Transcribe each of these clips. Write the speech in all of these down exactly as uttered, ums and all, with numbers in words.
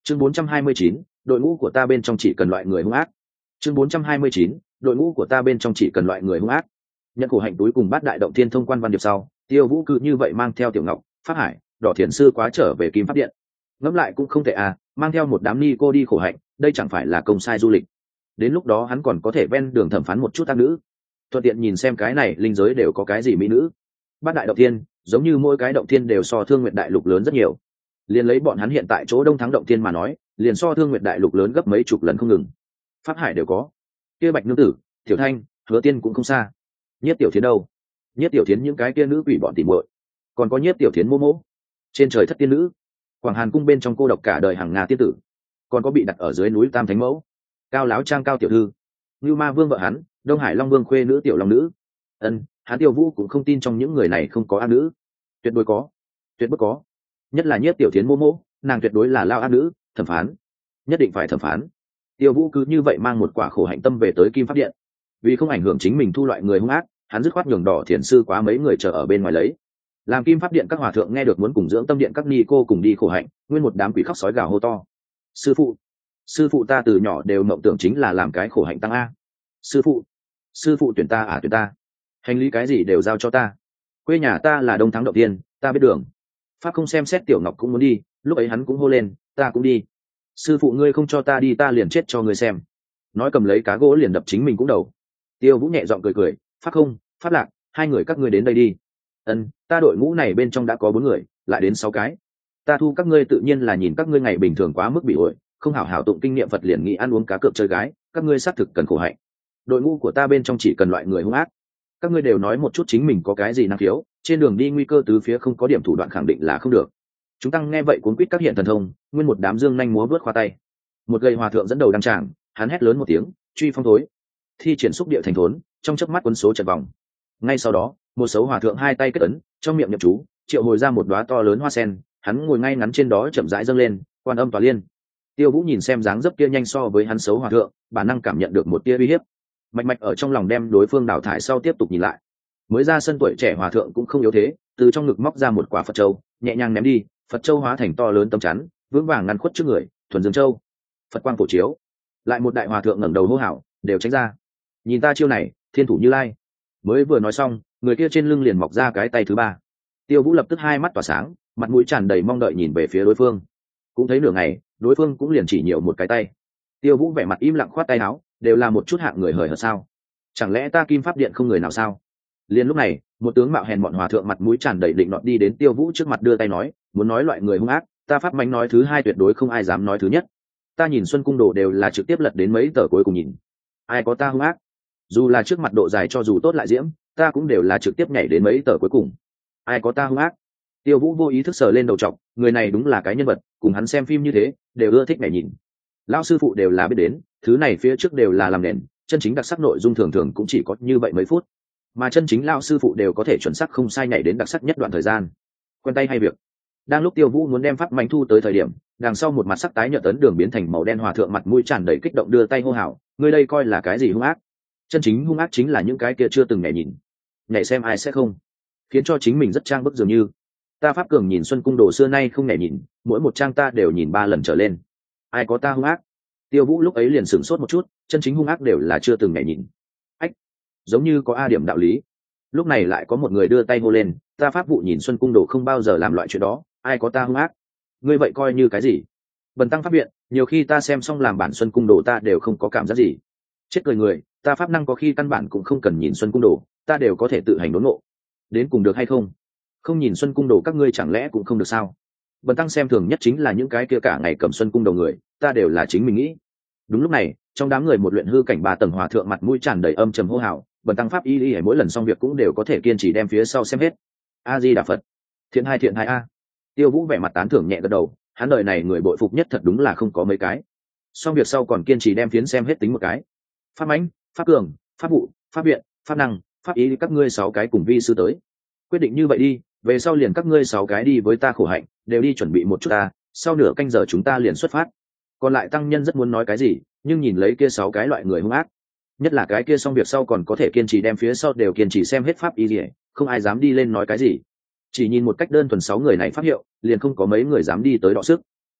chương bốn trăm hai mươi chín, đội ngũ của ta bên trong chỉ cần loại người hung ác. chương bốn trăm hai mươi chín, đội ngũ của ta bên trong chỉ cần loại người hung ác. Nhận khổ hạnh túi cùng bát đại động thiên thông quan văn điệp sau, Tiêu Vũ cứ như vậy mang theo Tiểu Ngọc, Pháp Hải, Đỏ Thiền sư quá trở về Kim Pháp Điện. Ngẫm lại cũng không tệ à, mang theo một đám ni cô đi khổ hạnh, đây chẳng phải là công sai du lịch. Đến lúc đó hắn còn có thể ven đường thẩm phán một chút ác nữ, thuận tiện nhìn xem cái này linh giới đều có cái gì mỹ nữ. Bát đại động thiên, giống như mỗi cái động thiên đều so Thương Nguyệt đại lục lớn rất nhiều. Liền lấy bọn hắn hiện tại chỗ Đông Thắng động thiên mà nói, liền so Thương Nguyệt đại lục lớn gấp mấy chục lần không ngừng. Pháp Hải đều có. Kia Bạch Nương Tử, Tiểu Thanh, Hứa Tiên cũng không xa. Nhất Tiểu Thiến đâu? Nhất Tiểu Thiến những cái kia nữ quỷ bọn tỉ muội, còn có Nhất Tiểu Thiến mô mô, trên trời thất tiên nữ, Quảng Hàn cung bên trong cô độc cả đời hàng ngà tiên tử, còn có bị đặt ở dưới núi Tam Thánh Mẫu, Cao Láo Trang Cao tiểu thư, Ngưu Ma Vương vợ hắn, Đông Hải Long Vương khuê nữ Tiểu Long nữ. Ân, hắn Tiêu Vũ cũng không tin trong những người này không có ác nữ, tuyệt đối có, tuyệt bất có. Nhất là Nhất Tiểu Thiến mô mô, nàng tuyệt đối là lao ác nữ, thẩm phán, nhất định phải thẩm phán. Tiêu Vũ cứ như vậy mang một quả khổ hạnh tâm về tới Kim Pháp Điện, vì không ảnh hưởng chính mình thu loại người hung ác, hắn dứt khoát nhường Đỏ Thiền sư quá mấy người chờ ở bên ngoài lấy. Làm Kim Pháp Điện các hòa thượng nghe được muốn cùng dưỡng tâm điện các ni cô cùng đi khổ hạnh, nguyên một đám quỷ khóc sói gào hô to: sư phụ, sư phụ, ta từ nhỏ đều mộng tưởng chính là làm cái khổ hạnh tăng a. Sư phụ, sư phụ tuyển ta à, tuyển ta, hành lý cái gì đều giao cho ta, quê nhà ta là Đông Thắng động tiên, ta biết đường. Pháp không xem xét Tiểu Ngọc cũng muốn đi, lúc ấy hắn cũng hô lên: ta cũng đi. Sư phụ ngươi không cho ta đi ta liền chết cho ngươi xem. Nói cầm lấy cá gỗ liền đập chính mình cũng đầu. Tiêu Vũ nhẹ giọng cười cười: Pháp không, Pháp Lạc, hai người các ngươi đến đây đi. Ân, ta đội ngũ này bên trong đã có bốn người, lại đến sáu cái. Ta thu các ngươi tự nhiên là nhìn các ngươi ngày bình thường quá mức bị ổi, không hảo hảo tụng kinh niệm Phật liền nghĩ ăn uống cá cược chơi gái, các ngươi xác thực cần khổ hạnh. Đội ngũ của ta bên trong chỉ cần loại người hung ác. Các ngươi đều nói một chút chính mình có cái gì năng khiếu, trên đường đi nguy cơ tứ phía không có điểm thủ đoạn khẳng định là không được. Chúng tăng nghe vậy cuốn quýt các hiện thần thông, nguyên một đám dương nhanh múa vớt khoa tay. Một gầy hòa thượng dẫn đầu đăng tràng, hắn hét lớn một tiếng: truy phong thối, thi triển xúc địa thành thốn, trong chớp mắt quân số chật vòng. Ngay sau đó, một số hòa thượng hai tay kết ấn, trong miệng nhập chú, triệu hồi ra một đóa to lớn hoa sen, hắn ngồi ngay ngắn trên đó chậm rãi dâng lên, quan âm tỏa liên. Tiêu Vũ nhìn xem dáng dấp kia nhanh so với hắn xấu hòa thượng, bản năng cảm nhận được một tia uy hiếp, mạch mạch ở trong lòng đem đối phương đào thải sau tiếp tục nhìn lại. Mới ra sân tuổi trẻ hòa thượng cũng không yếu thế, từ trong ngực móc ra một quả Phật châu, nhẹ nhàng ném đi, Phật châu hóa thành to lớn tấm chắn, vững vàng ngăn khuất trước người, thuần dương châu. Phật quang phổ chiếu. Lại một đại hòa thượng ngẩng đầu hô hào, đều tránh ra. Nhìn ta chiêu này, Thiên thủ Như Lai. Mới vừa nói xong, người kia trên lưng liền mọc ra cái tay thứ ba. Tiêu Vũ lập tức hai mắt tỏa sáng, mặt mũi tràn đầy mong đợi nhìn về phía đối phương. Cũng thấy nửa ngày, đối phương cũng liền chỉ nhiều một cái tay. Tiêu Vũ vẻ mặt im lặng khoát tay áo, đều là một chút hạng người hời hợt sao? Chẳng lẽ ta Kim Pháp Điện không người nào sao? Liền lúc này, một tướng mạo hèn mọn hòa thượng mặt mũi tràn đầy định nọt đi đến Tiêu Vũ trước mặt đưa tay nói: muốn nói loại người hung ác, ta Pháp Mánh nói thứ hai tuyệt đối không ai dám nói thứ nhất. Ta nhìn Xuân Cung Đồ đều là trực tiếp lật đến mấy tờ cuối cùng nhìn, ai có ta hung ác? Dù là trước mặt độ dài cho dù tốt lại diễm, ta cũng đều là trực tiếp nhảy đến mấy tờ cuối cùng, ai có ta hung ác? Tiêu Vũ vô ý thức sờ lên đầu trọc, người này đúng là cái nhân vật, cùng hắn xem phim như thế, đều ưa thích nhảy nhìn. Lão sư phụ đều là biết đến, thứ này phía trước đều là làm nền, chân chính đặc sắc nội dung thường thường cũng chỉ có như vậy mấy phút, mà chân chính lão sư phụ đều có thể chuẩn xác không sai nhảy đến đặc sắc nhất đoạn thời gian. Quen tay hay việc. Đang lúc Tiêu Vũ muốn đem Pháp Mánh thu tới thời điểm, đằng sau một mặt sắc tái nhợt tấn đường biến thành màu đen hòa thượng mặt mũi tràn đầy kích động đưa tay hô hào: ngươi đây coi là cái gì hung ác? Chân chính hung ác chính là những cái kia chưa từng nhảy nhìn, nhảy xem ai sẽ không, khiến cho chính mình rất trang bức dường như. Ta Pháp Cường nhìn Xuân Cung Đồ xưa nay không nhảy nhìn, mỗi một trang ta đều nhìn ba lần trở lên, ai có ta hung ác? Tiêu Vũ lúc ấy liền sửng sốt một chút, chân chính hung ác đều là chưa từng nhảy nhìn. Ách, giống như có a điểm đạo lý. Lúc này lại có một người đưa tay hô lên: ta Pháp vụ nhìn Xuân Cung Đồ không bao giờ làm loại chuyện đó, ai có ta hung ác? Ngươi vậy coi như cái gì? Bần tăng Pháp Viện, nhiều khi ta xem xong làm bản Xuân Cung Đồ ta đều không có cảm giác gì. Chết cười người, ta Pháp năng có khi căn bản cũng không cần nhìn Xuân Cung Đồ, ta đều có thể tự hành đốn ngộ. Đến cùng được hay không? Không nhìn Xuân Cung Đồ các ngươi chẳng lẽ cũng không được sao? Bần tăng xem thường nhất chính là những cái kia cả ngày cầm Xuân Cung Đồ người, ta đều là chính mình nghĩ. Đúng lúc này, trong đám người một luyện hư cảnh ba tầng hòa thượng mặt mũi tràn đầy âm trầm hô hào: bần tăng Pháp y y mỗi lần xong việc cũng đều có thể kiên trì đem phía sau xem hết. A Di Đà Phật. Thiện hai thiện hai a. Tiêu Vũ vẻ mặt tán thưởng nhẹ gật đầu, hắn đời này người bội phục nhất thật đúng là không có mấy cái. Xong việc sau còn kiên trì đem phiến xem hết tính một cái. Pháp Mánh, Pháp Cường, Pháp Vụ, Pháp Viện, Pháp Năng, Pháp ý các ngươi sáu cái cùng vi sư tới. Quyết định như vậy đi, về sau liền các ngươi sáu cái đi với ta khổ hạnh, đều đi chuẩn bị một chút ta, sau nửa canh giờ chúng ta liền xuất phát. Còn lại tăng nhân rất muốn nói cái gì, nhưng nhìn lấy kia sáu cái loại người hung ác, nhất là cái kia xong việc sau còn có thể kiên trì đem phía sau đều kiên trì xem hết pháp y gì, không ai dám đi lên nói cái gì. Chỉ nhìn một cách đơn thuần sáu người này phát hiệu, liền không có mấy người dám đi tới đọ sức.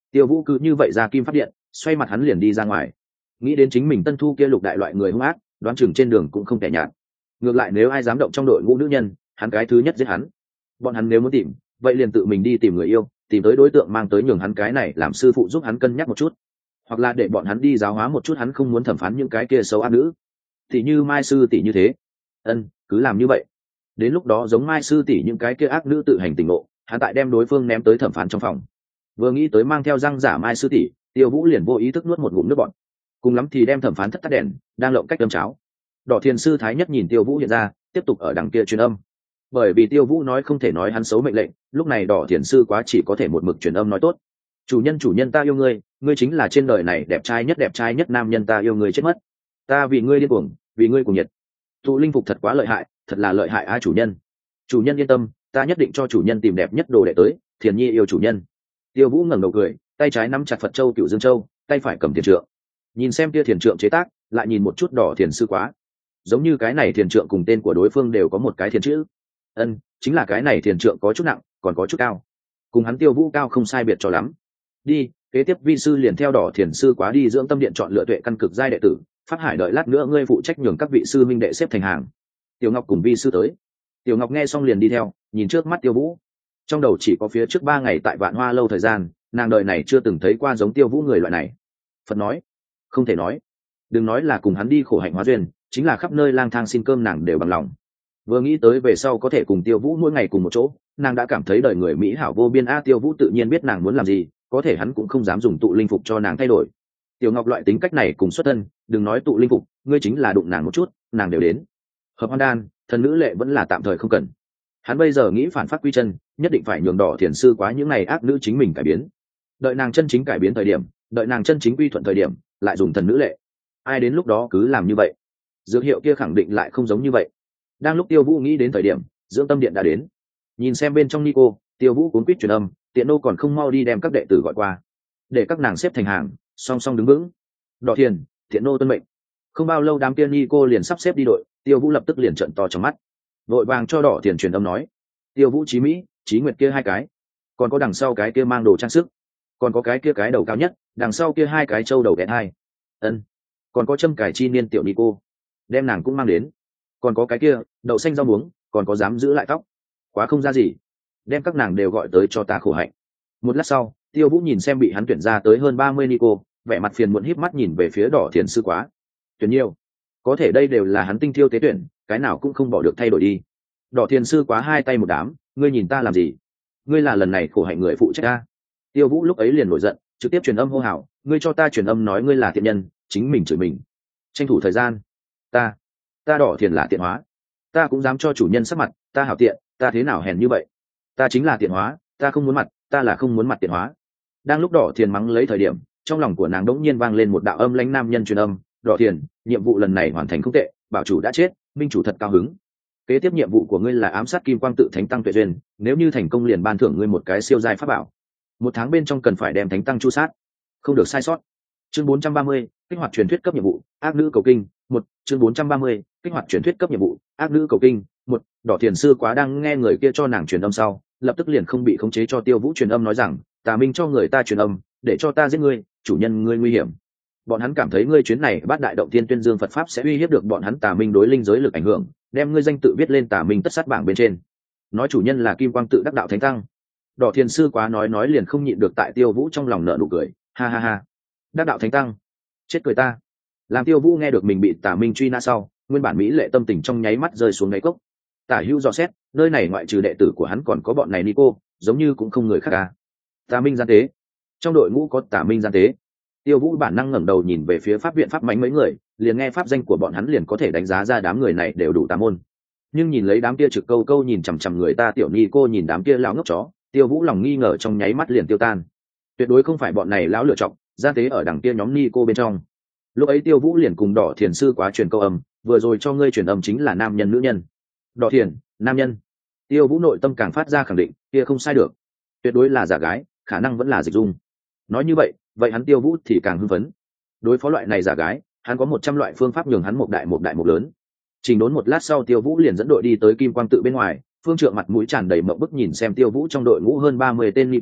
Tiêu Vũ cứ như vậy ra kim phát điện, xoay mặt hắn liền đi ra ngoài. Nghĩ đến chính mình tân thu kia lục đại loại người hung ác, đoán chừng trên đường cũng không tẻ nhạt. Ngược lại nếu ai dám động trong đội ngũ nữ nhân, hắn cái thứ nhất giết hắn. Bọn hắn nếu muốn tìm, vậy liền tự mình đi tìm người yêu, tìm tới đối tượng mang tới nhường hắn cái này làm sư phụ giúp hắn cân nhắc một chút, hoặc là để bọn hắn đi giáo hóa một chút hắn không muốn thẩm phán những cái kia xấu ác nữ. Tỷ như Mai sư tỷ như thế. Ân, cứ làm như vậy. Đến lúc đó giống Mai sư tỷ những cái kia ác nữ tự hành tỉnh ngộ, hắn tại đem đối phương ném tới thẩm phán trong phòng. Vừa nghĩ tới mang theo răng giả Mai sư tỷ, Tiêu Vũ liền vô ý thức nuốt một ngụm nước bọt. Cùng lắm thì đem thẩm phán thất tắt đèn, đang lộng cách đâm cháo. Đỏ Thiền sư thái nhất nhìn Tiêu Vũ hiện ra, tiếp tục ở đằng kia truyền âm. Bởi vì Tiêu Vũ nói không thể nói hắn xấu mệnh lệnh, lúc này Đỏ Thiền sư quá chỉ có thể một mực truyền âm nói tốt. Chủ nhân chủ nhân ta yêu ngươi, ngươi chính là trên đời này đẹp trai nhất đẹp trai nhất nam nhân, ta yêu ngươi chết mất. Ta vì ngươi điên cuồng, vì ngươi cuồng nhiệt. Tụ linh phục thật quá lợi hại, thật là lợi hại a chủ nhân. Chủ nhân yên tâm, ta nhất định cho chủ nhân tìm đẹp nhất đồ đệ tới, Thiền Nhi yêu chủ nhân. Tiêu Vũ ngẩng đầu cười, tay trái nắm chặt Phật Châu Cửu Dương Châu, tay phải cầm thiền trượng. Nhìn xem kia thiền trượng chế tác, lại nhìn một chút Đỏ Thiền sư quá. Giống như cái này thiền trượng cùng tên của đối phương đều có một cái thiền chữ. Ân, chính là cái này thiền trượng có chút nặng, còn có chút cao. Cùng hắn Tiêu Vũ cao không sai biệt cho lắm. Đi, kế tiếp vi sư liền theo Đỏ Thiền sư quá đi dưỡng tâm điện chọn lựa tuệ căn cực giai đệ tử, Pháp Hải đợi lát nữa ngươi phụ trách nhường các vị sư minh đệ xếp thành hàng. Tiểu Ngọc cùng vi sư tới. Tiểu Ngọc nghe xong liền đi theo, nhìn trước mắt Tiêu Vũ. Trong đầu chỉ có phía trước ba ngày tại Vạn Hoa lâu thời gian, nàng đời này chưa từng thấy qua giống Tiêu Vũ người loại này. Phật nói, không thể nói, đừng nói là cùng hắn đi khổ hạnh hóa duyên, chính là khắp nơi lang thang xin cơm nàng đều bằng lòng. Vừa nghĩ tới về sau có thể cùng Tiêu Vũ mỗi ngày cùng một chỗ, nàng đã cảm thấy đời người mỹ hảo vô biên. A Tiêu Vũ tự nhiên biết nàng muốn làm gì, có thể hắn cũng không dám dùng tụ linh phục cho nàng thay đổi. Tiểu Ngọc loại tính cách này cùng xuất thân, đừng nói tụ linh phục, ngươi chính là đụng nàng một chút, nàng đều đến. Hợp hoan đan, thần nữ lệ vẫn là tạm thời không cần. Hắn bây giờ nghĩ phản phát quy chân, nhất định phải nhường Đỏ Thiền sư quá những này ác nữ chính mình cải biến. Đợi nàng chân chính cải biến thời điểm, đợi nàng chân chính quy thuận thời điểm, lại dùng thần nữ lệ. Ai đến lúc đó cứ làm như vậy. Dược hiệu kia khẳng định lại không giống như vậy. Đang lúc Tiêu Vũ nghĩ đến thời điểm, dưỡng tâm điện đã đến. Nhìn xem bên trong Nico, Tiêu Vũ cuốn quýt truyền âm, tiện nô còn không mau đi đem các đệ tử gọi qua, để các nàng xếp thành hàng, song song đứng vững. Đỏ Thiền, tiện nô tuân mệnh. Không bao lâu đám kia Nico liền sắp xếp đi đội, Tiêu Vũ lập tức liền trợn to trong mắt, vội vàng cho Đỏ Thiền truyền âm nói: Tiêu Vũ Chí Mỹ, Chí Nguyệt kia hai cái, còn có đằng sau cái kia mang đồ trang sức, còn có cái kia cái đầu cao nhất, đằng sau kia hai cái trâu đầu đen hai. Ân, còn có châm cải chi niên tiểu Nico, đem nàng cũng mang đến. Còn có cái kia đậu xanh rau muống, còn có dám giữ lại tóc, quá không ra gì, đem các nàng đều gọi tới cho ta khổ hạnh. Một lát sau, Tiêu Vũ nhìn xem bị hắn tuyển ra tới hơn ba mươi Nico, vẻ mặt phiền muộn híp mắt nhìn về phía Đỏ Thiền sư quá. Tuyển nhiều, có thể đây đều là hắn tinh thiêu tế tuyển, cái nào cũng không bỏ được thay đổi đi. Đỏ Thiền sư quá hai tay một đám, ngươi nhìn ta làm gì? Ngươi là lần này khổ hạnh người phụ trách ta. Tiêu Vũ lúc ấy liền nổi giận, trực tiếp truyền âm hô hào, ngươi cho ta truyền âm nói ngươi là thiện nhân, chính mình chửi mình. Tranh thủ thời gian. Ta, ta Đỏ Thiền là tiện hóa, ta cũng dám cho chủ nhân sắc mặt, ta hảo tiện, ta thế nào hèn như vậy? Ta chính là tiện hóa, ta không muốn mặt, ta là không muốn mặt tiện hóa. Đang lúc Đỏ Thiền mắng lấy thời điểm, trong lòng của nàng đống nhiên vang lên một đạo âm lãnh nam nhân truyền âm: Đỏ Thiền, nhiệm vụ lần này hoàn thành không tệ, bảo chủ đã chết, minh chủ thật cao hứng. Kế tiếp nhiệm vụ của ngươi là ám sát kim quang tự thánh tăng tuệ duyên, nếu như thành công liền ban thưởng ngươi một cái siêu giai pháp bảo. Một tháng bên trong cần phải đem thánh tăng chu sát, không được sai sót. Chương bốn trăm ba mươi, kích hoạt truyền thuyết cấp nhiệm vụ, ác nữ cầu kinh. Một, chương bốn trăm ba mươi, kích hoạt truyền thuyết cấp nhiệm vụ, ác nữ cầu kinh. Một, Đỏ Thiền sư quá đang nghe người kia cho nàng truyền âm sau, lập tức liền không bị khống chế cho Tiêu Vũ truyền âm nói rằng: Tà Minh cho người ta truyền âm, để cho ta giết ngươi, chủ nhân ngươi nguy hiểm. Bọn hắn cảm thấy ngươi chuyến này Bát Đại Động Thiên tuyên dương Phật pháp sẽ uy hiếp được bọn hắn Tà Minh đối linh giới lực ảnh hưởng, đem ngươi danh tự viết lên Tà Minh tất sát bảng bên trên. Nói chủ nhân là kim quang tự đắc đạo thánh tăng. Đỏ Thiền sư quá nói nói liền không nhịn được tại Tiêu Vũ trong lòng nở nụ cười, ha ha ha. Đắc đạo thánh tăng, chết cười ta. Làm Tiêu Vũ nghe được mình bị Tà Minh truy nã sau, nguyên bản mỹ lệ tâm tình trong nháy mắt rơi xuống đáy cốc. Tả Hữu dò xét, nơi này ngoại trừ đệ tử của hắn còn có bọn này Nico, giống như cũng không người khác à. Tà Minh gian tế, trong đội ngũ có Tà Minh gian tế. Tiêu Vũ bản năng ngẩng đầu nhìn về phía pháp viện pháp mánh mấy người, liền nghe pháp danh của bọn hắn liền có thể đánh giá ra đám người này đều đủ tà môn. Nhưng nhìn lấy đám kia trực câu câu nhìn chằm chằm người ta tiểu Nico, nhìn đám kia lão ngốc chó, Tiêu Vũ lòng nghi ngờ trong nháy mắt liền tiêu tan. Tuyệt đối không phải bọn này lão lựa chọn, gian tế ở đằng kia nhóm Nico bên trong. Lúc ấy Tiêu Vũ liền cùng Đỏ Thiền sư quá truyền câu âm, vừa rồi cho ngươi truyền âm chính là nam nhân nữ nhân. Đỏ Thiền, nam nhân. Tiêu Vũ nội tâm càng phát ra khẳng định, kia không sai được, tuyệt đối là giả gái, khả năng vẫn là dịch dung. Nói như vậy, vậy hắn Tiêu Vũ thì càng hưng phấn. Đối phó loại này giả gái, hắn có một trăm loại phương pháp nhường hắn một đại một đại một lớn. Trình đốn một lát sau, Tiêu Vũ liền dẫn đội đi tới Kim Quang tự bên ngoài, Phương Trượng mặt mũi tràn đầy mộng bức nhìn xem Tiêu Vũ trong đội ngũ hơn ba mươi tên Nico,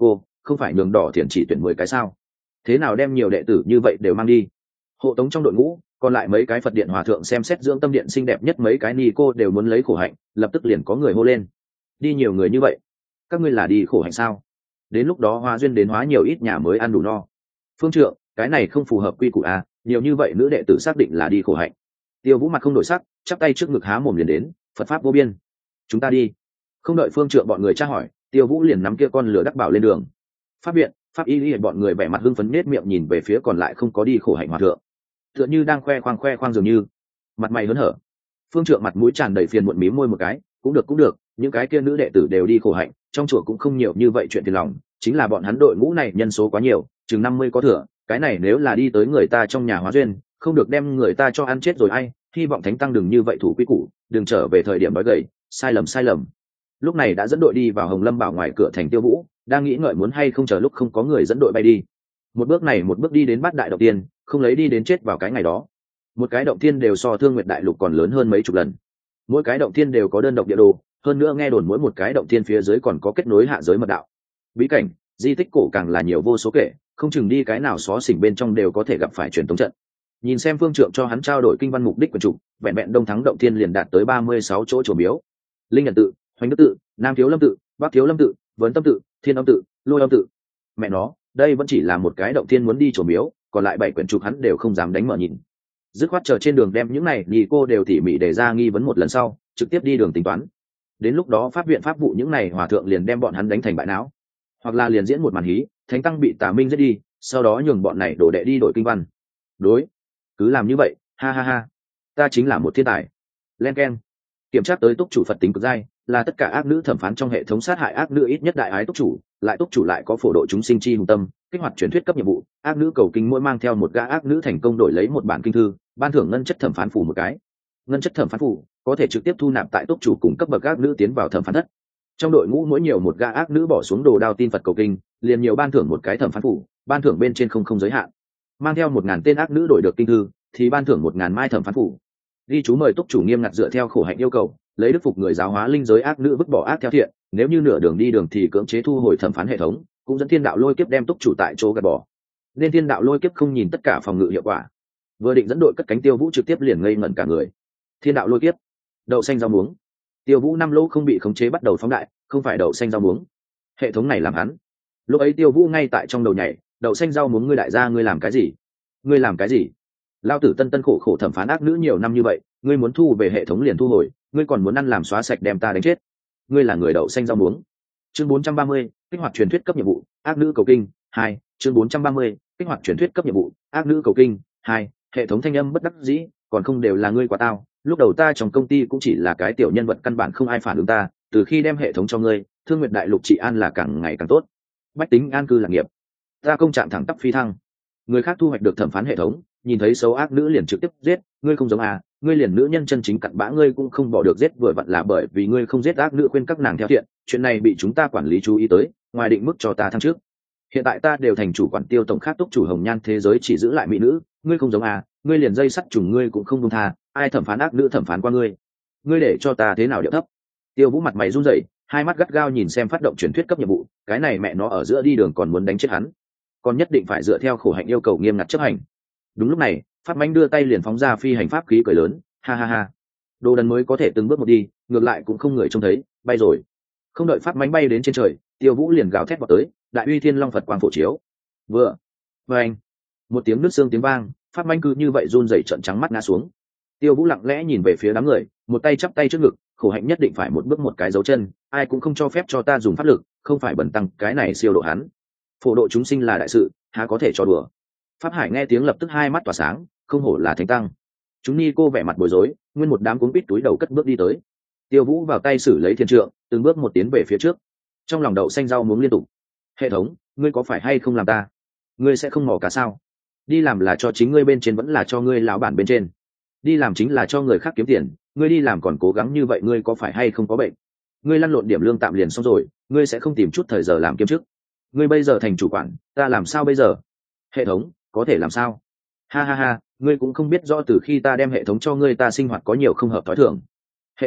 không phải nhường đỏ thiền chỉ tuyển mười cái sao? Thế nào đem nhiều đệ tử như vậy đều mang đi? Hộ tống trong đội ngũ còn lại mấy cái Phật điện hòa thượng xem xét dưỡng tâm điện xinh đẹp nhất mấy cái ni cô đều muốn lấy khổ hạnh, lập tức liền có người hô lên: đi nhiều người như vậy, các ngươi là đi khổ hạnh sao? Đến lúc đó hóa duyên đến hóa nhiều ít nhà mới ăn đủ no. Phương trượng, cái này không phù hợp quy củ à, nhiều như vậy nữ đệ tử xác định là đi khổ hạnh. Tiêu Vũ mặt không đổi sắc, chắp tay trước ngực há mồm liền đến: Phật pháp vô biên, chúng ta đi. Không đợi Phương trượng bọn người tra hỏi, Tiêu Vũ liền nắm kia con lửa đắc bảo lên đường. Pháp viện, pháp y y bọn người vẻ mặt hưng phấn nết miệng nhìn về phía còn lại không có đi khổ hạnh hòa thượng, tựa như đang khoe khoang khoe khoang dường như mặt mày hớn hở. Phương trượng mặt mũi tràn đầy phiền muộn mím môi một cái: cũng được cũng được, những cái kia nữ đệ tử đều đi khổ hạnh, trong chùa cũng không nhiều như vậy chuyện phiền lòng, chính là bọn hắn đội ngũ này nhân số quá nhiều, chừng năm mươi có thừa, cái này nếu là đi tới người ta trong nhà hóa duyên, không được đem người ta cho ăn chết rồi ai, hy vọng thánh tăng đừng như vậy thủ quy củ, đừng trở về thời điểm nói gầy, sai lầm sai lầm. Lúc này đã dẫn đội đi vào Hồng Lâm Bảo ngoài cửa thành Tiêu Vũ đang nghĩ ngợi muốn hay không chờ lúc không có người dẫn đội bay đi. Một bước này một bước đi đến Bát Đại Động Tiên, không lấy đi đến chết vào cái ngày đó. Một cái động tiên đều so Thương Nguyệt Đại Lục còn lớn hơn mấy chục lần. Mỗi cái động tiên đều có đơn độc địa đồ, hơn nữa nghe đồn mỗi một cái động tiên phía dưới còn có kết nối hạ giới mật đạo. Bí cảnh, di tích cổ càng là nhiều vô số kể, không chừng đi cái nào xó xỉnh bên trong đều có thể gặp phải truyền tống trận. Nhìn xem Phương trượng cho hắn trao đổi kinh văn mục đích của chủ, vẹn vẹn Đông Thắng động tiên liền đạt tới ba mươi sáu chỗ chùa miếu. Linh Nhận tự, Hoành Đức tự, Nam Thiếu Lâm tự, Bắc Thiếu Lâm tự, Vấn Tâm tự, Thiên Âm tự, Lôi Âm tự. Mẹ nó, đây vẫn chỉ là một cái động tiên muốn đi chùa miếu, còn lại bảy quyển trục hắn đều không dám đánh mở nhìn. Dứt khoát chờ trên đường đem những này nhị cô đều tỉ mỉ để ra nghi vấn một lần sau, trực tiếp đi đường tính toán. Đến lúc đó pháp viện pháp vụ những này hòa thượng liền đem bọn hắn đánh thành bại não, hoặc là liền diễn một màn hí, thánh tăng bị tà minh giết đi, sau đó nhường bọn này đổ đệ đi đổi kinh văn. Đối, cứ làm như vậy, ha ha ha, ta chính là một thiên tài. Len keng. Kiểm tra tới túc chủ Phật tính cực giai, là tất cả ác nữ thẩm phán trong hệ thống sát hại ác nữ ít nhất đại ái túc chủ, lại túc chủ lại có phổ độ chúng sinh chi hùng tâm, kích hoạt truyền thuyết cấp nhiệm vụ, ác nữ cầu kinh mỗi mang theo một gã ác nữ thành công đổi lấy một bản kinh thư, ban thưởng ngân chất thẩm phán phủ một cái. Ngân chất thẩm phán phủ có thể trực tiếp thu nạp tại túc chủ cùng cấp bậc ác nữ tiến vào thẩm phán thất. Trong đội ngũ mỗi nhiều một gã ác nữ bỏ xuống đồ đao tin Phật cầu kinh, liền nhiều ban thưởng một cái thẩm phán phủ, ban thưởng bên trên không không giới hạn. Mang theo một ngàn tên ác nữ đổi được kinh thư, thì ban thưởng một ngàn mai thẩm phán phủ. Ghi chú mời túc chủ nghiêm ngặt dựa theo khổ hạnh yêu cầu, lấy đức phục người giáo hóa linh giới ác nữ vứt bỏ ác theo thiện, nếu như nửa đường đi đường thì cưỡng chế thu hồi thẩm phán hệ thống, cũng dẫn thiên đạo lôi kiếp đem túc chủ tại chỗ gạt bỏ. Nên thiên đạo lôi kiếp không nhìn tất cả phòng ngự hiệu quả, vừa định dẫn đội cất cánh Tiêu Vũ trực tiếp liền ngây ngẩn cả người. Thiên đạo lôi kiếp, đậu xanh rau muống. Tiêu Vũ năm lỗ không bị khống chế bắt đầu phóng đại, không phải đậu xanh rau muống, hệ thống này làm hắn. Lúc ấy Tiêu Vũ ngay tại trong đầu nhảy, đậu xanh rau muống ngươi đại gia ngươi làm cái gì? Ngươi làm cái gì? Lao tử tân tân khổ khổ thẩm phán ác nữ nhiều năm như vậy, ngươi muốn thu về hệ thống liền thu hồi, ngươi còn muốn ăn làm xóa sạch đem ta đánh chết. Ngươi là người đậu xanh rau muống. Chương bốn trăm ba mươi, kích hoạt truyền thuyết cấp nhiệm vụ, ác nữ cầu kinh hai. Chương bốn trăm ba mươi, kích hoạt truyền thuyết cấp nhiệm vụ, ác nữ cầu kinh hai. Hệ thống thanh âm bất đắc dĩ, còn không đều là ngươi quá tao, lúc đầu ta trong công ty cũng chỉ là cái tiểu nhân vật căn bản không ai phản ứng ta, từ khi đem hệ thống cho ngươi, Thương Nguyệt Đại Lục trị an là càng ngày càng tốt, bách tính an cư lạc nghiệp, ta công trạng thẳng tắp phi thăng. Người khác thu hoạch được thẩm phán hệ thống, nhìn thấy xấu ác nữ liền trực tiếp giết, ngươi không giống à, ngươi liền nữ nhân chân chính cặn bã ngươi cũng không bỏ được giết, vừa vặn là bởi vì ngươi không giết ác nữ khuyên các nàng theo thiện, chuyện này bị chúng ta quản lý chú ý tới, ngoài định mức cho ta thăng trước. Hiện tại ta đều thành chủ quản Tiêu tổng khác túc chủ hồng nhan thế giới chỉ giữ lại mỹ nữ, ngươi không giống à, ngươi liền dây sắt trùng ngươi cũng không buông tha, ai thẩm phán ác nữ thẩm phán qua ngươi, ngươi để cho ta thế nào điệu thấp. Tiêu Vũ mặt mày run rẩy, hai mắt gắt gao nhìn xem phát động truyền thuyết cấp nhiệm vụ, cái này mẹ nó ở giữa đi đường còn muốn đánh chết hắn, còn nhất định phải dựa theo khổ hạnh yêu cầu nghiêm ngặt chấp hành. Đúng lúc này, Pháp Mãnh đưa tay liền phóng ra phi hành pháp khí cười lớn, ha ha ha, đồ đần mới có thể từng bước một đi, ngược lại cũng không người trông thấy, bay rồi. Không đợi Pháp Mãnh bay đến trên trời, Tiêu Vũ liền gào thét vào tới, đại uy thiên long Phật quang phổ chiếu. Vừa, và anh, một tiếng nứt xương tiếng vang, Pháp Mãnh cứ như vậy run rẩy trợn trắng mắt ngã xuống. Tiêu Vũ lặng lẽ nhìn về phía đám người, một tay chắp tay trước ngực, khổ hạnh nhất định phải một bước một cái dấu chân, ai cũng không cho phép cho ta dùng pháp lực, không phải bẩn tăng cái này siêu độ hắn. Phổ độ chúng sinh là đại sự, há có thể cho đùa. Pháp Hải nghe tiếng lập tức hai mắt tỏa sáng, không hổ là thánh tăng. Chúng ni cô vẻ mặt bối rối, nguyên một đám cuống quýt túi đầu cất bước đi tới. Tiêu Vũ vào tay xử lấy thiên trượng, từng bước một tiến về phía trước. Trong lòng đậu xanh rau muống liên tục. Hệ thống, ngươi có phải hay không làm ta? Ngươi sẽ không mò cá sao? Đi làm là cho chính ngươi bên trên vẫn là cho ngươi lão bản bên trên? Đi làm chính là cho người khác kiếm tiền, ngươi đi làm còn cố gắng như vậy ngươi có phải hay không có bệnh? Ngươi lăn lộn điểm lương tạm liền xong rồi, ngươi sẽ không tìm chút thời giờ làm kiếm chức? Ngươi bây giờ thành chủ quản, ta làm sao bây giờ? Hệ thống, có thể làm sao? Ha ha ha, ngươi cũng không biết rõ từ khi ta đem hệ thống cho ngươi ta sinh hoạt có nhiều không hợp thói thường. Hệ thống,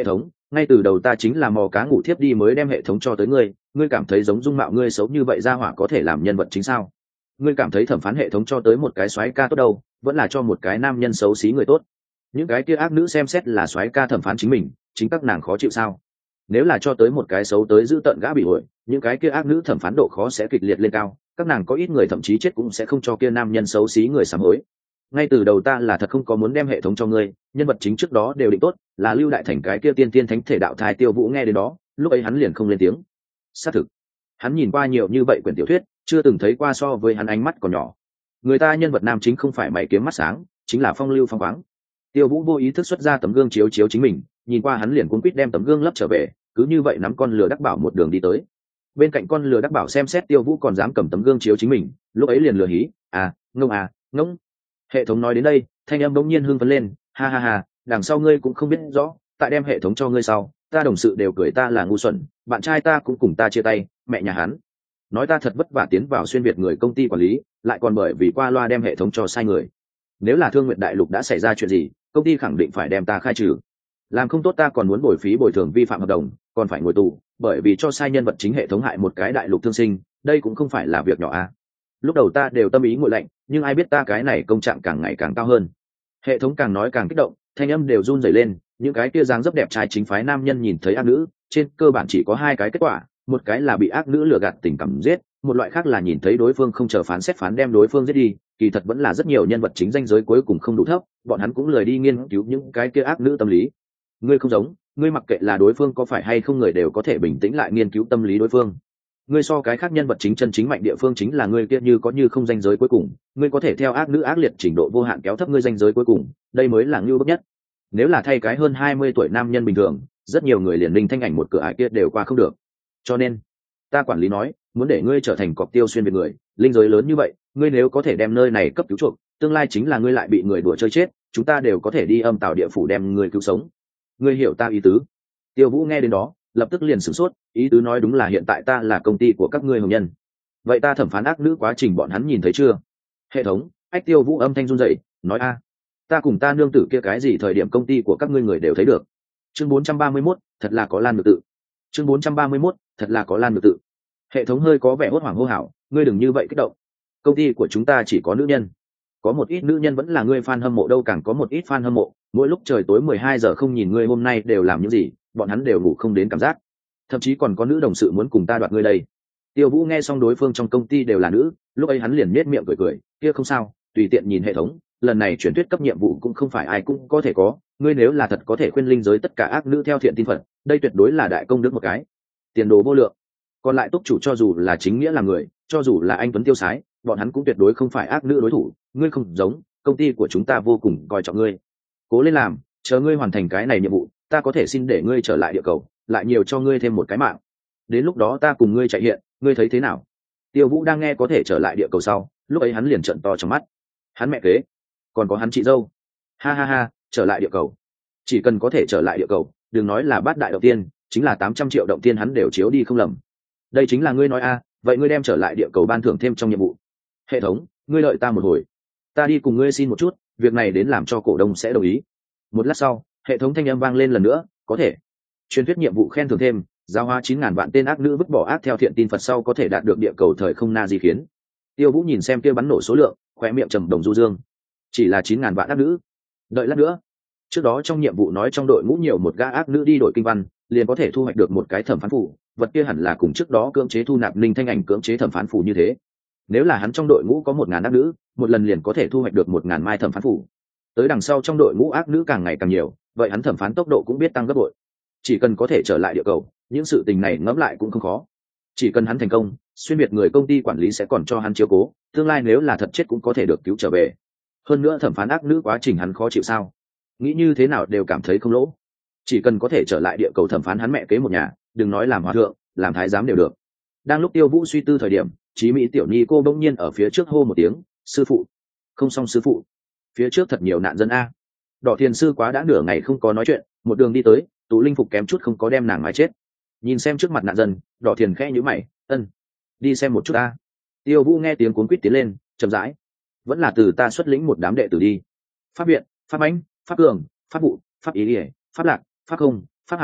ngay từ đầu ta chính là mò cá ngủ thiếp đi mới đem hệ thống cho tới ngươi, ngươi cảm thấy giống dung mạo ngươi xấu như vậy ra hỏa có thể làm nhân vật chính sao? Ngươi cảm thấy thẩm phán hệ thống cho tới một cái soái ca tốt đâu, vẫn là cho một cái nam nhân xấu xí người tốt? Những cái kia ác nữ xem xét là soái ca thẩm phán chính mình, chính các nàng khó chịu sao? Nếu là cho tới một cái xấu tới giữ tận gã bị ổi, những cái kia ác nữ thẩm phán độ khó sẽ kịch liệt lên cao, các nàng có ít người thậm chí chết cũng sẽ không cho kia nam nhân xấu xí người sám hối. Ngay từ đầu ta là thật không có muốn đem hệ thống cho ngươi, nhân vật chính trước đó đều định tốt, là Lưu Đại Thành cái kia tiên tiên thánh thể đạo thai Tiêu Vũ nghe đến đó, lúc ấy hắn liền không lên tiếng. Xác thực, hắn nhìn qua nhiều như vậy quyển tiểu thuyết, chưa từng thấy qua so với hắn ánh mắt còn nhỏ. Người ta nhân vật nam chính không phải mày kiếm mắt sáng, chính là phong lưu phong khoáng. Tiêu Vũ vô ý thức xuất ra tấm gương chiếu chiếu chính mình, nhìn qua hắn liền cuống quýt đem tấm gương lấp trở về, cứ như vậy nắm con lừa đắc bảo một đường đi tới. Bên cạnh con lừa đắc bảo xem xét Tiêu Vũ còn dám cầm tấm gương chiếu chính mình, lúc ấy liền lừa hí, à, ngông à, ngông. Hệ thống nói đến đây, thanh âm bỗng nhiên hưng phấn lên, ha ha ha, đằng sau ngươi cũng không biết rõ, tại đem hệ thống cho ngươi sau, ta đồng sự đều cười ta là ngu xuẩn, bạn trai ta cũng cùng ta chia tay, mẹ nhà hắn nói ta thật vất vả tiến vào xuyên việt người công ty quản lý, lại còn bởi vì qua loa đem hệ thống cho sai người. Nếu là Thương Nguyện Đại Lục đã xảy ra chuyện gì, công ty khẳng định phải đem ta khai trừ. Làm không tốt ta còn muốn bồi phí bồi thường vi phạm hợp đồng, còn phải ngồi tù, bởi vì cho sai nhân vật chính hệ thống hại một cái đại lục thương sinh, đây cũng không phải là việc nhỏ à. Lúc đầu ta đều tâm ý nguội lạnh, nhưng ai biết ta cái này công trạng càng ngày càng cao hơn. Hệ thống càng nói càng kích động, thanh âm đều run rẩy lên, những cái kia dáng dấp đẹp trai chính phái nam nhân nhìn thấy ác nữ, trên cơ bản chỉ có hai cái kết quả, một cái là bị ác nữ lừa gạt tình cảm giết, một loại khác là nhìn thấy đối phương không chờ phán xét phán đem đối phương giết đi. Kỳ thật vẫn là rất nhiều nhân vật chính danh giới cuối cùng không đủ thấp, bọn hắn cũng lười đi nghiên cứu những cái kia ác nữ tâm lý. Ngươi không giống, ngươi mặc kệ là đối phương có phải hay không người đều có thể bình tĩnh lại nghiên cứu tâm lý đối phương. Ngươi so cái khác nhân vật chính chân chính mạnh địa phương chính là ngươi kia như có như không danh giới cuối cùng, ngươi có thể theo ác nữ ác liệt trình độ vô hạn kéo thấp ngươi danh giới cuối cùng, đây mới là ngưu bức nhất. Nếu là thay cái hơn hai mươi tuổi nam nhân bình thường, rất nhiều người liền linh thanh ảnh một cửa ải kia đều qua không được. Cho nên, ta quản lý nói, muốn để ngươi trở thành cọc tiêu xuyên biệt người, linh giới lớn như vậy, ngươi nếu có thể đem nơi này cấp cứu chuộc, tương lai chính là ngươi lại bị người đùa chơi chết, chúng ta đều có thể đi âm tào địa phủ đem ngươi cứu sống. Ngươi hiểu ta ý tứ? Tiêu Vũ nghe đến đó, lập tức liền sửng sốt, ý tứ nói đúng là hiện tại ta là công ty của các ngươi hồng nhân. Vậy ta thẩm phán ác nữ quá trình bọn hắn nhìn thấy chưa? Hệ thống, ách Tiêu Vũ âm thanh run rẩy, nói a, ta cùng ta nương tử kia cái gì thời điểm công ty của các ngươi người đều thấy được. Chương bốn trăm ba mươi mốt, thật là có lan ngược tự. Chương bốn trăm ba mươi mốt, thật là có lan ngược tự. Hệ thống hơi có vẻ hốt hoảng hô hào, ngươi đừng như vậy kích động. Công ty của chúng ta chỉ có nữ nhân. Có một ít nữ nhân vẫn là ngươi fan hâm mộ đâu, càng có một ít fan hâm mộ, mỗi lúc trời tối mười hai giờ không nhìn ngươi hôm nay đều làm những gì, bọn hắn đều ngủ không đến cảm giác. Thậm chí còn có nữ đồng sự muốn cùng ta đoạt ngươi đây. Tiêu Vũ nghe xong đối phương trong công ty đều là nữ, lúc ấy hắn liền nhếch miệng cười cười, kia không sao, tùy tiện nhìn hệ thống, lần này chuyển thuyết cấp nhiệm vụ cũng không phải ai cũng có thể có, ngươi nếu là thật có thể khuyên linh giới tất cả ác nữ theo thiện tin phật, đây tuyệt đối là đại công đức một cái, tiền đồ vô lượng. Còn lại túc chủ cho dù là chính nghĩa là người, cho dù là anh tuấn tiêu sái, bọn hắn cũng tuyệt đối không phải ác nữ đối thủ, ngươi không giống, công ty của chúng ta vô cùng coi trọng ngươi. Cố lên làm, chờ ngươi hoàn thành cái này nhiệm vụ, ta có thể xin để ngươi trở lại địa cầu, lại nhiều cho ngươi thêm một cái mạng. Đến lúc đó ta cùng ngươi chạy hiện, ngươi thấy thế nào? Tiêu Vũ đang nghe có thể trở lại địa cầu sau, lúc ấy hắn liền trợn to trong mắt. Hắn mẹ kế, còn có hắn chị dâu. Ha ha ha, trở lại địa cầu. Chỉ cần có thể trở lại địa cầu, đừng nói là bát đại động tiên, chính là tám trăm triệu động tiên hắn đều chiếu đi không lầm. Đây chính là ngươi nói a, vậy ngươi đem trở lại địa cầu ban thưởng thêm trong nhiệm vụ. Hệ thống, ngươi đợi ta một hồi, ta đi cùng ngươi xin một chút, việc này đến làm cho cổ đông sẽ đồng ý. Một lát sau, hệ thống thanh âm vang lên lần nữa, có thể. Truyền thuyết nhiệm vụ khen thưởng thêm, giao hóa chín ngàn vạn tên ác nữ vứt bỏ ác theo thiện tin Phật sau có thể đạt được địa cầu thời không na di khiến. Tiêu Vũ nhìn xem kia bắn nổ số lượng, khóe miệng trầm đồng du dương. Chỉ là chín ngàn vạn ác nữ. Đợi lát nữa. Trước đó trong nhiệm vụ nói trong đội ngũ nhiều một gã ác nữ đi đổi kinh văn, liền có thể thu hoạch được một cái thẩm phán phủ, vật kia hẳn là cùng trước đó cưỡng chế thu nạp linh thanh ảnh cưỡng chế thẩm phán phủ như thế. Nếu là hắn trong đội ngũ có một ngàn ác nữ, một lần liền có thể thu hoạch được một ngàn mai thẩm phán phủ. Tới đằng sau trong đội ngũ ác nữ càng ngày càng nhiều, vậy hắn thẩm phán tốc độ cũng biết tăng gấp bội. Chỉ cần có thể trở lại địa cầu, những sự tình này ngẫm lại cũng không khó. Chỉ cần hắn thành công, xuyên biệt người công ty quản lý sẽ còn cho hắn chiếu cố, tương lai nếu là thật chết cũng có thể được cứu trở về. Hơn nữa thẩm phán ác nữ quá trình hắn khó chịu sao? Nghĩ như thế nào đều cảm thấy không lỗ. Chỉ cần có thể trở lại địa cầu thẩm phán hắn mẹ kế một nhà, đừng nói làm hòa thượng, làm thái giám đều được. Đang lúc Tiêu Vũ suy tư thời điểm, Chí Mỹ tiểu nhi cô bỗng nhiên ở phía trước hô một tiếng, sư phụ. Không xong sư phụ, phía trước thật nhiều nạn dân a. Đỏ Thiền sư quá đã nửa ngày không có nói chuyện, một đường đi tới, Tú Linh Phục kém chút không có đem nàng mái chết. Nhìn xem trước mặt nạn dân, Đỏ Thiền khẽ nhíu mày, ân, đi xem một chút a. Tiêu Vũ nghe tiếng cuốn quýt tiến lên, chậm rãi, vẫn là từ ta xuất lĩnh một đám đệ tử đi. Pháp viện, pháp ánh, pháp cường, pháp vụ, pháp ý ỉa, pháp lạc, pháp không, pháp hải,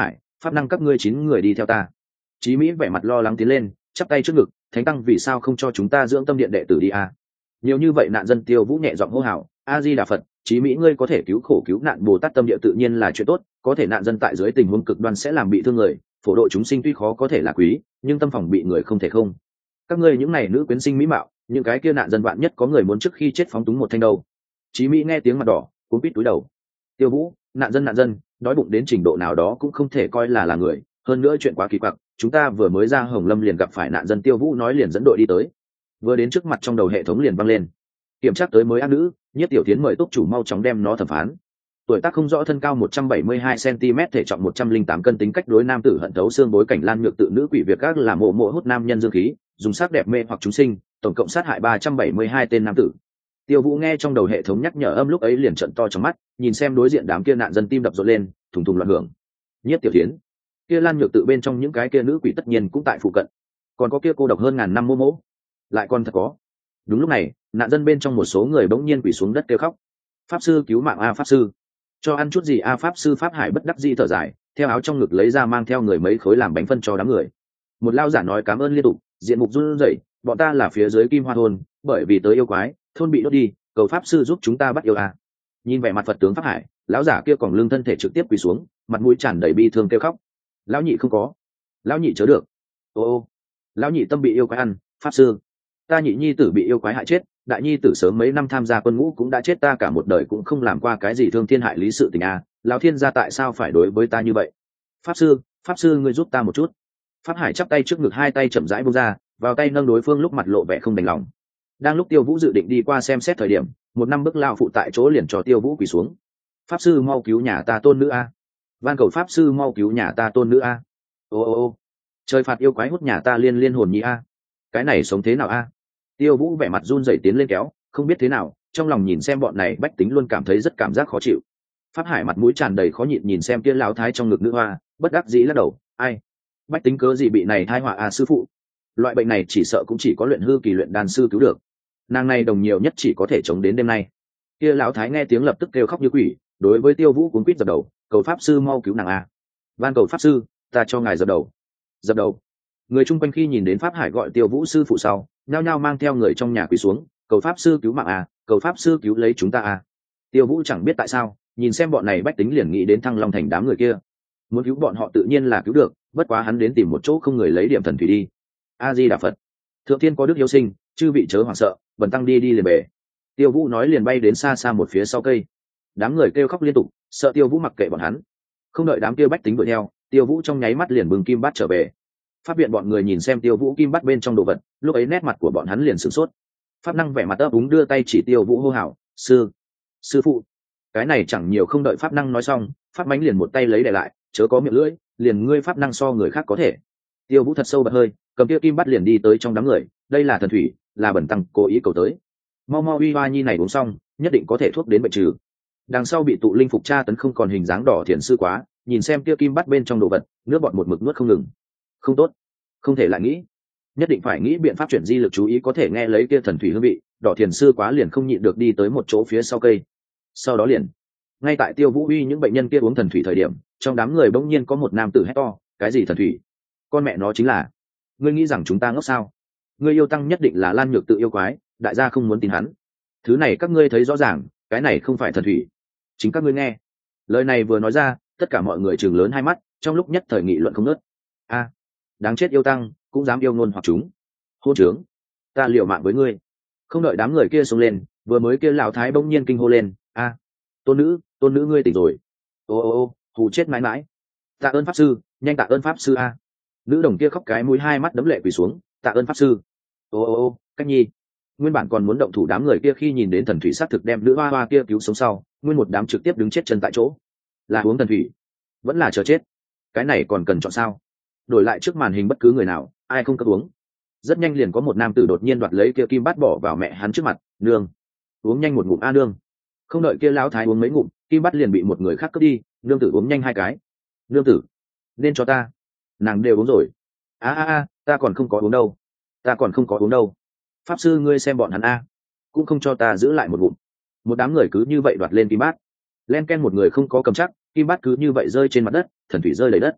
pháp năng các ngươi chín người đi theo ta. Chí Mỹ vẻ mặt lo lắng tiến lên, chắp tay trước ngực, thánh tăng vì sao không cho chúng ta dưỡng tâm điện đệ tử đi à? Nhiều như vậy nạn dân. Tiêu Vũ nhẹ giọng hô hào, a di đà Phật. Chí Mỹ ngươi có thể cứu khổ cứu nạn Bồ Tát tâm địa tự nhiên là chuyện tốt, có thể nạn dân tại dưới tình huống cực đoan sẽ làm bị thương người, phổ độ chúng sinh tuy khó có thể là quý, nhưng tâm phòng bị người không thể không. Các ngươi những này nữ quyến sinh mỹ mạo, những cái kia nạn dân vạn nhất có người muốn trước khi chết phóng túng một thanh đâu. Chí Mỹ nghe tiếng mặt đỏ, cuốn quýt túi đầu. Tiêu Vũ, nạn dân nạn dân, đói bụng đến trình độ nào đó cũng không thể coi là là người, hơn nữa chuyện quá kỳ quặc, chúng ta vừa mới ra Hồng Lâm liền gặp phải nạn dân. Tiêu Vũ nói liền dẫn đội đi tới. Vừa đến trước mặt trong đầu hệ thống liền vang lên, kiểm tra tới mới ác nữ, Nhiếp Tiểu Thiến mời túc chủ mau chóng đem nó thẩm phán. Tuổi tác không rõ, thân cao một trăm bảy mươi hai xăng-ti-mét, thể trọng một trăm linh tám cân, tính cách đối nam tử hận thấu xương, bối cảnh lan nhược tự nữ quỷ việc các là mộ mộ hút nam nhân dương khí, dùng sắc đẹp mê hoặc chúng sinh, tổng cộng sát hại ba trăm bảy mươi hai tên nam tử. Tiêu Vũ nghe trong đầu hệ thống nhắc nhở âm lúc ấy liền trợn to trong mắt, nhìn xem đối diện đám kia nạn dân tim đập rộn lên, thùng thùng loạn hưởng. Nhiếp Tiểu Thiến, kia lan nhược tự bên trong những cái kia nữ quỷ tất nhiên cũng tại phụ cận, còn có kia cô độc hơn ngàn năm mô mỗ, lại còn thật có. Đúng lúc này, nạn dân bên trong một số người bỗng nhiên quỳ xuống đất kêu khóc. Pháp sư cứu mạng a, pháp sư cho ăn chút gì a. Pháp sư Pháp Hải bất đắc dĩ thở dài, theo áo trong ngực lấy ra mang theo người mấy khối làm bánh phân cho đám người. Một lao giả nói cảm ơn liên tục, diện mục run rẩy, bọn ta là phía dưới Kim Hoa thôn, bởi vì tới yêu quái, thôn bị đốt đi, cầu pháp sư giúp chúng ta bắt yêu a. Nhìn vẻ mặt Phật tướng Pháp Hải, lão giả kia còn lưng thân thể trực tiếp quỳ xuống, mặt mũi tràn đầy bi thương kêu khóc. Lão nhị không có, lão nhị chớ được. Ô ô, lão nhị tâm bị yêu quái ăn, pháp sư, ta nhị nhi tử bị yêu quái hại chết, đại nhi tử sớm mấy năm tham gia quân ngũ cũng đã chết, ta cả một đời cũng không làm qua cái gì thương thiên hại lý sự tình a. Lão thiên gia tại sao phải đối với ta như vậy? Pháp sư, pháp sư ngươi giúp ta một chút. Pháp Hải chắp tay trước ngực, hai tay chậm rãi buông ra, vào tay nâng đối phương, lúc mặt lộ vẻ không đành lòng. Đang lúc Tiêu Vũ dự định đi qua xem xét thời điểm, một năm bước lao phụ tại chỗ liền cho Tiêu Vũ quỳ xuống. Pháp sư mau cứu nhà ta tôn nữ a, van cầu pháp sư mau cứu nhà ta tôn nữ a. Ô ô ô, trời phạt yêu quái hút nhà ta liên liên hồn nhi a, cái này sống thế nào a? Tiêu Vũ vẻ mặt run rẩy tiến lên kéo, không biết thế nào, trong lòng nhìn xem bọn này bách tính luôn cảm thấy rất cảm giác khó chịu. Pháp Hải mặt mũi tràn đầy khó nhịn nhìn xem kia lão thái trong ngực nữ hoa, bất đắc dĩ lắc đầu, ai, bách tính cớ gì bị này thai họa à sư phụ, loại bệnh này chỉ sợ cũng chỉ có luyện hư kỳ luyện đan sư cứu được, nàng này đồng nhiều nhất chỉ có thể chống đến đêm nay. Kia lão thái nghe tiếng lập tức kêu khóc như quỷ, đối với Tiêu Vũ cuống quýt dập đầu, cầu pháp sư mau cứu nàng a, van cầu pháp sư, ta cho ngài dập đầu. Dập đầu. Người chung quanh khi nhìn đến Pháp Hải gọi Tiêu Vũ sư phụ sau, nhao nhao mang theo người trong nhà quỳ xuống, cầu pháp sư cứu mạng a, cầu pháp sư cứu lấy chúng ta a. Tiêu Vũ chẳng biết tại sao, nhìn xem bọn này bách tính liền nghĩ đến Thăng Long thành đám người kia, muốn cứu bọn họ tự nhiên là cứu được, bất quá hắn đến tìm một chỗ không người lấy điểm thần thủy đi. A Di Đà Phật, thượng thiên có đức hiếu sinh, chư vị chớ hoảng sợ, bần tăng đi đi liền bể. Tiêu Vũ nói liền bay đến xa xa một phía sau cây. Đám người kêu khóc liên tục, sợ Tiêu Vũ mặc kệ bọn hắn. Không đợi đám kia bách tính đuổi theo, Tiêu Vũ trong nháy mắt liền bừng kim bát trở về. Pháp viện bọn người nhìn xem Tiêu Vũ kim bát bên trong đồ vật, lúc ấy nét mặt của bọn hắn liền sửng sốt. Pháp năng vẻ mặt ấp úng đưa tay chỉ Tiêu Vũ hô hào, sư, sư phụ. Cái này chẳng nhiều, không đợi pháp năng nói xong, pháp mánh liền một tay lấy để lại, chớ có miệng lưỡi, liền ngươi pháp năng so người khác có thể. Tiêu Vũ thật sâu bật hơi, cầm tiêu kim bát liền đi tới trong đám người, đây là thần thủy, là bẩn tăng cố ý cầu tới, mau mau uy hoa nhi này uống xong nhất định có thể thuốc đến bệnh trừ. Đằng sau bị tụ linh phục tra tấn không còn hình dáng đỏ thiền sư quá, nhìn xem tiêu kim bát bên trong đồ vật, nước bọt một mực nuốt không ngừng. Không tốt, không thể lại nghĩ, nhất định phải nghĩ biện pháp chuyển di lực chú ý, có thể nghe lấy kia thần thủy hương vị, đỏ thiền sư quá liền không nhịn được đi tới một chỗ phía sau cây. Sau đó liền ngay tại Tiêu Vũ uy những bệnh nhân kia uống thần thủy thời điểm, trong đám người bỗng nhiên có một nam tử hét to, cái gì thần thủy, con mẹ nó chính là, ngươi nghĩ rằng chúng ta ngốc sao? Ngươi yêu tăng nhất định là Lan Nhược tự yêu quái, đại gia không muốn tin hắn, thứ này các ngươi thấy rõ ràng, cái này không phải thần thủy, chính các ngươi nghe. Lời này vừa nói ra, tất cả mọi người trừng lớn hai mắt, trong lúc nhất thời nghị luận không ngớt. A, đáng chết yêu tăng, cũng dám yêu ngôn hoặc chúng, hôn trướng, ta liều mạng với ngươi. Không đợi đám người kia xông lên, vừa mới kia lão thái bỗng nhiên kinh hô lên, a, tôn nữ, tôn nữ ngươi tỉnh rồi. Ô ô ô, hù chết mãi mãi. Tạ ơn pháp sư, nhanh tạ ơn pháp sư a. Nữ đồng kia khóc cái mũi hai mắt đấm lệ quỳ xuống, tạ ơn pháp sư. Ô ô ô, cách nhi. Nguyên bản còn muốn động thủ đám người kia khi nhìn đến thần thủy sát thực đem nữ hoa hoa kia cứu sống sau, nguyên một đám trực tiếp đứng chết chân tại chỗ. Là uống thần thủy, vẫn là chờ chết, cái này còn cần chọn sao? Đổi lại trước màn hình bất cứ người nào, ai không cất uống. Rất nhanh liền có một nam tử đột nhiên đoạt lấy kia kim bát bỏ vào mẹ hắn trước mặt, nương, uống nhanh một ngụm a nương. Không đợi kia lão thái uống mấy ngụm, kim bát liền bị một người khác cướp đi, nương tử uống nhanh hai cái. Nương tử, nên cho ta, nàng đều uống rồi. A a a, ta còn không có uống đâu, ta còn không có uống đâu. Pháp sư ngươi xem bọn hắn a, cũng không cho ta giữ lại một ngụm. Một đám người cứ như vậy đoạt lên kim bát, len ken một người không có cầm chắc, kim bát cứ như vậy rơi trên mặt đất, thần thủy rơi lấy đất.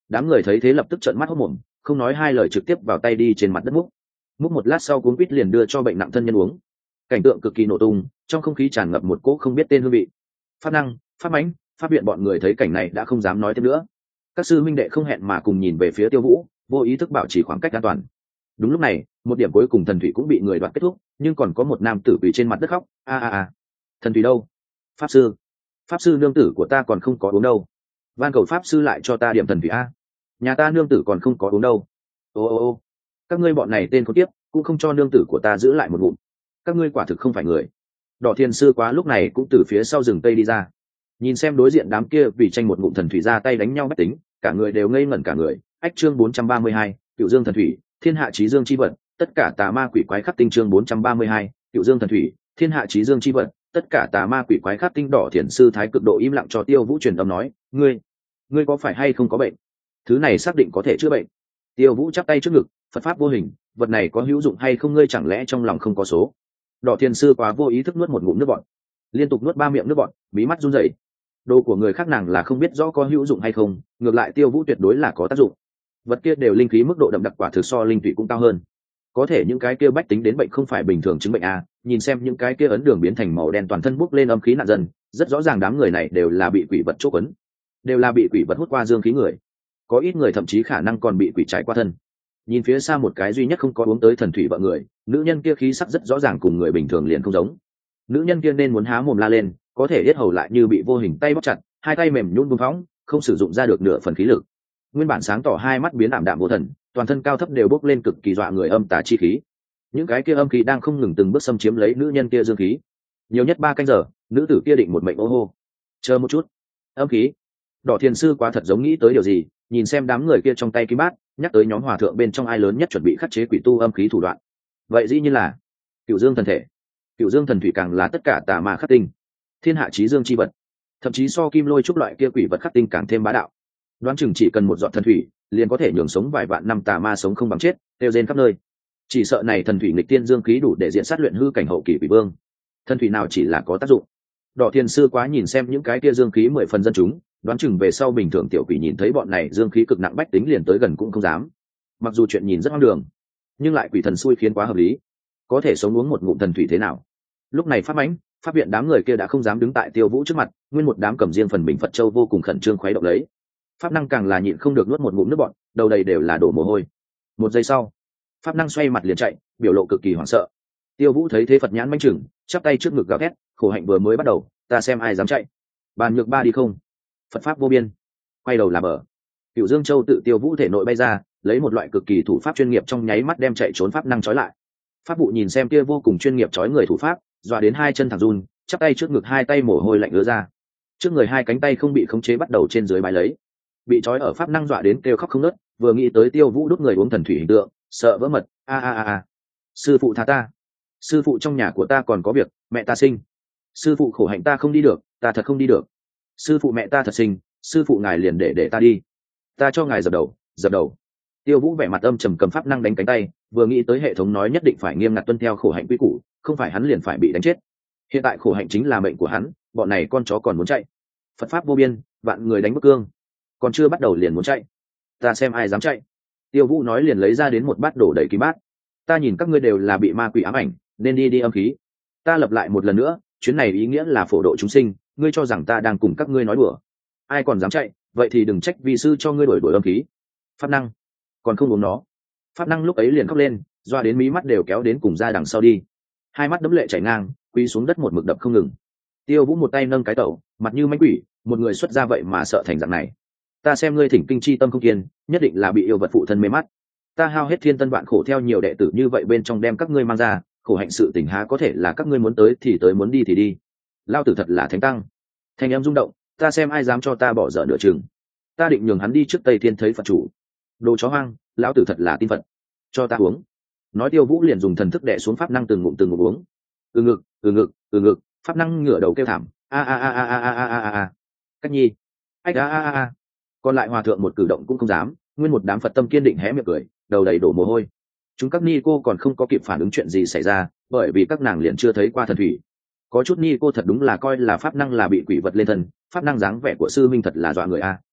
Đám người thấy thế lập tức trợn mắt hốt mồm, không nói hai lời trực tiếp vào tay đi trên mặt đất múc múc một lát sau cuốn quýt liền đưa cho bệnh nặng thân nhân uống. Cảnh tượng cực kỳ nổ tung, trong không khí tràn ngập một cỗ không biết tên hương vị. Pháp năng, pháp ánh, pháp viện bọn người thấy cảnh này đã không dám nói thêm nữa. Các sư minh đệ không hẹn mà cùng nhìn về phía Tiêu Vũ, vô ý thức bảo trì khoảng cách an toàn. Đúng lúc này, một điểm cuối cùng thần thủy cũng bị người đoạt kết thúc, nhưng còn có một nam tử quỳ trên mặt đất khóc. A a a, thần thủy đâu? Pháp sư, pháp sư nương tử của ta còn không có uống đâu. Van cầu pháp sư lại cho ta điểm thần thủy a. Nhà ta nương tử còn không có uống đâu. Ô ô ô, các ngươi bọn này tên khốn kiếp, cũng không cho nương tử của ta giữ lại một ngụm. Các ngươi quả thực không phải người. Đỏ Thiên sư quá lúc này cũng từ phía sau rừng tây đi ra, nhìn xem đối diện đám kia vì tranh một ngụm thần thủy ra tay đánh nhau bách tính, cả người đều ngây ngẩn cả người. Ách chương bốn trăm ba mươi hai, Cựu Dương thần thủy, thiên hạ chí dương chi vật, tất cả tà ma quỷ quái khắc tinh chương bốn trăm ba mươi hai, Cựu Dương thần thủy, thiên hạ chí dương chi vật, tất cả tà ma quỷ quái khắc tinh. Đỏ Thiền sư thái cực độ im lặng cho Tiêu Vũ truyền âm nói, ngươi, ngươi có phải hay không có bệnh? Thứ này xác định có thể chữa bệnh. Tiêu Vũ chắp tay trước ngực, Phật pháp vô hình, vật này có hữu dụng hay không ngươi chẳng lẽ trong lòng không có số? Đỏ Thiền sư quá vô ý thức nuốt một ngụm nước bọt, liên tục nuốt ba miệng nước bọt, bí mắt run rẩy. Đồ của người khác nàng là không biết rõ có hữu dụng hay không, ngược lại Tiêu Vũ tuyệt đối là có tác dụng. Vật kia đều linh khí mức độ đậm đặc quả thực so linh thủy cũng cao hơn. Có thể những cái kia bách tính đến bệnh không phải bình thường chứng bệnh à? Nhìn xem những cái kia ấn đường biến thành màu đen toàn thân bốc lên âm khí nạn dân, rất rõ ràng đám người này đều là bị quỷ vật chốt quấn, đều là bị quỷ vật hút qua dương khí người. Có ít người thậm chí khả năng còn bị quỷ trải qua thân. Nhìn phía xa một cái duy nhất không có uống tới thần thủy vợ người, nữ nhân kia khí sắc rất rõ ràng cùng người bình thường liền không giống. Nữ nhân kia nên muốn há mồm la lên, có thể yết hầu lại như bị vô hình tay bóc chặt, hai tay mềm nhũn buông phóng, không sử dụng ra được nửa phần khí lực. Nguyên bản sáng tỏ hai mắt biến ảm đạm vô thần, toàn thân cao thấp đều bốc lên cực kỳ dọa người âm tà chi khí. Những cái kia âm khí đang không ngừng từng bước xâm chiếm lấy nữ nhân kia dương khí. Nhiều nhất ba canh giờ, nữ tử kia định một mệnh ô hô. Chờ một chút, âm khí. Đỏ Thiền sư quá thật giống nghĩ tới điều gì, nhìn xem đám người kia trong tay kim bát, nhắc tới nhóm hòa thượng bên trong ai lớn nhất chuẩn bị khắc chế quỷ tu âm khí thủ đoạn. Vậy dĩ nhiên là Cựu Dương thần thể. Cựu Dương thần thủy càng là tất cả tà ma khắc tinh, thiên hạ chí dương chi vật, thậm chí so kim lôi trúc loại kia quỷ vật khắc tinh càng thêm bá đạo. Đoán chừng chỉ cần một giọt thần thủy, liền có thể nhường sống vài vạn năm tà ma sống không bằng chết, tiêu rên khắp nơi. Chỉ sợ này thần thủy nghịch tiên dương khí đủ để diện sát luyện hư cảnh hậu kỳ quỷ vương. Thần thủy nào chỉ là có tác dụng. Đỏ Thiền sư quá nhìn xem những cái kia dương khí mười phần dân chúng, đoán chừng về sau bình thường tiểu quỷ nhìn thấy bọn này dương khí cực nặng bách tính liền tới gần cũng không dám. Mặc dù chuyện nhìn rất hoang đường, nhưng lại quỷ thần xui khiến quá hợp lý. Có thể sống uống một ngụm thần thủy thế nào? Lúc này pháp ánh, pháp viện đám người kia đã không dám đứng tại Tiêu Vũ trước mặt, nguyên một đám cầm riêng phần mình Phật châu vô cùng khẩn trương khuấy động lấy. Pháp năng càng là nhịn không được nuốt một ngụm nước bọt, đầu đầy đều là đổ mồ hôi. Một giây sau, pháp năng xoay mặt liền chạy, biểu lộ cực kỳ hoảng sợ. Tiêu Vũ thấy thế Phật nhãn manh chừng, chắp tay trước ngực gào thét, khổ hạnh vừa mới bắt đầu, ta xem ai dám chạy. Bàn nhược ba đi không? Phật pháp vô biên. Quay đầu là bờ. Cựu Dương Châu tự Tiêu Vũ thể nội bay ra, lấy một loại cực kỳ thủ pháp chuyên nghiệp trong nháy mắt đem chạy trốn pháp năng trói lại. Pháp vụ nhìn xem kia vô cùng chuyên nghiệp trói người thủ pháp, dọa đến hai chân thẳng run, chắp tay trước ngực hai tay mồ hôi lạnh ứa ra. Trước người hai cánh tay không bị khống chế bắt đầu trên dưới bái lấy. Bị trói ở pháp năng dọa đến kêu khóc không ngớt, vừa nghĩ tới Tiêu Vũ đút người uống thần thủy hình tượng, sợ vỡ mật, a a a a. Sư phụ tha ta. Sư phụ trong nhà của ta còn có việc, mẹ ta sinh. Sư phụ khổ hạnh ta không đi được, ta thật không đi được. Sư phụ mẹ ta thật sinh, sư phụ ngài liền để để ta đi. Ta cho ngài dập đầu, dập đầu. Tiêu Vũ vẻ mặt âm trầm cầm pháp năng đánh cánh tay, vừa nghĩ tới hệ thống nói nhất định phải nghiêm ngặt tuân theo khổ hạnh quy củ, không phải hắn liền phải bị đánh chết. Hiện tại khổ hạnh chính là mệnh của hắn, bọn này con chó còn muốn chạy. Phật pháp vô biên, vạn người đánh bức cương, còn chưa bắt đầu liền muốn chạy. Ta xem ai dám chạy. Tiêu Vũ nói liền lấy ra đến một bát đổ đầy kim bát. Ta nhìn các ngươi đều là bị ma quỷ ám ảnh, nên đi đi âm khí. Ta lập lại một lần nữa, chuyến này ý nghĩa là phổ độ chúng sinh, ngươi cho rằng ta đang cùng các ngươi nói đùa. Ai còn dám chạy, vậy thì đừng trách vi sư cho ngươi đổi đổi âm khí. Pháp năng, còn không uống nó. Pháp năng lúc ấy liền khóc lên, doa đến mí mắt đều kéo đến cùng ra đằng sau đi. Hai mắt đẫm lệ chảy ngang, quy xuống đất một mực đập không ngừng. Tiêu Vũ một tay nâng cái tẩu, mặt như mánh quỷ, một người xuất ra vậy mà sợ thành dạng này. Ta xem ngươi thỉnh kinh chi tâm không kiên, nhất định là bị yêu vật phụ thân mê mắt. Ta hao hết thiên tân vạn khổ theo nhiều đệ tử như vậy bên trong đem các ngươi mang ra, khổ hạnh sự tình há có thể là các ngươi muốn tới thì tới muốn đi thì đi. Lao tử thật là thánh tăng. Thanh em rung động, ta xem ai dám cho ta bỏ dở nửa chừng. Ta định nhường hắn đi trước Tây Thiên thấy Phật chủ. Đồ chó hoang, lão tử thật là tin Phật. Cho ta uống. Nói Tiêu Vũ liền dùng thần thức đè xuống pháp năng từng ngụm từng ngụm uống. Ừ ngực, ừ ngực, ừ ngực, pháp năng ngửa đầu kêu thảm, a a a a a a a a a. Cách nhi, ách a a a a. Còn lại hòa thượng một cử động cũng không dám, nguyên một đám Phật tâm kiên định hé miệng cười, đầu đầy đổ mồ hôi. Chúng các ni cô còn không có kịp phản ứng chuyện gì xảy ra, bởi vì các nàng liền chưa thấy qua thần thủy. Có chút ni cô thật đúng là coi là pháp năng là bị quỷ vật lên thân, pháp năng dáng vẻ của sư minh thật là dọa người a.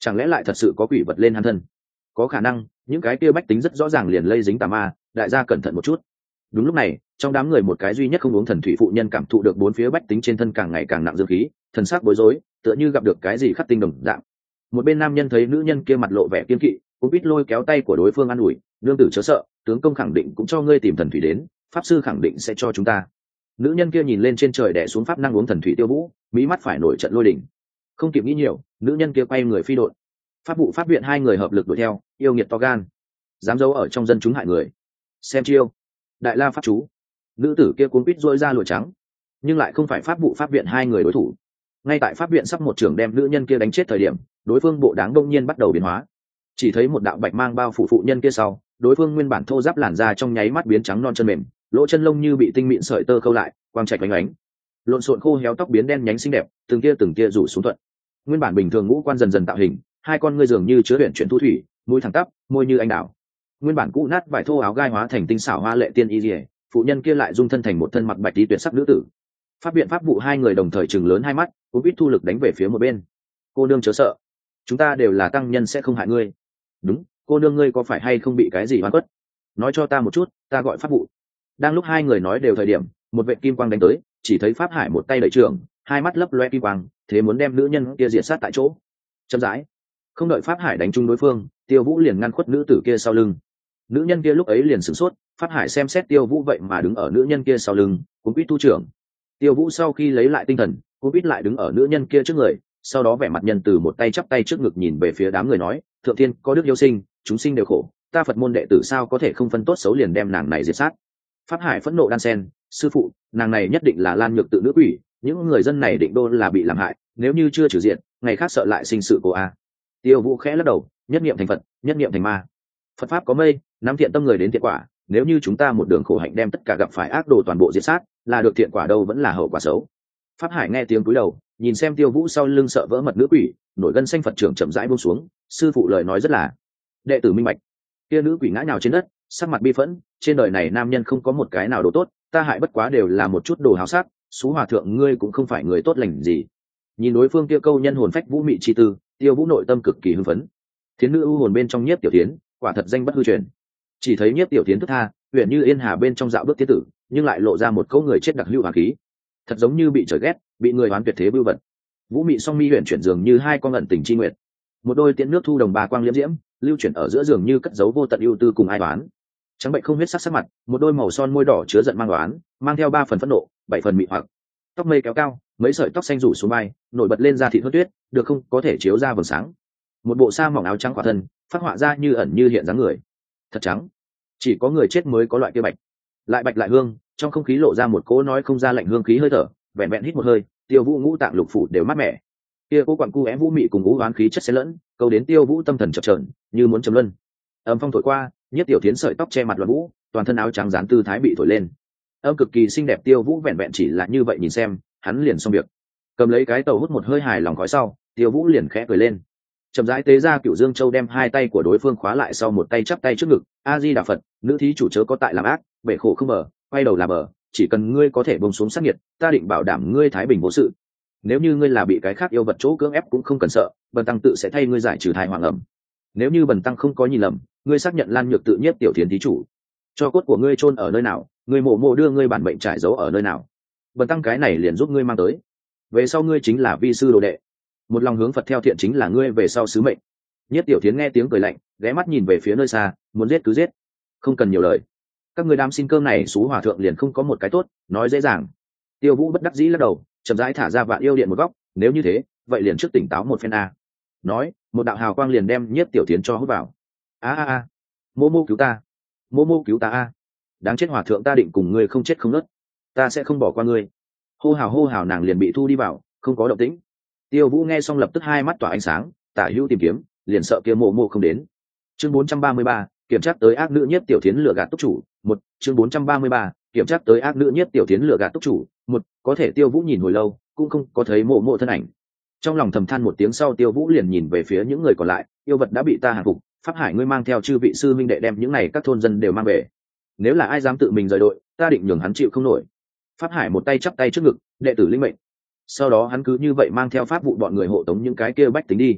chẳng lẽ lại thật sự có quỷ vật lên hắn thân? Có khả năng những cái kia bách tính rất rõ ràng liền lây dính tà ma, đại gia cẩn thận một chút. Đúng lúc này, trong đám người một cái duy nhất không uống thần thủy phụ nhân cảm thụ được bốn phía bách tính trên thân càng ngày càng nặng dương khí, thần sắc bối rối, tựa như gặp được cái gì khắc tinh đồng dạng. Một bên nam nhân thấy nữ nhân kia mặt lộ vẻ kiên kỵ, cũng biết lôi kéo tay của đối phương an ủi, nương tử chớ sợ, tướng công khẳng định cũng cho ngươi tìm thần thủy đến, pháp sư khẳng định sẽ cho chúng ta. Nữ nhân kia nhìn lên trên trời đè xuống pháp năng uống thần thủy Tiêu Vũ, mí mắt phải nổi trận lôi đỉnh. Không kịp nghĩ nhiều, nữ nhân kia quay người phi độn. Pháp vụ pháp viện hai người hợp lực đuổi theo, yêu nghiệt to gan, dám giấu ở trong dân chúng hại người. Xem chiêu, đại la pháp chú. Nữ tử kia cuốn quýt rỗi ra lụa trắng, nhưng lại không phải pháp vụ pháp viện hai người đối thủ. Ngay tại pháp viện sắp một trưởng đem nữ nhân kia đánh chết thời điểm, đối phương bộ đáng đông nhiên bắt đầu biến hóa. Chỉ thấy một đạo bạch mang bao phủ phụ nhân kia sau, đối phương nguyên bản thô giáp làn da trong nháy mắt biến trắng non chân mềm, lỗ chân lông như bị tinh mịn sợi tơ khâu lại, quang trạch ánh ánh. Lộn xộn khô héo tóc biến đen nhánh xinh đẹp, từng kia từng kia rủ xuống thuận. Nguyên bản bình thường ngũ quan dần dần tạo hình, hai con ngươi dường như chứa luyện chuyển thu thủy, mũi thẳng tắp, môi như anh đào. Nguyên bản cũ nát vải thô áo gai hóa thành tinh xảo hoa lệ tiên y liễu, phụ nhân kia lại dung thân thành một thân mặc bạch tí tuyệt sắc nữ tử. Pháp biện pháp vụ hai người đồng thời chừng lớn hai mắt, cũng biết thu lực đánh về phía một bên. Cô nương chớ sợ, chúng ta đều là tăng nhân sẽ không hại ngươi. Đúng, cô nương ngươi có phải hay không bị cái gì oan khuất? Nói cho ta một chút, ta gọi pháp vụ. Đang lúc hai người nói đều thời điểm, một vệ kim quang đánh tới, chỉ thấy pháp hải một tay đẩy trường, hai mắt lấp loe kim quang, thế muốn đem nữ nhân kia diệt sát tại chỗ. Chậm rãi, không đợi pháp hải đánh trúng đối phương, Tiêu Vũ liền ngăn khuất nữ tử kia sau lưng. Nữ nhân kia lúc ấy liền sửng sốt, pháp hải xem xét Tiêu Vũ vậy mà đứng ở nữ nhân kia sau lưng, cũng biết thu trưởng. Tiêu Vũ sau khi lấy lại tinh thần, cũng biết lại đứng ở nữ nhân kia trước người, sau đó vẻ mặt nhân từ một tay chắp tay trước ngực nhìn về phía đám người nói, thượng thiên có đức yêu sinh, chúng sinh đều khổ, ta Phật môn đệ tử sao có thể không phân tốt xấu liền đem nàng này diệt sát. Pháp hải phẫn nộ đan sen, sư phụ, nàng này nhất định là Lan Nhược tự nữ quỷ, những người dân này định đô là bị làm hại, nếu như chưa trừ diện, ngày khác sợ lại sinh sự cô a. Tiêu Vũ khẽ lắc đầu, nhất niệm thành Phật, nhất niệm thành ma. Phật pháp có mây, nắm thiện tâm người đến thiện quả, nếu như chúng ta một đường khổ hạnh đem tất cả gặp phải ác đồ toàn bộ diệt sát, là được thiện quả đâu vẫn là hậu quả xấu. Pháp hải nghe tiếng cúi đầu, nhìn xem Tiêu Vũ sau lưng sợ vỡ mật nữ quỷ, nổi gân xanh Phật trưởng chậm rãi buông xuống, sư phụ lời nói rất là đệ tử minh bạch. Kia nữ quỷ ngã nhào trên đất, sắc mặt bi phẫn, trên đời này nam nhân không có một cái nào đồ tốt, ta hại bất quá đều là một chút đồ háo sắc, xú hòa thượng ngươi cũng không phải người tốt lành gì. Nhìn đối phương kia câu nhân hồn phách vũ mị chi tư, Tiêu Vũ nội tâm cực kỳ hưng phấn. Thiến nữ ưu hồn bên trong Nhiếp Tiểu Thiến, quả thật danh bất hư truyền. Chỉ thấy Nhiếp Tiểu Thiến thức tha, huyền như yên hà bên trong dạo bước tiết tử, nhưng lại lộ ra một câu người chết đặc hữu hàn khí, thật giống như bị trời ghét, bị người oán tuyệt thế bưu vật. Vũ mị song mi huyền chuyển dường như hai con ẩn tình chi nguyệt, một đôi tiễn nước thu đồng bà quang liễm diễm, lưu chuyển ở giữa giường như cất giấu vô tận ưu tư cùng ai đoán. Trắng bệnh không huyết sắc sắc mặt, một đôi màu son môi đỏ chứa giận mang đoán, mang theo ba phần phẫn nộ, bảy phần mị hoặc. Tóc mây kéo cao, mấy sợi tóc xanh rủ xuống vai, nổi bật lên da thịt hớt tuyết, được không có thể chiếu ra vầng sáng. Một bộ sa mỏng áo trắng khỏa thân, phát họa ra như ẩn như hiện dáng người. Thật trắng, chỉ có người chết mới có loại kia bạch. Lại bạch lại hương, trong không khí lộ ra một cỗ nói không ra lạnh hương khí hơi thở, vẹn vẹn hít một hơi, Tiêu Vũ ngũ tạng lục phủ đều mát mẻ. Kia cô quặn cu é vũ mị cùng ngũ oán khí chất xen lẫn, câu đến Tiêu Vũ tâm thần chập chờn, như muốn trầm luân. Âm phong thổi qua, Nhất Tiểu Thiến sợi tóc che mặt loạn vũ, toàn thân áo trắng dán tư thái bị thổi lên. Âm cực kỳ xinh đẹp Tiêu Vũ vẹn vẹn chỉ là như vậy nhìn xem, hắn liền xong việc. Cầm lấy cái tàu hút một hơi hài lòng khói sau, Tiêu Vũ liền khẽ cười lên. Chậm rãi tế ra Cửu Dương Châu đem hai tay của đối phương khóa lại sau một tay chắp tay trước ngực, A Di Đà Phật, nữ thí chủ chớ có tại làm ác, bể khổ không bờ, quay đầu là bờ, chỉ cần ngươi có thể buông xuống sát nhiệt, ta định bảo đảm ngươi thái bình vô sự. Nếu như ngươi là bị cái khác yêu vật chỗ cưỡng ép cũng không cần sợ, bần tăng tự sẽ thay ngươi giải trừ thai hoàng ẩm. Nếu như bần tăng không có nhìn lầm, ngươi xác nhận Lan Nhược tự Nhiếp Tiểu Thiến thí chủ, cho cốt của ngươi chôn ở nơi nào, ngươi mộ mộ đưa ngươi bản mệnh trải giấu ở nơi nào, bần tăng cái này liền giúp ngươi mang tới. Về sau ngươi chính là vi sư đồ đệ, một lòng hướng Phật theo thiện chính là ngươi về sau sứ mệnh. Nhiếp Tiểu Thiến nghe tiếng cười lạnh, ghé mắt nhìn về phía nơi xa, muốn giết cứ giết, không cần nhiều lời. Các ngươi đám xin cơm này xú hòa thượng liền không có một cái tốt, nói dễ dàng. Tiêu Vũ bất đắc dĩ lắc đầu, chậm rãi thả ra Vạn Yêu Điện một góc, nếu như thế, vậy liền trước tỉnh táo một phen a. Nói, một đạo hào quang liền đem Nhiếp Tiểu Thiến cho hút vào. A a a, mô mô cứu ta, mô mô cứu ta a. Đáng chết hòa thượng, ta định cùng ngươi không chết không nứt, ta sẽ không bỏ qua ngươi. Hô hào hô hào nàng liền bị thu đi vào, không có động tĩnh. Tiêu Vũ nghe xong lập tức hai mắt tỏa ánh sáng, tả hữu tìm kiếm, liền sợ kia mộ mộ không đến. Chương bốn trăm ba mươi ba, kiểm tra tới ác nữ Nhiếp Tiểu Thiến lừa gạt túc chủ. Một, chương bốn trăm ba mươi ba, kiểm tra tới ác nữ Nhiếp Tiểu Thiến lừa gạt túc chủ. Một, có thể Tiêu Vũ nhìn hồi lâu, cũng không có thấy mộ mộ thân ảnh. Trong lòng thầm than một tiếng sau, Tiêu Vũ liền nhìn về phía những người còn lại, yêu vật đã bị ta hạ phục, Pháp Hải ngươi mang theo chư vị sư minh đệ đem những này các thôn dân đều mang về. Nếu là ai dám tự mình rời đội, ta định nhường hắn chịu không nổi. Pháp Hải một tay chắp tay trước ngực, đệ tử linh mệnh. Sau đó hắn cứ như vậy mang theo pháp vụ bọn người hộ tống những cái kia bách tính đi.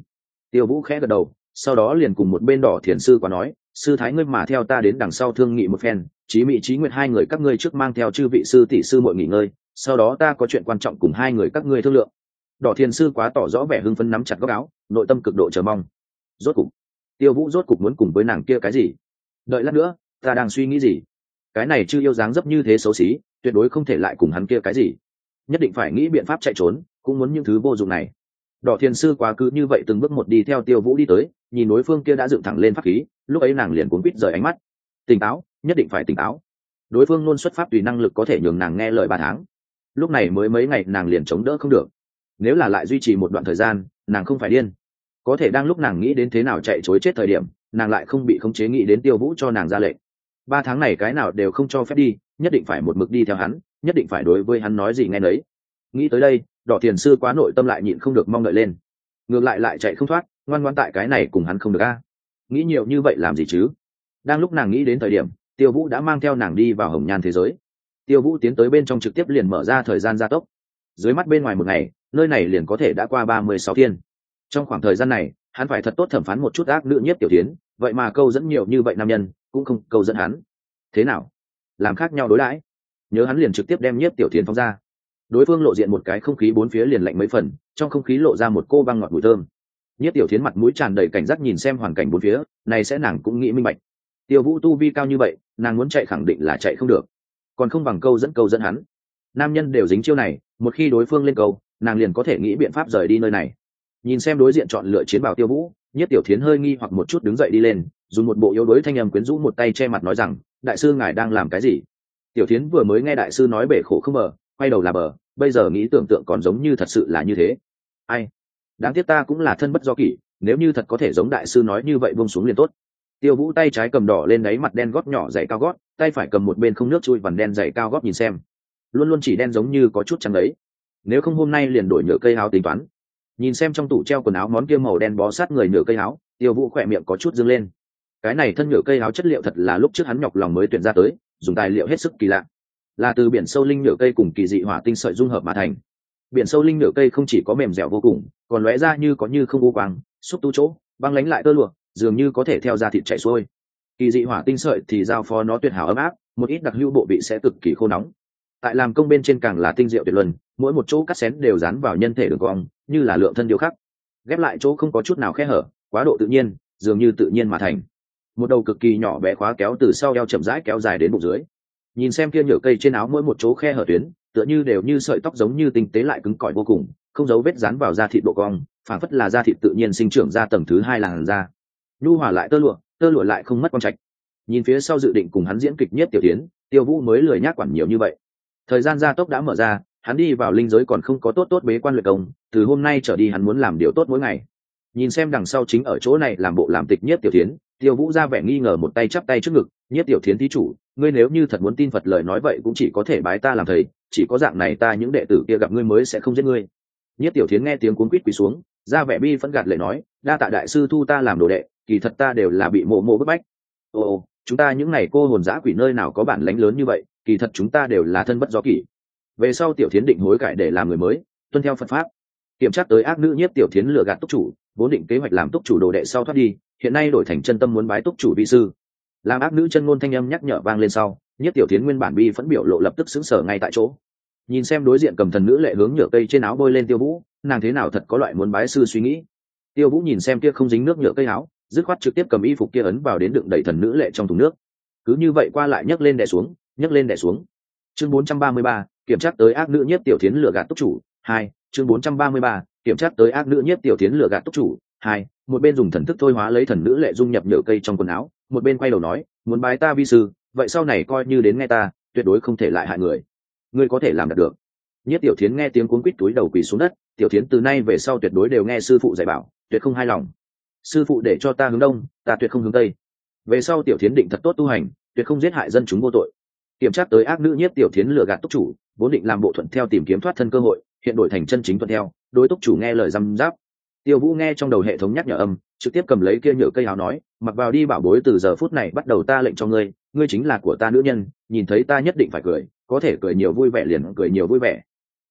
Tiêu Vũ khẽ gật đầu, sau đó liền cùng một bên Đỏ Thiền sư quá nói, sư thái ngươi mà theo ta đến đằng sau thương nghị một phen, Chí Mị Chí Nguyệt hai người các ngươi trước mang theo chư vị sư tỷ sư muội nghỉ ngơi, sau đó ta có chuyện quan trọng cùng hai người các ngươi thương lượng. Đỏ Thiền sư quá tỏ rõ vẻ hưng phấn nắm chặt góc áo, nội tâm cực độ chờ mong. Rốt cục, Tiêu Vũ rốt cục muốn cùng với nàng kia cái gì? Đợi lát nữa, ta đang suy nghĩ gì? Cái này chưa yêu dáng dấp như thế xấu xí, tuyệt đối không thể lại cùng hắn kia cái gì. Nhất định phải nghĩ biện pháp chạy trốn, cũng muốn những thứ vô dụng này. Đỏ Thiền sư quá cứ như vậy từng bước một đi theo Tiêu Vũ đi tới, nhìn đối phương kia đã dựng thẳng lên pháp khí, lúc ấy nàng liền cuống quýt rời ánh mắt. Tỉnh táo, nhất định phải tỉnh táo. Đối phương luôn xuất pháp tùy năng lực có thể nhường nàng nghe lời ba tháng. Lúc này mới mấy ngày nàng liền chống đỡ không được. Nếu là lại duy trì một đoạn thời gian, nàng không phải điên. Có thể đang lúc nàng nghĩ đến thế nào chạy chối chết thời điểm, nàng lại không bị khống chế nghĩ đến Tiêu Vũ cho nàng ra lệnh. Ba tháng này cái nào đều không cho phép đi, nhất định phải một mực đi theo hắn, nhất định phải đối với hắn nói gì nghe nấy. Nghĩ tới đây, Đỏ Thiền sư quá nội tâm lại nhịn không được mong đợi lên. Ngược lại lại chạy không thoát, ngoan ngoãn tại cái này cùng hắn không được a. Nghĩ nhiều như vậy làm gì chứ? Đang lúc nàng nghĩ đến thời điểm, Tiêu Vũ đã mang theo nàng đi vào hồng nhan thế giới. Tiêu Vũ tiến tới bên trong trực tiếp liền mở ra thời gian gia tốc. Dưới mắt bên ngoài một ngày, nơi này liền có thể đã qua ba mươi sáu thiên. Trong khoảng thời gian này, hắn phải thật tốt thẩm phán một chút ác nữ Nhiếp Tiểu Thiến, vậy mà câu dẫn nhiều như vậy nam nhân, cũng không câu dẫn hắn. Thế nào? Làm khác nhau đối đãi. Nhớ hắn liền trực tiếp đem Nhiếp Tiểu Thiến phóng ra. Đối phương lộ diện một cái không khí bốn phía liền lạnh mấy phần, trong không khí lộ ra một cô băng ngọt mùi thơm. Nhiếp Tiểu Thiến mặt mũi tràn đầy cảnh giác nhìn xem hoàn cảnh bốn phía, này sẽ nàng cũng nghĩ minh bạch. Tiêu Vũ tu vi cao như vậy, nàng muốn chạy khẳng định là chạy không được, còn không bằng câu dẫn câu dẫn hắn. Nam nhân đều dính chiêu này, một khi đối phương lên câu, nàng liền có thể nghĩ biện pháp rời đi nơi này. Nhìn xem đối diện chọn lựa chiến bảo Tiêu Vũ, Nhiếp Tiểu Thiến hơi nghi hoặc một chút đứng dậy đi lên, dùng một bộ yếu đuối thanh âm quyến rũ một tay che mặt nói rằng, đại sư ngài đang làm cái gì? Tiểu Thiến vừa mới nghe đại sư nói bể khổ không bờ, quay đầu là bờ, bây giờ nghĩ tưởng tượng còn giống như thật sự là như thế. Ai? Đáng tiếc ta cũng là thân bất do kỷ, nếu như thật có thể giống đại sư nói như vậy buông xuống liền tốt. Tiêu Vũ tay trái cầm đỏ lên đáy mặt đen gót nhỏ giày cao gót, tay phải cầm một bên không nước chui vằn đen giày cao gót nhìn xem, luôn luôn chỉ đen giống như có chút trắng đấy. Nếu không hôm nay liền đổi nhựa cây áo tính toán. Nhìn xem trong tủ treo quần áo món kia màu đen bó sát người nhựa cây áo, Tiêu Vũ khỏe miệng có chút dương lên. Cái này thân nhựa cây áo chất liệu thật là lúc trước hắn nhọc lòng mới tuyển ra tới, dùng tài liệu hết sức kỳ lạ, là từ biển sâu linh nhựa cây cùng kỳ dị hỏa tinh sợi dung hợp mà thành. Biển sâu linh nhựa cây không chỉ có mềm dẻo vô cùng, còn lóe ra như có như không u quang, xúc tu chỗ, băng lánh lại tơ lụa, dường như có thể theo da thịt chảy xuôi. Kỳ dị hỏa tinh sợi thì giao phó nó tuyệt hảo ấm áp, một ít đặc hữu bộ vị sẽ cực kỳ khô nóng. Tại làm công bên trên càng là tinh diệu tuyệt luân, mỗi một chỗ cắt xén đều dán vào nhân thể đường cong, như là lượng thân điêu khắc. Ghép lại chỗ không có chút nào khe hở, quá độ tự nhiên, dường như tự nhiên mà thành. Một đầu cực kỳ nhỏ bé khóa kéo từ sau eo chậm rãi kéo dài đến bụng dưới. Nhìn xem kia nhựa cây trên áo mỗi một chỗ khe hở tuyến, tựa như đều như sợi tóc giống như tinh tế lại cứng cỏi vô cùng, không dấu vết dán vào da thịt độ cong, phản phất là da thịt tự nhiên sinh trưởng ra tầng thứ hai làn da. Nhu hòa lại tơ lụa, tơ lụa lại không mất quang trạch. Nhìn phía sau dự định cùng hắn diễn kịch Nhiếp Tiểu Thiến, Tiêu Vũ mới lười nhác quản nhiều như vậy. Thời gian gia tốc đã mở ra, hắn đi vào linh giới còn không có tốt tốt bế quan luyện công, từ hôm nay trở đi hắn muốn làm điều tốt mỗi ngày. Nhìn xem đằng sau chính ở chỗ này làm bộ làm tịch Nhiếp Tiểu Thiến, Tiêu Vũ ra vẻ nghi ngờ một tay chắp tay trước ngực, Nhiếp Tiểu Thiến thí chủ, ngươi nếu như thật muốn tin Phật lời nói vậy cũng chỉ có thể bái ta làm thầy, chỉ có dạng này ta những đệ tử kia gặp ngươi mới sẽ không giết ngươi. Nhiếp Tiểu Thiến nghe tiếng cuống quýt quỳ xuống, ra vẻ bi phẫn gạt lệ nói, đa tạ đại sư thu ta làm đồ đệ, kỳ thật ta đều là bị mộ mộ bức bách. Ồ, chúng ta những này cô hồn dã quỷ nơi nào có bản lãnh lớn như vậy, kỳ thật chúng ta đều là thân bất do kỷ. Về sau Tiểu Thiến định hối cải để làm người mới, tuân theo Phật pháp. Kiểm tra tới ác nữ Nhiếp Tiểu Thiến lừa gạt túc chủ, vốn định kế hoạch làm túc chủ đồ đệ sau thoát đi, hiện nay đổi thành chân tâm muốn bái túc chủ vi sư. Làm ác nữ chân ngôn thanh âm nhắc nhở vang lên sau, Nhiếp Tiểu Thiến nguyên bản bi phẫn biểu lộ lập tức sững sờ ngay tại chỗ. Nhìn xem đối diện cầm thần nữ lệ hướng nhựa cây trên áo bôi lên Tiêu Vũ, nàng thế nào thật có loại muốn bái sư suy nghĩ. Tiêu Vũ nhìn xem kia không dính nước nhựa cây áo, dứt khoát trực tiếp cầm y phục kia ấn vào đến đựng đẩy thần nữ lệ trong thùng nước. Cứ như vậy qua lại nhấc lên đè xuống, nhấc lên đè xuống. Chương bốn trăm ba mươi ba, kiểm tra tới ác nữ Nhiếp Tiểu Thiến lừa gạt túc chủ. Hai, chương bốn trăm ba mươi ba, kiểm tra tới ác nữ Nhiếp Tiểu Thiến lừa gạt túc chủ. Hai, một bên dùng thần thức thôi hóa lấy thần nữ lệ dung nhập nhựa cây trong quần áo, một bên quay đầu nói, muốn bái ta vi sư, vậy sau này coi như đến nghe ta, tuyệt đối không thể lại hại người. Ngươi có thể làm được. Nhiếp Tiểu Thiến nghe tiếng cuống quýt túi đầu quỳ xuống đất, Tiểu Thiến từ nay về sau tuyệt đối đều nghe sư phụ dạy bảo, tuyệt không hai lòng. Sư phụ để cho ta hướng đông, ta tuyệt không hướng tây. Về sau Tiểu Thiến định thật tốt tu hành, tuyệt không giết hại dân chúng vô tội. Kiểm tra tới ác nữ Nhiếp Tiểu Thiến lừa gạt túc chủ, vốn định làm bộ thuận theo tìm kiếm thoát thân cơ hội, hiện đổi thành chân chính thuận theo, đối túc chủ nghe lời răm giáp. Tiêu Vũ nghe trong đầu hệ thống nhắc nhở âm, trực tiếp cầm lấy kia nhựa cây áo nói, mặc vào đi bảo bối, từ giờ phút này bắt đầu ta lệnh cho ngươi, ngươi chính là của ta nữ nhân, nhìn thấy ta nhất định phải cười, có thể cười nhiều vui vẻ liền cười nhiều vui vẻ.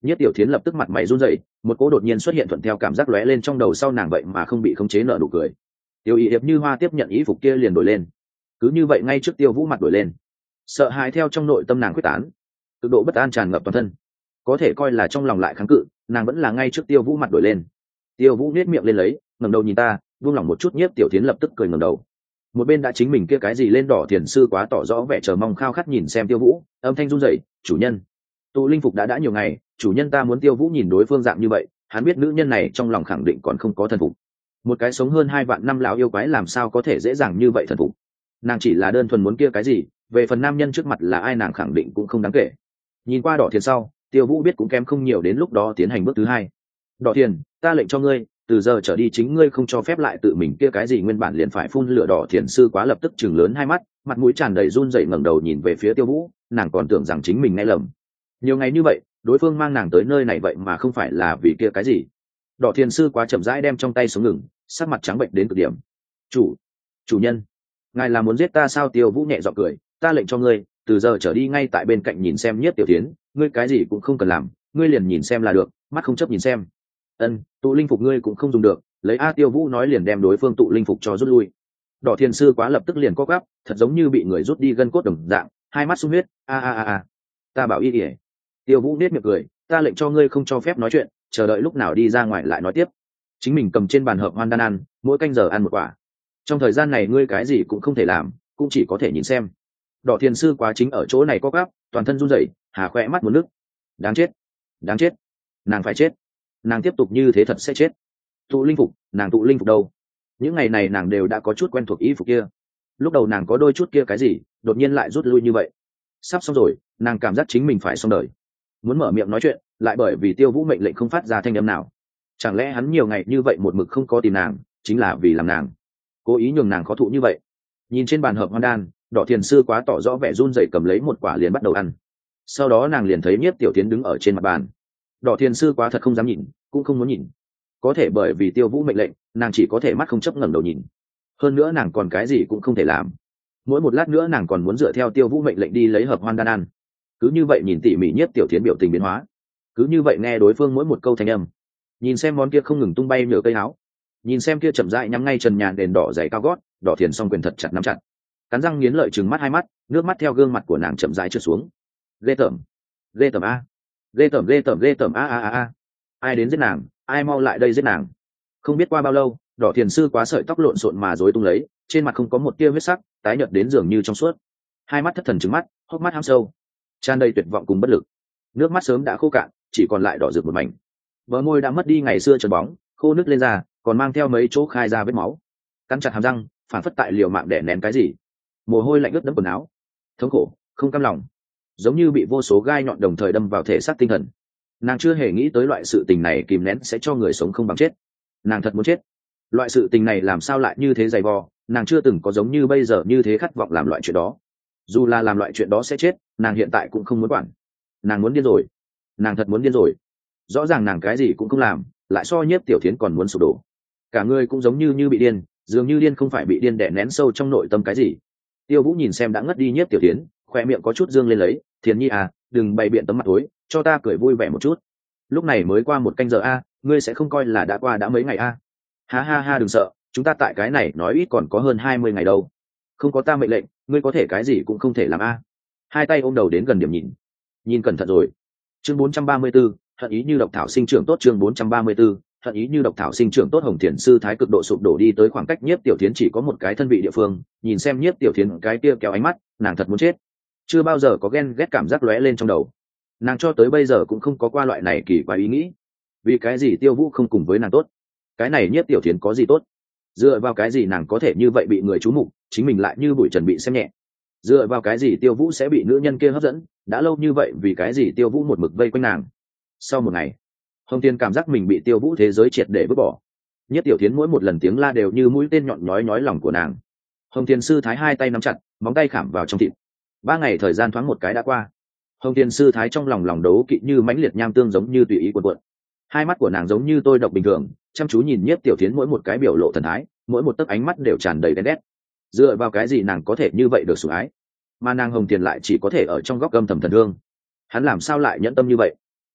Nhất Tiểu Thiến lập tức mặt mày run rẩy, một cỗ đột nhiên xuất hiện thuận theo cảm giác lóe lên trong đầu sau nàng vậy mà không bị khống chế nở nụ cười. Tiêu Y hiệp như hoa tiếp nhận y phục kia liền đổi lên. Cứ như vậy ngay trước Tiêu Vũ mặt đổi lên. Sợ hãi theo trong nội tâm nàng quyết tán, cực độ bất an tràn ngập toàn thân. Có thể coi là trong lòng lại kháng cự, nàng vẫn là ngay trước Tiêu Vũ mặt đổi lên. Tiêu Vũ nhếch miệng lên lấy, ngẩng đầu nhìn ta, buông lỏng một chút. Nhiếp Tiểu Thiến lập tức cười ngẩng đầu. Một bên đã chính mình kia cái gì lên đỏ thiền sư quá tỏ rõ vẻ chờ mong khao khát nhìn xem Tiêu Vũ, âm thanh run rẩy, "Chủ nhân, tụ linh phục đã đã nhiều ngày, chủ nhân ta muốn." Tiêu Vũ nhìn đối phương dạng như vậy, hắn biết nữ nhân này trong lòng khẳng định còn không có thần phục. Một cái sống hơn hai vạn năm lão yêu quái làm sao có thể dễ dàng như vậy thần phục. Nàng chỉ là đơn thuần muốn kia cái gì, về phần nam nhân trước mặt là ai nàng khẳng định cũng không đáng kể. Nhìn qua đỏ thiền sau, Tiêu Vũ biết cũng kém không nhiều, đến lúc đó tiến hành bước thứ hai. "Đỏ thiền, ta lệnh cho ngươi, từ giờ trở đi chính ngươi không cho phép lại tự mình kia cái gì nguyên bản liền phải phun lửa." Đỏ thiền sư quá lập tức chừng lớn hai mắt, mặt mũi tràn đầy run rẩy ngẩng đầu nhìn về phía Tiêu Vũ, nàng còn tưởng rằng chính mình nghe lầm. Nhiều ngày như vậy, đối phương mang nàng tới nơi này vậy mà không phải là vì kia cái gì. Đỏ thiền sư quá chậm rãi đem trong tay xuống ngừng, sắc mặt trắng bệnh đến cực điểm. "Chủ, chủ nhân, ngài là muốn giết ta sao?" Tiêu Vũ nhẹ giọng cười, "Ta lệnh cho ngươi, từ giờ trở đi ngay tại bên cạnh nhìn xem Nhiếp Tiểu Thiến, ngươi cái gì cũng không cần làm, ngươi liền nhìn xem là được, mắt không chấp nhìn xem." "Ân, tụ linh phục ngươi cũng không dùng được, lấy a." Tiêu Vũ nói liền đem đối phương tụ linh phục cho rút lui. Đỏ thiền sư quá lập tức liền co quắp, thật giống như bị người rút đi gân cốt đồng dạng, hai mắt sung huyết, "A a a a, ta bảo y ỉa." Tiêu Vũ nét miệng cười, "Ta lệnh cho ngươi không cho phép nói chuyện, chờ đợi lúc nào đi ra ngoài lại nói tiếp." Chính mình cầm trên bàn hợp hoan đan ăn, mỗi canh giờ ăn một quả. Trong thời gian này ngươi cái gì cũng không thể làm, cũng chỉ có thể nhìn xem. Đỏ thiền sư quá chính ở chỗ này co quắp, toàn thân run rẩy, hà khỏe mắt muốn nước. Đáng chết, đáng chết, nàng phải chết, nàng tiếp tục như thế thật sẽ chết. Tụ linh phục, nàng tụ linh phục đâu? Những ngày này nàng đều đã có chút quen thuộc y phục kia. Lúc đầu nàng có đôi chút kia cái gì, đột nhiên lại rút lui như vậy. Sắp xong rồi, nàng cảm giác chính mình phải xong đời. Muốn mở miệng nói chuyện, lại bởi vì Tiêu Vũ mệnh lệnh không phát ra thanh âm nào. Chẳng lẽ hắn nhiều ngày như vậy một mực không có tìm nàng, chính là vì làm nàng cố ý nhường nàng khó thụ như vậy? Nhìn trên bàn hợp hoan đan, Đỏ thiền sư quá tỏ rõ vẻ run rẩy cầm lấy một quả liền bắt đầu ăn. Sau đó nàng liền thấy Nhiếp Tiểu Thiến đứng ở trên mặt bàn. Đỏ thiền sư quá thật không dám nhìn, cũng không muốn nhìn. Có thể bởi vì Tiêu Vũ mệnh lệnh, nàng chỉ có thể mắt không chấp ngẩng đầu nhìn. Hơn nữa nàng còn cái gì cũng không thể làm. Mỗi một lát nữa nàng còn muốn dựa theo Tiêu Vũ mệnh lệnh đi lấy hợp hoan đan ăn. Cứ như vậy nhìn tỉ mỉ Nhiếp Tiểu Thiến biểu tình biến hóa, cứ như vậy nghe đối phương mỗi một câu thanh âm, nhìn xem món kia không ngừng tung bay nửa cây áo, nhìn xem kia chậm rãi nhắm ngay trần nhàn đèn đỏ dày cao gót. Đỏ thiền song quyền thật chặt nắm chặt, cắn răng nghiến lợi trừng mắt hai mắt, nước mắt theo gương mặt của nàng chậm rãi trượt xuống. Ghê tởm, ghê tởm a, ghê tởm ghê tởm ghê tởm a a a a. Ai đến giết nàng, ai mau lại đây giết nàng. Không biết qua bao lâu, Đỏ thiền sư quá sợi tóc lộn xộn mà rối tung lấy, trên mặt không có một tia huyết sắc, tái nhợt đến dường như trong suốt, hai mắt thất thần trừng mắt, hốc mắt hăm sâu, tràn đầy tuyệt vọng cùng bất lực. Nước mắt sớm đã khô cạn, chỉ còn lại đỏ rực một mảnh. Bờ môi đã mất đi ngày xưa trơn bóng, khô nứt lên ra, còn mang theo mấy chỗ khai ra vết máu. Cắn chặt hàm răng, phản phất tại liều mạng đè nén cái gì. Mồ hôi lạnh ướt đẫm quần áo, thống khổ, không cam lòng, giống như bị vô số gai nhọn đồng thời đâm vào thể xác tinh thần. Nàng chưa hề nghĩ tới loại sự tình này kìm nén sẽ cho người sống không bằng chết. Nàng thật muốn chết. Loại sự tình này làm sao lại như thế dày vò, nàng chưa từng có giống như bây giờ như thế khát vọng làm loại chuyện đó. Dù là làm loại chuyện đó sẽ chết, nàng hiện tại cũng không muốn quản. Nàng muốn điên rồi, nàng thật muốn điên rồi. Rõ ràng nàng cái gì cũng không làm, lại so Nhiếp Tiểu Thiến còn muốn sụp đổ. Cả người cũng giống như như bị điên, dường như điên không phải bị điên đè nén sâu trong nội tâm cái gì. Tiêu Vũ nhìn xem đã ngất đi Nhiếp Tiểu Thiến, khoe miệng có chút dương lên lấy, "Thiến nhi à, đừng bày biện tấm mặt tối, cho ta cười vui vẻ một chút. Lúc này mới qua một canh giờ a, ngươi sẽ không coi là đã qua đã mấy ngày a?" "Ha ha ha, đừng sợ, chúng ta tại cái này nói ít còn có hơn hai mươi ngày đâu. Không có ta mệnh lệnh, ngươi có thể cái gì cũng không thể làm a." Hai tay ôm đầu đến gần điểm nhìn. Nhìn cẩn thận rồi. Chương bốn trăm ba mươi 4, hận ý như độc thảo sinh trưởng tốt. Chương bốn trăm ba mươi 4, hận ý như độc thảo sinh trưởng tốt. Hồng Thiền sư thái cực độ sụp đổ đi tới khoảng cách Nhiếp Tiểu Thiến chỉ có một cái thân vị địa phương, nhìn xem Nhiếp Tiểu Thiến cái kia kéo ánh mắt, nàng thật muốn chết. Chưa bao giờ có ghen ghét cảm giác lóe lên trong đầu. Nàng cho tới bây giờ cũng không có qua loại này kỳ quái ý nghĩ. Vì cái gì Tiêu Vũ không cùng với nàng tốt? Cái này Nhiếp Tiểu Thiến có gì tốt? Dựa vào cái gì nàng có thể như vậy bị người chú mục, chính mình lại như bụi trần bị xem nhẹ? Dựa vào cái gì Tiêu Vũ sẽ bị nữ nhân kia hấp dẫn, đã lâu như vậy vì cái gì Tiêu Vũ một mực vây quanh nàng? Sau một ngày, Hồng Thiên cảm giác mình bị Tiêu Vũ thế giới triệt để vứt bỏ. Nhất Tiểu Thiến mỗi một lần tiếng la đều như mũi tên nhọn nhói nhói lòng của nàng. Hồng Thiên sư thái hai tay nắm chặt, móng tay khảm vào trong thịt. Ba ngày thời gian thoáng một cái đã qua. Hồng Thiên sư thái trong lòng lòng đấu kỵ như mãnh liệt nham tương giống như tùy ý cuộn cuộn. Hai mắt của nàng giống như tôi độc bình thường, chăm chú nhìn Nhất Tiểu Thiến mỗi một cái biểu lộ thần thái, mỗi một tấc ánh mắt đều tràn đầy đen đét. Dựa vào cái gì nàng có thể như vậy được sủng ái, mà nàng Hồng Thiên lại chỉ có thể ở trong góc gâm thầm thần hương. Hắn làm sao lại nhẫn tâm như vậy?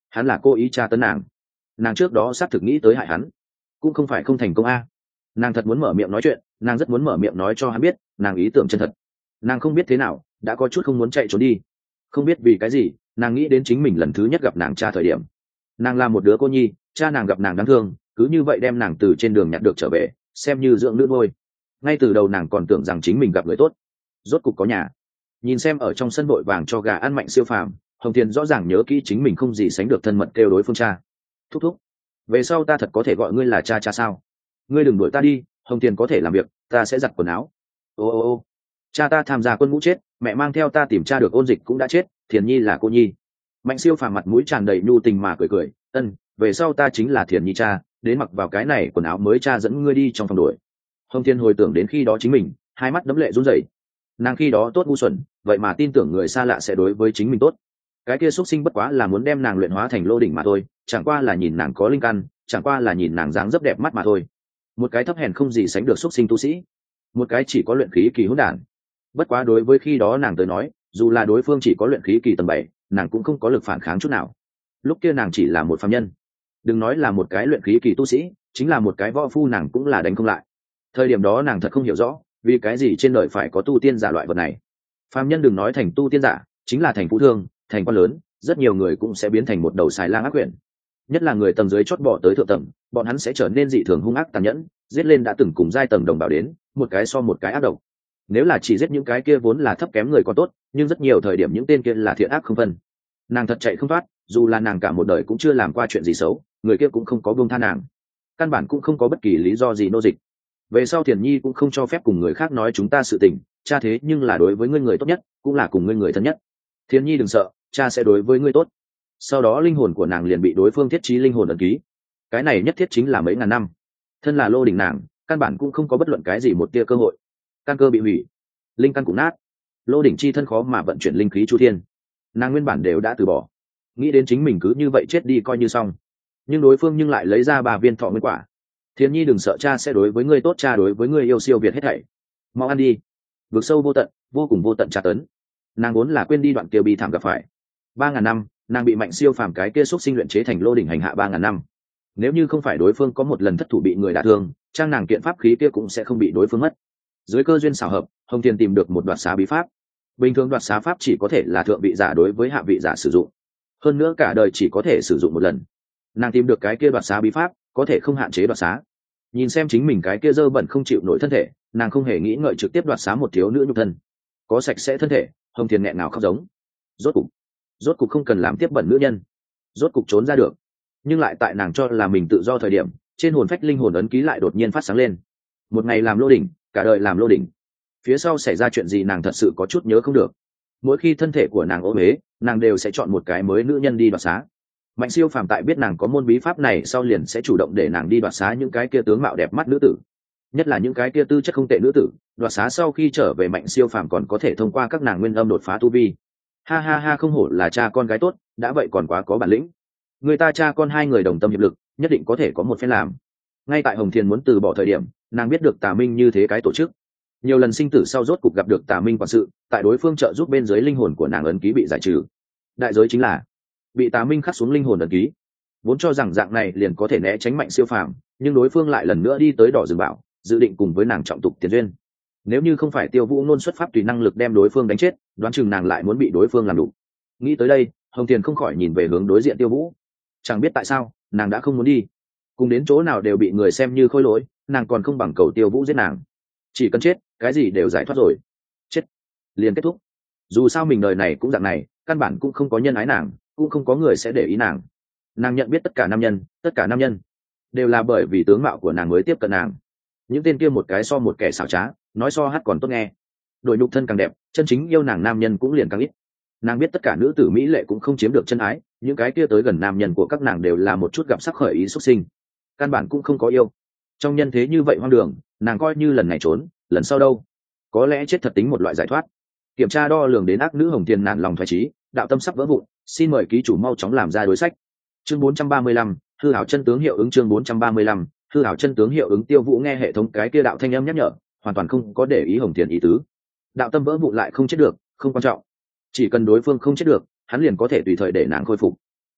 hắn là cố ý tra tấn nàng. Nàng trước đó xác thực nghĩ tới hại hắn, cũng không phải không thành công a. Nàng thật muốn mở miệng nói chuyện, nàng rất muốn mở miệng nói cho hắn biết nàng ý tưởng chân thật. Nàng không biết thế nào đã có chút không muốn chạy trốn đi. Không biết vì cái gì, nàng nghĩ đến chính mình lần thứ nhất gặp nàng cha thời điểm. Nàng là một đứa cô nhi, cha nàng gặp nàng đáng thương, cứ như vậy đem nàng từ trên đường nhặt được trở về, xem như dưỡng nữ nuôi. Ngay từ đầu nàng còn tưởng rằng chính mình gặp người tốt. Rốt cục có nhà. Nhìn xem ở trong sân vội vàng cho gà ăn Mạnh Siêu Phàm, Hồng Thiên rõ ràng nhớ kỹ chính mình không gì sánh được thân mật kêu đối phương cha. Thúc thúc, về sau ta thật có thể gọi ngươi là cha cha sao? Ngươi đừng đuổi ta đi, Hồng Thiên có thể làm việc, ta sẽ giặt quần áo. Ô ô ô, cha ta tham gia quân ngũ chết, mẹ mang theo ta tìm cha được ôn dịch cũng đã chết, Thiền Nhi là cô nhi. Mạnh Siêu Phàm mặt mũi tràn đầy nhu tình mà cười cười, ân, về sau ta chính là Thiền Nhi cha, đến mặc vào cái này quần áo mới cha dẫn ngươi đi trong phòng đuổi. Hồng Thiên hồi tưởng đến khi đó chính mình, hai mắt đẫm lệ run rẩy. Nàng khi đó tốt ngu xuẩn, vậy mà tin tưởng người xa lạ sẽ đối với chính mình tốt. Cái kia xuất sinh bất quá là muốn đem nàng luyện hóa thành lô đỉnh mà thôi, chẳng qua là nhìn nàng có linh căn, chẳng qua là nhìn nàng dáng dấp đẹp mắt mà thôi. Một cái thấp hèn không gì sánh được xuất sinh tu sĩ, một cái chỉ có luyện khí kỳ hỗn đản. Bất quá đối với khi đó nàng tới nói, dù là đối phương chỉ có luyện khí kỳ tầng bảy, nàng cũng không có lực phản kháng chút nào. Lúc kia nàng chỉ là một phàm nhân, đừng nói là một cái luyện khí kỳ tu sĩ, chính là một cái võ phu nàng cũng là đánh không lại. Thời điểm đó nàng thật không hiểu rõ, vì cái gì trên đời phải có tu tiên giả loại vật này. Phàm nhân đừng nói thành tu tiên giả, chính là thành phú thương, thành quan lớn, rất nhiều người cũng sẽ biến thành một đầu xài lang ác quyển. Nhất là người tầng dưới chót bỏ tới thượng tầng, bọn hắn sẽ trở nên dị thường hung ác tàn nhẫn, giết lên đã từng cùng giai tầng đồng bào đến, một cái so một cái ác độc. Nếu là chỉ giết những cái kia vốn là thấp kém người còn tốt, nhưng rất nhiều thời điểm những tên kia là thiện ác không phân. Nàng thật chạy không thoát, dù là nàng cả một đời cũng chưa làm qua chuyện gì xấu, người kia cũng không có buông tha nàng, căn bản cũng không có bất kỳ lý do gì nô dịch. Về sau Thiền Nhi cũng không cho phép cùng người khác nói chúng ta sự tình, cha thế nhưng là đối với ngươi người tốt nhất, cũng là cùng ngươi người thân nhất. Thiền Nhi đừng sợ, cha sẽ đối với ngươi tốt. Sau đó linh hồn của nàng liền bị đối phương thiết trí linh hồn ấn ký. Cái này nhất thiết chính là mấy ngàn năm. Thân là lô đỉnh nàng, căn bản cũng không có bất luận cái gì một tia cơ hội. Căn cơ bị hủy, linh căn cũng nát, lô đỉnh chi thân khó mà vận chuyển linh khí chu thiên. Nàng nguyên bản đều đã từ bỏ, nghĩ đến chính mình cứ như vậy chết đi coi như xong. Nhưng đối phương nhưng lại lấy ra ba viên thọ nguyên quả. Thiền Nhi đừng sợ, cha sẽ đối với ngươi tốt, cha đối với ngươi yêu siêu việt hết thảy. Mau ăn đi. Vực sâu vô tận, vô cùng vô tận tra tấn. Nàng vốn là quên đi đoạn kia bi thảm gặp phải. Ba ngàn năm, nàng bị Mạnh Siêu Phàm cái kia xúc sinh luyện chế thành lô đỉnh hành hạ ba ngàn năm. Nếu như không phải đối phương có một lần thất thủ bị người đả thương, trang nàng kiện pháp khí kia cũng sẽ không bị đối phương mất. Dưới cơ duyên xảo hợp, Hồng Thiên tìm được một đoạt xá bí pháp. Bình thường đoạt xá pháp chỉ có thể là thượng vị giả đối với hạ vị giả sử dụng, hơn nữa cả đời chỉ có thể sử dụng một lần. Nàng tìm được cái kia đoạt xá bí pháp, có thể không hạn chế đoạt xá. Nhìn xem chính mình cái kia dơ bẩn không chịu nổi thân thể, nàng không hề nghĩ ngợi trực tiếp đoạt xá một thiếu nữ nhục thân. Có sạch sẽ thân thể, Hồng Thiên nghẹn nào khóc giống. Rốt cục, rốt cục không cần làm tiếp bẩn nữ nhân, rốt cục trốn ra được. Nhưng lại tại nàng cho là mình tự do thời điểm, trên hồn phách linh hồn ấn ký lại đột nhiên phát sáng lên. Một ngày làm lô đỉnh, cả đời làm lô đỉnh. Phía sau xảy ra chuyện gì nàng thật sự có chút nhớ không được. Mỗi khi thân thể của nàng ốm ế, nàng đều sẽ chọn một cái mới nữ nhân đi đoạt xá. Mạnh Siêu Phàm tại biết nàng có môn bí pháp này sau liền sẽ chủ động để nàng đi đoạt xá những cái kia tướng mạo đẹp mắt nữ tử, nhất là những cái kia tư chất không tệ nữ tử. Đoạt xá sau khi trở về, Mạnh Siêu Phàm còn có thể thông qua các nàng nguyên âm đột phá tu vi. Ha ha ha, không hổ là cha con gái tốt, đã vậy còn quá có bản lĩnh. Người ta cha con hai người đồng tâm hiệp lực, nhất định có thể có một phen làm. Ngay tại Hồng Thiên muốn từ bỏ thời điểm, nàng biết được Tà Minh như thế cái tổ chức. Nhiều lần sinh tử sau rốt cục gặp được Tà Minh quản sự, tại đối phương trợ giúp bên dưới linh hồn của nàng ấn ký bị giải trừ. Đại giới chính là bị Tà Minh khắc xuống linh hồn ấn ký. Vốn cho rằng dạng này liền có thể né tránh Mạnh Siêu Phàm, nhưng đối phương lại lần nữa đi tới Đỏ Rừng Bảo, dự định cùng với nàng trọng tục tiền duyên. Nếu như không phải Tiêu Vũ Nôn xuất pháp tùy năng lực đem đối phương đánh chết, đoán chừng nàng lại muốn bị đối phương làm đủ. Nghĩ tới đây, Hồng Thiên không khỏi nhìn về hướng đối diện Tiêu Vũ. Chẳng biết tại sao, nàng đã không muốn đi. Cùng đến chỗ nào đều bị người xem như khôi lỗi, nàng còn không bằng cầu Tiêu Vũ giết nàng. Chỉ cần chết, cái gì đều giải thoát rồi. Chết, liền kết thúc. Dù sao mình đời này cũng dạng này, căn bản cũng không có nhân ái nàng, cũng không có người sẽ để ý nàng. Nàng nhận biết tất cả nam nhân, tất cả nam nhân đều là bởi vì tướng mạo của nàng mới tiếp cận nàng. Những tên kia một cái so một kẻ xảo trá, nói so hát còn tốt nghe. Đội nhục thân càng đẹp, chân chính yêu nàng nam nhân cũng liền càng ít. Nàng biết tất cả nữ tử mỹ lệ cũng không chiếm được chân ái, những cái kia tới gần nam nhân của các nàng đều là một chút gặp sắc khởi ý xuất sinh, căn bản cũng không có yêu. Trong nhân thế như vậy hoang đường, nàng coi như lần này trốn, lần sau đâu có lẽ chết thật tính một loại giải thoát. Kiểm tra đo lường đến ác nữ Hồng Thiên nản lòng thoái trí, đạo tâm sắp vỡ vụn, xin mời ký chủ mau chóng làm ra đối sách. Chương bốn trăm ba mươi lăm, hư ảo chân tướng hiệu ứng. Chương bốn trăm ba mươi lăm, hư ảo chân tướng hiệu ứng. Tiêu Vũ nghe hệ thống cái kia đạo thanh âm nhắc nhở, hoàn toàn không có để ý Hồng Thiên ý tứ. Đạo tâm vỡ vụn lại không chết được, không quan trọng, chỉ cần đối phương không chết được, hắn liền có thể tùy thời để nàng khôi phục.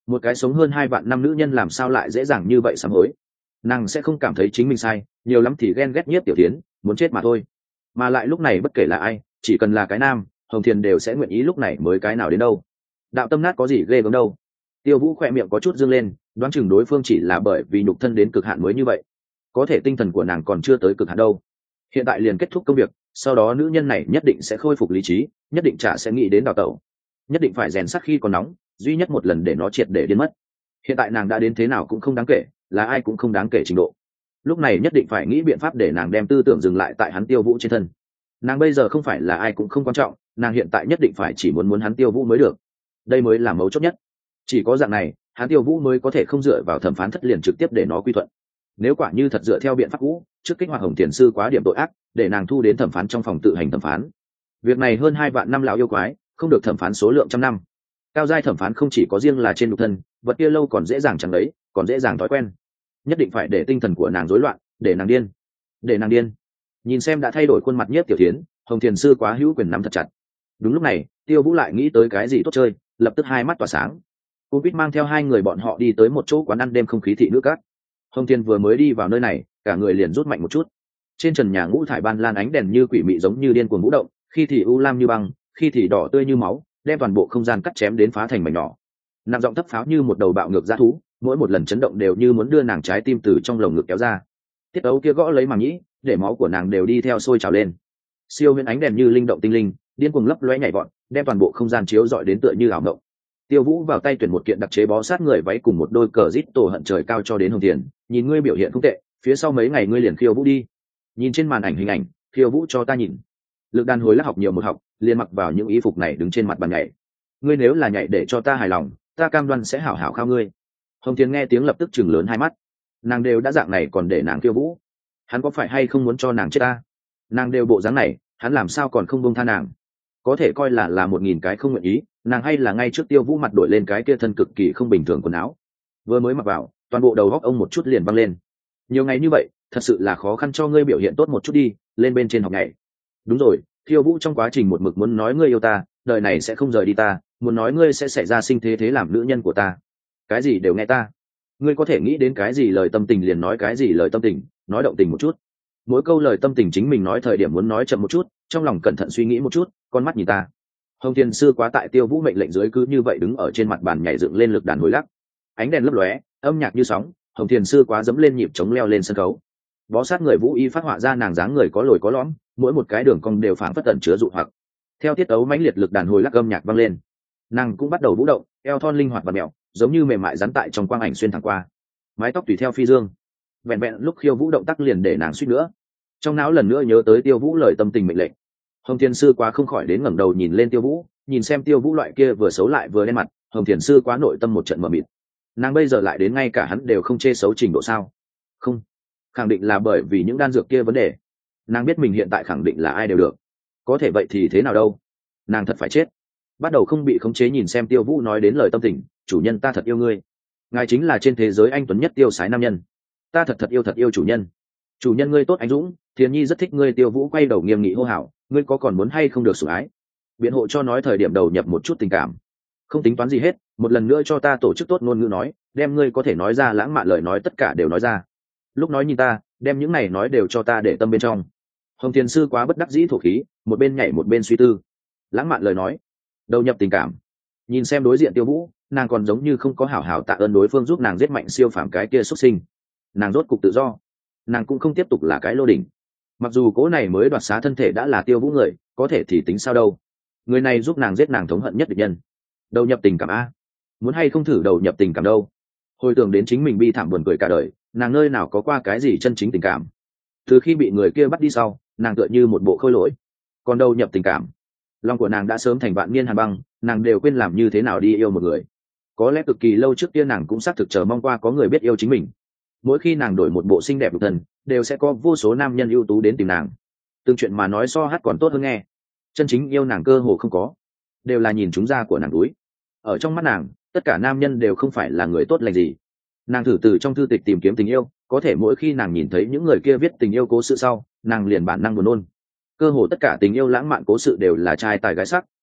một cái sống hơn hai vạn năm nữ nhân làm sao lại dễ dàng như vậy sám hối. Nàng sẽ không cảm thấy chính mình sai, nhiều lắm thì ghen ghét nhiếp tiểu tiến, muốn chết mà thôi. Mà lại lúc này bất kể là ai, chỉ cần là cái nam, Hồng Thiền đều sẽ nguyện ý lúc này mới cái nào đến đâu. Đạo tâm nát có gì ghê gớm đâu. Tiêu Vũ khỏe miệng có chút dương lên, đoán chừng đối phương chỉ là bởi vì nhục thân đến cực hạn mới như vậy, có thể tinh thần của nàng còn chưa tới cực hạn đâu. Hiện tại liền kết thúc công việc, sau đó nữ nhân này nhất định sẽ khôi phục lý trí, nhất định chả sẽ nghĩ đến đào tẩu, nhất định phải rèn sắt khi còn nóng, duy nhất một lần để nó triệt để điên mất. Hiện tại nàng đã đến thế nào cũng không đáng kể, là ai cũng không đáng kể trình độ. Lúc này nhất định phải nghĩ biện pháp để nàng đem tư tưởng dừng lại tại hắn Tiêu Vũ trên thân. Nàng bây giờ không phải là ai cũng không quan trọng, nàng hiện tại nhất định phải chỉ muốn muốn hắn Tiêu Vũ mới được. Đây mới là mấu chốt nhất. Chỉ có dạng này, hắn Tiêu Vũ mới có thể không dựa vào thẩm phán thất liền trực tiếp để nó quy thuận. Nếu quả như thật dựa theo biện pháp cũ, trước kích hoạt Hồng Tiền sư quá điểm tội ác, để nàng thu đến thẩm phán trong phòng tự hành thẩm phán. Việc này hơn hai vạn năm lão yêu quái, không được thẩm phán số lượng trăm năm. Cao giai thẩm phán không chỉ có riêng là trên nhục thân, vật kia lâu còn dễ dàng chẳng đấy, còn dễ dàng thói quen. Nhất định phải để tinh thần của nàng rối loạn, để nàng điên, để nàng điên. Nhìn xem đã thay đổi khuôn mặt Nhiếp Tiểu Thiến, Hồng Thiền sư quá hữu quyền nắm thật chặt. Đúng lúc này, Tiêu Vũ lại nghĩ tới cái gì tốt chơi, lập tức hai mắt tỏa sáng. Cô Bích mang theo hai người bọn họ đi tới một chỗ quán ăn đêm không khí thị nữ cát. Hồng Thiên vừa mới đi vào nơi này, cả người liền rút mạnh một chút. Trên trần nhà ngũ thải ban lan ánh đèn như quỷ mị giống như điên cuồng vũ động, khi thì u lam như băng, khi thì đỏ tươi như máu, đem toàn bộ không gian cắt chém đến phá thành mảnh nhỏ. Nặng giọng thấp pháo như một đầu bạo ngược dã thú, mỗi một lần chấn động đều như muốn đưa nàng trái tim từ trong lồng ngực kéo ra. Tiết ấu kia gõ lấy màng nhĩ, để máu của nàng đều đi theo sôi trào lên. Siêu huyễn ánh đèn như linh động tinh linh, điên cuồng lấp lóe nhảy vọt, đem toàn bộ không gian chiếu rọi đến tựa như ảo mộng. Tiêu Vũ vào tay tuyển một kiện đặc chế bó sát người váy cùng một đôi cờ rít tổ hận trời cao cho đến Hồng Tiền, nhìn ngươi biểu hiện không tệ, phía sau mấy ngày ngươi liền khiêu vũ đi. Nhìn trên màn ảnh hình ảnh, khiêu vũ cho ta nhìn. Lực đàn hồi lắc học nhiều một học, liền mặc vào những y phục này đứng trên mặt bàn nhảy. Ngươi nếu là nhảy để cho ta hài lòng, ta cam đoan sẽ hảo hảo khao ngươi. Hồng Tiền nghe tiếng lập tức chừng lớn hai mắt. Nàng đều đã dạng này còn để nàng khiêu vũ, hắn có phải hay không muốn cho nàng chết ta? Nàng đều bộ dáng này, hắn làm sao còn không buông tha nàng? Có thể coi là là một nghìn cái không nguyện ý, nàng hay là ngay trước Tiêu Vũ mặt đổi lên cái kia thân cực kỳ không bình thường quần áo. Vừa mới mặc vào, toàn bộ đầu góc ông một chút liền văng lên. Nhiều ngày như vậy, thật sự là khó khăn cho ngươi biểu hiện tốt một chút đi, lên bên trên học ngày. Đúng rồi, Tiêu Vũ trong quá trình một mực muốn nói ngươi yêu ta, đời này sẽ không rời đi ta, muốn nói ngươi sẽ xảy ra sinh thế thế làm nữ nhân của ta. Cái gì đều nghe ta. Ngươi có thể nghĩ đến cái gì lời tâm tình liền nói cái gì lời tâm tình, nói động tình một chút. Mỗi câu lời tâm tình chính mình nói thời điểm muốn nói chậm một chút, trong lòng cẩn thận suy nghĩ một chút, con mắt nhìn ta. Hồng Thiên sư quá tại Tiêu Vũ mệnh lệnh dưới cứ như vậy đứng ở trên mặt bàn nhảy dựng lên lực đàn hồi lắc. Ánh đèn lấp lóe, âm nhạc như sóng, Hồng Thiên sư quá dẫm lên nhịp chống leo lên sân khấu. Bó sát người Vũ y phát họa ra nàng dáng người có lồi có lõm, mỗi một cái đường cong đều phảng phất tẩn chứa dụ hoặc. Theo tiết tấu mãnh liệt lực đàn hồi lắc âm nhạc vang lên, nàng cũng bắt đầu vũ động, eo thon linh hoạt và mèo, giống như mềm mại rắn tại trong quang ảnh xuyên thẳng qua. Mái tóc tùy theo phi dương, vẹn vẹn lúc khiêu vũ động tác liền để nàng suýt nữa. Trong não lần nữa nhớ tới Tiêu Vũ lời tâm tình mệnh lệnh. Hồng Thiên sư quá không khỏi đến ngẩng đầu nhìn lên Tiêu Vũ, nhìn xem Tiêu Vũ loại kia vừa xấu lại vừa đen mặt, Hồng Thiên sư quá nội tâm một trận mờ mịt. Nàng bây giờ lại đến ngay cả hắn đều không chê xấu trình độ sao? Không, khẳng định là bởi vì những đan dược kia vấn đề. Nàng biết mình hiện tại khẳng định là ai đều được, có thể vậy thì thế nào đâu? Nàng thật phải chết. Bắt đầu không bị khống chế nhìn xem Tiêu Vũ nói đến lời tâm tình, chủ nhân ta thật yêu ngươi, ngài chính là trên thế giới anh tuấn nhất tiêu sái nam nhân, ta thật thật yêu thật yêu chủ nhân. Chủ nhân ngươi tốt anh dũng, Thiền Nhi rất thích ngươi. Tiêu Vũ quay đầu nghiêm nghị hô hào, ngươi có còn muốn hay không được sủng ái? Biện hộ cho nói thời điểm đầu nhập một chút tình cảm, không tính toán gì hết, một lần nữa cho ta tổ chức tốt ngôn ngữ nói, đem ngươi có thể nói ra lãng mạn lời nói tất cả đều nói ra. Lúc nói nhìn ta, đem những này nói đều cho ta để tâm bên trong. Hồng Thiền sư quá bất đắc dĩ thổ khí, một bên nhảy một bên suy tư. Lãng mạn lời nói, đầu nhập tình cảm. Nhìn xem đối diện Tiêu Vũ, nàng còn giống như không có hảo hảo tạ ơn đối phương giúp nàng giết mạnh siêu phàm cái kia xuất sinh. Nàng rốt cục tự do, nàng cũng không tiếp tục là cái lô đỉnh. Mặc dù cố này mới đoạt xá thân thể đã là Tiêu Vũ người, có thể thì tính sao đâu? Người này giúp nàng giết nàng thống hận nhất địch nhân. Đầu nhập tình cảm a, muốn hay không thử đầu nhập tình cảm đâu? Hồi tưởng đến chính mình bi thảm buồn cười cả đời, nàng nơi nào có qua cái gì chân chính tình cảm? Từ khi bị người kia bắt đi sau, nàng tựa như một bộ khôi lỗi. Còn đầu nhập tình cảm, lòng của nàng đã sớm thành vạn niên hàn băng, nàng đều quên làm như thế nào đi yêu một người. Có lẽ cực kỳ lâu trước kia nàng cũng xác thực chờ mong qua có người biết yêu chính mình. Mỗi khi nàng đổi một bộ xinh đẹp độc thân, đều sẽ có vô số nam nhân ưu tú đến tìm nàng. Từng chuyện mà nói so hát còn tốt hơn nghe. Chân chính yêu nàng cơ hồ không có, đều là nhìn chúng da của nàng túi. Ở trong mắt nàng, tất cả nam nhân đều không phải là người tốt lành gì. Nàng thử từ trong thư tịch tìm kiếm tình yêu, có thể mỗi khi nàng nhìn thấy những người kia viết tình yêu cố sự sau, nàng liền bản năng buồn nôn. Cơ hồ tất cả tình yêu lãng mạn cố sự đều là trai tài gái sắc,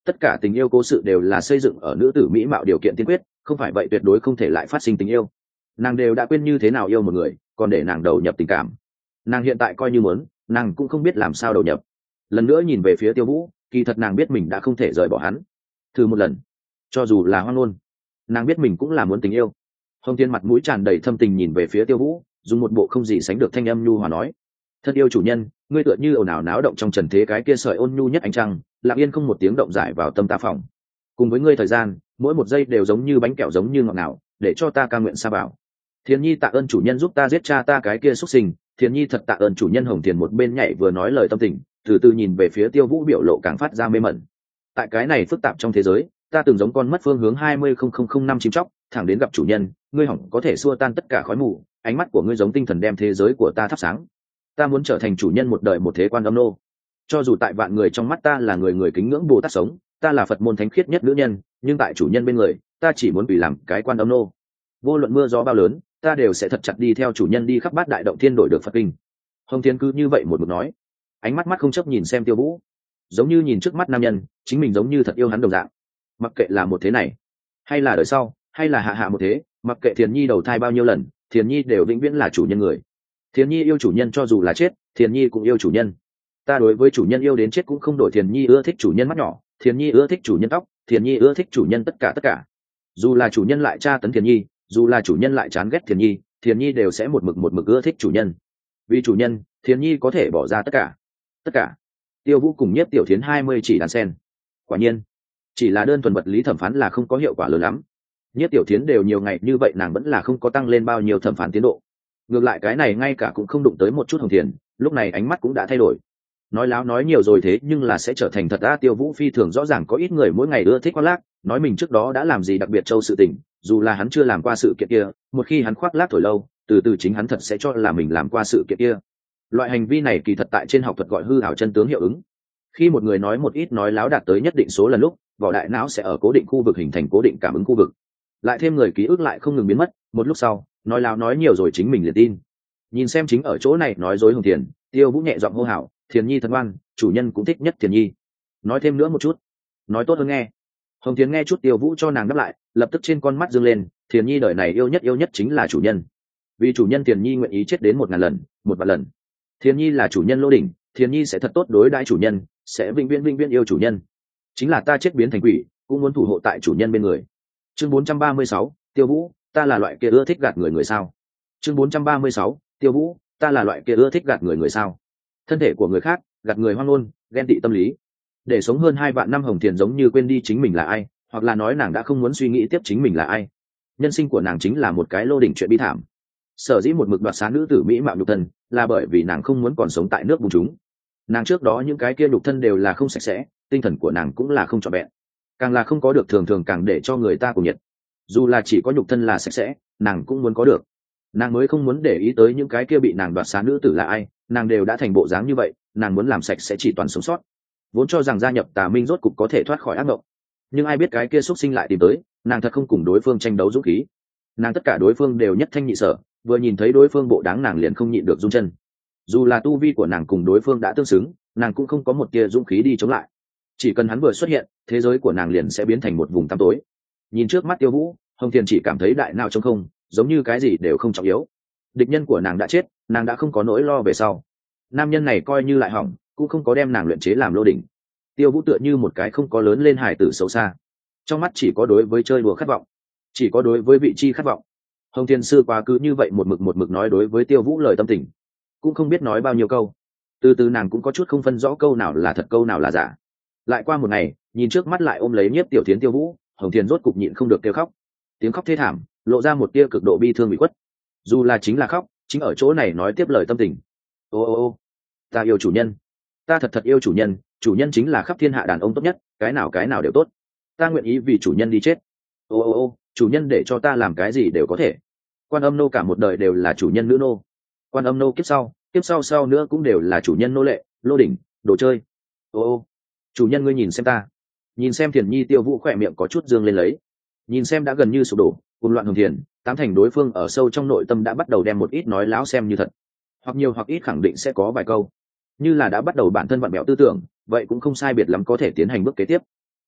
tất cả tình yêu cố sự đều là xây dựng ở nữ tử mỹ mạo điều kiện tiên quyết, không phải vậy tuyệt đối không thể lại phát sinh tình yêu. Nàng đều đã quên như thế nào yêu một người, còn để nàng đầu nhập tình cảm. Nàng hiện tại coi như muốn, nàng cũng không biết làm sao đầu nhập. Lần nữa nhìn về phía Tiêu Vũ, kỳ thật nàng biết mình đã không thể rời bỏ hắn. Thử một lần, cho dù là hoang ngôn, nàng biết mình cũng là muốn tình yêu. Hồng Thiên mặt mũi tràn đầy thâm tình nhìn về phía Tiêu Vũ, dùng một bộ không gì sánh được thanh âm nhu hòa nói: thân yêu chủ nhân, ngươi tựa như ồn ào náo động trong trần thế cái kia sợi ôn nhu nhất ánh trăng, lặng yên không một tiếng động giải vào tâm ta phòng. Cùng với ngươi thời gian, mỗi một giây đều giống như bánh kẹo, giống như ngọt ngào, để cho ta ca nguyện xa bảo. Thiền Nhi tạ ơn chủ nhân giúp ta giết cha ta cái kia xuất sinh. Thiền Nhi thật tạ ơn chủ nhân. Hồng Thiền một bên nhảy vừa nói lời tâm tình, từ từ nhìn về phía Tiêu Vũ, biểu lộ càng phát ra mê mẩn. Tại cái này phức tạp trong thế giới, ta từng giống con mất phương hướng hai mươi không không không năm chim chóc, thẳng đến gặp chủ nhân, ngươi hỏng có thể xua tan tất cả khói mù, ánh mắt của ngươi giống tinh thần đem thế giới của ta thắp sáng. Ta muốn trở thành chủ nhân một đời một thế Quan Âm nô. Cho dù tại vạn người trong mắt ta là người người kính ngưỡng Bồ Tát sống, ta là Phật môn thánh khiết nhất nữ nhân, nhưng tại chủ nhân bên người, ta chỉ muốn bị làm cái Quan Âm nô. Vô luận mưa gió bao lớn, ta đều sẽ thật chặt đi theo chủ nhân đi khắp bát đại động thiên đổi được Phật kinh. Hồng Thiên cứ như vậy một mực nói, ánh mắt mắt không chấp nhìn xem Tiêu Vũ, giống như nhìn trước mắt nam nhân, chính mình giống như thật yêu hắn đồng dạng. Mặc kệ là một thế này, hay là đời sau, hay là hạ hạ một thế, mặc kệ Thiền Nhi đầu thai bao nhiêu lần, Thiền Nhi đều vĩnh viễn là chủ nhân người. Thiền Nhi yêu chủ nhân, cho dù là chết, Thiền Nhi cũng yêu chủ nhân. Ta đối với chủ nhân yêu đến chết cũng không đổi. Thiền Nhi ưa thích chủ nhân mắt nhỏ, Thiền Nhi ưa thích chủ nhân tóc, Thiền Nhi ưa thích chủ nhân tất cả tất cả. Dù là chủ nhân lại tra tấn Thiền Nhi, dù là chủ nhân lại chán ghét Thiền Nhi, Thiền Nhi đều sẽ một mực một mực ưa thích chủ nhân. Vì chủ nhân, Thiền Nhi có thể bỏ ra tất cả, tất cả. Tiêu Vũ cùng Nhiếp Tiểu Thiến hai mươi chỉ đàn sen. Quả nhiên, chỉ là đơn thuần vật lý thẩm phán là không có hiệu quả lớn lắm. Nhiếp Tiểu Thiến đều nhiều ngày như vậy, nàng vẫn là không có tăng lên bao nhiêu thẩm phán tiến độ. Ngược lại cái này ngay cả cũng không đụng tới một chút Hồng Thiền, lúc này ánh mắt cũng đã thay đổi. Nói láo nói nhiều rồi thế nhưng là sẽ trở thành thật. Đã Tiêu Vũ phi thường rõ ràng có ít người mỗi ngày ưa thích khoác lác, nói mình trước đó đã làm gì đặc biệt châu sự tình, dù là hắn chưa làm qua sự kiện kia, một khi hắn khoác lác thổi lâu, từ từ chính hắn thật sẽ cho là mình làm qua sự kiện kia. Loại hành vi này kỳ thật tại trên học thuật gọi hư ảo chân tướng hiệu ứng. Khi một người nói một ít nói láo đạt tới nhất định số lần lúc, vỏ đại não sẽ ở cố định khu vực hình thành cố định cảm ứng khu vực, lại thêm người ký ức lại không ngừng biến mất, một lúc sau nói láo nói nhiều rồi chính mình liền tin. Nhìn xem chính ở chỗ này nói dối Hồng Thiền, Tiêu Vũ nhẹ giọng hô hào: Thiền Nhi thân ngoan, chủ nhân cũng thích nhất Thiền Nhi. Nói thêm nữa một chút, nói tốt hơn nghe. Hồng Thiền nghe chút Tiêu Vũ cho nàng đáp lại, lập tức trên con mắt dương lên: Thiền Nhi đời này yêu nhất yêu nhất chính là chủ nhân. Vì chủ nhân Thiền Nhi nguyện ý chết đến một ngàn lần, một vạn lần. Thiền Nhi là chủ nhân lô đỉnh, Thiền Nhi sẽ thật tốt đối đãi chủ nhân, sẽ vĩnh viễn vĩnh viễn yêu chủ nhân. Chính là ta chết biến thành quỷ, cũng muốn thủ hộ tại chủ nhân bên người. Chương bốn trăm ba mươi sáu, Tiêu Vũ, ta là loại kia ưa thích gạt người người sao? Chương bốn trăm ba mươi sáu, Tiêu Vũ, ta là loại kia ưa thích gạt người người sao? Thân thể của người khác, gạt người hoang ngôn, ghen tị tâm lý. Để sống hơn hai vạn năm Hồng Thiền giống như quên đi chính mình là ai, hoặc là nói nàng đã không muốn suy nghĩ tiếp chính mình là ai. Nhân sinh của nàng chính là một cái lô đỉnh chuyện bi thảm. Sở dĩ một mực đoạt xá nữ tử mỹ mạo nhục thân, là bởi vì nàng không muốn còn sống tại nước bùn chúng. Nàng trước đó những cái kia nhục thân đều là không sạch sẽ, tinh thần của nàng cũng là không trọn vẹn, càng là không có được thường thường càng để cho người ta cùng nhiệt. Dù là chỉ có nhục thân là sạch sẽ, nàng cũng muốn có được. Nàng mới không muốn để ý tới những cái kia bị nàng đoạt xá nữ tử là ai, nàng đều đã thành bộ dáng như vậy, nàng muốn làm sạch sẽ chỉ toàn sống sót. Vốn cho rằng gia nhập Tà Minh rốt cục có thể thoát khỏi ác mộng, nhưng ai biết cái kia xuất sinh lại tìm tới, nàng thật không cùng đối phương tranh đấu dũng khí. Nàng tất cả đối phương đều nhất thanh nhị sở, vừa nhìn thấy đối phương bộ đáng nàng liền không nhịn được run chân. Dù là tu vi của nàng cùng đối phương đã tương xứng, nàng cũng không có một tia dũng khí đi chống lại. Chỉ cần hắn vừa xuất hiện, thế giới của nàng liền sẽ biến thành một vùng tăm tối. Nhìn trước mắt Tiêu Vũ, Hồng Thiền chỉ cảm thấy đại não trống không, giống như cái gì đều không trọng yếu. Địch nhân của nàng đã chết, nàng đã không có nỗi lo về sau. Nam nhân này coi như lại hỏng, cũng không có đem nàng luyện chế làm lô đỉnh. Tiêu Vũ tựa như một cái không có lớn lên hài tử xấu xa, trong mắt chỉ có đối với chơi đùa khát vọng, chỉ có đối với vị chi khát vọng. Hồng Thiên sư quá cứ như vậy một mực một mực nói đối với Tiêu Vũ lời tâm tình, cũng không biết nói bao nhiêu câu. Từ từ nàng cũng có chút không phân rõ câu nào là thật câu nào là giả. Lại qua một ngày, nhìn trước mắt lại ôm lấy Nhiếp Tiểu Thiến Tiêu Vũ, Hồng Thiên rốt cục nhịn không được kêu khóc. Tiếng khóc thê thảm, lộ ra một tia cực độ bi thương bị khuất. Dù là chính là khóc, chính ở chỗ này nói tiếp lời tâm tình. Ô ô ô, ta yêu chủ nhân, ta thật thật yêu chủ nhân, chủ nhân chính là khắp thiên hạ đàn ông tốt nhất, cái nào cái nào đều tốt. Ta nguyện ý vì chủ nhân đi chết. Ô ô ô, chủ nhân để cho ta làm cái gì đều có thể. Quan Âm nô cả một đời đều là chủ nhân nữ nô. Quan Âm nô kiếp sau, kiếp sau sau nữa cũng đều là chủ nhân nô lệ, lô đỉnh, đồ chơi. Ô ô, chủ nhân ngươi nhìn xem ta. Nhìn xem Thiền Nhi Tiêu Vũ khỏe miệng có chút dương lên lấy. Nhìn xem đã gần như sụp đổ, cùng loạn Hồng Thiền, tám thành đối phương ở sâu trong nội tâm đã bắt đầu đem một ít nói láo xem như thật, hoặc nhiều hoặc ít khẳng định sẽ có vài câu, như là đã bắt đầu bản thân vặn bẹo tư tưởng, vậy cũng không sai biệt lắm có thể tiến hành bước kế tiếp.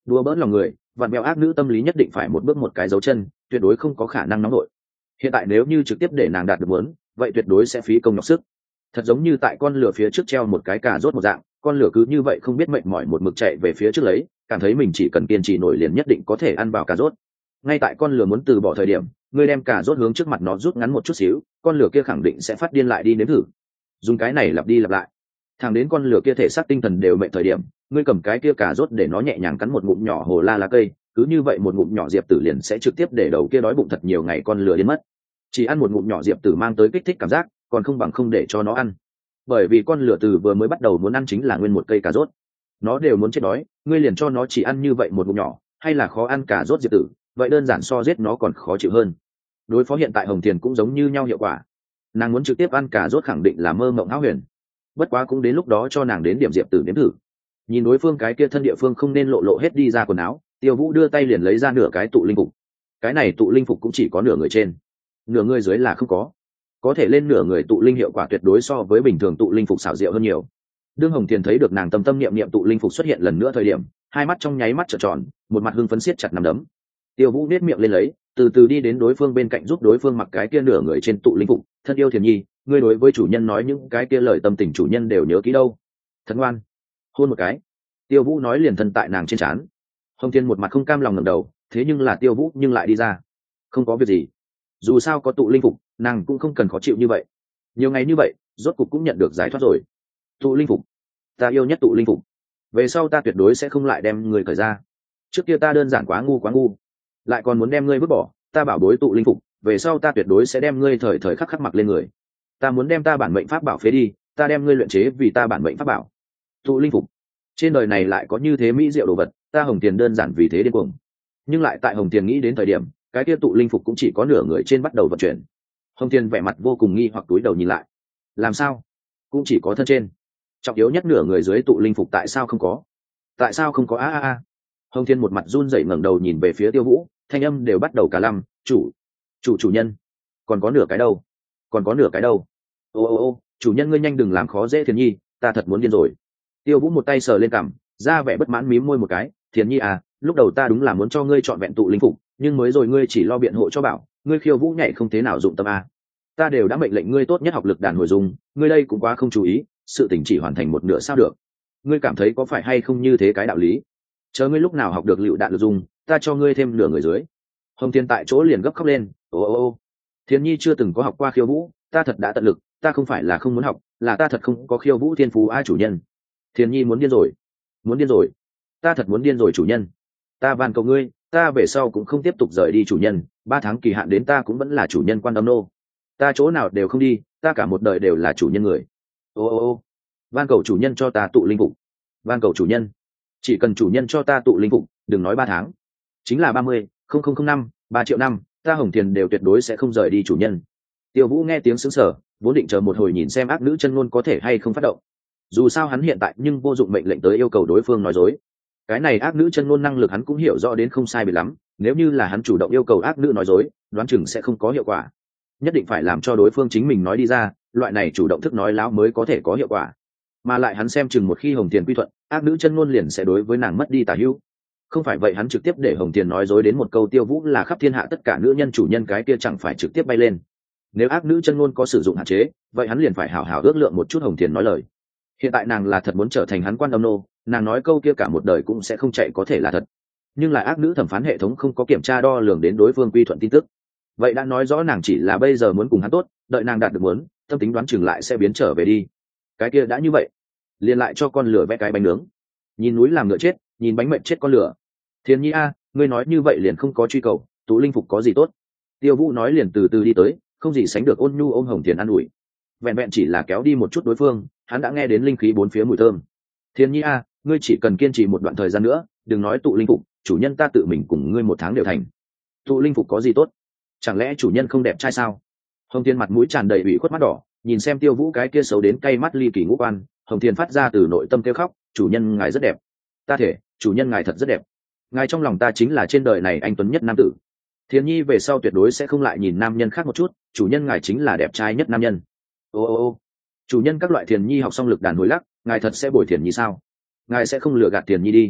đùa bỡn lòng người, vặn mèo ác nữ tâm lý nhất định phải một bước một cái dấu chân, tuyệt đối không có khả năng nóng nổi. Hiện tại nếu như trực tiếp để nàng đạt được muốn, vậy tuyệt đối sẽ phí công nhọc sức. Thật giống như tại con lửa phía trước treo một cái cà rốt một dạng, con lửa cứ như vậy không biết mệt mỏi một mực chạy về phía trước lấy, cảm thấy mình chỉ cần kiên trì nổi liền nhất định có thể ăn vào cà rốt. Ngay tại con lửa muốn từ bỏ thời điểm, ngươi đem cà rốt hướng trước mặt nó rút ngắn một chút xíu, con lửa kia khẳng định sẽ phát điên lại đi nếm thử. Dùng cái này lặp đi lặp lại, thẳng đến con lửa kia thể xác tinh thần đều mệt thời điểm, ngươi cầm cái kia cà rốt để nó nhẹ nhàng cắn một ngụm nhỏ hồ la lá cây, cứ như vậy một ngụm nhỏ diệp tử liền sẽ trực tiếp để đầu kia đói bụng thật nhiều ngày con lửa đến mất. Chỉ ăn một ngụm nhỏ diệp tử mang tới kích thích cảm giác, còn không bằng không để cho nó ăn. Bởi vì con lửa từ vừa mới bắt đầu muốn ăn chính là nguyên một cây cà rốt, nó đều muốn chết đói, ngươi liền cho nó chỉ ăn như vậy một ngụm nhỏ, hay là khó ăn cà rốt diệp tử, vậy đơn giản so giết nó còn khó chịu hơn. Đối phó hiện tại Hồng Thiền cũng giống như nhau hiệu quả, nàng muốn trực tiếp ăn cà rốt khẳng định là mơ mộng hão huyền. Bất quá cũng đến lúc đó cho nàng đến điểm diệp tử nếm thử. Nhìn đối phương cái kia thân địa phương không nên lộ lộ hết đi ra quần áo, Tiêu Vũ đưa tay liền lấy ra nửa cái tụ linh phục. Cái này tụ linh phục cũng chỉ có nửa người trên, nửa người dưới là không có. Có thể lên nửa người tụ linh hiệu quả tuyệt đối so với bình thường tụ linh phục xảo diệu hơn nhiều. Đương Hồng Thiền thấy được nàng tâm tâm niệm niệm tụ linh phục xuất hiện lần nữa thời điểm, hai mắt trong nháy mắt trợn tròn, một mặt hưng phấn siết chặt nắm đấm. Tiêu Vũ nét miệng lên lấy, từ từ đi đến đối phương bên cạnh giúp đối phương mặc cái kia nửa người trên tụ linh phục. Thân yêu Thiền Nhi, ngươi đối với chủ nhân nói những cái kia lời tâm tình chủ nhân đều nhớ kỹ đâu. Thật ngoan. Hôn một cái. Tiêu Vũ nói liền thân tại nàng trên trán. Hồng Thiên một mặt không cam lòng ngẩng đầu, thế nhưng là Tiêu Vũ nhưng lại đi ra. Không có việc gì, dù sao có tụ linh phục, nàng cũng không cần khó chịu như vậy. Nhiều ngày như vậy, rốt cục cũng nhận được giải thoát rồi. Tụ linh phục, ta yêu nhất tụ linh phục. Về sau ta tuyệt đối sẽ không lại đem người cởi ra. Trước kia ta đơn giản quá ngu quá ngu, lại còn muốn đem ngươi vứt bỏ. Ta bảo bối tụ linh phục, về sau ta tuyệt đối sẽ đem ngươi thời thời khắc khắc mặc lên người. Ta muốn đem ta bản mệnh pháp bảo phế đi, ta đem ngươi luyện chế vì ta bản mệnh pháp bảo. Tụ linh phục, trên đời này lại có như thế mỹ diệu đồ vật, ta Hồng Tiền đơn giản vì thế điên cuồng. Nhưng lại tại Hồng Tiền nghĩ đến thời điểm, cái kia tụ linh phục cũng chỉ có nửa người trên bắt đầu vận chuyển. Hồng Tiền vẻ mặt vô cùng nghi hoặc túi đầu nhìn lại, làm sao cũng chỉ có thân trên, trọng yếu nhất nửa người dưới tụ linh phục tại sao không có? Tại sao không có? A a a. Hồng Thiên một mặt run rẩy ngẩng đầu nhìn về phía Tiêu Vũ, thanh âm đều bắt đầu cả lăm, chủ chủ chủ nhân, còn có nửa cái đâu, còn có nửa cái đâu. Ô ô ô, chủ nhân ngươi nhanh đừng làm khó dễ Thiền Nhi, ta thật muốn điên rồi. Tiêu Vũ một tay sờ lên cằm, ra vẻ bất mãn mím môi một cái. Thiền Nhi à, lúc đầu ta đúng là muốn cho ngươi chọn vẹn tụ linh phục, nhưng mới rồi ngươi chỉ lo biện hộ cho bảo, ngươi khiêu vũ nhảy không thế nào dụng tâm a. Ta đều đã mệnh lệnh ngươi tốt nhất học lực đàn hồi dùng, ngươi đây cũng quá không chú ý, sự tình chỉ hoàn thành một nửa sao được. Ngươi cảm thấy có phải hay không như thế cái đạo lý? Chờ ngươi lúc nào học được lựu đạn được dùng, ta cho ngươi thêm nửa người dưới. Hồng Thiên tại chỗ liền gấp khóc lên. Ô ô ô, Thiền Nhi chưa từng có học qua khiêu vũ, ta thật đã tận lực, ta không phải là không muốn học, là ta thật không có khiêu vũ thiên phú. Ai chủ nhân, Thiền Nhi muốn điên rồi, muốn điên rồi, ta thật muốn điên rồi chủ nhân. Ta van cầu ngươi, ta về sau cũng không tiếp tục rời đi chủ nhân, ba tháng kỳ hạn đến ta cũng vẫn là chủ nhân quan tâm nô. Ta chỗ nào đều không đi, ta cả một đời đều là chủ nhân người. Ô ô ô, van cầu chủ nhân cho ta tụ linh phục, van cầu chủ nhân, chỉ cần chủ nhân cho ta tụ linh phục, đừng nói ba tháng, chính là ba mươi không không không năm, ba triệu năm, ta Hồng Thiền đều tuyệt đối sẽ không rời đi chủ nhân. Tiêu Vũ nghe tiếng sững sờ, vốn định chờ một hồi nhìn xem ác nữ chân ngôn có thể hay không phát động. Dù sao hắn hiện tại nhưng vô dụng mệnh lệnh tới yêu cầu đối phương nói dối. Cái này ác nữ chân ngôn năng lực hắn cũng hiểu rõ đến không sai biệt lắm, nếu như là hắn chủ động yêu cầu ác nữ nói dối, đoán chừng sẽ không có hiệu quả. Nhất định phải làm cho đối phương chính mình nói đi ra, loại này chủ động thức nói láo mới có thể có hiệu quả. Mà lại hắn xem chừng một khi Hồng Tiền quy thuận, ác nữ chân ngôn liền sẽ đối với nàng mất đi tả hữu. Không phải vậy hắn trực tiếp để Hồng Tiền nói dối đến một câu Tiêu Vũ là khắp thiên hạ tất cả nữ nhân chủ nhân, cái kia chẳng phải trực tiếp bay lên. Nếu ác nữ chân ngôn có sử dụng hạn chế, vậy hắn liền phải hảo hảo ước lượng một chút Hồng Tiền nói lời. Hiện tại nàng là thật muốn trở thành hắn quan âm nô, nàng nói câu kia cả một đời cũng sẽ không chạy có thể là thật. Nhưng là ác nữ thẩm phán hệ thống không có kiểm tra đo lường đến đối phương quy thuận tin tức, vậy đã nói rõ nàng chỉ là bây giờ muốn cùng hắn tốt, đợi nàng đạt được muốn, tâm tính đoán chừng lại sẽ biến trở về đi. Cái kia đã như vậy, liền lại cho con lửa vẽ cái bánh nướng. Nhìn núi làm ngựa chết, nhìn bánh mệnh chết con lửa. Thiên Nhi a, ngươi nói như vậy liền không có truy cầu, tụ linh phục có gì tốt? Tiêu Vũ nói liền từ từ đi tới, không gì sánh được ôn nhu ôm Hồng Tiền an ủi. Vẹn vẹn chỉ là kéo đi một chút đối phương, hắn đã nghe đến linh khí bốn phía mùi thơm. Thiên Nhi a, ngươi chỉ cần kiên trì một đoạn thời gian nữa, đừng nói tụ linh phục, chủ nhân ta tự mình cùng ngươi một tháng đều thành. Tụ linh phục có gì tốt? Chẳng lẽ chủ nhân không đẹp trai sao? Hồng Thiên mặt mũi tràn đầy ủy khuất mắt đỏ, nhìn xem Tiêu Vũ cái kia xấu đến cay mắt ly kỳ ngũ quan, Hồng Thiên phát ra từ nội tâm kêu khóc, chủ nhân ngài rất đẹp. Ta thể, chủ nhân ngài thật rất đẹp. Ngài trong lòng ta chính là trên đời này anh tuấn nhất nam tử. Thiên Nhi về sau tuyệt đối sẽ không lại nhìn nam nhân khác một chút, chủ nhân ngài chính là đẹp trai nhất nam nhân. Ô ô ô, chủ nhân các loại Thiền Nhi học xong lực đàn hồi lắc, ngài thật sẽ bồi Thiền Nhi sao? Ngài sẽ không lừa gạt Thiền Nhi đi.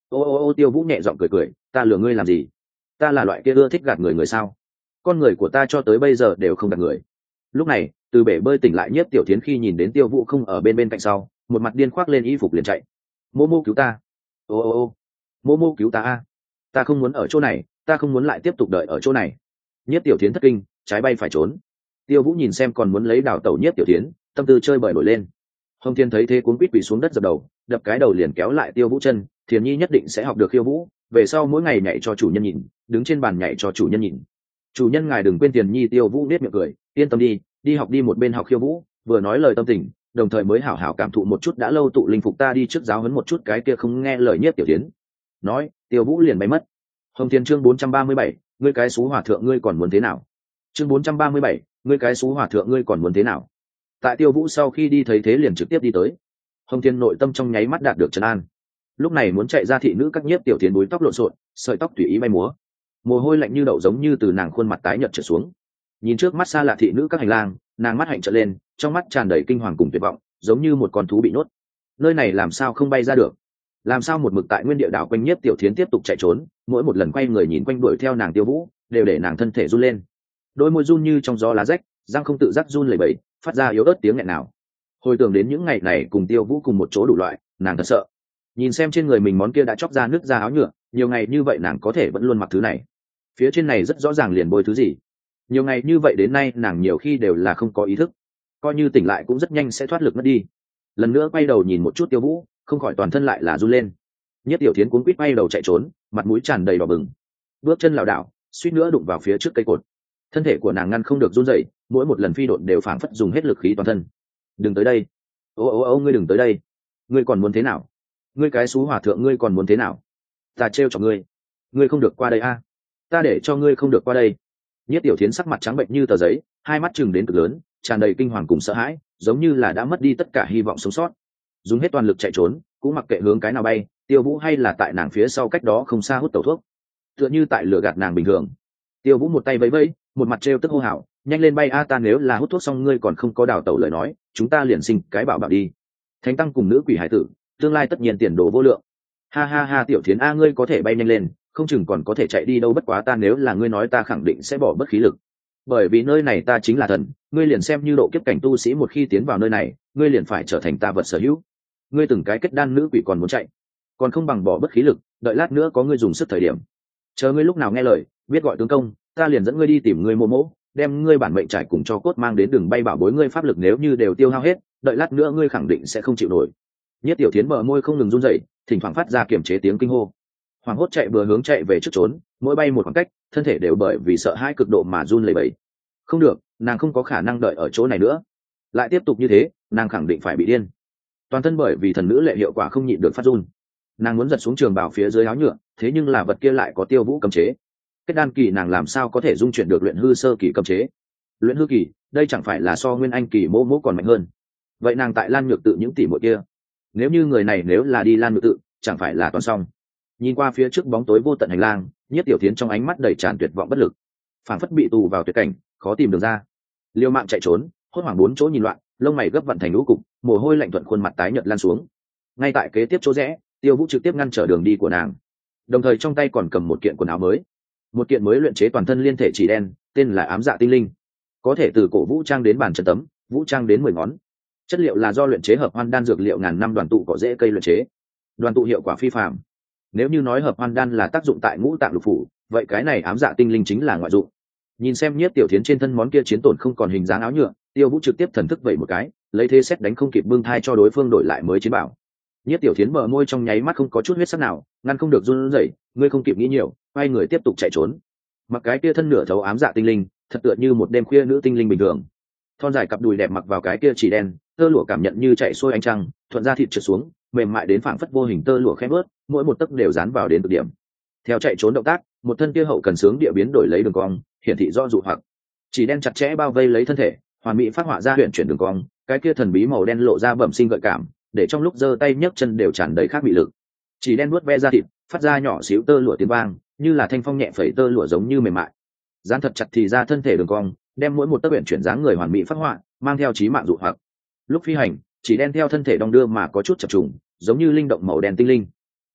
ô ô ô tiêu vũ nhẹ giọng cười cười, ta lừa ngươi làm gì? Ta là loại kia ưa thích gạt người người sao? Con người của ta cho tới bây giờ đều không gạt người. Lúc này từ bể bơi tỉnh lại Nhiếp Tiểu Thiến khi nhìn đến Tiêu Vũ không ở bên bên cạnh sau, một mặt điên khoác lên y phục liền chạy. Mô mô cứu ta! Ô ô ô! Mô mô cứu ta a! Ta không muốn ở chỗ này, ta không muốn lại tiếp tục đợi ở chỗ này. Nhiếp Tiểu Thiến thất kinh, trái bay phải trốn. Tiêu Vũ nhìn xem còn muốn lấy đào tẩu Nhiếp Tiểu Thiến, tâm tư chơi bời nổi lên. Hồng Thiên thấy thế cuống quýt quỳ xuống đất dập đầu, đập cái đầu liền kéo lại Tiêu Vũ chân, Thiền Nhi nhất định sẽ học được khiêu vũ, về sau mỗi ngày nhảy cho chủ nhân nhìn, đứng trên bàn nhảy cho chủ nhân nhìn. Chủ nhân ngài đừng quên Thiền Nhi. Tiêu Vũ nét miệng cười, yên tâm đi, đi học đi, một bên học khiêu vũ vừa nói lời tâm tình, đồng thời mới hảo hảo cảm thụ một chút đã lâu tụ linh phục, ta đi trước giáo huấn một chút cái kia không nghe lời Nhiếp Tiểu Thiến. Nói Tiêu Vũ liền bay mất. Hồng Thiên chương bốn trăm ba mươi bảy, ngươi cái xú hòa thượng ngươi còn muốn thế nào? Chương bốn trăm ba mươi bảy, ngươi cái xú hòa thượng ngươi còn muốn thế nào? Tại Tiêu Vũ sau khi đi thấy thế liền trực tiếp đi tới. Hồng Thiên nội tâm trong nháy mắt đạt được trấn an. Lúc này muốn chạy ra thị nữ các Nhiếp Tiểu Thiến búi tóc lộn xộn, sợi tóc tùy ý bay múa, mồ hôi lạnh như đậu giống như từ nàng khuôn mặt tái nhợt trở xuống. Nhìn trước mắt xa lạ thị nữ các hành lang, nàng mắt hạnh trợn lên, trong mắt tràn đầy kinh hoàng cùng tuyệt vọng, giống như một con thú bị nhốt. Nơi này làm sao không bay ra được? Làm sao một mực tại nguyên địa đảo quanh Nhiếp Tiểu Thiến tiếp tục chạy trốn, mỗi một lần quay người nhìn quanh đuổi theo nàng Tiêu Vũ, đều để nàng thân thể run lên. Đôi môi run như trong gió lá rách, răng không tự giác run lẩy bẩy, phát ra yếu ớt tiếng nghẹn nào. Hồi tưởng đến những ngày này cùng Tiêu Vũ cùng một chỗ đủ loại, nàng thật sợ. Nhìn xem trên người mình món kia đã chóc ra nứt ra áo nhựa, nhiều ngày như vậy nàng có thể vẫn luôn mặc thứ này. Phía trên này rất rõ ràng liền bôi thứ gì. Nhiều ngày như vậy đến nay nàng nhiều khi đều là không có ý thức, coi như tỉnh lại cũng rất nhanh sẽ thoát lực mất đi. Lần nữa quay đầu nhìn một chút Tiêu Vũ, không khỏi toàn thân lại là run lên. Nhất Tiểu Thiến cuống quýt bay đầu chạy trốn, mặt mũi tràn đầy đỏ bừng, bước chân lảo đảo, suýt nữa đụng vào phía trước cây cột. Thân thể của nàng ngăn không được run rẩy, mỗi một lần phi độn đều phảng phất dùng hết lực khí toàn thân. Đừng tới đây! Ô ô ô ngươi đừng tới đây! Ngươi còn muốn thế nào? Ngươi cái xú hòa thượng ngươi còn muốn thế nào? Ta trêu cho ngươi, ngươi không được qua đây a! Ta để cho ngươi không được qua đây. Nhất Tiểu Thiến sắc mặt trắng bệnh như tờ giấy, hai mắt chừng đến cực lớn, tràn đầy kinh hoàng cùng sợ hãi, giống như là đã mất đi tất cả hy vọng sống sót. Dùng hết toàn lực chạy trốn, cũng mặc kệ hướng cái nào bay, Tiêu Vũ hay là tại nàng phía sau cách đó không xa hút tẩu thuốc, tựa như tại lửa gạt nàng bình thường. Tiêu Vũ một tay vẫy vẫy, một mặt trêu tức hô hào, nhanh lên bay a, ta nếu là hút thuốc xong ngươi còn không có đào tẩu lời nói, chúng ta liền sinh cái bảo bảo đi. Thánh tăng cùng nữ quỷ hải tử, tương lai tất nhiên tiền đồ vô lượng. Ha ha ha, Tiểu Thiến a, ngươi có thể bay nhanh lên, không chừng còn có thể chạy đi đâu, bất quá ta nếu là ngươi nói ta khẳng định sẽ bỏ bất khí lực, bởi vì nơi này ta chính là thần, ngươi liền xem như độ kiếp cảnh tu sĩ một khi tiến vào nơi này, ngươi liền phải trở thành ta vật sở hữu. Ngươi từng cái kết đan nữ quỷ còn muốn chạy, còn không bằng bỏ bất khí lực, đợi lát nữa có ngươi dùng sức thời điểm, chờ ngươi lúc nào nghe lời biết gọi tướng công, ta liền dẫn ngươi đi tìm ngươi mô mỗ, đem ngươi bản mệnh trải cùng cho cốt mang đến, đường bay bảo bối ngươi pháp lực nếu như đều tiêu hao hết, đợi lát nữa ngươi khẳng định sẽ không chịu nổi. Nhất Tiểu Thiến bờ môi không ngừng run rẩy, thỉnh thoảng phát ra kiềm chế tiếng kinh hô. Hoàng hốt chạy vừa hướng chạy về trước trốn, mỗi bay một khoảng cách, thân thể đều bởi vì sợ hãi cực độ mà run lẩy bẩy. Không được, nàng không có khả năng đợi ở chỗ này nữa, lại tiếp tục như thế nàng khẳng định phải bị điên. Toàn thân bởi vì thần nữ lệ hiệu quả không nhịn được phát run, nàng muốn giật xuống trường bào phía dưới áo nhựa, thế nhưng là vật kia lại có Tiêu Vũ cấm chế. Kết đan kỳ nàng làm sao có thể dung chuyển được luyện hư sơ kỳ cấm chế? Luyện hư kỳ, đây chẳng phải là so nguyên anh kỳ mô mô còn mạnh hơn? Vậy nàng tại Lan Nhược tự những tỷ muội kia, nếu như người này nếu là đi Lan Nhược tự, chẳng phải là toàn xong? Nhìn qua phía trước bóng tối vô tận hành lang, Nhất Tiểu Thiến trong ánh mắt đầy tràn tuyệt vọng bất lực, phảng phất bị tù vào tuyệt cảnh, khó tìm được ra. Liêu mạng chạy trốn, hốt hoảng bốn chỗ nhìn loạn, lông mày gấp vặn thành lũ cục, mồ hôi lạnh thuận khuôn mặt tái nhợt lan xuống. Ngay tại kế tiếp chỗ rẽ, Tiêu Vũ trực tiếp ngăn trở đường đi của nàng, đồng thời trong tay còn cầm một kiện quần áo mới, một kiện mới luyện chế toàn thân liên thể chỉ đen, tên là ám dạ tinh linh, có thể từ cổ vũ trang đến bàn chân tấm, vũ trang đến mười ngón. Chất liệu là do luyện chế hợp hoan đan dược liệu ngàn năm đoàn tụ cỏ rễ cây luyện chế, đoàn tụ hiệu quả phi phàm. Nếu như nói hợp hoan đan là tác dụng tại ngũ tạng lục phủ, vậy cái này ám dạ tinh linh chính là ngoại dụng. Nhìn xem Nhiếp Tiểu Thiến trên thân món kia chiến tổn không còn hình dáng áo nhựa, Tiêu Vũ trực tiếp thần thức vẩy một cái, lấy thế xét đánh không kịp bưng thai cho đối phương đổi lại mới chiến bảo. Nhiếp Tiểu Thiến bờ môi trong nháy mắt không có chút huyết sắc nào, ngăn không được run rẩy, ngươi không kịp nghĩ nhiều, quay người tiếp tục chạy trốn. Mặc cái kia thân nửa thấu ám dạ tinh linh, thật tựa như một đêm khuya nữ tinh linh bình thường. Thon dài cặp đùi đẹp mặc vào cái kia chỉ đen, tơ lụa cảm nhận như chạy xuôi ánh trăng, thuận ra thịt trượt xuống, mềm mại đến phảng phất vô hình tơ lụa khẽ bớt, mỗi một tấc đều dán vào đến cực điểm. Theo chạy trốn động tác, một thân kia hậu cần sướng địa biến đổi lấy đường cong, hiển thị do dụ hoặc. Chỉ đen chặt chẽ bao vây lấy thân thể, hoàn mỹ phát họa ra huyền chuyển đường cong, cái kia thần bí màu đen lộ ra bẩm sinh gợi cảm, để trong lúc giơ tay nhấc chân đều tràn đầy khác bị lực. Chỉ đen nuốt ve ra thịt, phát ra nhỏ xíu tơ lụa tiếng vang, như là thanh phong nhẹ phẩy tơ lụa giống như mềm mại. Dán thật chặt thì ra thân thể đường cong, đem mỗi một tấc huyền chuyển dáng người hoàn mỹ phát họa, mang theo chí mạng dụ hoặc. Lúc phi hành, chỉ đen theo thân thể đong đưa mà có chút chập trùng, giống như linh động màu đen tinh linh.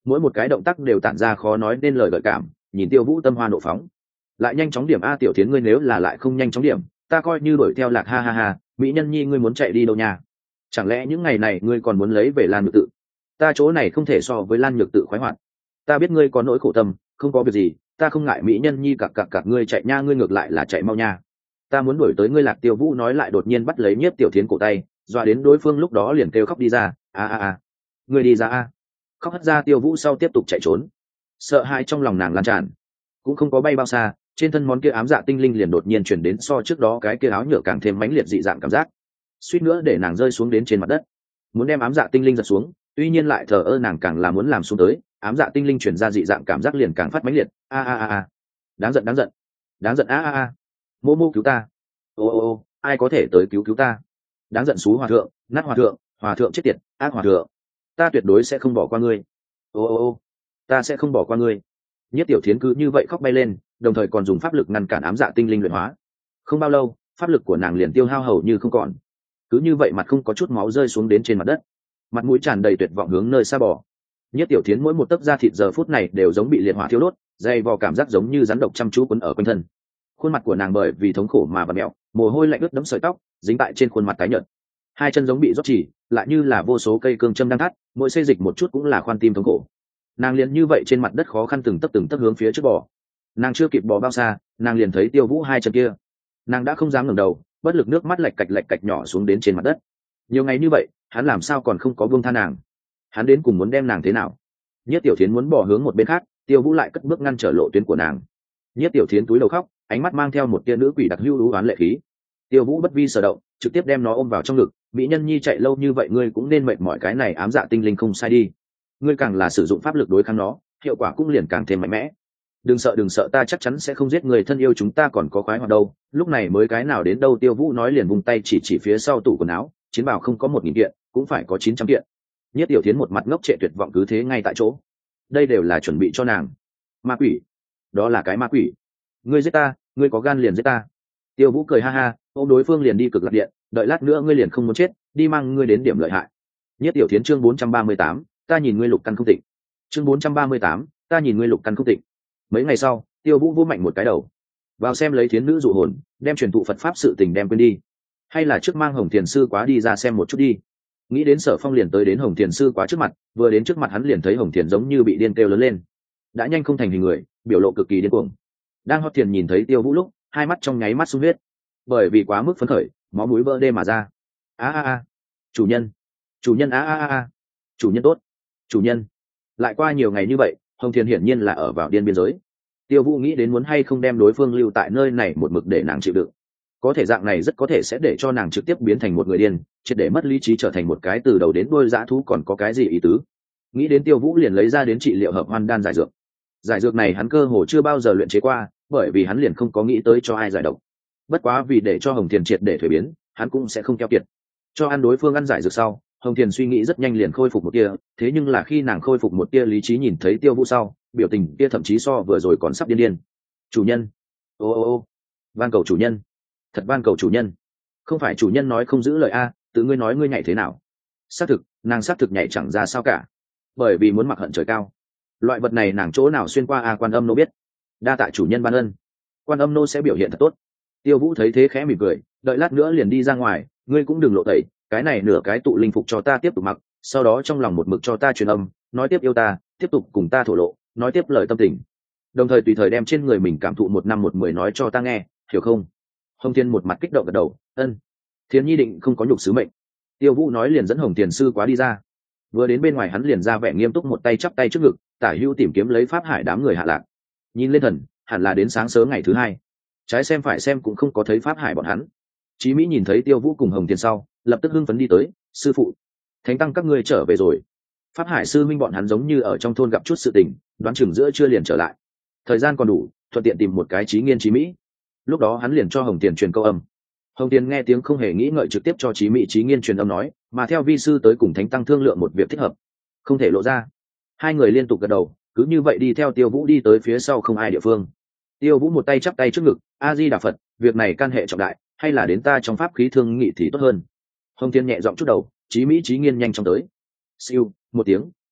mỗi một cái động tác đều tản ra khó nói nên lời gợi cảm, nhìn Tiêu Vũ tâm hoa nộ phóng. Lại nhanh chóng điểm a tiểu tiến, ngươi nếu là lại không nhanh chóng điểm, ta coi như đuổi theo Lạc, ha ha ha, mỹ nhân nhi ngươi muốn chạy đi đâu nha? Chẳng lẽ những ngày này ngươi còn muốn lấy về Lan Nhược Tự? Ta chỗ này không thể so với Lan Nhược Tự khoái hoạt. Ta biết ngươi có nỗi khổ tâm, không có việc gì, ta không ngại mỹ nhân nhi, cặc cặc cặc, ngươi chạy nha, ngươi ngược lại là chạy mau nha. Ta muốn đuổi tới ngươi. Lạc Tiêu Vũ nói lại đột nhiên bắt lấy Nhiếp Tiểu Thiến cổ tay, dọa đến đối phương lúc đó liền kêu khóc đi ra, a a a, ngươi đi ra a. Khóc hất ra Tiêu Vũ sau tiếp tục chạy trốn. Sợ hãi trong lòng nàng lan tràn, cũng không có bay bao xa, trên thân món kia ám dạ tinh linh liền đột nhiên chuyển đến so trước đó cái kia áo nhựa càng thêm mãnh liệt dị dạng cảm giác, suýt nữa để nàng rơi xuống đến trên mặt đất. Muốn đem ám dạ tinh linh giật xuống, tuy nhiên lại thờ ơ, nàng càng là muốn làm xuống tới, ám dạ tinh linh chuyển ra dị dạng cảm giác liền càng phát mãnh liệt. A a a a, đáng giận đáng giận đáng giận, a a a, mô mô cứu ta, ô ô ô, ai có thể tới cứu cứu ta, đáng giận xú hòa thượng, nát hòa thượng, hòa thượng chết tiệt, ác hòa thượng, ta tuyệt đối sẽ không bỏ qua ngươi, ô ô ô, ta sẽ không bỏ qua ngươi. Nhất Tiểu Thiến cứ như vậy khóc bay lên, đồng thời còn dùng pháp lực ngăn cản ám dạ tinh linh luyện hóa. Không bao lâu, pháp lực của nàng liền tiêu hao hầu như không còn, cứ như vậy mặt không có chút máu rơi xuống đến trên mặt đất, mặt mũi tràn đầy tuyệt vọng hướng nơi xa bò. Nhất Tiểu Thiến mỗi một tấc da thịt giờ phút này đều giống bị liệt hỏa thiêu đốt, dày vò cảm giác giống như rắn độc chăm chú quấn ở quanh thân. Khuôn mặt của nàng bởi vì thống khổ mà vặn mèo, mồ hôi lạnh ướt đẫm sợi tóc dính tại trên khuôn mặt tái nhợt. Hai chân giống bị rót chỉ, lại như là vô số cây cương châm đang thắt, mỗi xê dịch một chút cũng là khoan tim thống khổ. Nàng liền như vậy trên mặt đất khó khăn từng tấc từng tấc hướng phía trước bò. Nàng chưa kịp bò bao xa, nàng liền thấy Tiêu Vũ hai chân kia. Nàng đã không dám ngẩng đầu, bất lực nước mắt lạch cạch lạch cạch nhỏ xuống đến trên mặt đất. Nhiều ngày như vậy, hắn làm sao còn không có buông tha nàng? Hắn đến cùng muốn đem nàng thế nào? Nhất Tiểu Thiến muốn bò hướng một bên khác, Tiêu Vũ lại cất bước ngăn trở lộ tuyến của nàng. Nhất Tiểu Thiến túi đầu khóc, ánh mắt mang theo một tia nữ quỷ đặc hữu đú oán lệ khí. Tiêu Vũ bất vi sở động, trực tiếp đem nó ôm vào trong ngực. Mỹ nhân nhi chạy lâu như vậy, ngươi cũng nên mệt mỏi, cái này ám dạ tinh linh không sai đi. Ngươi càng là sử dụng pháp lực đối kháng nó, hiệu quả cũng liền càng thêm mạnh mẽ. Đừng sợ đừng sợ, ta chắc chắn sẽ không giết người thân yêu, chúng ta còn có khoái hoạt đâu. Lúc này mới cái nào đến đâu. Tiêu Vũ nói liền vung tay chỉ chỉ phía sau tủ quần áo, chiến bào không có một nghìn kiện cũng phải có chín trăm kiện. Nhất Tiểu Thiến một mặt ngốc trệ tuyệt vọng cứ thế ngay tại chỗ. Đây đều là chuẩn bị cho nàng. Ma quỷ, đó là cái ma quỷ. Ngươi giết ta, ngươi có gan liền giết ta. Tiêu Vũ cười ha ha, ôm đối phương liền đi Cực Lạc Điện, đợi lát nữa ngươi liền không muốn chết, đi mang ngươi đến điểm lợi hại. Nhất Tiểu Thiến chương bốn trăm ba mươi tám, ta nhìn ngươi lục căn không tịnh. Chương bốn trăm ba mươi tám, ta nhìn ngươi lục căn không tịnh. Mấy ngày sau, Tiêu Vũ vô mạnh một cái đầu vào xem lấy thiến nữ dụ hồn, đem truyền thụ Phật pháp sự tình đem quên đi, hay là trước mang Hồng Thiền sư quá đi ra xem một chút đi. Nghĩ đến Sở Phong liền tới đến Hồng Thiền sư quá trước mặt, vừa đến trước mặt hắn liền thấy Hồng Thiền giống như bị điên kêu lớn lên, đã nhanh không thành hình người, biểu lộ cực kỳ điên cuồng. Đang hót thiền nhìn thấy Tiêu Vũ lúc, hai mắt trong nháy mắt sung huyết, bởi vì quá mức phấn khởi, máu mũi vỡ đê mà ra. A a a, chủ nhân, chủ nhân, a a a, chủ nhân tốt, chủ nhân. Lại qua nhiều ngày như vậy, Hồng Thiền hiển nhiên là ở vào điên biên giới. Tiêu Vũ nghĩ đến muốn hay không đem đối phương lưu tại nơi này một mực để nàng chịu đựng, có thể dạng này rất có thể sẽ để cho nàng trực tiếp biến thành một người điên, triệt để mất lý trí, trở thành một cái từ đầu đến đuôi dã thú, còn có cái gì ý tứ. Nghĩ đến Tiêu Vũ liền lấy ra đến trị liệu hợp hoan đan giải dược. Giải dược này hắn cơ hồ chưa bao giờ luyện chế qua, bởi vì hắn liền không có nghĩ tới cho ai giải độc. Bất quá vì để cho Hồng Thiền triệt để thuế biến, hắn cũng sẽ không keo kiệt. Cho ăn đối phương ăn giải dược sau, Hồng Thiền suy nghĩ rất nhanh liền khôi phục một tia, thế nhưng là khi nàng khôi phục một tia lý trí nhìn thấy Tiêu Vũ sau, biểu tình kia thậm chí so vừa rồi còn sắp điên điên. Chủ nhân, ô ô ô, van cầu chủ nhân, thật van cầu chủ nhân, không phải chủ nhân nói không giữ lời a, tự ngươi nói ngươi nhảy thế nào? Xác thực, nàng xác thực nhảy chẳng ra sao cả, bởi vì muốn mặc hận trời cao. Loại vật này nàng chỗ nào xuyên qua a, Quan Âm nô biết. Đa tạ chủ nhân ban ân, Quan Âm nô sẽ biểu hiện thật tốt. Tiêu Vũ thấy thế khẽ mỉm cười, đợi lát nữa liền đi ra ngoài, ngươi cũng đừng lộ tẩy, cái này nửa cái tụ linh phục cho ta tiếp tục mặc, sau đó trong lòng một mực cho ta truyền âm, nói tiếp yêu ta, tiếp tục cùng ta thổ lộ, nói tiếp lời tâm tình, đồng thời tùy thời đem trên người mình cảm thụ một năm một mười nói cho ta nghe, hiểu không? Hồng Thiên một mặt kích động gật đầu, ân. Thiến Nhi định không có nhục sứ mệnh. Tiêu Vũ nói liền dẫn Hồng Thiền sư quá đi ra. Vừa đến bên ngoài hắn liền ra vẻ nghiêm túc, một tay chắp tay trước ngực, tả hữu tìm kiếm lấy pháp hải đám người hạ lạc. Nhìn lên thần, hẳn là đến sáng sớm ngày thứ hai. Trái xem phải xem cũng không có thấy pháp hải bọn hắn. Chí Mỹ nhìn thấy Tiêu Vũ cùng Hồng Thiền sau, lập tức hưng phấn đi tới, sư phụ, thánh tăng các ngươi trở về rồi. Pháp hải sư minh bọn hắn giống như ở trong thôn gặp chút sự tình, đoán chừng giữa chưa liền trở lại. Thời gian còn đủ, thuận tiện tìm một cái Chí Nghiên Chí Mỹ. Lúc đó hắn liền cho Hồng Tiền truyền câu âm. Hồng Tiền nghe tiếng không hề nghĩ ngợi trực tiếp cho Chí Mỹ Chí Nghiên truyền âm nói, mà theo vi sư tới cùng thánh tăng thương lượng một việc thích hợp, không thể lộ ra. Hai người liên tục gật đầu, cứ như vậy đi theo Tiêu Vũ đi tới phía sau không ai địa phương. Tiêu Vũ một tay chắp tay trước ngực, A Di Đà Phật, việc này can hệ trọng đại, hay là đến ta trong pháp khí thương nghị thì tốt hơn. Hồng Thiên nhẹ giọng chút đầu, Chí Mỹ Chí Nghiên nhanh chóng tới. Siêu, một tiếng,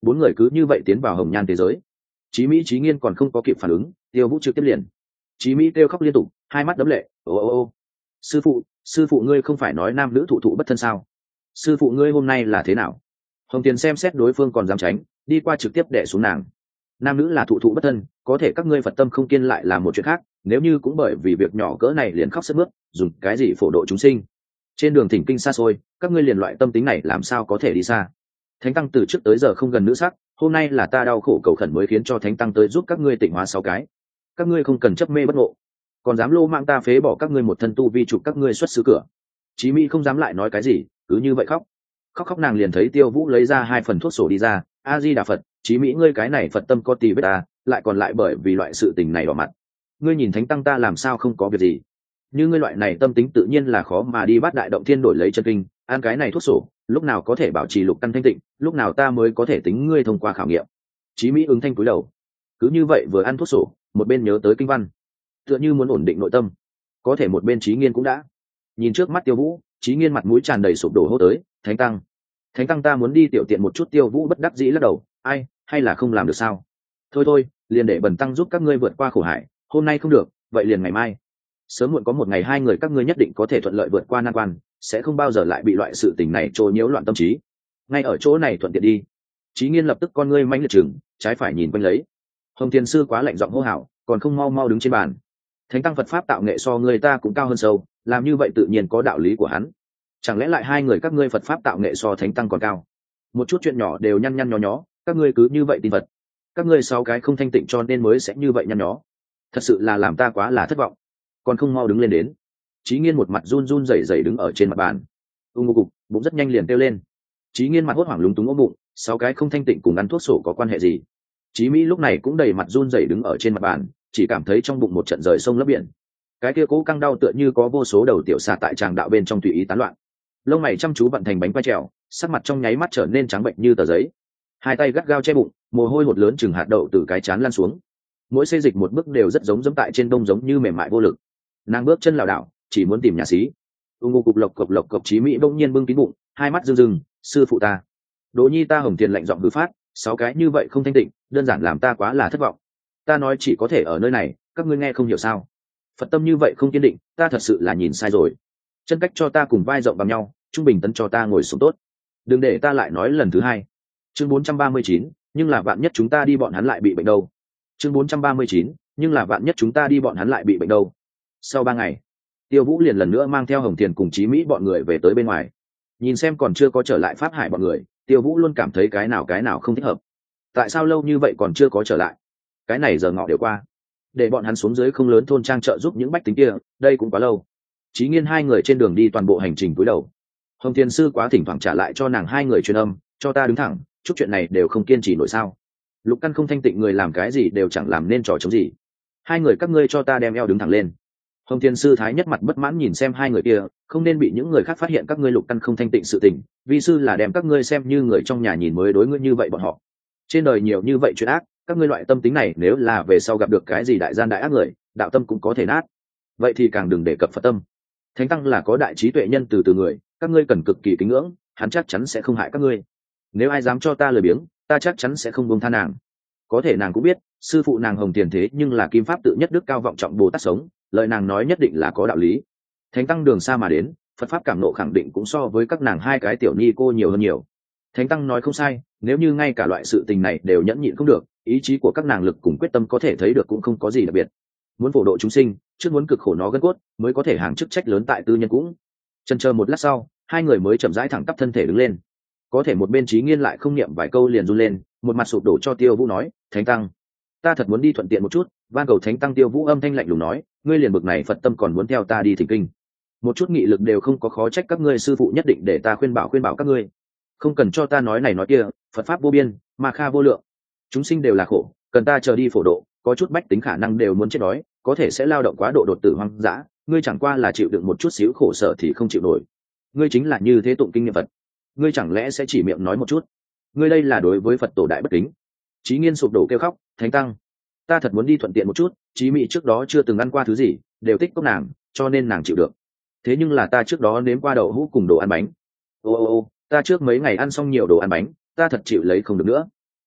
bốn người cứ như vậy tiến vào hồng nhan thế giới. Chí Mỹ Chí Nghiên còn không có kịp phản ứng, Tiêu Vũ trực tiếp liền. Chí Mỹ kêu khóc liên tục, hai mắt đẫm lệ, ô ô ô. Sư phụ, sư phụ ngươi không phải nói nam nữ thụ thụ bất thân sao? Sư phụ ngươi hôm nay là thế nào? Hồng Tiền xem xét đối phương còn dám tránh, đi qua trực tiếp đè xuống nàng. Nam nữ là thụ thụ bất thân, có thể các ngươi Phật tâm không kiên lại là một chuyện khác, nếu như cũng bởi vì việc nhỏ cỡ này liền khóc sướt mướt, dùng cái gì phổ độ chúng sinh? Trên đường thỉnh kinh xa xôi, các ngươi liền loại tâm tính này làm sao có thể đi xa? Thánh tăng từ trước tới giờ không gần nữ sắc, hôm nay là ta đau khổ cầu khẩn mới khiến cho thánh tăng tới giúp các ngươi tịnh hóa sáu cái. Các ngươi không cần chấp mê bất ngộ, còn dám lô mạng ta phế bỏ các ngươi một thân tu vi chụp các ngươi xuất xứ cửa. Chí Mỹ không dám lại nói cái gì, cứ như vậy khóc. Khóc khóc nàng liền thấy Tiêu Vũ lấy ra hai phần thuốc sổ đi ra, A Di Đà Phật, Chí Mỹ ngươi cái này Phật tâm có tì vết ta, lại còn lại bởi vì loại sự tình này đỏ mặt. Ngươi nhìn thánh tăng ta làm sao không có việc gì? Như ngươi loại này tâm tính tự nhiên là khó mà đi bắt đại động thiên đổi lấy chân kinh, ăn cái này thuốc sổ, lúc nào có thể bảo trì lục căn thanh tịnh, lúc nào ta mới có thể tính ngươi thông qua khảo nghiệm. Chí Mỹ ứng thanh cúi đầu. Cứ như vậy vừa ăn thuốc sổ, một bên nhớ tới kinh văn, tựa như muốn ổn định nội tâm. Có thể một bên Chí Nghiên cũng đã. Nhìn trước mắt Tiêu Vũ, Chí Nghiên mặt mũi tràn đầy sụp đổ hô tới, "Thánh tăng, Thánh tăng ta muốn đi tiểu tiện một chút." Tiêu Vũ bất đắc dĩ lắc đầu, "Ai, hay là không làm được sao? Thôi thôi, liền để bần tăng giúp các ngươi vượt qua khổ hải, hôm nay không được, vậy liền ngày mai. Sớm muộn có một ngày hai người các ngươi nhất định có thể thuận lợi vượt qua nan quan, sẽ không bao giờ lại bị loại sự tình này trôi nhiễu loạn tâm trí. Ngay ở chỗ này thuận tiện đi." Chí Nghiên lập tức con ngươi manh liệt chừng, trái phải nhìn quanh lấy. Hồng Thiên sư quá lạnh giọng hô hào, còn không mau mau đứng trên bàn. Thánh tăng Phật pháp tạo nghệ so người ta cũng cao hơn sâu, làm như vậy tự nhiên có đạo lý của hắn. Chẳng lẽ lại hai người các ngươi Phật pháp tạo nghệ so thánh tăng còn cao? Một chút chuyện nhỏ đều nhăn nhăn nhó nhó, các ngươi cứ như vậy tin Phật. Các ngươi sáu cái không thanh tịnh cho nên mới sẽ như vậy nhăn nhó. Thật sự là làm ta quá là thất vọng. Còn không mau đứng lên đến. Chí Nghiên một mặt run run rẩy rẩy đứng ở trên mặt bàn. Ung ngô cục, bụng rất nhanh liền kêu lên. Chí Nghiên mặt hốt hoảng lúng túng ôm bụng, sáu cái không thanh tịnh cùng ăn thuốc sổ có quan hệ gì? Chí Mỹ lúc này cũng đầy mặt run rẩy đứng ở trên mặt bàn, chỉ cảm thấy trong bụng một trận rời sông lấp biển. Cái kia cố căng đau tựa như có vô số đầu tiểu xà tại tràng đạo bên trong tùy ý tán loạn. Lông mày chăm chú vận thành bánh quay trèo, sắc mặt trong nháy mắt trở nên trắng bệnh như tờ giấy. Hai tay gắt gao che bụng, mồ hôi hột lớn chừng hạt đậu từ cái trán lan xuống. Mỗi xê dịch một bước đều rất giống dẫm tại trên đông giống như mềm mại vô lực. Nàng bước chân lảo đảo, chỉ muốn tìm nhà xí. Ung ngô cục lộc cộc lộc cộc. Chí Mỹ bỗng nhiên bưng kín bụng, hai mắt rưng rưng, "Sư phụ ta." Đỗ Nhi ta Hồng Tiền lạnh giọng hứ phát, "Sáu cái như vậy không thanh tịnh, đơn giản làm ta quá là thất vọng. Ta nói chỉ có thể ở nơi này, các ngươi nghe không hiểu sao? Phật tâm như vậy không kiên định, ta thật sự là nhìn sai rồi. Chân cách cho ta cùng vai rộng bằng nhau, trung bình tấn cho ta ngồi xuống tốt. Đừng để ta lại nói lần thứ hai." Chương bốn trăm ba mươi chín, nhưng là vạn nhất chúng ta đi bọn hắn lại bị bệnh đâu. Chương bốn trăm ba mươi chín, nhưng là vạn nhất chúng ta đi bọn hắn lại bị bệnh đâu. Sau ba ngày, Tiêu Vũ liền lần nữa mang theo Hồng Tiền cùng Chí Mỹ bọn người về tới bên ngoài. Nhìn xem còn chưa có trở lại Pháp Hải bọn người, Tiêu Vũ luôn cảm thấy cái nào cái nào không thích hợp. Tại sao lâu như vậy còn chưa có trở lại? Cái này giờ ngọ đều qua, để bọn hắn xuống dưới không lớn thôn trang trợ giúp những bách tính kia, đây cũng quá lâu. Chí Nghiên hai người trên đường đi toàn bộ hành trình cúi đầu. Hồng Thiên sư quá thỉnh thoảng trả lại cho nàng hai người truyền âm, "Cho ta đứng thẳng, chút chuyện này đều không kiên trì nổi sao? Lục căn không thanh tịnh người làm cái gì đều chẳng làm nên trò chống gì. Hai người các ngươi cho ta đem eo đứng thẳng lên." Hồng Thiên sư thái nhất mặt bất mãn nhìn xem hai người kia, "Không nên bị những người khác phát hiện các ngươi lục căn không thanh tịnh sự tình, vi sư là đem các ngươi xem như người trong nhà nhìn mới đối ngươi như vậy bọn họ. Trên đời nhiều như vậy chuyện ác, các ngươi loại tâm tính này nếu là về sau gặp được cái gì đại gian đại ác người, đạo tâm cũng có thể nát. Vậy thì càng đừng đề cập Phật tâm. Thánh tăng là có đại trí tuệ nhân từ từ người, các ngươi cần cực kỳ kính ngưỡng, hắn chắc chắn sẽ không hại các ngươi. Nếu ai dám cho ta lời biếng, ta chắc chắn sẽ không buông tha nàng." Có thể nàng cũng biết, sư phụ nàng Hồng Tiền thế nhưng là kim pháp tự nhất đức cao vọng trọng Bồ Tát sống, lời nàng nói nhất định là có đạo lý. Thánh tăng đường xa mà đến, Phật pháp cảm nộ khẳng định cũng so với các nàng hai cái tiểu ni cô nhiều hơn nhiều. Thánh tăng nói không sai, nếu như ngay cả loại sự tình này đều nhẫn nhịn không được, ý chí của các nàng lực cùng quyết tâm có thể thấy được cũng không có gì đặc biệt. Muốn phổ độ chúng sinh, trước muốn cực khổ nó gân cốt, mới có thể hàng chức trách lớn tại tư nhân cũng. Chần chờ một lát sau, hai người mới chậm rãi thẳng tắp thân thể đứng lên. Có thể một bên Chí Nghiên lại không niệm vài câu liền run lên, một mặt sụp đổ cho Tiêu Vũ nói, "Thánh tăng, ta thật muốn đi thuận tiện một chút, van cầu Thánh tăng." Tiêu Vũ âm thanh lạnh lùng nói, "Ngươi liền bực này Phật tâm còn muốn theo ta đi thỉnh kinh, một chút nghị lực đều không có, khó trách các ngươi sư phụ nhất định để ta khuyên bảo khuyên bảo các ngươi. Không cần cho ta nói này nói kia, Phật pháp vô biên, ma kha vô lượng, chúng sinh đều là khổ, cần ta chờ đi phổ độ, có chút bách tính khả năng đều muốn chết đói, có thể sẽ lao động quá độ đột tử hoang dã, ngươi chẳng qua là chịu đựng một chút xíu khổ sở thì không chịu nổi. Ngươi chính là như thế tụng kinh niệm Phật, ngươi chẳng lẽ sẽ chỉ miệng nói một chút? Ngươi đây là đối với Phật tổ đại bất kính." Chí Nghiên sụp đổ kêu khóc, "Thánh tăng, ta thật muốn đi thuận tiện một chút, Chí Mị trước đó chưa từng ăn qua thứ gì, đều tích cốc nàng, cho nên nàng chịu được. Thế nhưng là ta trước đó nếm qua đậu hũ cùng đồ ăn bánh. Ô ô ô, ta trước mấy ngày ăn xong nhiều đồ ăn bánh, ta thật chịu lấy không được nữa.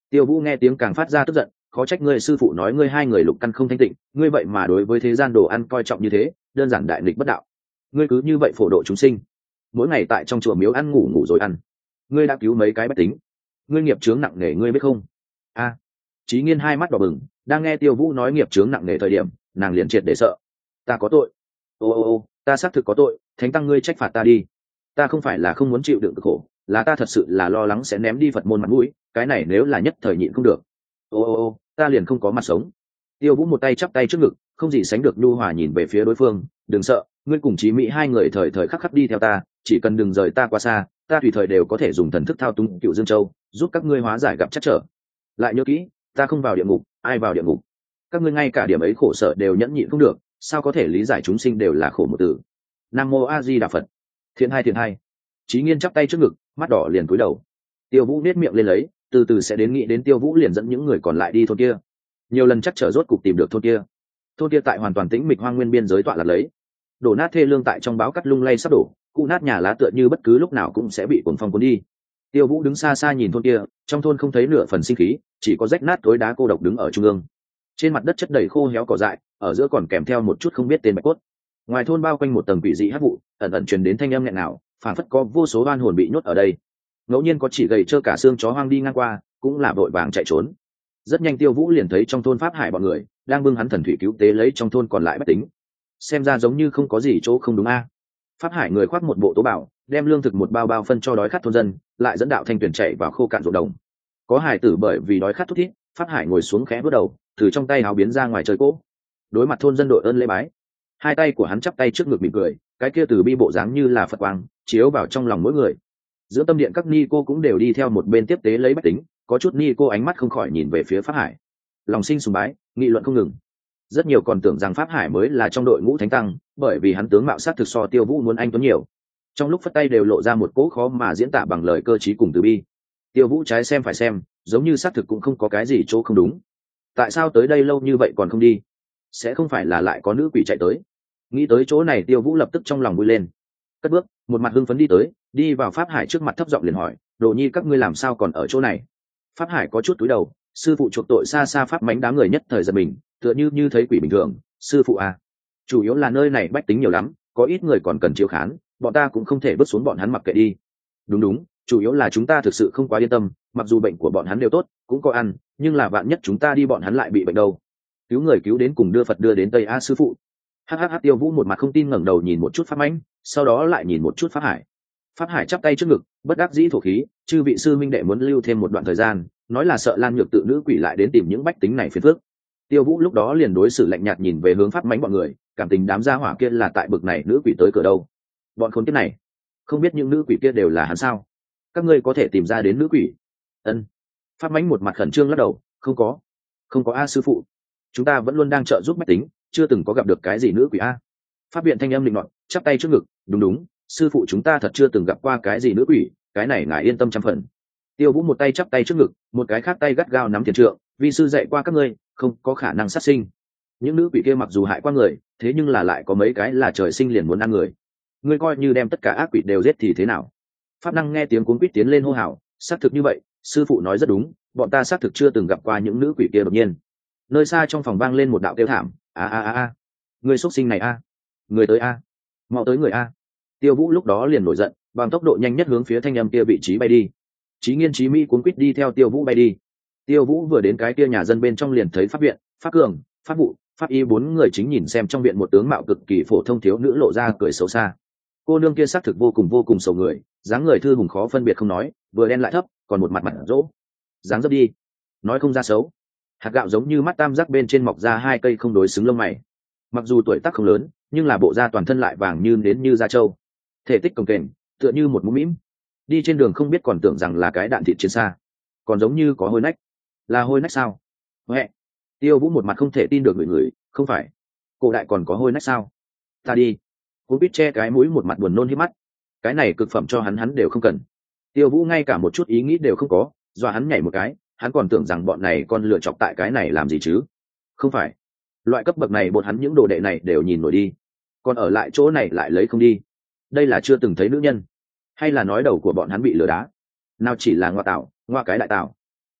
Tiêu Vũ nghe tiếng càng phát ra tức giận, khó trách ngươi sư phụ nói ngươi hai người lục căn không thanh tịnh, ngươi vậy mà đối với thế gian đồ ăn coi trọng như thế, đơn giản đại nghịch bất đạo. Ngươi cứ như vậy phổ độ chúng sinh, mỗi ngày tại trong chùa miếu ăn ngủ ngủ rồi ăn, ngươi đã cứu mấy cái bách tính, ngươi nghiệp chướng nặng nề ngươi biết không? A, à, Chí Nghiên hai mắt đỏ bừng, đang nghe Tiêu Vũ nói nghiệp chướng nặng nề thời điểm, nàng liền triệt để sợ. Ta có tội. Ô ô ô, ta xác thực có tội, thánh tăng ngươi trách phạt ta đi. Ta không phải là không muốn chịu đựng cực khổ, là ta thật sự là lo lắng sẽ ném đi Phật môn mặt mũi, cái này nếu là nhất thời nhịn không được. Ô ô ô, ta liền không có mặt sống. Tiêu Vũ một tay chắp tay trước ngực, không gì sánh được nhu hòa nhìn về phía đối phương, đừng sợ, ngươi cùng Chí Mỹ hai người thời thời khắc khắc đi theo ta, chỉ cần đừng rời ta quá xa, ta tùy thời đều có thể dùng thần thức thao túng Cựu Dương Châu, giúp các ngươi hóa giải gặp trắc trở. Lại nhớ kỹ, ta không vào địa ngục, ai vào địa ngục? Các ngươi ngay cả điểm ấy khổ sở đều nhẫn nhịn không được, sao có thể lý giải chúng sinh đều là khổ một từ? Nam mô A Di Đà Phật. Thiện hai thiện hai. Chí Nghiên chắp tay trước ngực, mắt đỏ liền cúi đầu. Tiêu Vũ nét miệng lên lấy, từ từ sẽ đến nghĩ đến Tiêu Vũ liền dẫn những người còn lại đi thôn kia. Nhiều lần chắc trở rốt cục tìm được thôn kia. Thôn kia tại hoàn toàn tĩnh mịch hoang nguyên biên giới tọa lạc lấy. Đổ nát thê lương tại trong báo cắt lung lay sắp đổ, cụ nát nhà lá tựa như bất cứ lúc nào cũng sẽ bị cuồng phong cuốn đi. Tiêu Vũ đứng xa xa nhìn thôn kia, trong thôn không thấy nửa phần sinh khí, chỉ có rách nát tối đá cô độc đứng ở trung ương. Trên mặt đất chất đầy khô héo cỏ dại, ở giữa còn kèm theo một chút không biết tên bạch cốt. Ngoài thôn bao quanh một tầng quỷ dị hắc vụ, ẩn ẩn truyền đến thanh âm nghẹn ngào, phảng phất có vô số oan hồn bị nhốt ở đây. Ngẫu nhiên có chỉ gầy trơ cả xương chó hoang đi ngang qua, cũng là vội vàng chạy trốn. Rất nhanh Tiêu Vũ liền thấy trong thôn pháp hải bọn người đang bưng hắn thần thủy cứu tế lấy trong thôn còn lại bách tính. Xem ra giống như không có gì chỗ không đúng a. Pháp hải người khoác một bộ tố bảo, đem lương thực một bao bao phân cho đói khát thôn dân, lại dẫn đạo thanh tuyển chạy vào khô cạn ruộng đồng. Có hải tử bởi vì đói khát thút thít, pháp hải ngồi xuống khẽ bước đầu, thử trong tay áo biến ra ngoài chơi cỗ. Đối mặt thôn dân đội ơn lễ bái, hai tay của hắn chắp tay trước ngực mỉm cười, cái kia từ bi bộ dáng như là Phật quang chiếu vào trong lòng mỗi người. Giữa tâm điện các ni cô cũng đều đi theo một bên tiếp tế lấy bách tính, có chút ni cô ánh mắt không khỏi nhìn về phía pháp hải, lòng sinh sùng bái, nghị luận không ngừng. Rất nhiều còn tưởng rằng pháp hải mới là trong đội ngũ thánh tăng, bởi vì hắn tướng mạo sát thực so Tiêu Vũ muốn anh tuấn nhiều. Trong lúc phất tay đều lộ ra một cỗ khó mà diễn tả bằng lời cơ trí cùng từ bi. Tiêu Vũ trái xem phải xem, giống như xác thực cũng không có cái gì chỗ không đúng. Tại sao tới đây lâu như vậy còn không đi? Sẽ không phải là lại có nữ quỷ chạy tới? Nghĩ tới chỗ này Tiêu Vũ lập tức trong lòng vui lên, cất bước, một mặt hưng phấn đi tới, đi vào pháp hải trước mặt thấp giọng liền hỏi, Đồ Nhi các ngươi làm sao còn ở chỗ này? Pháp hải có chút cúi đầu, sư phụ chuộc tội xa xa pháp mánh đám người nhất thời giật mình, tựa như như thấy quỷ bình thường. Sư phụ à, chủ yếu là nơi này bách tính nhiều lắm, có ít người còn cần chiếu khán, bọn ta cũng không thể bước xuống bọn hắn mặc kệ đi. Đúng đúng, chủ yếu là chúng ta thực sự không quá yên tâm, mặc dù bệnh của bọn hắn đều tốt, cũng có ăn, nhưng là vạn nhất chúng ta đi bọn hắn lại bị bệnh đâu. Cứu người cứu đến cùng đưa Phật đưa đến Tây a sư phụ. Hắc Tiêu Vũ một mặt không tin ngẩng đầu nhìn một chút pháp mánh, sau đó lại nhìn một chút pháp hải. Pháp hải chắp tay trước ngực, bất đắc dĩ thổ khí, chư vị sư minh đệ muốn lưu thêm một đoạn thời gian, nói là sợ Lan Nhược tự nữ quỷ lại đến tìm những bách tính này phiền phức. Tiêu Vũ lúc đó liền đối xử lạnh nhạt nhìn về hướng pháp mánh bọn người, cảm tình đám gia hỏa kia là tại bực này nữ quỷ tới cửa đâu. Bọn khốn kiếp này, không biết những nữ quỷ kia đều là hắn sao? Các ngươi có thể tìm ra đến nữ quỷ? Ân. Pháp mánh một mặt khẩn trương lắc đầu, không có, không có a sư phụ, chúng ta vẫn luôn đang trợ giúp bách tính, chưa từng có gặp được cái gì nữ quỷ a. Pháp biện thanh âm định nọt, chắp tay trước ngực, đúng đúng, sư phụ chúng ta thật chưa từng gặp qua cái gì nữ quỷ, cái này ngài yên tâm trăm phần. Tiêu Vũ một tay chắp tay trước ngực, một cái khác tay gắt gao nắm thiền trượng, vì sư dạy qua các ngươi, không có khả năng sát sinh. Những nữ quỷ kia mặc dù hại qua người, thế nhưng là lại có mấy cái là trời sinh liền muốn ăn người. Ngươi coi như đem tất cả ác quỷ đều giết thì thế nào? Pháp năng nghe tiếng cuống quýt tiến lên hô hào, xác thực như vậy, sư phụ nói rất đúng, bọn ta xác thực chưa từng gặp qua những nữ quỷ kia đột nhiên. Nơi xa trong phòng vang lên một đạo kêu thảm, a a a a, người xuất sinh này a, người tới a, mau tới người a. Tiêu Vũ lúc đó liền nổi giận, bằng tốc độ nhanh nhất hướng phía thanh âm kia vị trí bay đi. Chí Nghiên Chí Mỹ cuốn quýt đi theo Tiêu Vũ bay đi. Tiêu Vũ vừa đến cái kia nhà dân bên trong liền thấy pháp viện, pháp cường, pháp vụ, pháp y bốn người chính nhìn xem trong viện một tướng mạo cực kỳ phổ thông thiếu nữ lộ ra cười xấu xa. Cô nương kia xác thực vô cùng vô cùng xấu người, dáng người thư hùng khó phân biệt không nói, vừa đen lại thấp, còn một mặt mặt rỗ. Dáng dấp đi, nói không ra xấu. Hạt gạo giống như mắt tam giác bên trên mọc ra hai cây không đối xứng lông mày. Mặc dù tuổi tác không lớn, nhưng là bộ da toàn thân lại vàng như nến như da trâu. Thể tích cồng kềnh, tựa như một mũm mĩm. Đi trên đường không biết còn tưởng rằng là cái đạn thịt chiến xa, còn giống như có hôi nách. Là hôi nách sao? Huệ. Tiêu Vũ một mặt không thể tin được người người, không phải. Cổ đại còn có hôi nách sao? Ta đi. Cô biết che cái mũi một mặt buồn nôn hiếp mắt. Cái này cực phẩm cho hắn hắn đều không cần. Tiêu Vũ ngay cả một chút ý nghĩ đều không có, do hắn nhảy một cái, hắn còn tưởng rằng bọn này con lựa chọc tại cái này làm gì chứ? Không phải. Loại cấp bậc này bọn hắn những đồ đệ này đều nhìn nổi đi, còn ở lại chỗ này lại lấy không đi. Đây là chưa từng thấy nữ nhân, hay là nói đầu của bọn hắn bị lừa đá? Nào chỉ là ngoa tạo, ngoa cái đại tạo.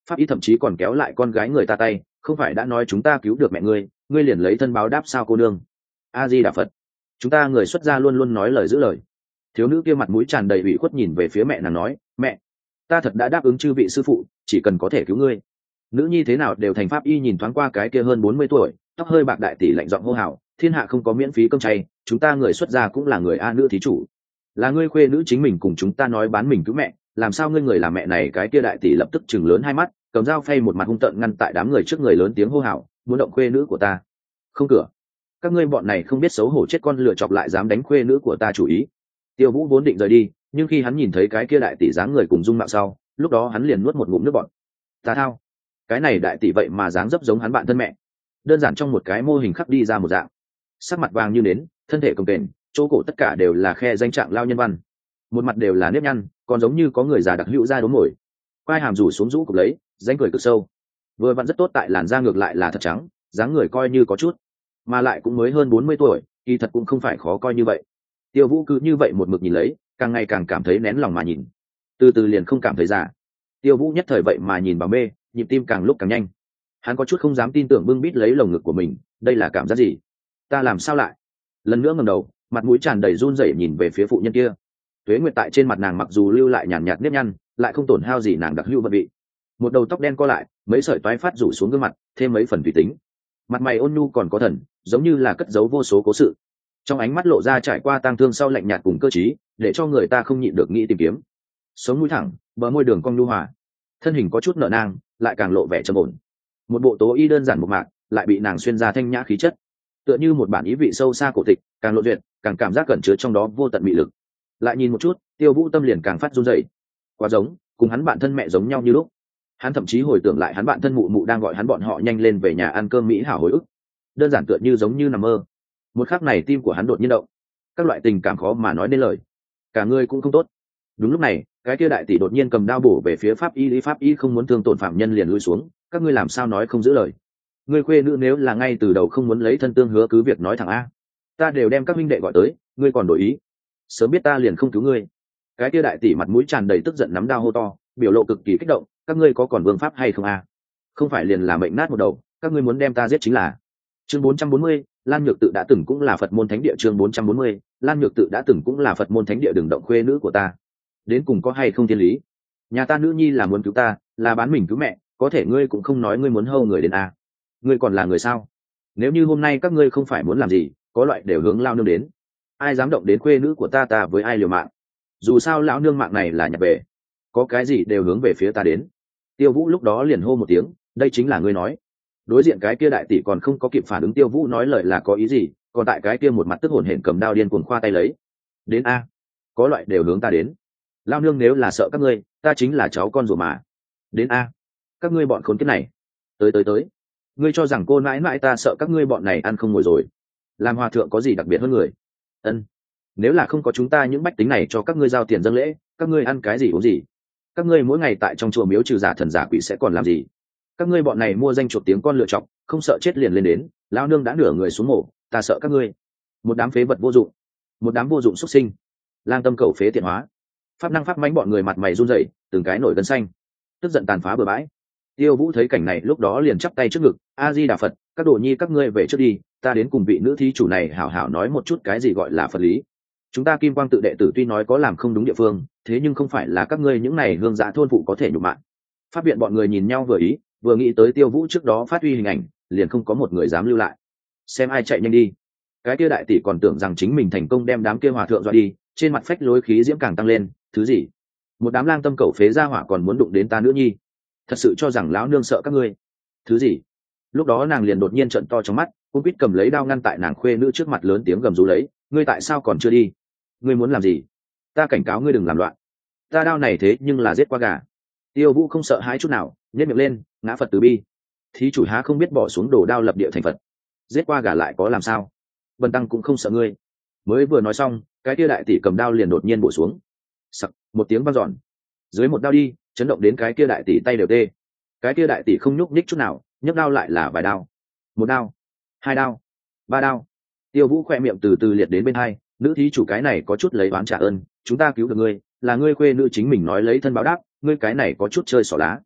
pháp y thậm chí còn kéo lại con gái người ta tay, không phải đã nói chúng ta cứu được mẹ ngươi, ngươi liền lấy thân báo đáp sao cô nương? A Di Đà Phật. Chúng ta người xuất gia luôn luôn nói lời giữ lời. Thiếu nữ kia mặt mũi tràn đầy ủy khuất nhìn về phía mẹ nàng nói, mẹ, ta thật đã đáp ứng chư vị sư phụ, chỉ cần có thể cứu ngươi. Nữ nhi thế nào đều thành pháp y nhìn thoáng qua cái kia hơn bốn mươi tuổi, tóc hơi bạc đại tỷ lạnh giọng hô hào, thiên hạ không có miễn phí cơm chay, chúng ta người xuất gia cũng là người a nữ thí chủ, là ngươi khuê nữ chính mình cùng chúng ta nói bán mình cứu mẹ, làm sao ngươi người làm mẹ này? Cái kia đại tỷ lập tức chừng lớn hai mắt, cầm dao phay một mặt hung tợn ngăn tại đám người trước người lớn tiếng hô hào, muốn động khuê nữ của ta không cửa, các ngươi bọn này không biết xấu hổ chết con lựa chọc lại dám đánh khuê nữ của ta chủ ý. Tiêu Vũ vốn định rời đi, nhưng khi hắn nhìn thấy cái kia đại tỷ dáng người cùng dung mạo sau, lúc đó hắn liền nuốt một ngụm nước bọt. Ta thao, cái này đại tỷ vậy mà dáng dấp giống hắn bạn thân mẹ, đơn giản trong một cái mô hình khắc đi ra một dạng, sắc mặt vàng như nến, thân thể cồng kềnh, chỗ cổ tất cả đều là khe danh trạng lao nhân văn, một mặt đều là nếp nhăn, còn giống như có người già đặc hữu ra đốm mồi, quai hàm rủ xuống rũ cục lấy, rãnh cười cực sâu, vừa vặn rất tốt, tại làn da ngược lại là thật trắng, dáng người coi như có chút, mà lại cũng mới hơn bốn mươi tuổi, kỳ thật cũng không phải khó coi như vậy. Tiêu Vũ cứ như vậy một mực nhìn lấy, càng ngày càng cảm thấy nén lòng mà nhìn, từ từ liền không cảm thấy già. Tiêu Vũ nhất thời vậy mà nhìn vào mê, nhịp tim càng lúc càng nhanh, hắn có chút không dám tin tưởng bưng bít lấy lồng ngực của mình, đây là cảm giác gì? Ta làm sao lại? Lần nữa ngẩng đầu, mặt mũi tràn đầy run rẩy nhìn về phía phụ nhân kia. Tuế Nguyệt tại trên mặt nàng mặc dù lưu lại nhàn nhạt nếp nhăn, lại không tổn hao gì nàng đặc hữu vận vị. Một đầu tóc đen co lại, mấy sợi toái phát rủ xuống gương mặt, thêm mấy phần tùy tính. Mặt mày ôn nhu còn có thần, giống như là cất giấu vô số cố sự. Trong ánh mắt lộ ra trải qua tang thương sau lạnh nhạt cùng cơ trí, để cho người ta không nhịn được nghĩ tìm kiếm. Sống mũi thẳng, bờ môi đường cong nhu hòa, thân hình có chút nở nang, lại càng lộ vẻ trầm ổn. Một bộ tố y đơn giản một mạc, lại bị nàng xuyên ra thanh nhã khí chất, tựa như một bản ý vị sâu xa cổ tịch, càng lộ duyệt, càng cảm giác cẩn chứa trong đó vô tận mị lực. Lại nhìn một chút, Tiêu Vũ tâm liền càng phát run rẩy. Quá giống, cùng hắn bạn thân mẹ giống nhau như lúc. Hắn thậm chí hồi tưởng lại hắn bạn thân mụ mụ đang gọi hắn bọn họ nhanh lên về nhà ăn cơm mỹ hảo hồi ức, đơn giản tựa như giống như nằm mơ. Một khắc này tim của hắn đột nhiên động, các loại tình cảm khó mà nói nên lời, cả người cũng không tốt. Đúng lúc này, cái kia đại tỷ đột nhiên cầm đao bổ về phía pháp y, lý pháp y không muốn thương tổn phạm nhân liền lui xuống. Các ngươi làm sao nói không giữ lời? Ngươi khuê nữ nếu là ngay từ đầu không muốn lấy thân tương hứa cứ việc nói thẳng a, ta đều đem các minh đệ gọi tới, ngươi còn đổi ý? Sớm biết ta liền không cứu ngươi. Cái kia đại tỷ mặt mũi tràn đầy tức giận nắm đao hô to, biểu lộ cực kỳ kích động, các ngươi có còn vương pháp hay không a? Không phải liền là mệnh nát một đầu, các ngươi muốn đem ta giết chính là. Chương bốn trăm bốn mươi, Lan Nhược Tự đã từng cũng là Phật môn thánh địa. Chương bốn trăm bốn mươi, Lan Nhược Tự đã từng cũng là Phật môn thánh địa, đừng động khuê nữ của ta. Đến cùng có hay không thiên lý? Nhà ta nữ nhi là muốn cứu ta, là bán mình cứu mẹ, có thể ngươi cũng không nói ngươi muốn hâu người đến a. Ngươi còn là người sao? Nếu như hôm nay các ngươi không phải muốn làm gì, có loại đều hướng lao nương đến. Ai dám động đến khuê nữ của ta, ta với ai liều mạng. Dù sao lão nương mạng này là nhặt về, có cái gì đều hướng về phía ta đến. Tiêu Vũ lúc đó liền hô một tiếng, đây chính là ngươi nói. Đối diện cái kia đại tỷ còn không có kịp phản ứng Tiêu Vũ nói lời là có ý gì, còn tại cái kia một mặt tức hổn hển cầm đao điên cuồng khoa tay lấy. Đến a, có loại đều hướng ta đến. Lao nương nếu là sợ các ngươi, ta chính là cháu con rùa mà. Đến a, các ngươi bọn khốn kiếp này. Tới tới tới. Ngươi cho rằng cô mãi mãi ta sợ các ngươi bọn này ăn không ngồi rồi? Làm hòa thượng có gì đặc biệt hơn người? Ân, nếu là không có chúng ta những bách tính này cho các ngươi giao tiền dâng lễ, các ngươi ăn cái gì uống gì? Các ngươi mỗi ngày tại trong chùa miếu trừ giả thần giả quỷ sẽ còn làm gì? Các ngươi bọn này mua danh chuột tiếng con lựa chọc, không sợ chết liền lên đến, lão nương đã nửa người xuống mổ, ta sợ các ngươi. Một đám phế vật vô dụng, một đám vô dụng xuất sinh, lang tâm cầu phế tiện hóa. Pháp năng pháp mãnh bọn người mặt mày run rẩy, từng cái nổi gân xanh, tức giận tàn phá bừa bãi. Tiêu Vũ thấy cảnh này lúc đó liền chắp tay trước ngực, A Di Đà Phật, các đồ nhi các ngươi về trước đi, ta đến cùng vị nữ thí chủ này hảo hảo nói một chút cái gì gọi là Phật lý. Chúng ta Kim Quang tự đệ tử tuy nói có làm không đúng địa phương, thế nhưng không phải là các ngươi những này hương giả thôn phụ có thể nhục mạ. Pháp viện bọn người nhìn nhau vừa ý, vừa nghĩ tới Tiêu Vũ trước đó phát huy hình ảnh, liền không có một người dám lưu lại. Xem ai chạy nhanh đi. Cái kia đại tỷ còn tưởng rằng chính mình thành công đem đám kia hòa thượng dọa đi, trên mặt phách lối khí diễm càng tăng lên, thứ gì? Một đám lang tâm cẩu phế gia hỏa còn muốn đụng đến ta nữa nhi? Thật sự cho rằng lão nương sợ các ngươi? Thứ gì? Lúc đó nàng liền đột nhiên trợn to trong mắt, cũng biết cầm lấy đao ngăn tại nàng khuê nữ trước mặt lớn tiếng gầm rú lấy, ngươi tại sao còn chưa đi? Ngươi muốn làm gì? Ta cảnh cáo ngươi đừng làm loạn. Ta đao này thế nhưng là giết qua gà. Tiêu Vũ không sợ hãi chút nào, nhếch miệng lên, ngã Phật từ bi. Thí chủ há không biết bỏ xuống đồ đao lập địa thành Phật? Giết qua gà lại có làm sao? Bần tăng cũng không sợ ngươi. Mới vừa nói xong, cái kia đại tỷ cầm đao liền đột nhiên bổ xuống. Sặc, một tiếng vang dọn. Dưới một đao đi, chấn động đến cái kia đại tỷ tay đều tê. Cái kia đại tỷ không nhúc nhích chút nào, nhấc đao lại là vài đao. Một đao, hai đao, ba đao. Tiêu Vũ khỏe miệng từ từ liệt đến bên hai, nữ thí chủ cái này có chút lấy oán trả ơn, chúng ta cứu được ngươi, là ngươi khuê nữ chính mình nói lấy thân báo đáp, ngươi cái này có chút chơi xỏ lá.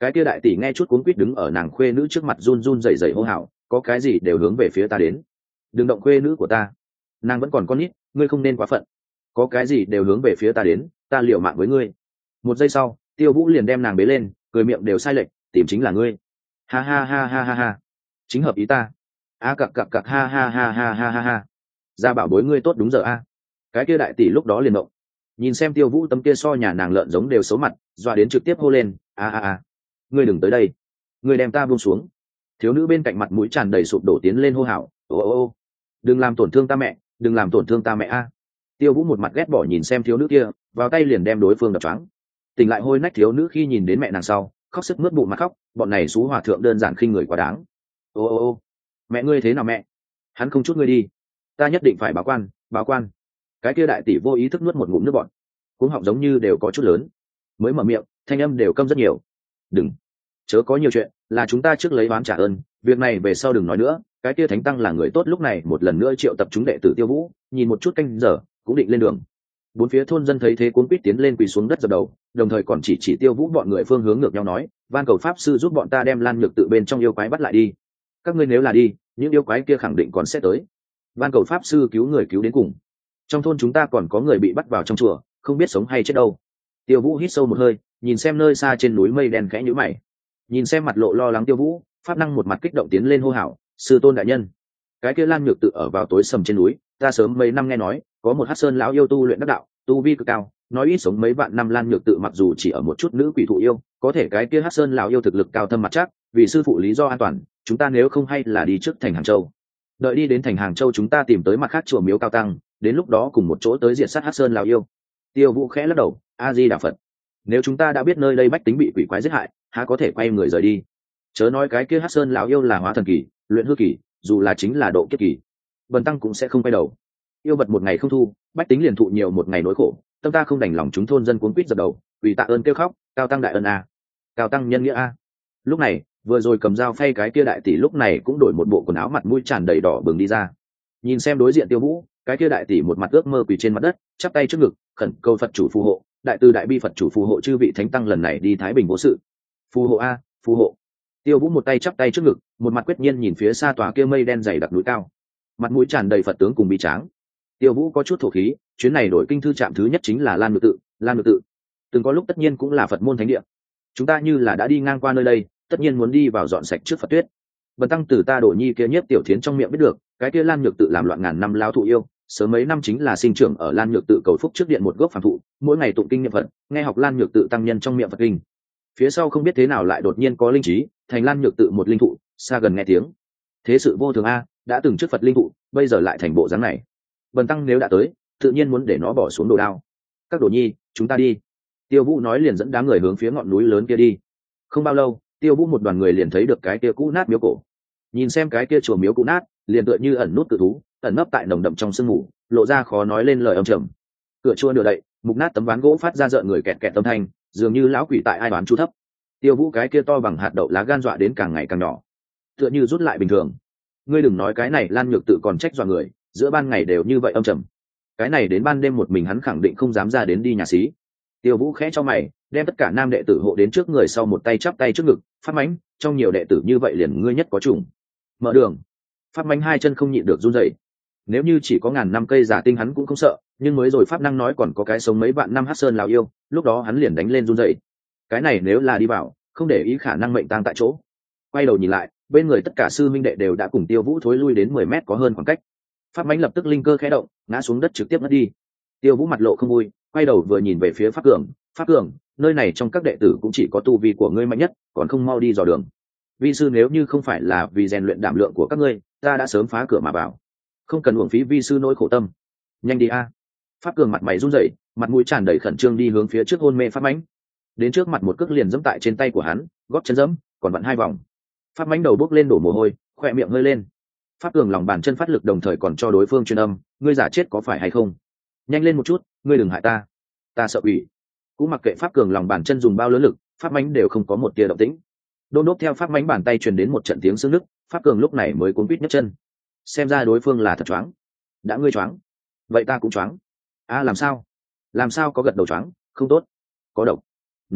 Cái kia đại tỷ nghe chút cuống quýt đứng ở nàng khuê nữ trước mặt run run rẩy rẩy hô hào, có cái gì đều hướng về phía ta đến, đừng động khuê nữ của ta, nàng vẫn còn con nít, ngươi không nên quá phận, có cái gì đều hướng về phía ta đến, ta liều mạng với ngươi. Một giây sau, Tiêu Vũ liền đem nàng bế lên, cười miệng đều sai lệch, tìm chính là ngươi, ha ha ha ha ha ha, chính hợp ý ta, a cặc cặc cặc ha ha ha ha ha ha ha, ra bảo bối ngươi tốt đúng giờ a. Cái kia đại tỷ lúc đó liền động, nhìn xem Tiêu Vũ tấm kia so nhà nàng lợn giống đều xấu mặt, dọa đến trực tiếp hô lên, a a a, ngươi đừng tới đây, ngươi đem ta buông xuống. Thiếu nữ bên cạnh mặt mũi tràn đầy sụp đổ tiến lên hô hào, ô ô ô, đừng làm tổn thương ta mẹ, đừng làm tổn thương ta mẹ a. Tiêu Vũ một mặt ghét bỏ nhìn xem thiếu nữ kia, vào tay liền đem đối phương đập choáng. Tỉnh lại hôi nách thiếu nữ khi nhìn đến mẹ nàng sau, khóc sức mướt bụng mà khóc, bọn này xú hòa thượng đơn giản khinh người quá đáng. Ô ô ô, mẹ ngươi thế nào mẹ? Hắn không chút ngươi đi, ta nhất định phải báo quan, báo quan. Cái kia đại tỷ vô ý thức nuốt một ngụm nước bọt, cuống họng giống như đều có chút lớn, mới mở miệng, thanh âm đều câm rất nhiều. Đừng, chớ có nhiều chuyện, là chúng ta trước lấy oán trả ơn, việc này về sau đừng nói nữa. Cái kia thánh tăng là người tốt, lúc này một lần nữa triệu tập chúng đệ tử Tiêu Vũ, nhìn một chút canh giờ, cũng định lên đường. Bốn phía thôn dân thấy thế cuống quýt tiến lên quỳ xuống đất dập đầu, đồng thời còn chỉ chỉ Tiêu Vũ bọn người phương hướng ngược nhau nói, van cầu pháp sư giúp bọn ta đem Lan Nhược tự bên trong yêu quái bắt lại đi. Các ngươi nếu là đi, những yêu quái kia khẳng định còn sẽ tới. Van cầu pháp sư cứu người cứu đến cùng. Trong thôn chúng ta còn có người bị bắt vào trong chùa, không biết sống hay chết đâu. Tiêu Vũ hít sâu một hơi, nhìn xem nơi xa trên núi mây đen khẽ nhíu mày, nhìn xem mặt lộ lo lắng Tiêu Vũ, pháp năng một mặt kích động tiến lên hô hào, sư tôn đại nhân, cái kia Lan Nhược tự ở vào tối sầm trên núi, ta sớm mấy năm nghe nói có một Hắc Sơn lão yêu tu luyện đắc đạo, tu vi cực cao, nói ít sống mấy vạn năm. Lan Nhược tự mặc dù chỉ ở một chút nữ quỷ thụ yêu, có thể cái kia Hắc Sơn lão yêu thực lực cao thâm mặt chắc, vì sư phụ lý do an toàn, chúng ta nếu không hay là đi trước thành Hàng Châu, đợi đi đến thành Hàng Châu chúng ta tìm tới mặt khác chùa miếu cao tăng, đến lúc đó cùng một chỗ tới diệt sát Hắc Sơn lão yêu. Tiêu Vũ khẽ lắc đầu, a di đà Phật, nếu chúng ta đã biết nơi đây bách tính bị quỷ quái giết hại, há có thể quay người rời đi. Chớ nói cái kia Hắc Sơn lão yêu là hóa thần kỳ, luyện hư kỳ, dù là chính là độ kiếp kỳ, bần tăng cũng sẽ không quay đầu. Yêu vật một ngày không thu, bách tính liền thụ nhiều một ngày nỗi khổ, tâm ta không đành lòng chúng thôn dân cuống quýt dập đầu, vì tạ ơn kêu khóc, cao tăng đại ơn a, cao tăng nhân nghĩa a. Lúc này vừa rồi cầm dao phay cái kia đại tỷ lúc này cũng đổi một bộ quần áo, mặt mũi tràn đầy đỏ bừng đi ra, nhìn xem đối diện Tiêu Vũ, cái kia đại tỷ một mặt ước mơ quỳ trên mặt đất, chắp tay trước ngực, khẩn cầu Phật chủ phù hộ, đại từ đại bi Phật chủ phù hộ chư vị thánh tăng lần này đi thái bình vô sự, phù hộ a, phù hộ. Tiêu Vũ một tay chắp tay trước ngực, một mặt quyết nhiên nhìn phía xa tòa kia mây đen dày đặc núi cao, mặt mũi tràn đầy Phật tướng cùng bi tráng. Tiêu Vũ có chút thổ khí, chuyến này đổi kinh thư trạm thứ nhất chính là Lan Nhược tự. Lan Nhược tự từng có lúc tất nhiên cũng là Phật môn thánh địa, chúng ta như là đã đi ngang qua nơi đây, tất nhiên muốn đi vào dọn sạch trước Phật tuyết. Bần tăng từ ta Đổ Nhi kia Nhiếp Tiểu Thiến trong miệng biết được, cái kia Lan Nhược tự làm loạn ngàn năm lao thụ yêu, sớm mấy năm chính là sinh trưởng ở Lan Nhược tự cầu phúc trước điện một gốc phàm thụ, mỗi ngày tụng kinh niệm Phật, nghe học Lan Nhược tự tăng nhân trong miệng Phật kinh. Phía sau không biết thế nào lại đột nhiên có linh trí, thành Lan Nhược tự một linh thụ, xa gần nghe tiếng. Thế sự vô thường a, đã từng trước Phật linh thụ, bây giờ lại thành bộ dáng này. Bần tăng nếu đã tới, tự nhiên muốn để nó bỏ xuống đồ đao. Các Đồ Nhi, chúng ta đi. Tiêu Vũ nói liền dẫn đám người hướng phía ngọn núi lớn kia đi. Không bao lâu, Tiêu Vũ một đoàn người liền thấy được cái kia cũ nát miếu cổ. Nhìn xem cái kia chùa miếu cũ nát, liền tựa như ẩn nút cự thú, ẩn nấp tại nồng đậm trong sương mù, lộ ra khó nói lên lời âm trầm. Cửa chùa nửa đậy, mục nát tấm ván gỗ phát ra rợn người kẹt kẹt âm thanh, dường như lão quỷ tại ai đoán chú thấp. Tiêu Vũ cái kia to bằng hạt đậu lá gan dọa đến càng ngày càng nhỏ, tựa như rút lại bình thường. Ngươi đừng nói cái này Lan Nhược tự còn trách dọa người, giữa ban ngày đều như vậy âm trầm, cái này đến ban đêm một mình hắn khẳng định không dám ra đến đi nhà xí. Tiêu Vũ khẽ cho mày, đem tất cả nam đệ tử hộ đến trước người sau, một tay chắp tay trước ngực, phát mánh, trong nhiều đệ tử như vậy liền ngươi nhất có trùng. Mở đường. Phát mánh hai chân không nhịn được run rẩy. Nếu như chỉ có ngàn năm cây giả tinh hắn cũng không sợ, nhưng mới rồi pháp năng nói còn có cái sống mấy vạn năm Hắc Sơn lão yêu, lúc đó hắn liền đánh lên run rẩy. Cái này nếu là đi vào, không để ý khả năng mệnh tang tại chỗ. Quay đầu nhìn lại, bên người tất cả sư minh đệ đều đã cùng Tiêu Vũ thối lui đến mười mét có hơn khoảng cách. Pháp mánh lập tức linh cơ khẽ động, ngã xuống đất trực tiếp ngất đi. Tiêu Vũ mặt lộ không vui, quay đầu vừa nhìn về phía Pháp Cường, Pháp Cường, nơi này trong các đệ tử cũng chỉ có tu vi của ngươi mạnh nhất, còn không mau đi dò đường. Vi sư nếu như không phải là vì rèn luyện đảm lượng của các ngươi, ta đã sớm phá cửa mà vào, không cần uổng phí vi sư nỗi khổ tâm. Nhanh đi a. Pháp Cường mặt mày run rẩy, mặt mũi tràn đầy khẩn trương đi hướng phía trước hôn mê Pháp mánh. Đến trước mặt một cước liền giẫm tại trên tay của hắn, gót chân giẫm, còn vặn hai vòng. Pháp mánh đầu bốc lên đổ mồ hôi, khỏe miệng hơi lên. Pháp Cường lòng bàn chân phát lực đồng thời còn cho đối phương truyền âm, ngươi giả chết có phải hay không? Nhanh lên một chút, ngươi đừng hại ta, ta sợ quỷ. Cũng mặc kệ Pháp Cường lòng bàn chân dùng bao lớn lực, Pháp mánh đều không có một tia động tĩnh. Đôn đốt theo Pháp mánh bàn tay truyền đến một trận tiếng xương nứt, Pháp Cường lúc này mới cuốn quýt nhấc chân. Xem ra đối phương là thật choáng. Đã ngươi choáng, vậy ta cũng choáng. A à, làm sao? Làm sao có gật đầu choáng, không tốt, có độc. Nói,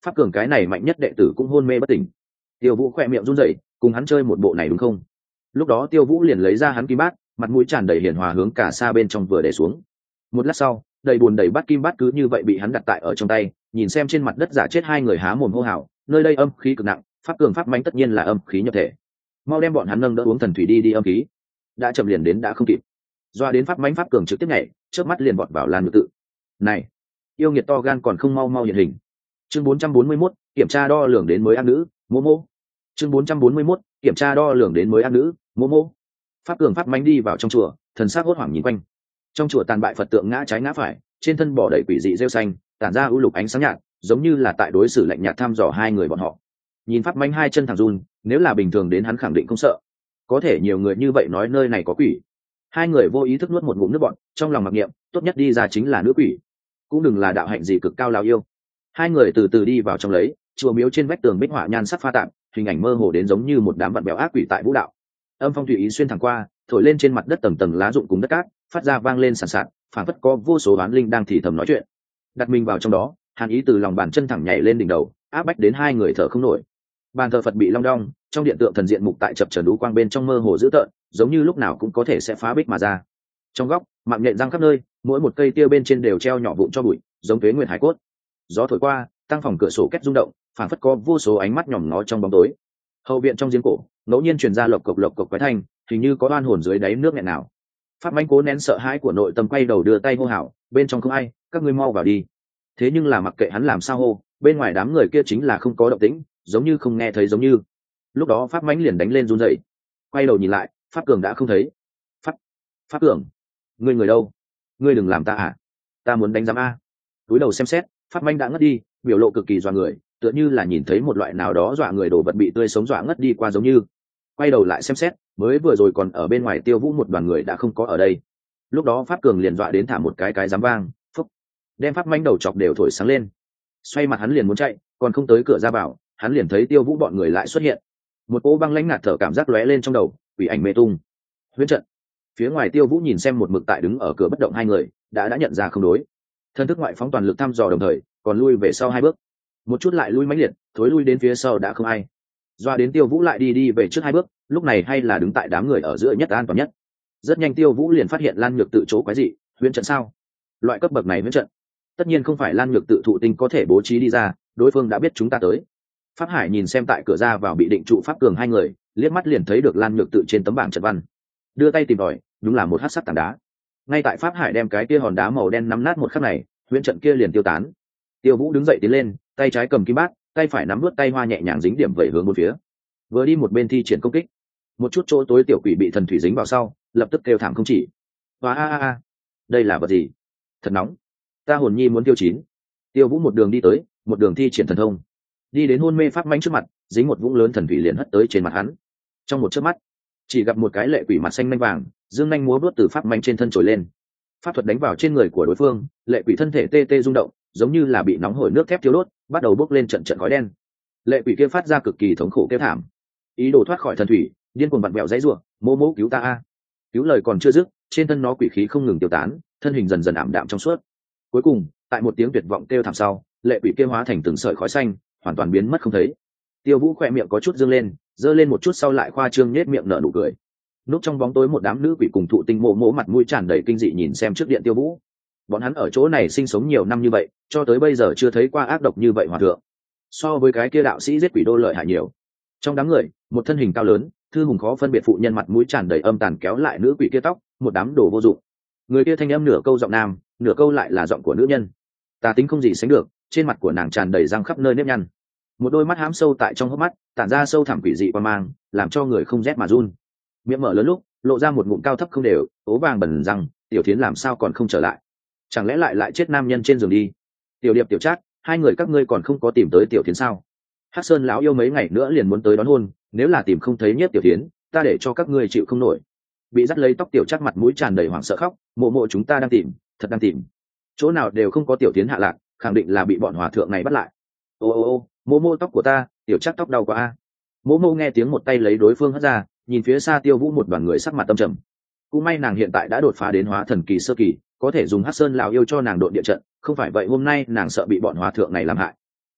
Pháp Cường cái này mạnh nhất đệ tử cũng hôn mê bất tỉnh. Tiêu Vũ khỏe miệng run rẩy, cùng hắn chơi một bộ này đúng không? Lúc đó Tiêu Vũ liền lấy ra hắn kim bát, mặt mũi tràn đầy hiền hòa hướng cả xa bên trong vừa để xuống. Một lát sau, đầy buồn đầy bát kim bát cứ như vậy bị hắn đặt tại ở trong tay, nhìn xem trên mặt đất giả chết hai người há mồm hô hào, nơi đây âm khí cực nặng, Pháp Cường pháp mãnh tất nhiên là âm khí nhập thể. Mau đem bọn hắn nâng đỡ uống thần thủy đi đi âm khí. Đã chậm liền đến đã không kịp. Doa đến pháp mãnh Pháp Cường trực tiếp nhảy, chớp mắt liền vọt vào Lan Nhược Tự. Này, yêu nghiệt to gan còn không mau mau hiện hình. Chương bốn trăm bốn mươi mốt, kiểm tra đo lường đến mới ác nữ, mô mô. Chương bốn trăm bốn mươi mốt, kiểm tra đo lường đến mới ác nữ, mô mô. Pháp Cường pháp mãnh đi vào trong chùa, thần sắc hốt hoảng nhìn quanh. Trong chùa tàn bại Phật tượng ngã trái ngã phải, trên thân bỏ đầy quỷ dị rêu xanh, tản ra u lục ánh sáng nhạt, giống như là tại đối xử lạnh nhạt thăm dò hai người bọn họ. Nhìn pháp mãnh hai chân thẳng run, nếu là bình thường đến hắn khẳng định không sợ. Có thể nhiều người như vậy nói nơi này có quỷ. Hai người vô ý thức nuốt một ngụm nước bọt, trong lòng mặc niệm, tốt nhất đi ra chính là nữ quỷ, cũng đừng là đạo hạnh gì cực cao lao yêu. Hai người từ từ đi vào trong lấy, chùa miếu trên vách tường bích họa nhan sắc pha tạp, hình ảnh mơ hồ đến giống như một đám vặn bèo ác quỷ tại vũ đạo. Âm phong tùy ý xuyên thẳng qua, thổi lên trên mặt đất tầng tầng lá rụng cùng đất cát, phát ra vang lên sàn sạt, phảng phất có vô số oán linh đang thì thầm nói chuyện. Đặt mình vào trong đó, hàn ý từ lòng bàn chân thẳng nhảy lên đỉnh đầu, áp bách đến hai người thở không nổi. Bàn thờ Phật bị long đong, trong điện tượng thần diện mục tại chập chờn đú quang bên trong mơ hồ dữ tợn, giống như lúc nào cũng có thể sẽ phá bích mà ra. Trong góc, mạng nhện răng khắp nơi, mỗi một cây tiêu bên trên đều treo nhỏ vụn cho bụi, giống tuế nguyệt hải cốt. Gió thổi qua, tăng phòng cửa sổ két rung động, phảng phất có vô số ánh mắt nhòm ngó trong bóng tối. Hậu viện trong giếng cổ, ngẫu nhiên truyền ra lộc cộc lộc cộc quái thanh, hình như có oan hồn dưới đáy nước nghẹn nào. Pháp Mãnh cố nén sợ hãi của nội tâm quay đầu đưa tay hô hào, bên trong không ai, các ngươi mau vào đi. Thế nhưng là mặc kệ hắn làm sao hô, bên ngoài đám người kia chính là không có động tĩnh, giống như không nghe thấy giống như. Lúc đó Pháp Mãnh liền đánh lên run rẩy, quay đầu nhìn lại, Pháp Cường đã không thấy. Pháp, Pháp Cường, ngươi người đâu? Ngươi đừng làm ta à? Ta muốn đánh giám a. Túi đầu xem xét, Pháp Mãnh đã ngất đi, biểu lộ cực kỳ dọa người, tựa như là nhìn thấy một loại nào đó dọa người đồ vật bị tươi sống dọa ngất đi qua giống như. Quay đầu lại xem xét, mới vừa rồi còn ở bên ngoài Tiêu Vũ một đoàn người đã không có ở đây. Lúc đó Pháp Cường liền dọa đến thả một cái cái giám vang, phúc, đem Pháp Mãnh đầu chọc đều thổi sáng lên. Xoay mặt hắn liền muốn chạy, còn không tới cửa ra vào, hắn liền thấy Tiêu Vũ bọn người lại xuất hiện. Một cỗ băng lãnh ngạt thở cảm giác lóe lên trong đầu, quỷ ảnh mê tung. Huyễn trận. Phía ngoài Tiêu Vũ nhìn xem một mực tại đứng ở cửa bất động hai người, đã đã nhận ra không đối. Thân thức ngoại phóng toàn lực thăm dò đồng thời, còn lui về sau hai bước. Một chút lại lui mãnh liệt, thối lui đến phía sau đã không ai. Doa đến Tiêu Vũ lại đi đi về trước hai bước, lúc này hay là đứng tại đám người ở giữa nhất an toàn nhất. Rất nhanh Tiêu Vũ liền phát hiện Lan Nhược Tự chỗ quái dị, huyễn trận sao? Loại cấp bậc này huyễn trận, tất nhiên không phải Lan Nhược Tự thụ tinh có thể bố trí đi ra, đối phương đã biết chúng ta tới. Pháp Hải nhìn xem tại cửa ra vào bị định trụ Pháp Cường hai người, liếc mắt liền thấy được Lan Nhược Tự trên tấm bảng trận văn, đưa tay tìm tòi, đúng là một hắc sắc tảng đá. Ngay tại Pháp Hải đem cái kia hòn đá màu đen nắm nát một khắc này, huyễn trận kia liền tiêu tán. Tiêu Vũ đứng dậy tiến lên, tay trái cầm kim bát, tay phải nắm nuốt tay hoa nhẹ nhàng dính điểm vẩy hướng một phía. Vừa đi một bên thi triển công kích. Một chút chỗ tối tiểu quỷ bị thần thủy dính vào sau, lập tức kêu thảm không chỉ. Hoa a a a, đây là vật gì? Thật nóng, ta hồn nhi muốn tiêu chín. Tiêu Vũ một đường đi tới, một đường thi triển thần thông, đi đến hôn mê Pháp Mãnh trước mặt, dính một vũng lớn thần thủy liền hất tới trên mặt hắn. Trong một chớp mắt, chỉ gặp một cái lệ quỷ mặt xanh nanh vàng, dương nhanh múa vuốt từ Pháp Mãnh trên thân trồi lên. Pháp thuật đánh vào trên người của đối phương, lệ quỷ thân thể tê tê rung động, giống như là bị nóng hổi nước thép thiêu đốt, bắt đầu bốc lên trận trận khói đen. Lệ quỷ kia phát ra cực kỳ thống khổ kêu thảm, ý đồ thoát khỏi thần thủy, điên cuồng vặn vẹo dãy rủa, mô mô cứu ta a. Cứu lời còn chưa dứt, trên thân nó quỷ khí không ngừng tiêu tán, thân hình dần dần ảm đạm trong suốt. Cuối cùng, tại một tiếng tuyệt vọng kêu thảm sau, lệ quỷ kia hóa thành từng sợi khói xanh, hoàn toàn biến mất không thấy. Tiêu Vũ khỏe miệng có chút dương lên, giơ lên một chút sau lại khoa trương nhếch miệng nở nụ cười. Núp trong bóng tối một đám nữ quỷ cùng thụ tinh mộ mỗ mặt mũi tràn đầy kinh dị nhìn xem trước điện Tiêu Vũ. Bọn hắn ở chỗ này sinh sống nhiều năm như vậy, cho tới bây giờ chưa thấy qua ác độc như vậy hòa thượng. So với cái kia đạo sĩ giết quỷ đô lợi hại nhiều. Trong đám người, một thân hình cao lớn, thư hùng khó phân biệt phụ nhân mặt mũi tràn đầy âm tàn kéo lại nữ quỷ kia tóc, một đám đồ vô dụng. Người kia thanh âm nửa câu giọng nam, nửa câu lại là giọng của nữ nhân. Tà tính không gì sánh được, trên mặt của nàng tràn đầy răng khắp nơi nếp nhăn. Một đôi mắt hám sâu tại trong hốc mắt, tản ra sâu thẳm quỷ dị quan mang, làm cho người không rét mà run. Miệng mở lớn lúc, lộ ra một ngụm cao thấp không đều, ố vàng bẩn răng, Tiểu Thiến làm sao còn không trở lại? Chẳng lẽ lại lại chết nam nhân trên giường đi? Tiểu Điệp, Tiểu Trác, hai người các ngươi còn không có tìm tới Tiểu Thiến sao? Hắc Sơn lão yêu mấy ngày nữa liền muốn tới đón hôn, nếu là tìm không thấy nhất Tiểu Thiến, ta để cho các ngươi chịu không nổi. Bị dắt lấy tóc Tiểu Trác mặt mũi tràn đầy hoảng sợ khóc, mộ mộ chúng ta đang tìm, thật đang tìm. Chỗ nào đều không có Tiểu Thiến hạ lạc, khẳng định là bị bọn hòa thượng này bắt lại. Ô ô ô, mộ mộ tóc của ta, Tiểu Trác tóc đau quá a. Mộ mộ nghe tiếng một tay lấy đối phương hất ra, nhìn phía xa Tiêu Vũ một đoàn người sắc mặt tâm trầm. Cũng may nàng hiện tại đã đột phá đến hóa thần kỳ sơ kỳ, có thể dùng Hắc Sơn lão yêu cho nàng độn địa trận, không phải vậy hôm nay nàng sợ bị bọn hòa thượng này làm hại.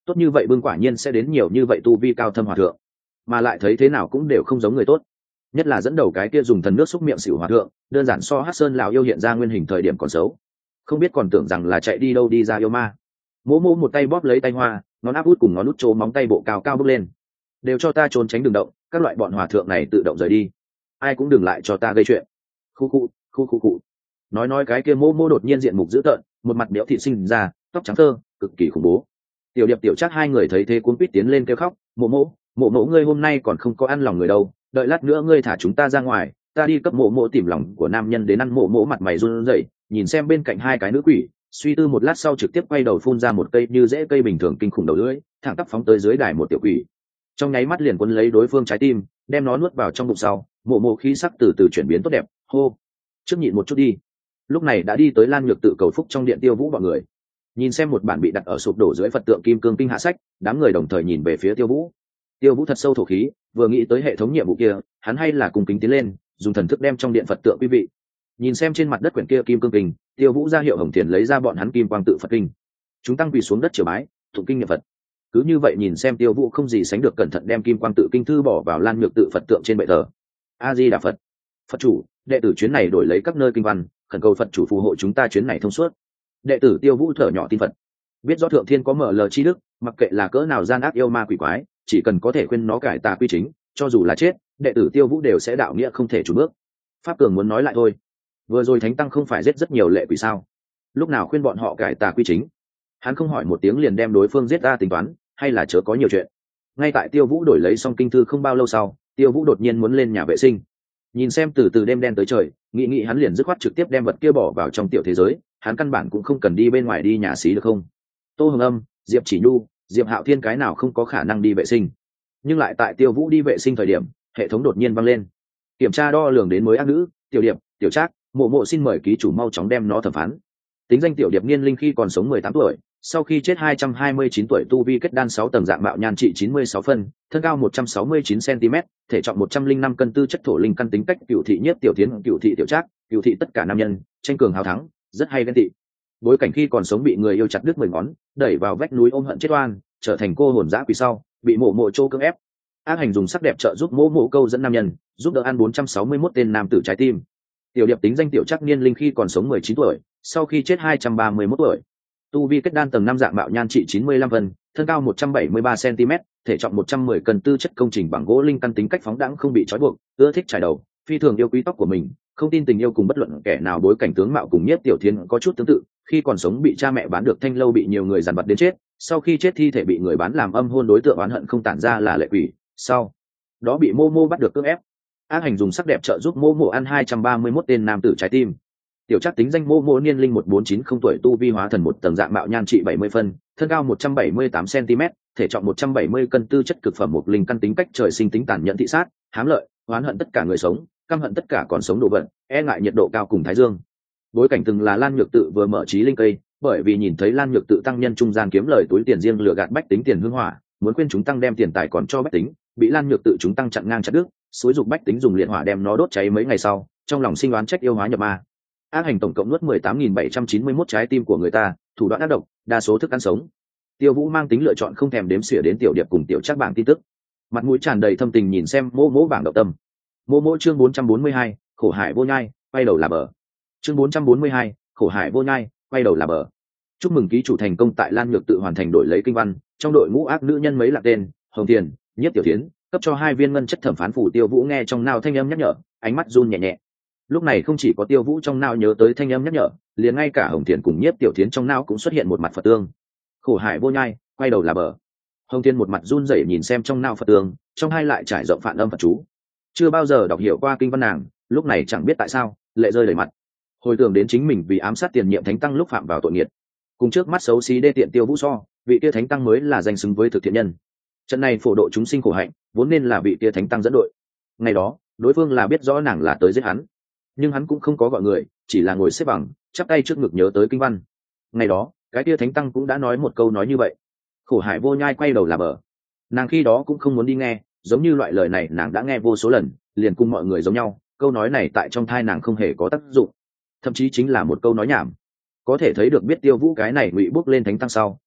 tốt như vậy bưng quả nhiên sẽ đến nhiều như vậy tu vi cao thâm hòa thượng, mà lại thấy thế nào cũng đều không giống người tốt, nhất là dẫn đầu cái kia dùng thần nước xúc miệng xỉu hòa thượng, đơn giản so Hắc Sơn lão yêu hiện ra nguyên hình thời điểm còn xấu, không biết còn tưởng rằng là chạy đi đâu đi ra yêu ma. Mỗ mỗ một tay bóp lấy tay hoa, ngón áp út cùng ngón út trố móng tay bộ cao cao bước lên, đều cho ta trốn tránh đường động, các loại bọn hòa thượng này tự động rời đi, ai cũng đừng lại cho ta gây chuyện. Khu khu khu khu khu. Nói nói cái kia mỗ mỗ đột nhiên diện mục dữ tợn, một mặt béo thị sinh ra, tóc trắng thơ, cực kỳ khủng bố. Tiểu Điệp Tiểu Trác hai người thấy thế cuống quýt tiến lên kêu khóc, mỗ mỗ mỗ mỗ ngươi hôm nay còn không có ăn lòng người đâu, đợi lát nữa ngươi thả chúng ta ra ngoài, ta đi cấp mỗ mỗ tìm lòng của nam nhân đến ăn. Mỗ mỗ mặt mày run rẩy, nhìn xem bên cạnh hai cái nữ quỷ, suy tư một lát sau trực tiếp quay đầu phun ra một cây như rễ cây bình thường kinh khủng đầu lưỡi, thẳng tắp phóng tới dưới đài một tiểu quỷ, trong nháy mắt liền quấn lấy đối phương trái tim, đem nó nuốt vào trong bụng. Sau mộ mộ khí sắc từ từ chuyển biến tốt đẹp, hô trước nhịn một chút đi. Lúc này đã đi tới Lan Nhược tự cầu phúc trong điện Tiêu Vũ bọn người, nhìn xem một bản bị đặt ở sụp đổ dưới Phật tượng kim cương kinh hạ sách, đám người đồng thời nhìn về phía Tiêu Vũ. Tiêu Vũ thật sâu thổ khí, vừa nghĩ tới hệ thống nhiệm vụ kia, hắn hay là cùng kính tiến lên, dùng thần thức đem trong điện Phật tượng quý vị. Nhìn xem trên mặt đất quyển kia kim cương kinh, Tiêu Vũ ra hiệu Hồng Thiền lấy ra bọn hắn kim quang tự Phật kinh, chúng tăng quỳ xuống đất triều bái, tụng kinh niệm Phật. Cứ như vậy nhìn xem Tiêu Vũ không gì sánh được cẩn thận đem kim quang tự kinh thư bỏ vào Lan Nhược tự Phật tượng trên bệ thờ. A Di Đà Phật. Phật chủ, đệ tử chuyến này đổi lấy các nơi kinh văn, khẩn cầu Phật chủ phù hộ chúng ta chuyến này thông suốt. Đệ tử Tiêu Vũ thở nhỏ tin Phật, biết rõ thượng thiên có mở lờ chi đức, mặc kệ là cỡ nào gian ác yêu ma quỷ quái, chỉ cần có thể khuyên nó cải tà quy chính, cho dù là chết, đệ tử Tiêu Vũ đều sẽ đạo nghĩa không thể chùn bước. Pháp Cường muốn nói lại thôi, vừa rồi thánh tăng không phải giết rất nhiều lệ quỷ sao, lúc nào khuyên bọn họ cải tà quy chính? Hắn không hỏi một tiếng liền đem đối phương giết ra tính toán, hay là chớ có nhiều chuyện. Ngay tại Tiêu Vũ đổi lấy xong kinh thư không bao lâu sau, Tiêu Vũ đột nhiên muốn lên nhà vệ sinh, nhìn xem từ từ đêm đen tới trời, nghĩ nghĩ hắn liền dứt khoát trực tiếp đem vật kia bỏ vào trong tiểu thế giới, hắn căn bản cũng không cần đi bên ngoài đi nhà xí được không? Tô Hồng Âm, Diệp Chỉ Nhu, Diệp Hạo Thiên cái nào không có khả năng đi vệ sinh, nhưng lại tại Tiêu Vũ đi vệ sinh thời điểm, hệ thống đột nhiên vang lên, kiểm tra đo lường đến mới ác nữ, Tiểu Điệp, Tiểu Trác, mộ mộ xin mời ký chủ mau chóng đem nó thẩm phán. Tính danh Tiểu Điệp niên linh khi còn sống mười tám tuổi, sau khi chết hai trăm hai mươi chín tuổi, tu vi kết đan sáu tầng, dạng mạo nhan trị chín mươi sáu phân, thân cao một trăm sáu mươi chín xăng-ti-mét, thể trọng một trăm linh năm cân, tư chất thổ linh căn, tính cách cửu thị nhiếp tiểu thiến, cửu thị tiểu trác, cửu thị tất cả nam nhân, tranh cường hào thắng, rất hay ghen tị. Bối cảnh khi còn sống bị người yêu chặt đứt mười ngón, đẩy vào vách núi ôm hận chết oan, trở thành cô hồn dã quỷ sau, bị mộ mộ trô cưỡng ép. Ác hành dùng sắc đẹp trợ giúp mộ mộ câu dẫn nam nhân, giúp đỡ ăn bốn trăm sáu mươi mốt tên nam tử trái tim. Tiểu Điệp tính danh Tiểu Trác, niên linh khi còn sống mười chín tuổi, sau khi chết hai trăm ba mươi mốt tuổi, tu vi kết đan tầng năm, dạng mạo nhan trị chín mươi lăm phân, thân cao một trăm bảy mươi ba xăng-ti-mét, thể trọng một trăm mười cân, tư chất công trình bằng gỗ linh căn, tính cách phóng đãng không bị trói buộc, ưa thích trải đầu, phi thường yêu quý tóc của mình, không tin tình yêu cùng bất luận kẻ nào. Bối cảnh tướng mạo cùng Nhiếp Tiểu Thiến có chút tương tự, khi còn sống bị cha mẹ bán được thanh lâu, bị nhiều người dằn vặt đến chết, sau khi chết thi thể bị người bán làm âm hôn, đối tượng oán hận không tản ra là lệ quỷ, sau đó bị Mô Mô bắt được cưỡng ép. Ác hành dùng sắc đẹp trợ giúp Mô Mô ăn hai trăm ba mươi mốt tên nam tử trái tim. Tiểu Trác tính danh Mô Mô, niên linh một bốn chín không tuổi, tu vi hóa thần một tầng, dạng mạo nhan trị bảy mươi phân, thân cao một trăm bảy mươi tám xăng-ti-mét, thể trọng một trăm bảy mươi cân, tư chất cực phẩm một linh căn, tính cách trời sinh tính tàn nhẫn thị sát, hám lợi, oán hận tất cả người sống, căm hận tất cả còn sống đồ vật, e ngại nhiệt độ cao cùng thái dương. Bối cảnh từng là Lan Nhược tự vừa mở trí linh cây, bởi vì nhìn thấy Lan Nhược tự tăng nhân trung gian kiếm lời túi tiền riêng, lừa gạt bách tính tiền hương hỏa, muốn khuyên chúng tăng đem tiền tài còn cho bách tính, bị Lan Nhược tự chúng tăng chặn ngang chặt đứt, xúi dục bách tính dùng liệt hỏa đem nó đốt cháy. Mấy ngày sau, trong lòng sinh oán trách yêu hóa nhập ma. Ác hành tổng cộng nuốt mười tám nghìn bảy trăm chín mươi mốt trái tim của người ta, thủ đoạn ác độc, đa số thức ăn sống. Tiêu Vũ mang tính lựa chọn không thèm đếm xỉa đến Tiểu Điệp cùng Tiểu Trác bảng tin tức, mặt mũi tràn đầy thâm tình nhìn xem Mô Mô bảng động tâm. Mô Mô chương bốn trăm bốn mươi hai, khổ hải vô nhai, quay đầu là bờ. Chương bốn trăm bốn mươi hai, khổ hải vô nhai, quay đầu là bờ. Chúc mừng ký chủ thành công tại Lan Nhược tự hoàn thành đổi lấy kinh văn, trong đội ngũ ác nữ nhân mấy lạc tên, Hồng Tiền, Nhiếp Tiểu Thiến, cấp cho hai viên ngân chất thẩm phán phủ. Tiêu Vũ nghe trong nao thanh âm nhắc nhở, ánh mắt run nhẹ nhẹ. Lúc này không chỉ có Tiêu Vũ trong nao nhớ tới thanh âm nhắc nhở, liền ngay cả Hồng Thiền cùng Nhiếp Tiểu Thiến trong nao cũng xuất hiện một mặt Phật tương. Khổ hải vô nhai, quay đầu là bờ. Hồng Thiền một mặt run rẩy nhìn xem trong nao Phật tương, trong hai lại trải rộng phản âm Phật chú. Chưa bao giờ đọc hiểu qua kinh văn nàng, lúc này chẳng biết tại sao lệ rơi đầy mặt. Hồi tưởng đến chính mình vì ám sát tiền nhiệm thánh tăng lúc phạm vào tội nghiệt, cùng trước mắt xấu xí đê tiện Tiêu Vũ so, vị kia thánh tăng mới là danh xứng với thực thiện nhân. Trận này phổ độ chúng sinh khổ hạnh, vốn nên là vị kia thánh tăng dẫn đội. Ngày đó, đối phương là biết rõ nàng là tới giết hắn, nhưng hắn cũng không có gọi người, chỉ là ngồi xếp bằng, chắp tay trước ngực nhớ tới kinh văn. Ngày đó, cái kia thánh tăng cũng đã nói một câu nói như vậy, khổ hải vô nhai, quay đầu là bờ. Nàng khi đó cũng không muốn đi nghe, giống như loại lời này nàng đã nghe vô số lần, liền cùng mọi người giống nhau, câu nói này tại trong thai nàng không hề có tác dụng, thậm chí chính là một câu nói nhảm. Có thể thấy được biết Tiêu Vũ cái này ngụy bước lên thánh tăng sau,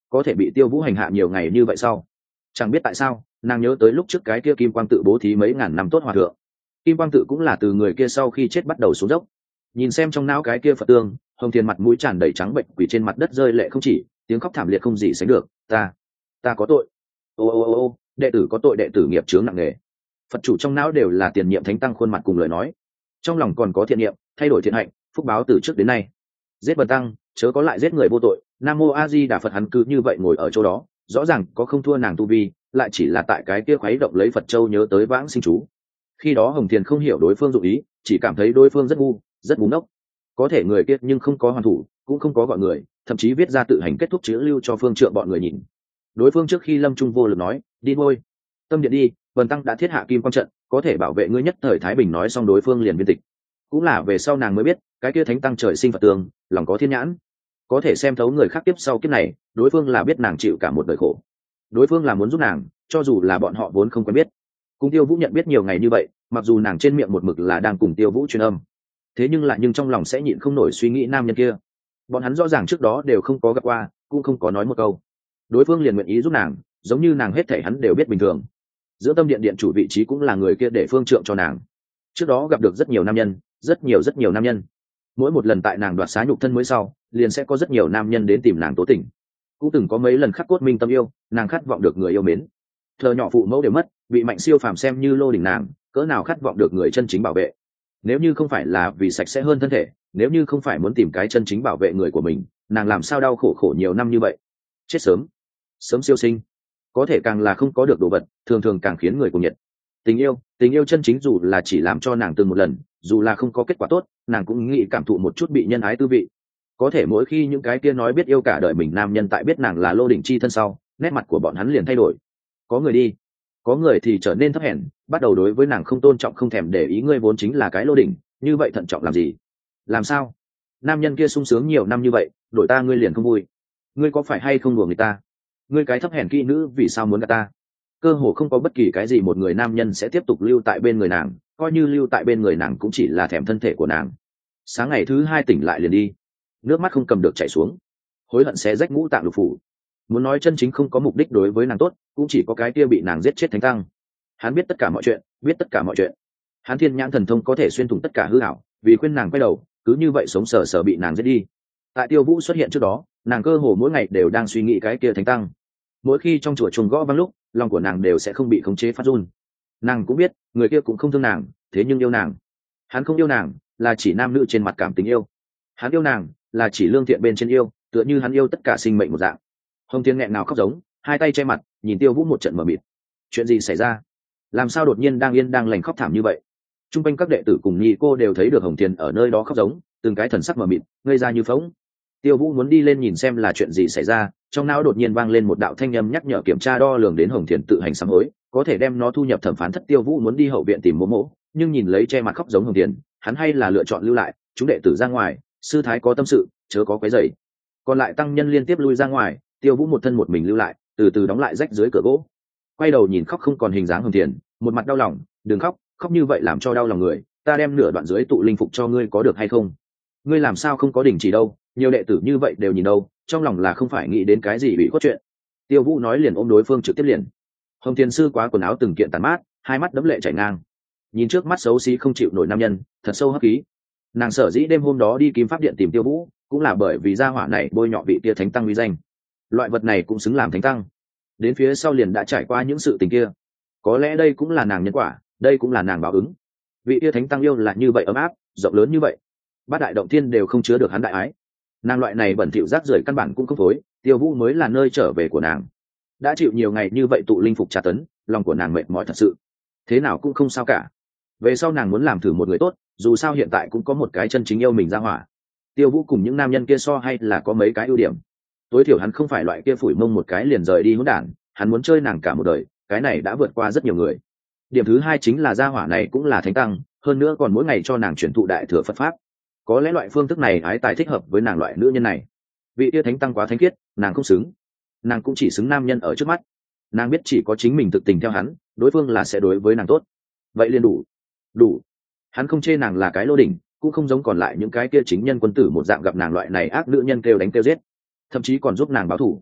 có thể bị Tiêu Vũ hành hạ nhiều ngày như vậy sau. Chẳng biết tại sao, nàng nhớ tới lúc trước cái kia Kim Quang Tự bố thí mấy ngàn năm tốt hòa thượng. Kim Quang Tự cũng là từ người kia sau khi chết bắt đầu xuống dốc. Nhìn xem trong não cái kia Phật tương, Hồng Thiên mặt mũi tràn đầy trắng bệnh quỳ trên mặt đất rơi lệ không chỉ, tiếng khóc thảm liệt không gì sánh được, ta, ta có tội. Ô ô ô ô, đệ tử có tội, đệ tử nghiệp chướng nặng nề. Phật chủ trong não đều là tiền nhiệm thánh tăng khuôn mặt cùng lời nói, trong lòng còn có thiện niệm, thay đổi thiện hạnh, phúc báo từ trước đến nay. Giết bần tăng, chớ có lại giết người vô tội. Nam mô A Di Đà Phật. Hắn cứ như vậy ngồi ở chỗ đó, rõ ràng có không thua nàng tu vi, lại chỉ là tại cái kia khuấy động lấy Phật châu nhớ tới vãng sinh chú. Khi đó Hồng Thiền không hiểu đối phương dụng ý, chỉ cảm thấy đối phương rất ngu, rất ngu ngốc. Có thể người kia nhưng không có hoàn thủ, cũng không có gọi người, thậm chí viết ra tự hành kết thúc chữ lưu cho phương trượng bọn người nhìn. Đối phương trước khi lâm trung vô lực nói, đi thôi, tâm điện đi, bần tăng đã thiết hạ kim quang trận, có thể bảo vệ ngươi nhất thời thái bình. Nói xong đối phương liền viên tịch. Cũng là về sau nàng mới biết, cái kia thánh tăng trời sinh Phật tường, lòng có thiên nhãn, có thể xem thấu người khác kiếp sau kiếp này. Đối phương là biết nàng chịu cả một đời khổ, đối phương là muốn giúp nàng, cho dù là bọn họ vốn không quen biết. Cùng Tiêu Vũ nhận biết nhiều ngày như vậy, mặc dù nàng trên miệng một mực là đang cùng Tiêu Vũ truyền âm, thế nhưng lại nhưng trong lòng sẽ nhịn không nổi suy nghĩ nam nhân kia. Bọn hắn rõ ràng trước đó đều không có gặp qua, cũng không có nói một câu, đối phương liền nguyện ý giúp nàng, giống như nàng hết thảy hắn đều biết bình thường. Giữa tâm điện điện chủ vị trí cũng là người kia để phương trượng cho nàng. Trước đó gặp được rất nhiều nam nhân, rất nhiều rất nhiều nam nhân. Mỗi một lần tại nàng đoạt xá nhục thân mới sau, liền sẽ có rất nhiều nam nhân đến tìm nàng tố tình. Cũng từng có mấy lần khắc cốt minh tâm yêu, nàng khát vọng được người yêu mến. Thờ nhỏ phụ mẫu đều mất, bị mạnh siêu phàm xem như lô đỉnh nàng, cỡ nào khát vọng được người chân chính bảo vệ. Nếu như không phải là vì sạch sẽ hơn thân thể, nếu như không phải muốn tìm cái chân chính bảo vệ người của mình, nàng làm sao đau khổ khổ nhiều năm như vậy. Chết sớm, sớm siêu sinh. Có thể càng là không có được đồ vật, thường thường càng khiến người cuồng nhiệt. Tình yêu, tình yêu chân chính dù là chỉ làm cho nàng từng một lần, dù là không có kết quả tốt, nàng cũng nghĩ cảm thụ một chút bị nhân ái tư vị. Có thể mỗi khi những cái kia nói biết yêu cả đời mình nam nhân tại biết nàng là lô đỉnh chi thân sau, nét mặt của bọn hắn liền thay đổi. Có người đi, có người thì trở nên thấp hèn, bắt đầu đối với nàng không tôn trọng, không thèm để ý. Ngươi vốn chính là cái lô đỉnh, như vậy thận trọng làm gì? Làm sao? Nam nhân kia sung sướng nhiều năm như vậy, đổi ta ngươi liền không vui? Ngươi có phải hay không đùa người ta? Ngươi cái thấp hèn kỹ nữ vì sao muốn gạt ta? Cơ hồ không có bất kỳ cái gì một người nam nhân sẽ tiếp tục lưu tại bên người nàng, coi như lưu tại bên người nàng cũng chỉ là thèm thân thể của nàng. Sáng ngày thứ hai tỉnh lại liền đi, nước mắt không cầm được chảy xuống, hối hận xé rách ngũ tạng lục phủ. Muốn nói chân chính không có mục đích đối với nàng tốt, cũng chỉ có cái kia bị nàng giết chết thánh tăng. Hắn biết tất cả mọi chuyện, biết tất cả mọi chuyện. Hắn thiên nhãn thần thông có thể xuyên thủng tất cả hư ảo, vì khuyên nàng quay đầu, cứ như vậy sống sờ sờ bị nàng giết đi. Tại Tiêu Vũ xuất hiện trước đó, nàng cơ hồ mỗi ngày đều đang suy nghĩ cái kia thánh tăng. Mỗi khi trong chùa chuông gõ vang lúc, lòng của nàng đều sẽ không bị khống chế phát run. Nàng cũng biết, người kia cũng không thương nàng, thế nhưng yêu nàng. Hắn không yêu nàng, là chỉ nam nữ trên mặt cảm tình yêu. Hắn yêu nàng, là chỉ lương thiện bên trên yêu, tựa như hắn yêu tất cả sinh mệnh một dạng. Hồng Thiên nghẹn ngào khóc giống, hai tay che mặt, nhìn Tiêu Vũ một trận mờ mịt. Chuyện gì xảy ra? Làm sao đột nhiên đang yên đang lành khóc thảm như vậy? Trung quanh các đệ tử cùng nhi cô đều thấy được Hồng Thiên ở nơi đó khóc giống, từng cái thần sắc mờ mịt, ngây ra như phỗng. Tiêu Vũ muốn đi lên nhìn xem là chuyện gì xảy ra, trong não đột nhiên vang lên một đạo thanh âm nhắc nhở kiểm tra đo lường đến Hồng Thiên tự hành sám hối, có thể đem nó thu nhập thẩm phán thất. Tiêu Vũ muốn đi hậu viện tìm Mỗ Mỗ, nhưng nhìn lấy che mặt khóc giống Hồng Thiên, hắn hay là lựa chọn lưu lại. Chúng đệ tử ra ngoài, sư thái có tâm sự, chớ có quấy rầy. Còn lại tăng nhân liên tiếp lui ra ngoài, Tiêu Vũ một thân một mình lưu lại, từ từ đóng lại rách dưới cửa gỗ. Quay đầu nhìn khóc không còn hình dáng Hồng Thiên, một mặt đau lòng, đừng khóc, khóc như vậy làm cho đau lòng người, ta đem nửa đoạn dưới tụ linh phục cho ngươi có được hay không? Ngươi làm sao không có đình chỉ đâu, nhiều đệ tử như vậy đều nhìn đâu, trong lòng là không phải nghĩ đến cái gì bị có chuyện. Tiêu Vũ nói liền ôm đối phương trực tiếp liền. Hồng Thiên sư quá quần áo từng kiện tàn mát, hai mắt đẫm lệ chảy ngang, nhìn trước mắt xấu xí không chịu nổi nam nhân, thật sâu hấp khí. Nàng sở dĩ đêm hôm đó đi Kim Pháp Điện tìm Tiêu Vũ, cũng là bởi vì gia hỏa này bôi nhọ vị tia thánh tăng uy danh. Loại vật này cũng xứng làm thánh tăng. Đến phía sau liền đã trải qua những sự tình kia, có lẽ đây cũng là nàng nhân quả, đây cũng là nàng báo ứng. Vị tia thánh tăng yêu là như vậy ấm áp, rộng lớn như vậy, bát đại động thiên đều không chứa được hắn đại ái. Nàng loại này bẩn thỉu rác rưởi căn bản cũng không phối, Tiêu Vũ mới là nơi trở về của nàng. Đã chịu nhiều ngày như vậy tụ linh phục tra tấn, lòng của nàng mệt mỏi thật sự, thế nào cũng không sao cả. Về sau nàng muốn làm thử một người tốt, dù sao hiện tại cũng có một cái chân chính yêu mình ra hỏa. Tiêu Vũ cùng những nam nhân kia so hay là có mấy cái ưu điểm. Tối thiểu hắn không phải loại kia phủi mông một cái liền rời đi hỗn đản, hắn muốn chơi nàng cả một đời, cái này đã vượt qua rất nhiều người. Điểm thứ hai chính là gia hỏa này cũng là thánh tăng, hơn nữa còn mỗi ngày cho nàng truyền thụ đại thừa Phật pháp. Có lẽ loại phương thức này ái tài thích hợp với nàng loại nữ nhân này. Vị tia thánh tăng quá thánh khiết, nàng không xứng. Nàng cũng chỉ xứng nam nhân ở trước mắt. Nàng biết chỉ có chính mình thực tình theo hắn, đối phương là sẽ đối với nàng tốt. Vậy liền đủ. Đủ. Hắn không chê nàng là cái lô đỉnh, cũng không giống còn lại những cái kia chính nhân quân tử một dạng gặp nàng loại này ác nữ nhân kêu đánh kêu giết, thậm chí còn giúp nàng báo thù.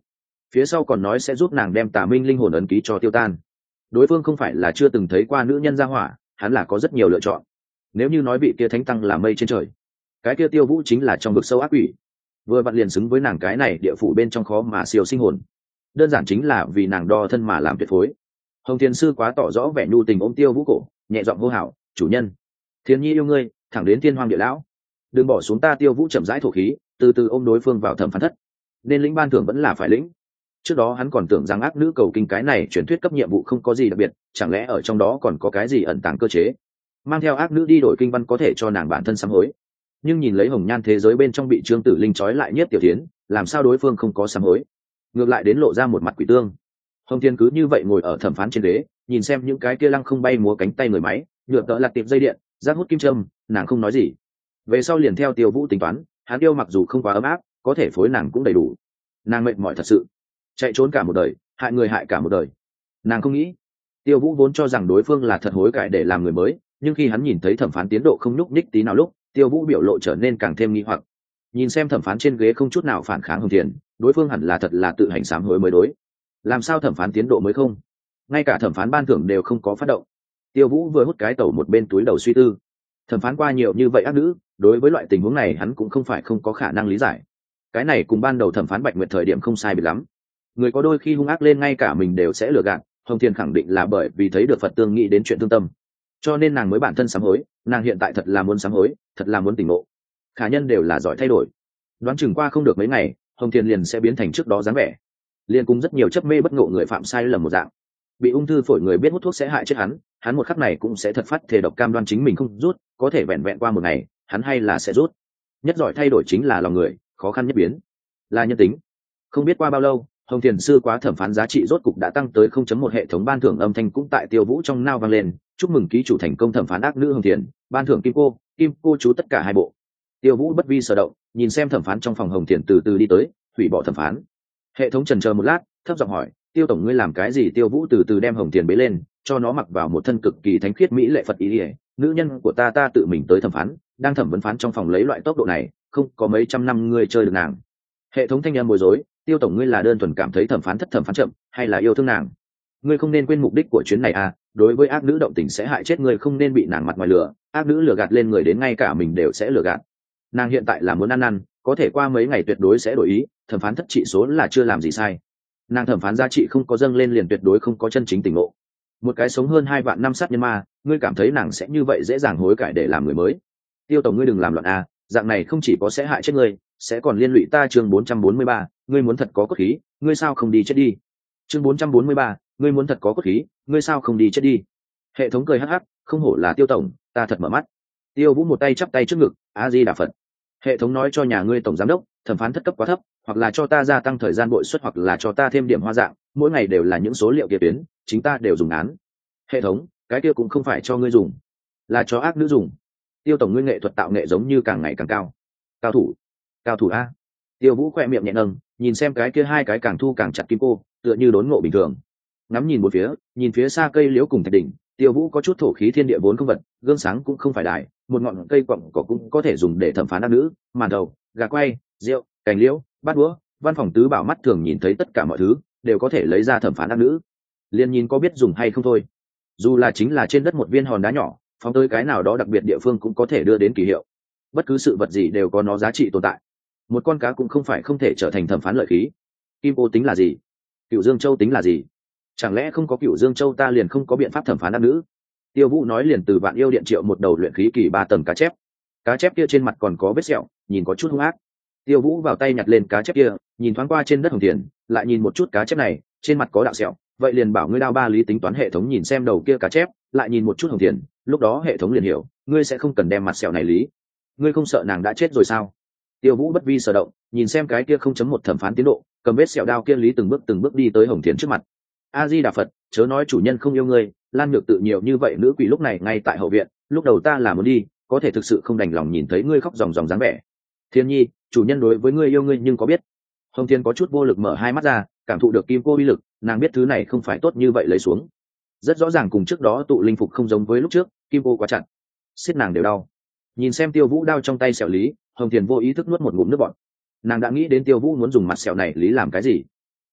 phía sau còn nói sẽ giúp nàng đem tà minh linh hồn ấn ký cho tiêu tan. Đối phương không phải là chưa từng thấy qua nữ nhân ra hỏa, hắn là có rất nhiều lựa chọn. Nếu như nói vị kia thánh tăng là mây trên trời, cái kia Tiêu Vũ chính là trong vực sâu ác quỷ, vừa vặn liền xứng với nàng cái này địa phủ bên trong khó mà siêu sinh hồn. Đơn giản chính là vì nàng đo thân mà làm tuyệt phối. Hồng Thiên sư quá tỏ rõ vẻ nhu tình ôm Tiêu Vũ cổ, nhẹ giọng hô hào, chủ nhân, Thiên Nhi yêu ngươi, thẳng đến thiên hoang địa lão, đừng bỏ xuống ta. Tiêu Vũ chậm rãi thổ khí, từ từ ôm đối phương vào thẩm phán thất. Nên lĩnh ban thưởng vẫn là phải lĩnh. Trước đó hắn còn tưởng rằng ác nữ cầu kinh cái này truyền thuyết cấp nhiệm vụ không có gì đặc biệt, chẳng lẽ ở trong đó còn có cái gì ẩn tàng cơ chế, mang theo ác nữ đi đổi kinh văn có thể cho nàng bản thân sám hối. Nhưng nhìn lấy hồng nhan thế giới bên trong bị Trương Tử Linh trói lại nhất tiểu tiến, làm sao đối phương không có sám hối, ngược lại đến lộ ra một mặt quỷ tương. Hồng Thiên cứ như vậy ngồi ở thẩm phán trên ghế, nhìn xem những cái kia lăng không bay múa cánh tay người máy, nhựa tợ lặt tiệp dây điện, giác hút kim châm, nàng không nói gì. Về sau liền theo Tiêu Vũ tính toán, hắn yêu mặc dù không quá ấm áp, có thể phối nàng cũng đầy đủ. Nàng mệt mỏi thật sự, chạy trốn cả một đời, hại người hại cả một đời. Nàng không nghĩ. Tiêu Vũ vốn cho rằng đối phương là thật hối cải để làm người mới, nhưng khi hắn nhìn thấy thẩm phán tiến độ không nhúc nhích tí nào lúc, Tiêu Vũ biểu lộ trở nên càng thêm nghi hoặc. Nhìn xem thẩm phán trên ghế không chút nào phản kháng Hồng Thiền, đối phương hẳn là thật là tự hành sám hối mới đối. Làm sao thẩm phán tiến độ mới không? Ngay cả thẩm phán ban thưởng đều không có phát động. Tiêu Vũ vừa hút cái tẩu một bên túi đầu suy tư. Thẩm phán qua nhiều như vậy ác nữ, đối với loại tình huống này hắn cũng không phải không có khả năng lý giải. Cái này cùng ban đầu thẩm phán Bạch Nguyệt thời điểm không sai biệt lắm. Người có đôi khi hung ác lên ngay cả mình đều sẽ lừa gạt. Hồng Thiền khẳng định là bởi vì thấy được Phật tương nghĩ đến chuyện thương tâm, cho nên nàng mới bản thân sám hối. Nàng hiện tại thật là muốn sám hối, thật là muốn tỉnh ngộ. Khả nhân đều là giỏi thay đổi, đoán chừng qua không được mấy ngày, Hồng Thiền liền sẽ biến thành trước đó dáng vẻ. Liên cùng rất nhiều chấp mê bất ngộ người phạm sai lầm một dạng, bị ung thư phổi người biết hút thuốc sẽ hại chết hắn, hắn một khắc này cũng sẽ thật phát thề độc cam đoan chính mình không rút, có thể vẹn vẹn qua một ngày, hắn hay là sẽ rút. Nhất giỏi thay đổi chính là lòng người, khó khăn nhất biến là nhân tính. Không biết qua bao lâu, Hồng Thiền sư quá thẩm phán giá trị rốt cục đã tăng tới không chấm một, hệ thống ban thưởng âm thanh cũng tại Tiêu Vũ trong nao vang lên, chúc mừng ký chủ thành công thẩm phán ác nữ Hồng Thiền, ban thưởng kim cô, kim cô chú tất cả hai bộ. Tiêu Vũ bất vi sở động, nhìn xem thẩm phán trong phòng Hồng Thiền từ từ đi tới, hủy bỏ thẩm phán. Hệ thống chần chờ một lát, thấp giọng hỏi, Tiêu tổng ngươi làm cái gì? Tiêu Vũ từ từ đem Hồng Thiền bế lên, cho nó mặc vào một thân cực kỳ thánh khiết mỹ lệ Phật ý ỉa. Nữ nhân của ta ta tự mình tới thẩm phán, đang thẩm vấn phán trong phòng lấy loại tốc độ này, không có mấy trăm năm ngươi chơi được nàng. Hệ thống thanh em bối rối, Tiêu tổng ngươi là đơn thuần cảm thấy thẩm phán thất thẩm phán chậm, hay là yêu thương nàng? Ngươi không nên quên mục đích của chuyến này à, đối với ác nữ động tình sẽ hại chết ngươi, không nên bị nàng mặt ngoài lửa, ác nữ lừa gạt lên người đến ngay cả mình đều sẽ lừa gạt. Nàng hiện tại là muốn ăn năn, có thể qua mấy ngày tuyệt đối sẽ đổi ý, thẩm phán thất trị số là chưa làm gì sai. Nàng thẩm phán giá trị không có dâng lên liền tuyệt đối không có chân chính tỉnh ngộ. Một cái sống hơn hai vạn năm sát nhân ma, ngươi cảm thấy nàng sẽ như vậy dễ dàng hối cải để làm người mới? Tiêu tổng ngươi đừng làm loạn à, dạng này không chỉ có sẽ hại chết ngươi, sẽ còn liên lụy ta. Chương bốn trăm bốn mươi ba, ngươi muốn thật có cốt khí, ngươi sao không đi chết đi? Chương bốn trăm bốn mươi ba, ngươi muốn thật có cốt khí, ngươi sao không đi chết đi? Hệ thống cười hắc hắc, không hổ là Tiêu tổng, ta thật mở mắt. Tiêu Vũ một tay chắp tay trước ngực, A Di Đà Phật. Hệ thống nói cho nhà ngươi tổng giám đốc, thẩm phán thất cấp quá thấp, hoặc là cho ta gia tăng thời gian bội suất, hoặc là cho ta thêm điểm hoa dạng, mỗi ngày đều là những số liệu kia tuyến, chính ta đều dùng án. Hệ thống, cái kia cũng không phải cho ngươi dùng, là cho ác nữ dùng. Tiêu tổng ngươi nghệ thuật tạo nghệ giống như càng ngày càng cao. Cao thủ, cao thủ a. Tiêu Vũ khoe miệng nhẹ nâng, nhìn xem cái kia hai cái càng thu càng chặt kim cô, tựa như đốn ngộ bình thường. Ngắm nhìn một phía, nhìn phía xa cây liễu cùng thạch đỉnh, Tiêu Vũ có chút thổ khí thiên địa vốn không vật, gương sáng cũng không phải đài, một ngọn cây quặng cỏ cũng có thể dùng để thẩm phán ác nữ, màn đầu, gà quay, rượu, cành liễu, bát đũa, văn phòng tứ bảo mắt thường nhìn thấy tất cả mọi thứ, đều có thể lấy ra thẩm phán ác nữ. Liên nhìn có biết dùng hay không thôi. Dù là chính là trên đất một viên hòn đá nhỏ, phóng tới cái nào đó đặc biệt địa phương cũng có thể đưa đến kỳ hiệu. Bất cứ sự vật gì đều có nó giá trị tồn tại. Một con cá cũng không phải không thể trở thành thẩm phán lợi khí. Kim ô tính là gì? Cựu Dương Châu tính là gì? Chẳng lẽ không có Cựu Dương Châu ta liền không có biện pháp thẩm phán ác nữ? Tiêu Vũ nói liền từ Vạn Yêu Điện triệu một đầu luyện khí kỳ ba tầng cá chép. Cá chép kia trên mặt còn có vết sẹo, nhìn có chút hung ác. Tiêu Vũ vào tay nhặt lên cá chép kia, nhìn thoáng qua trên đất Hồng Thiền, lại nhìn một chút cá chép này, trên mặt có đạo sẹo, vậy liền bảo ngươi đao ba lý tính toán. Hệ thống nhìn xem đầu kia cá chép, lại nhìn một chút Hồng Thiền, lúc đó hệ thống liền hiểu, ngươi sẽ không cần đem mặt sẹo này lý. Ngươi không sợ nàng đã chết rồi sao? Tiêu Vũ bất vi sở động, nhìn xem cái kia không chấm một thẩm phán tiến độ, cầm vết sẹo đao kia lý từng bước từng bước đi tới Hồng Thiền trước mặt. A Di Đà Phật, chớ nói chủ nhân không yêu ngươi, Lan Nhược tự nhiều như vậy nữ quỷ lúc này ngay tại hậu viện, lúc đầu ta là muốn đi, có thể thực sự không đành lòng nhìn thấy ngươi khóc ròng ròng dáng vẻ. Thiên Nhi, chủ nhân đối với ngươi yêu ngươi nhưng có biết? Hồng Thiên có chút vô lực mở hai mắt ra, cảm thụ được kim cô uy lực, nàng biết thứ này không phải tốt như vậy lấy xuống. Rất rõ ràng cùng trước đó tụ linh phục không giống với lúc trước, kim cô quá chặt, xiết nàng đều đau. Nhìn xem Tiêu Vũ đao trong tay sẹo lý, Hồng Thiên vô ý thức nuốt một ngụm nước bọt. Nàng đã nghĩ đến Tiêu Vũ muốn dùng mặt sẹo này lý làm cái gì.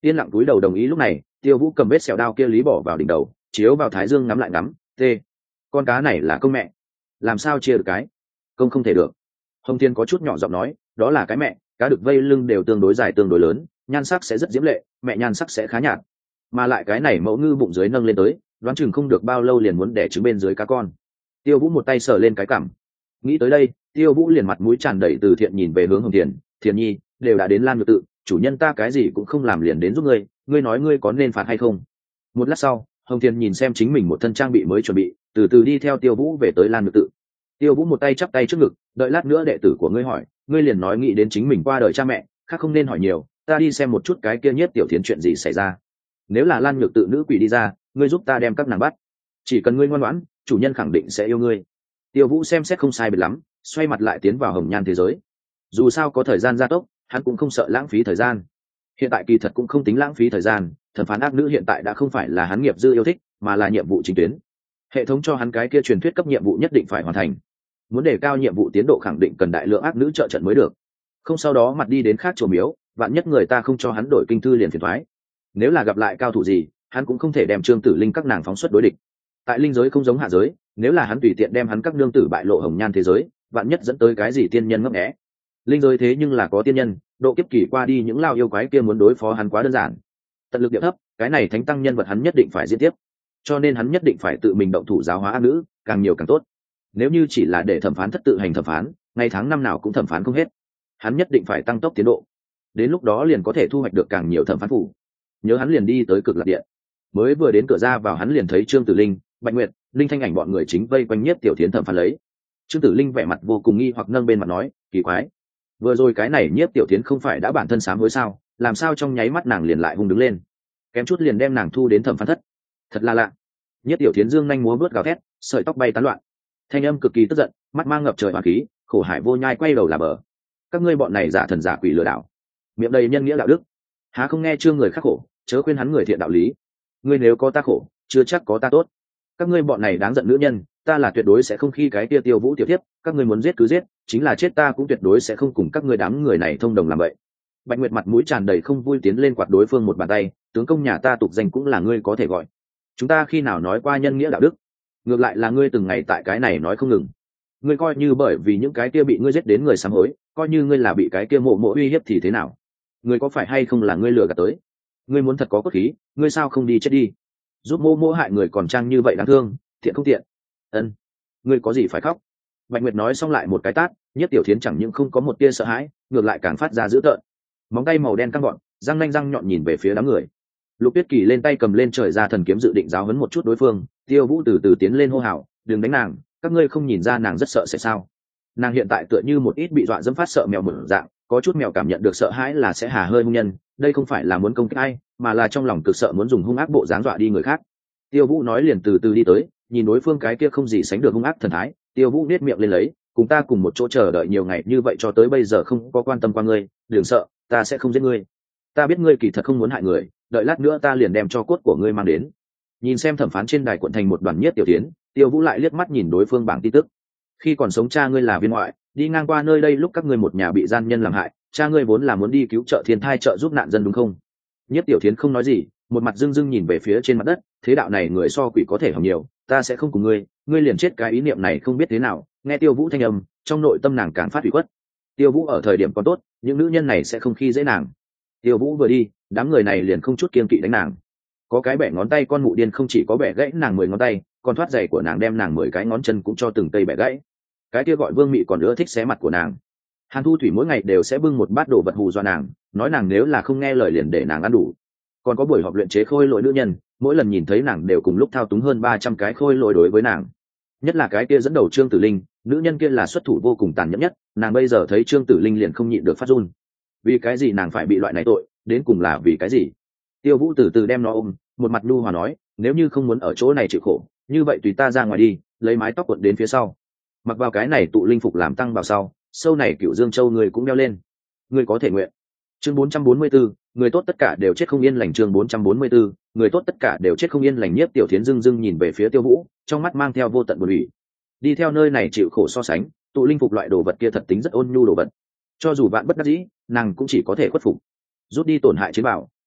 yên lặng túi đầu đồng ý. Lúc này Tiêu Vũ cầm vết sẹo đao kia lý bỏ vào đỉnh đầu, chiếu vào thái dương ngắm lại ngắm. T, con cá này là công mẹ, làm sao chia được cái? Công không thể được. Hồng Thiên có chút nhỏ giọng nói, đó là cái mẹ, cá được vây lưng đều tương đối dài tương đối lớn, nhan sắc sẽ rất diễm lệ, mẹ nhan sắc sẽ khá nhạt, mà lại cái này mẫu ngư bụng dưới nâng lên tới, đoán chừng không được bao lâu liền muốn đẻ trứng bên dưới cá con. Tiêu Vũ một tay sờ lên cái cằm. Nghĩ tới đây, Tiêu Vũ liền mặt mũi tràn đầy từ thiện nhìn về hướng Hồng Thiền. Thiền nhi, đều đã đến Lan Nhược Tự, chủ nhân ta cái gì cũng không làm liền đến giúp ngươi, ngươi nói ngươi có nên phạt hay không? Một lát sau, Hồng Thiền nhìn xem chính mình một thân trang bị mới chuẩn bị, từ từ đi theo Tiêu Vũ về tới Lan Nhược Tự. Tiêu Vũ một tay chắp tay trước ngực, đợi lát nữa đệ tử của ngươi hỏi, ngươi liền nói nghĩ đến chính mình qua đời cha mẹ, khác không nên hỏi nhiều, ta đi xem một chút cái kia Nhiếp Tiểu Thiến chuyện gì xảy ra. Nếu là Lan Nhược Tự nữ quỷ đi ra, ngươi giúp ta đem các nàng bắt, chỉ cần ngươi ngoan ngoãn, chủ nhân khẳng định sẽ yêu ngươi. Tiêu Vũ xem xét không sai biệt lắm, xoay mặt lại tiến vào hồng nhan thế giới. Dù sao có thời gian gia tốc, hắn cũng không sợ lãng phí thời gian. Hiện tại kỳ thật cũng không tính lãng phí thời gian, thẩm phán ác nữ hiện tại đã không phải là hắn nghiệp dư yêu thích, mà là nhiệm vụ chính tuyến. Hệ thống cho hắn cái kia truyền thuyết cấp nhiệm vụ nhất định phải hoàn thành. Muốn đề cao nhiệm vụ tiến độ khẳng định cần đại lượng ác nữ trợ trận mới được. Không sau đó mặt đi đến khác chùa miếu, vạn nhất người ta không cho hắn đổi kinh thư liền phiền toái. Nếu là gặp lại cao thủ gì, hắn cũng không thể đem Trương Tử Linh các nàng phóng xuất đối địch. Tại linh giới không giống hạ giới, nếu là hắn tùy tiện đem hắn các nương tử bại lộ hồng nhan thế giới, vạn nhất dẫn tới cái gì tiên nhân ngấp nghé. Linh giới thế nhưng là có tiên nhân, độ kiếp kỳ qua đi những lao yêu quái kia muốn đối phó hắn quá đơn giản. Tận lực điệu thấp, cái này thánh tăng nhân vật hắn nhất định phải diễn tiếp, cho nên hắn nhất định phải tự mình động thủ giáo hóa ác nữ, càng nhiều càng tốt. Nếu như chỉ là để thẩm phán thất tự hành thẩm phán, ngày tháng năm nào cũng thẩm phán không hết. Hắn nhất định phải tăng tốc tiến độ, đến lúc đó liền có thể thu hoạch được càng nhiều thẩm phán phủ. Nhớ hắn liền đi tới Cực Lạc Điện, mới vừa đến cửa ra vào hắn liền thấy Trương Tử Linh, Bạch Nguyệt, Linh Thanh ảnh bọn người chính vây quanh Nhiếp Tiểu Thiến thẩm phán lấy. Trương Tử Linh vẻ mặt vô cùng nghi hoặc nâng bên mặt nói, kỳ quái, vừa rồi cái này Nhiếp Tiểu Thiến không phải đã bản thân sám hối sao, làm sao trong nháy mắt nàng liền lại hung đứng lên, kém chút liền đem nàng thu đến thẩm phán thất. Thật là lạ. Nhiếp Tiểu Thiến dương nhanh múa vớt gào thét, sợi tóc bay tán loạn, thanh âm cực kỳ tức giận, mắt mang ngập trời oán khí, khổ hải vô nhai quay đầu là bờ. Các ngươi bọn này giả thần giả quỷ lừa đảo, miệng đầy nhân nghĩa đạo đức, há không nghe chương người khác khổ, chớ khuyên hắn người thiện đạo lý. Ngươi nếu có ta khổ, chưa chắc có ta tốt. Các ngươi bọn này đáng giận nữ nhân, ta là tuyệt đối sẽ không khi cái tia Tiêu Vũ tiểu tiếp, các ngươi muốn giết cứ giết, chính là chết ta cũng tuyệt đối sẽ không cùng các ngươi đám người này thông đồng làm vậy. Bạch Nguyệt mặt mũi tràn đầy không vui tiến lên quạt đối phương một bàn tay, tướng công nhà ta tục danh cũng là ngươi có thể gọi. Chúng ta khi nào nói qua nhân nghĩa đạo đức? Ngược lại là ngươi từng ngày tại cái này nói không ngừng. Ngươi coi như bởi vì những cái kia bị ngươi giết đến người sám hối, coi như ngươi là bị cái kia mộ mộ uy hiếp thì thế nào? Ngươi có phải hay không là ngươi lừa gạt tới? Ngươi muốn thật có cốt khí, ngươi sao không đi chết đi? Giúp mô mô hại người còn trang như vậy đáng thương, thiện không tiện. Ân, ngươi có gì phải khóc? Bạch Nguyệt nói xong lại một cái tát, Nhiếp Tiểu Thiến chẳng những không có một tia sợ hãi, ngược lại càng phát ra dữ tợn. Móng tay màu đen căng gọn, răng nanh răng nhọn nhìn về phía đám người. Lục Tuyết Kỳ lên tay cầm lên trời ra thần kiếm dự định giáo huấn một chút đối phương. Tiêu Vũ từ từ tiến lên hô hào, đừng đánh nàng, các ngươi không nhìn ra nàng rất sợ sẽ sao? Nàng hiện tại tựa như một ít bị dọa dẫm phát sợ mèo mở dạng, có chút mèo cảm nhận được sợ hãi là sẽ hà hơi hung nhân, đây không phải là muốn công kích ai, mà là trong lòng cực sợ muốn dùng hung ác bộ dáng dọa đi người khác. Tiêu Vũ nói liền từ từ đi tới, nhìn đối phương cái kia không gì sánh được hung ác thần thái, Tiêu Vũ nét miệng lên lấy, cùng ta cùng một chỗ chờ đợi nhiều ngày như vậy cho tới bây giờ không có quan tâm qua ngươi, đừng sợ, ta sẽ không giết ngươi. Ta biết ngươi kỳ thật không muốn hại người, đợi lát nữa ta liền đem cho cốt của ngươi mang đến. Nhìn xem thẩm phán trên đài quận thành một đoàn Nhiếp Tiểu Thiến, Tiêu Vũ lại liếc mắt nhìn đối phương bảng tin tức. Khi còn sống cha ngươi là viên ngoại, đi ngang qua nơi đây lúc các ngươi một nhà bị gian nhân làm hại, cha ngươi vốn là muốn đi cứu trợ thiên thai trợ giúp nạn dân đúng không? Nhiếp Tiểu Thiến không nói gì, một mặt dưng dưng nhìn về phía trên mặt đất, thế đạo này người so quỷ có thể hỏng nhiều, ta sẽ không cùng ngươi, ngươi liền chết cái ý niệm này không biết thế nào. Nghe Tiêu Vũ thanh âm, trong nội tâm nàng càng phát ủy khuất. Tiêu Vũ ở thời điểm còn tốt, những nữ nhân này sẽ không khi dễ nàng. Tiêu Vũ vừa đi, đám người này liền không chút kiêng kỵ đánh nàng. Có cái bẻ ngón tay con mụ điên không chỉ có bẻ gãy nàng mười ngón tay, còn thoát giày của nàng đem nàng mười cái ngón chân cũng cho từng cây bẻ gãy. Cái kia gọi Vương Mị còn nữa thích xé mặt của nàng. Hàn Thu Thủy mỗi ngày đều sẽ bưng một bát đồ vật hù dọa nàng, nói nàng nếu là không nghe lời liền để nàng ăn đủ. Còn có buổi họp luyện chế khôi lỗi nữ nhân, mỗi lần nhìn thấy nàng đều cùng lúc thao túng hơn ba trăm cái khôi lỗi đối với nàng. Nhất là cái kia dẫn đầu Trương Tử Linh, nữ nhân kia là xuất thủ vô cùng tàn nhẫn nhất, nàng bây giờ thấy Trương Tử Linh liền không nhịn được phát run. Vì cái gì nàng phải bị loại này tội, đến cùng là vì cái gì? Tiêu Vũ từ từ đem nó ôm, một mặt nhu hòa nói, nếu như không muốn ở chỗ này chịu khổ, như vậy tùy ta ra ngoài đi, lấy mái tóc cuộn đến phía sau, mặc vào cái này tụ linh phục làm tăng vào sau, sâu này Cửu Dương Châu người cũng đeo lên, người có thể nguyện. Chương bốn trăm bốn mươi bốn, người tốt tất cả đều chết không yên lành. Chương bốn trăm bốn mươi bốn, người tốt tất cả đều chết không yên lành. Nhiếp Tiểu Thiến dưng dưng nhìn về phía Tiêu Vũ, trong mắt mang theo vô tận buồn bực. Đi theo nơi này chịu khổ so sánh, tụ linh phục loại đồ vật kia thật tính rất ôn nhu đồ vật. Cho dù bạn bất đắc dĩ, nàng cũng chỉ có thể khuất phục. Rút đi tổn hại chiến bảo,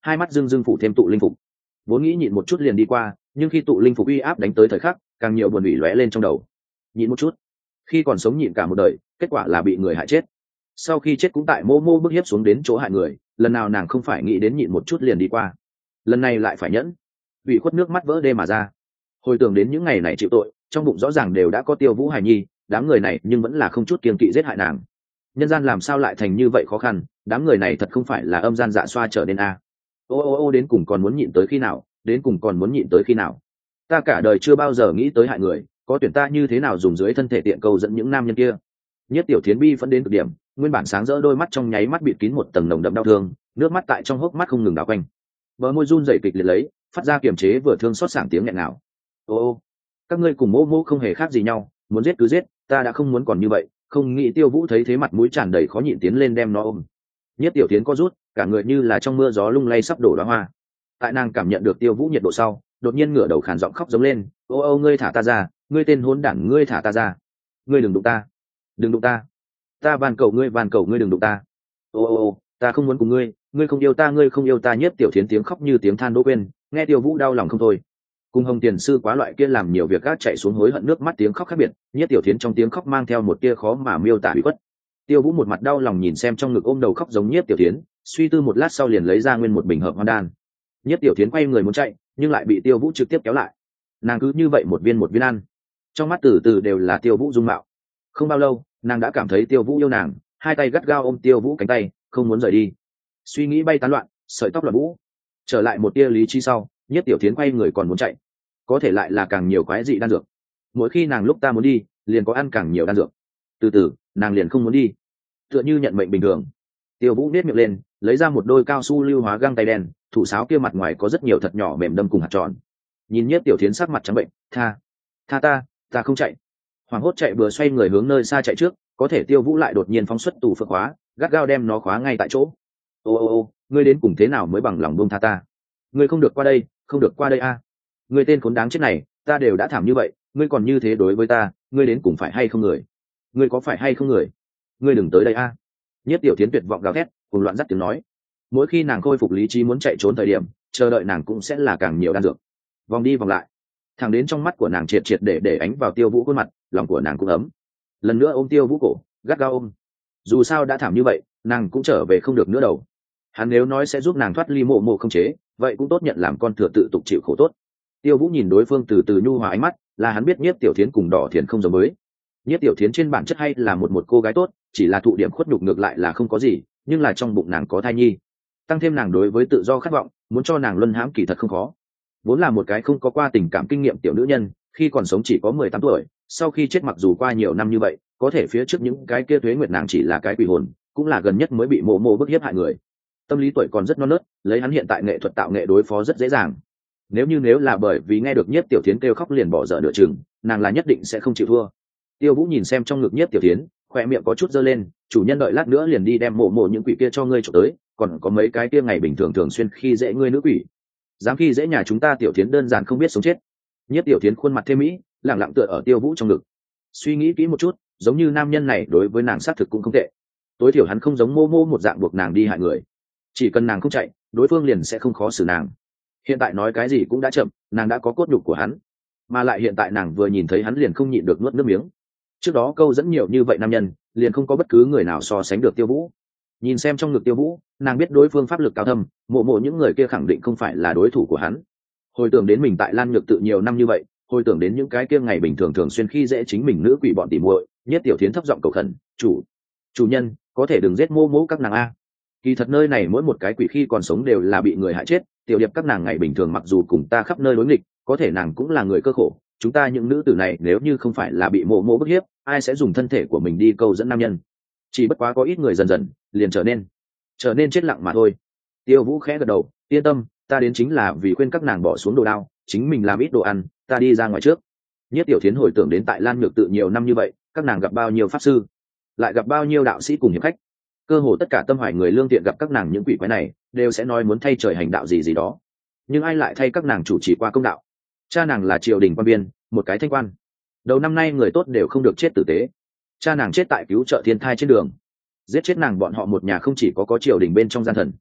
hai mắt dưng dưng phủ thêm tụ linh phục. Vốn nghĩ nhịn một chút liền đi qua, nhưng khi tụ linh phục uy áp đánh tới thời khắc, càng nhiều buồn ủy lóe lên trong đầu. Nhịn một chút, khi còn sống nhịn cả một đời, kết quả là bị người hại chết. Sau khi chết cũng tại mô mô bức hiếp xuống đến chỗ hại người, lần nào nàng không phải nghĩ đến nhịn một chút liền đi qua, lần này lại phải nhẫn. Ủy khuất nước mắt vỡ đê mà ra. Hồi tưởng đến những ngày này chịu tội, trong bụng rõ ràng đều đã có Tiêu Vũ hài nhi, đám người này nhưng vẫn là không chút kiêng kỵ giết hại nàng. Nhân gian làm sao lại thành như vậy khó khăn, đám người này thật không phải là âm gian dạ xoa trở nên a. Ô ô ô đến cùng còn muốn nhịn tới khi nào, đến cùng còn muốn nhịn tới khi nào. Ta cả đời chưa bao giờ nghĩ tới hại người, có tuyển ta như thế nào dùng dưới thân thể tiện câu dẫn những nam nhân kia. Nhất Tiểu Thiến bi phẫn đến cực điểm, nguyên bản sáng rỡ đôi mắt trong nháy mắt bịt kín một tầng nồng đậm đau thương, nước mắt tại trong hốc mắt không ngừng đảo quanh. Bờ môi run rẩy kịch liệt lấy, phát ra kiềm chế vừa thương xót sảng tiếng nghẹn ngào. Ô ô, các ngươi cùng Mô Mô không hề khác gì nhau, muốn giết cứ giết, ta đã không muốn còn như vậy. Không nghĩ Tiêu Vũ thấy thế mặt mũi tràn đầy khó nhịn tiến lên đem nó ôm. Nhất Tiểu Thiến có rút, cả người như là trong mưa gió lung lay sắp đổ đóa hoa. Tại nàng cảm nhận được Tiêu Vũ nhiệt độ sau, đột nhiên ngửa đầu khàn giọng khóc giống lên, ô ô ngươi thả ta ra, ngươi tên hỗn đản, ngươi thả ta ra, ngươi đừng đụng ta, đừng đụng ta, ta van cầu ngươi, van cầu ngươi đừng đụng ta, ô ô ô ta không muốn cùng ngươi, ngươi không yêu ta, ngươi không yêu ta. Nhất Tiểu Thiến tiếng khóc như tiếng than đỗ quên, nghe Tiêu Vũ đau lòng không thôi. Cùng Hồng Tiền sư quá loại kia làm nhiều việc gác chạy xuống hối hận nước mắt tiếng khóc khác biệt, Nhất Tiểu Thiến trong tiếng khóc mang theo một tia khó mà miêu tả ủy khuất. Tiêu Vũ một mặt đau lòng nhìn xem trong ngực ôm đầu khóc giống Nhất Tiểu Thiến, suy tư một lát sau liền lấy ra nguyên một bình hợp hoan đan. Nhất Tiểu Thiến quay người muốn chạy, nhưng lại bị Tiêu Vũ trực tiếp kéo lại. Nàng cứ như vậy một viên một viên ăn, trong mắt từ từ đều là Tiêu Vũ dung mạo. Không bao lâu, nàng đã cảm thấy Tiêu Vũ yêu nàng, hai tay gắt gao ôm Tiêu Vũ cánh tay, không muốn rời đi. Suy nghĩ bay tán loạn, sợi tóc loạn vũ. Trở lại một tia lý trí sau, Nhất Tiểu Thiến quay người còn muốn chạy, có thể lại là càng nhiều quái dị đan dược. Mỗi khi nàng lúc ta muốn đi, liền có ăn càng nhiều đan dược. Từ từ, nàng liền không muốn đi, tựa như nhận mệnh bình thường. Tiêu Vũ nét miệng lên, lấy ra một đôi cao su lưu hóa găng tay đen, thủ sáo kia mặt ngoài có rất nhiều thật nhỏ mềm đâm cùng hạt tròn. Nhìn Nhất Tiểu Thiến sắc mặt trắng bệnh, tha, tha ta, ta không chạy. Hoàng hốt chạy bừa xoay người hướng nơi xa chạy trước, có thể Tiêu Vũ lại đột nhiên phóng xuất tù phượng khóa, gắt gao đem nó khóa ngay tại chỗ. Ô ô ô, ngươi đến cùng thế nào mới bằng lòng buông tha ta? Ngươi không được qua đây, không được qua đây a! Ngươi tên khốn đáng chết này, ta đều đã thảm như vậy, ngươi còn như thế đối với ta, ngươi đến cùng phải hay không người? Ngươi có phải hay không người? Ngươi đừng tới đây a! Nhất Tiểu Thiến tuyệt vọng gào thét, cùng loạn dắt tiếng nói. Mỗi khi nàng khôi phục lý trí muốn chạy trốn thời điểm, chờ đợi nàng cũng sẽ là càng nhiều đan dược. Vòng đi vòng lại, thẳng đến trong mắt của nàng triệt triệt để để ánh vào Tiêu Vũ khuôn mặt, lòng của nàng cũng ấm. Lần nữa ôm Tiêu Vũ cổ, gắt gao ôm. Dù sao đã thảm như vậy, nàng cũng trở về không được nữa đâu. Hắn nếu nói sẽ giúp nàng thoát ly mộ mộ không chế, vậy cũng tốt nhận làm con thừa tự tục chịu khổ tốt. Tiêu Vũ nhìn đối phương từ từ nhu hòa ánh mắt, là hắn biết Nhiếp Tiểu Thiến cùng Đỏ Thiền không giống mới. Nhiếp Tiểu Thiến trên bản chất hay là một một cô gái tốt, chỉ là thụ điểm khuất nhục ngược lại là không có gì, nhưng là trong bụng nàng có thai nhi, tăng thêm nàng đối với tự do khát vọng, muốn cho nàng luân hãm kỳ thật không khó. Vốn là một cái không có qua tình cảm kinh nghiệm tiểu nữ nhân, khi còn sống chỉ có mười tám tuổi, sau khi chết mặc dù qua nhiều năm như vậy, có thể phía trước những cái kia tuế nguyệt nàng chỉ là cái quỷ hồn, cũng là gần nhất mới bị mộ mộ bức hiếp hại người. Tâm lý tuổi còn rất non nớt, lấy hắn hiện tại nghệ thuật tạo nghệ đối phó rất dễ dàng. Nếu như nếu là bởi vì nghe được Nhiếp Tiểu Thiến kêu khóc liền bỏ dở nửa chừng, nàng là nhất định sẽ không chịu thua. Tiêu Vũ nhìn xem trong ngực Nhiếp Tiểu Thiến, khoe miệng có chút giơ lên, chủ nhân đợi lát nữa liền đi đem mộ mộ những quỷ kia cho ngươi trộm tới, còn có mấy cái kia ngày bình thường thường xuyên khi dễ ngươi nữ quỷ, dám khi dễ nhà chúng ta Tiểu Thiến đơn giản không biết sống chết. Nhiếp Tiểu Thiến khuôn mặt thêm mỹ, lẳng lặng tựa ở Tiêu Vũ trong ngực. Suy nghĩ kỹ một chút, giống như nam nhân này đối với nàng xác thực cũng không tệ, tối thiểu hắn không giống mô mô một dạng buộc nàng đi hại người, chỉ cần nàng không chạy, đối phương liền sẽ không khó xử nàng. Hiện tại nói cái gì cũng đã chậm, nàng đã có cốt nhục của hắn, mà lại hiện tại nàng vừa nhìn thấy hắn liền không nhịn được nuốt nước miếng. Trước đó câu dẫn nhiều như vậy nam nhân, liền không có bất cứ người nào so sánh được Tiêu Vũ. Nhìn xem trong ngực Tiêu Vũ, nàng biết đối phương pháp lực cao thâm, mộ mộ những người kia khẳng định không phải là đối thủ của hắn. Hồi tưởng đến mình tại Lan Nhược tự nhiều năm như vậy, hồi tưởng đến những cái kia ngày bình thường thường xuyên khi dễ chính mình nữ quỷ bọn tỉ muội, Nhất Tiểu Thiến thấp giọng cầu khẩn, chủ chủ nhân có thể đừng giết mô mỗ các nàng a. Kỳ thật nơi này mỗi một cái quỷ khi còn sống đều là bị người hại chết, tiểu điệp các nàng ngày bình thường mặc dù cùng ta khắp nơi đối nghịch, có thể nàng cũng là người cơ khổ, chúng ta những nữ tử này nếu như không phải là bị mộ mộ bức hiếp, ai sẽ dùng thân thể của mình đi câu dẫn nam nhân. Chỉ bất quá có ít người dần dần liền trở nên trở nên chết lặng mà thôi. Tiêu Vũ khẽ gật đầu, yên tâm, ta đến chính là vì khuyên các nàng bỏ xuống đồ đao, chính mình làm ít đồ ăn, ta đi ra ngoài trước. Nhất Tiểu Thiến hồi tưởng đến tại Lan Nhược tự nhiều năm như vậy, các nàng gặp bao nhiêu pháp sư, lại gặp bao nhiêu đạo sĩ cùng hiệp khách, cơ hồ tất cả tâm hoài người lương thiện gặp các nàng những quỷ quái này đều sẽ nói muốn thay trời hành đạo gì gì đó, nhưng ai lại thay các nàng chủ trì qua công đạo? Cha nàng là triều đình quan biên, một cái thanh quan, đầu năm nay người tốt đều không được chết tử tế, cha nàng chết tại cứu trợ thiên thai trên đường, giết chết nàng bọn họ một nhà không chỉ có có triều đình bên trong gian thần,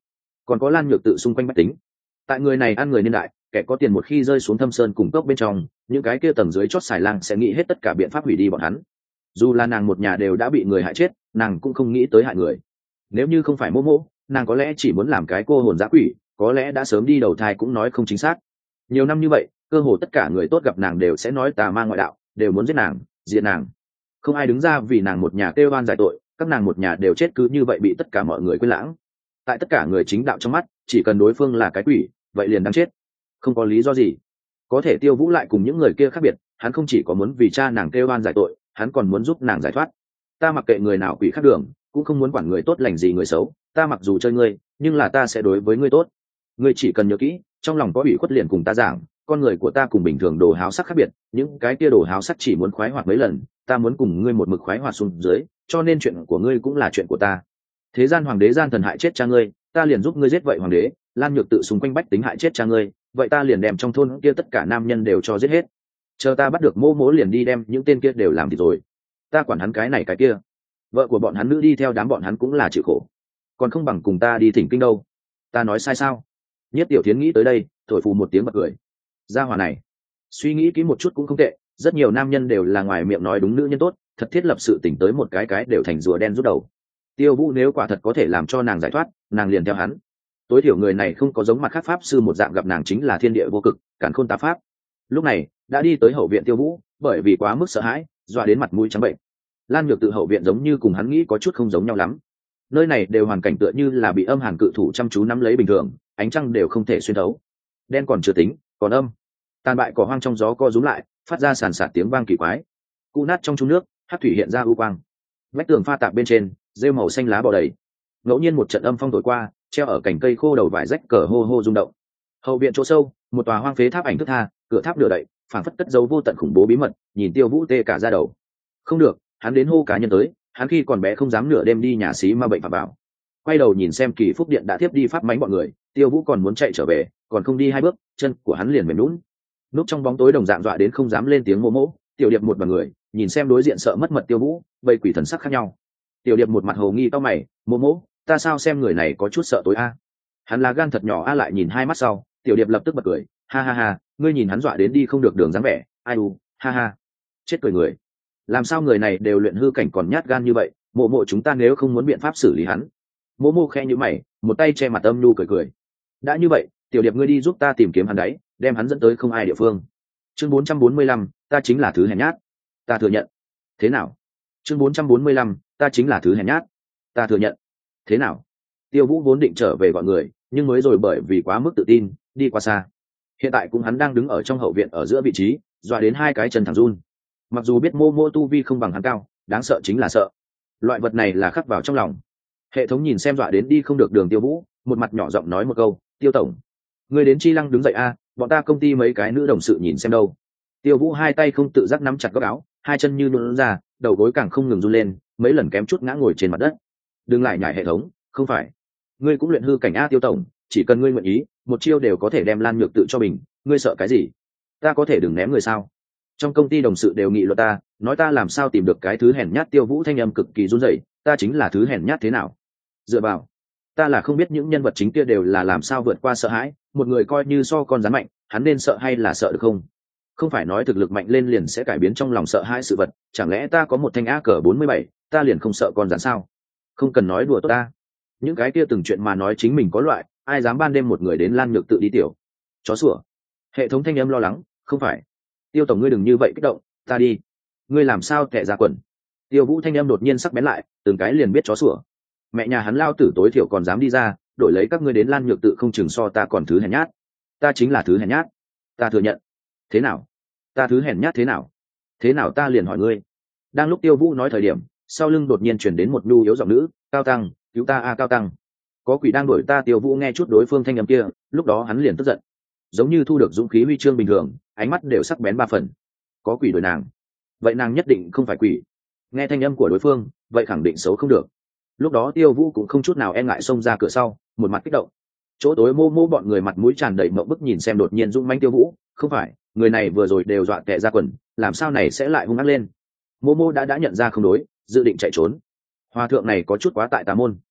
còn có Lan Nhược Tự xung quanh bách tính. Tại người này ăn người niên đại, kẻ có tiền một khi rơi xuống thâm sơn cùng cốc bên trong, những cái kia tầng dưới chót xài lang sẽ nghĩ hết tất cả biện pháp hủy đi bọn hắn. Dù là nàng một nhà đều đã bị người hại chết, nàng cũng không nghĩ tới hại người. Nếu như không phải mô mô, nàng có lẽ chỉ muốn làm cái cô hồn dã quỷ, có lẽ đã sớm đi đầu thai cũng nói không chính xác. Nhiều năm như vậy, cơ hồ tất cả người tốt gặp nàng đều sẽ nói tà ma ngoại đạo, đều muốn giết nàng, diệt nàng. Không ai đứng ra vì nàng một nhà kêu oan giải tội, các nàng một nhà đều chết cứ như vậy bị tất cả mọi người quên lãng. Tại tất cả người chính đạo trong mắt, chỉ cần đối phương là cái quỷ, vậy liền đáng chết. Không có lý do gì. Có thể Tiêu Vũ lại cùng những người kia khác biệt, hắn không chỉ có muốn vì cha nàng kêu oan giải tội, hắn còn muốn giúp nàng giải thoát. Ta mặc kệ người nào quỷ khác đường, cũng không muốn quản người tốt lành gì người xấu, ta mặc dù chơi ngươi, nhưng là ta sẽ đối với ngươi tốt. Ngươi chỉ cần nhớ kỹ, trong lòng có ủy khuất liền cùng ta giảng, con người của ta cùng bình thường đồ háo sắc khác biệt, những cái kia đồ háo sắc chỉ muốn khoái hoạt mấy lần, ta muốn cùng ngươi một mực khoái hoạt xuống dưới, cho nên chuyện của ngươi cũng là chuyện của ta. Thế gian hoàng đế gian thần hại chết cha ngươi, ta liền giúp ngươi giết vậy hoàng đế. Lan Nhược Tự xung quanh bách tính hại chết cha ngươi, vậy ta liền đem trong thôn kia tất cả nam nhân đều cho giết hết. Chờ ta bắt được mô mỗ liền đi đem những tên kia đều làm thì rồi. Ta quản hắn cái này cái kia, vợ của bọn hắn nữ đi theo đám bọn hắn cũng là chịu khổ, còn không bằng cùng ta đi thỉnh kinh đâu. Ta nói sai sao? Nhất Tiểu Thiến nghĩ tới đây, thổi phù một tiếng bật cười. Gia hỏa này, suy nghĩ kỹ một chút cũng không tệ, rất nhiều nam nhân đều là ngoài miệng nói đúng nữ nhân tốt, thật thiết lập sự tỉnh tới một cái cái đều thành rùa đen rút đầu. Tiêu Vũ nếu quả thật có thể làm cho nàng giải thoát, nàng liền theo hắn. Tối thiểu người này không có giống mặt khác pháp sư một dạng gặp nàng chính là thiên địa vô cực, càn khôn tá pháp. Lúc này đã đi tới hậu viện Tiêu Vũ, bởi vì quá mức sợ hãi, dọa đến mặt mũi trắng bệnh. Lan Nhược Tự hậu viện giống như cùng hắn nghĩ có chút không giống nhau lắm. Nơi này đều hoàn cảnh tựa như là bị âm hàn cự thủ chăm chú nắm lấy bình thường, ánh trăng đều không thể xuyên thấu. Đen còn chưa tính, còn âm. Tàn bại cỏ hoang trong gió co rúm lại, phát ra sàn sạt tiếng vang kỳ quái. Cụ nát trong chung nước, hắc thủy hiện ra u quang. Vách tường pha tạp bên trên, rêu màu xanh lá bò đầy. Ngẫu nhiên một trận âm phong thổi qua, treo ở cành cây khô đầu vải rách cờ hô hô rung động. Hậu viện chỗ sâu, một tòa hoang phế tháp ảnh thức tha, cửa tháp nửa đậy, phảng phất cất dấu vô tận khủng bố bí mật, nhìn Tiêu Vũ tê cả da đầu. Không được, hắn đến hô cá nhân tới, hắn khi còn bé không dám nửa đêm đi nhà xí ma bệnh phạm bảo. Quay đầu nhìn xem Kỳ Phúc Điện đã tiếp đi pháp mánh bọn người, Tiêu Vũ còn muốn chạy trở về, còn không đi hai bước, chân của hắn liền mềm nhũn. Núp trong bóng tối đồng dạng dọa đến không dám lên tiếng mô mỗ. Tiểu Điệp một bằng người, nhìn xem đối diện sợ mất mật Tiêu Vũ, bầy quỷ thần sắc khác nhau. Tiểu Điệp một mặt hồ nghi cau mày, mô mỗ, ta sao xem người này có chút sợ tối a? Hắn là gan thật nhỏ a. Lại nhìn hai mắt sau, Tiểu Điệp lập tức bật cười, ha ha ha, ngươi nhìn hắn dọa đến đi không được đường dáng vẻ, ai u, ha ha, chết cười người. Làm sao người này đều luyện hư cảnh còn nhát gan như vậy? Mộ mộ chúng ta nếu không muốn biện pháp xử lý hắn. Mộ mộ khe như mày, một tay che mặt âm nhu cười cười. Đã như vậy, Tiểu Điệp ngươi đi giúp ta tìm kiếm hắn đấy, đem hắn dẫn tới không ai địa phương. Chương bốn trăm bốn mươi lăm, ta chính là thứ hèn nhát. Ta thừa nhận. Thế nào? Chương bốn trăm bốn mươi lăm, ta chính là thứ hèn nhát. Ta thừa nhận. Thế nào? Tiêu Vũ vốn định trở về gọi người, nhưng mới rồi bởi vì quá mức tự tin, đi quá xa. Hiện tại cũng hắn đang đứng ở trong hậu viện ở giữa vị trí, dọa đến hai cái chân thẳng run. Mặc dù biết mô mô tu vi không bằng hắn cao, đáng sợ chính là sợ. Loại vật này là khắc vào trong lòng. Hệ thống nhìn xem dọa đến đi không được đường Tiêu Vũ, một mặt nhỏ giọng nói một câu, Tiêu tổng, người đến Chi Lăng đứng dậy a, bọn ta công ty mấy cái nữ đồng sự nhìn xem đâu. Tiêu Vũ hai tay không tự giác nắm chặt góc áo, hai chân như nhũn ra, đầu gối càng không ngừng run lên, mấy lần kém chút ngã ngồi trên mặt đất. Đừng lại nhảy hệ thống, không phải, ngươi cũng luyện hư cảnh a Tiêu tổng, chỉ cần ngươi nguyện ý, một chiêu đều có thể đem Lan Nhược Tự cho mình, ngươi sợ cái gì? Ta có thể đừng ném người sao? Trong công ty đồng sự đều nghị luận ta, nói ta làm sao tìm được cái thứ hèn nhát. Tiêu Vũ thanh âm cực kỳ run rẩy, ta chính là thứ hèn nhát thế nào? Dựa vào, ta là không biết những nhân vật chính kia đều là làm sao vượt qua sợ hãi, một người coi như so con rắn mạnh, hắn nên sợ hay là sợ được không? Không phải nói thực lực mạnh lên liền sẽ cải biến trong lòng sợ hãi sự vật, chẳng lẽ ta có một thanh A cờ bốn mươi bảy, ta liền không sợ con rắn sao? Không cần nói đùa tốt ta. Những cái kia từng chuyện mà nói chính mình có loại, ai dám ban đêm một người đến Lan Nhược Tự đi tiểu? Chó sủa. Hệ thống thanh âm lo lắng, không phải. Tiêu tổng ngươi đừng như vậy kích động, ta đi. Ngươi làm sao tệ ra quần? Tiêu Vũ thanh âm đột nhiên sắc bén lại, từng cái liền biết chó sủa. Mẹ nhà hắn lao tử tối thiểu còn dám đi ra, đổi lấy các ngươi đến Lan Nhược Tự không chừng so ta còn thứ hèn nhát. Ta chính là thứ hèn nhát, ta thừa nhận. Thế nào? Ta thứ hèn nhát thế nào? Thế nào ta liền hỏi ngươi. Đang lúc Tiêu Vũ nói thời điểm, sau lưng đột nhiên chuyển đến một nhu yếu giọng nữ, Cao Tăng, cứu ta a Cao Tăng. Có quỷ đang đuổi ta. Tiêu Vũ nghe chút đối phương thanh âm kia, lúc đó hắn liền tức giận, giống như thu được dũng khí huy chương bình thường, ánh mắt đều sắc bén ba phần. Có quỷ đuổi nàng, vậy nàng nhất định không phải quỷ. Nghe thanh âm của đối phương, vậy khẳng định xấu không được. Lúc đó Tiêu Vũ cũng không chút nào e ngại xông ra cửa sau, một mặt kích động. Chỗ tối mô mô bọn người mặt mũi tràn đầy mộng bức nhìn xem đột nhiên dũng mãnh Tiêu Vũ, không phải, người này vừa rồi đều dọa tè ra quần, làm sao này sẽ lại hung ác lên. Mô mô đã đã nhận ra không đối, dự định chạy trốn. Hòa thượng này có chút quá tại tà môn.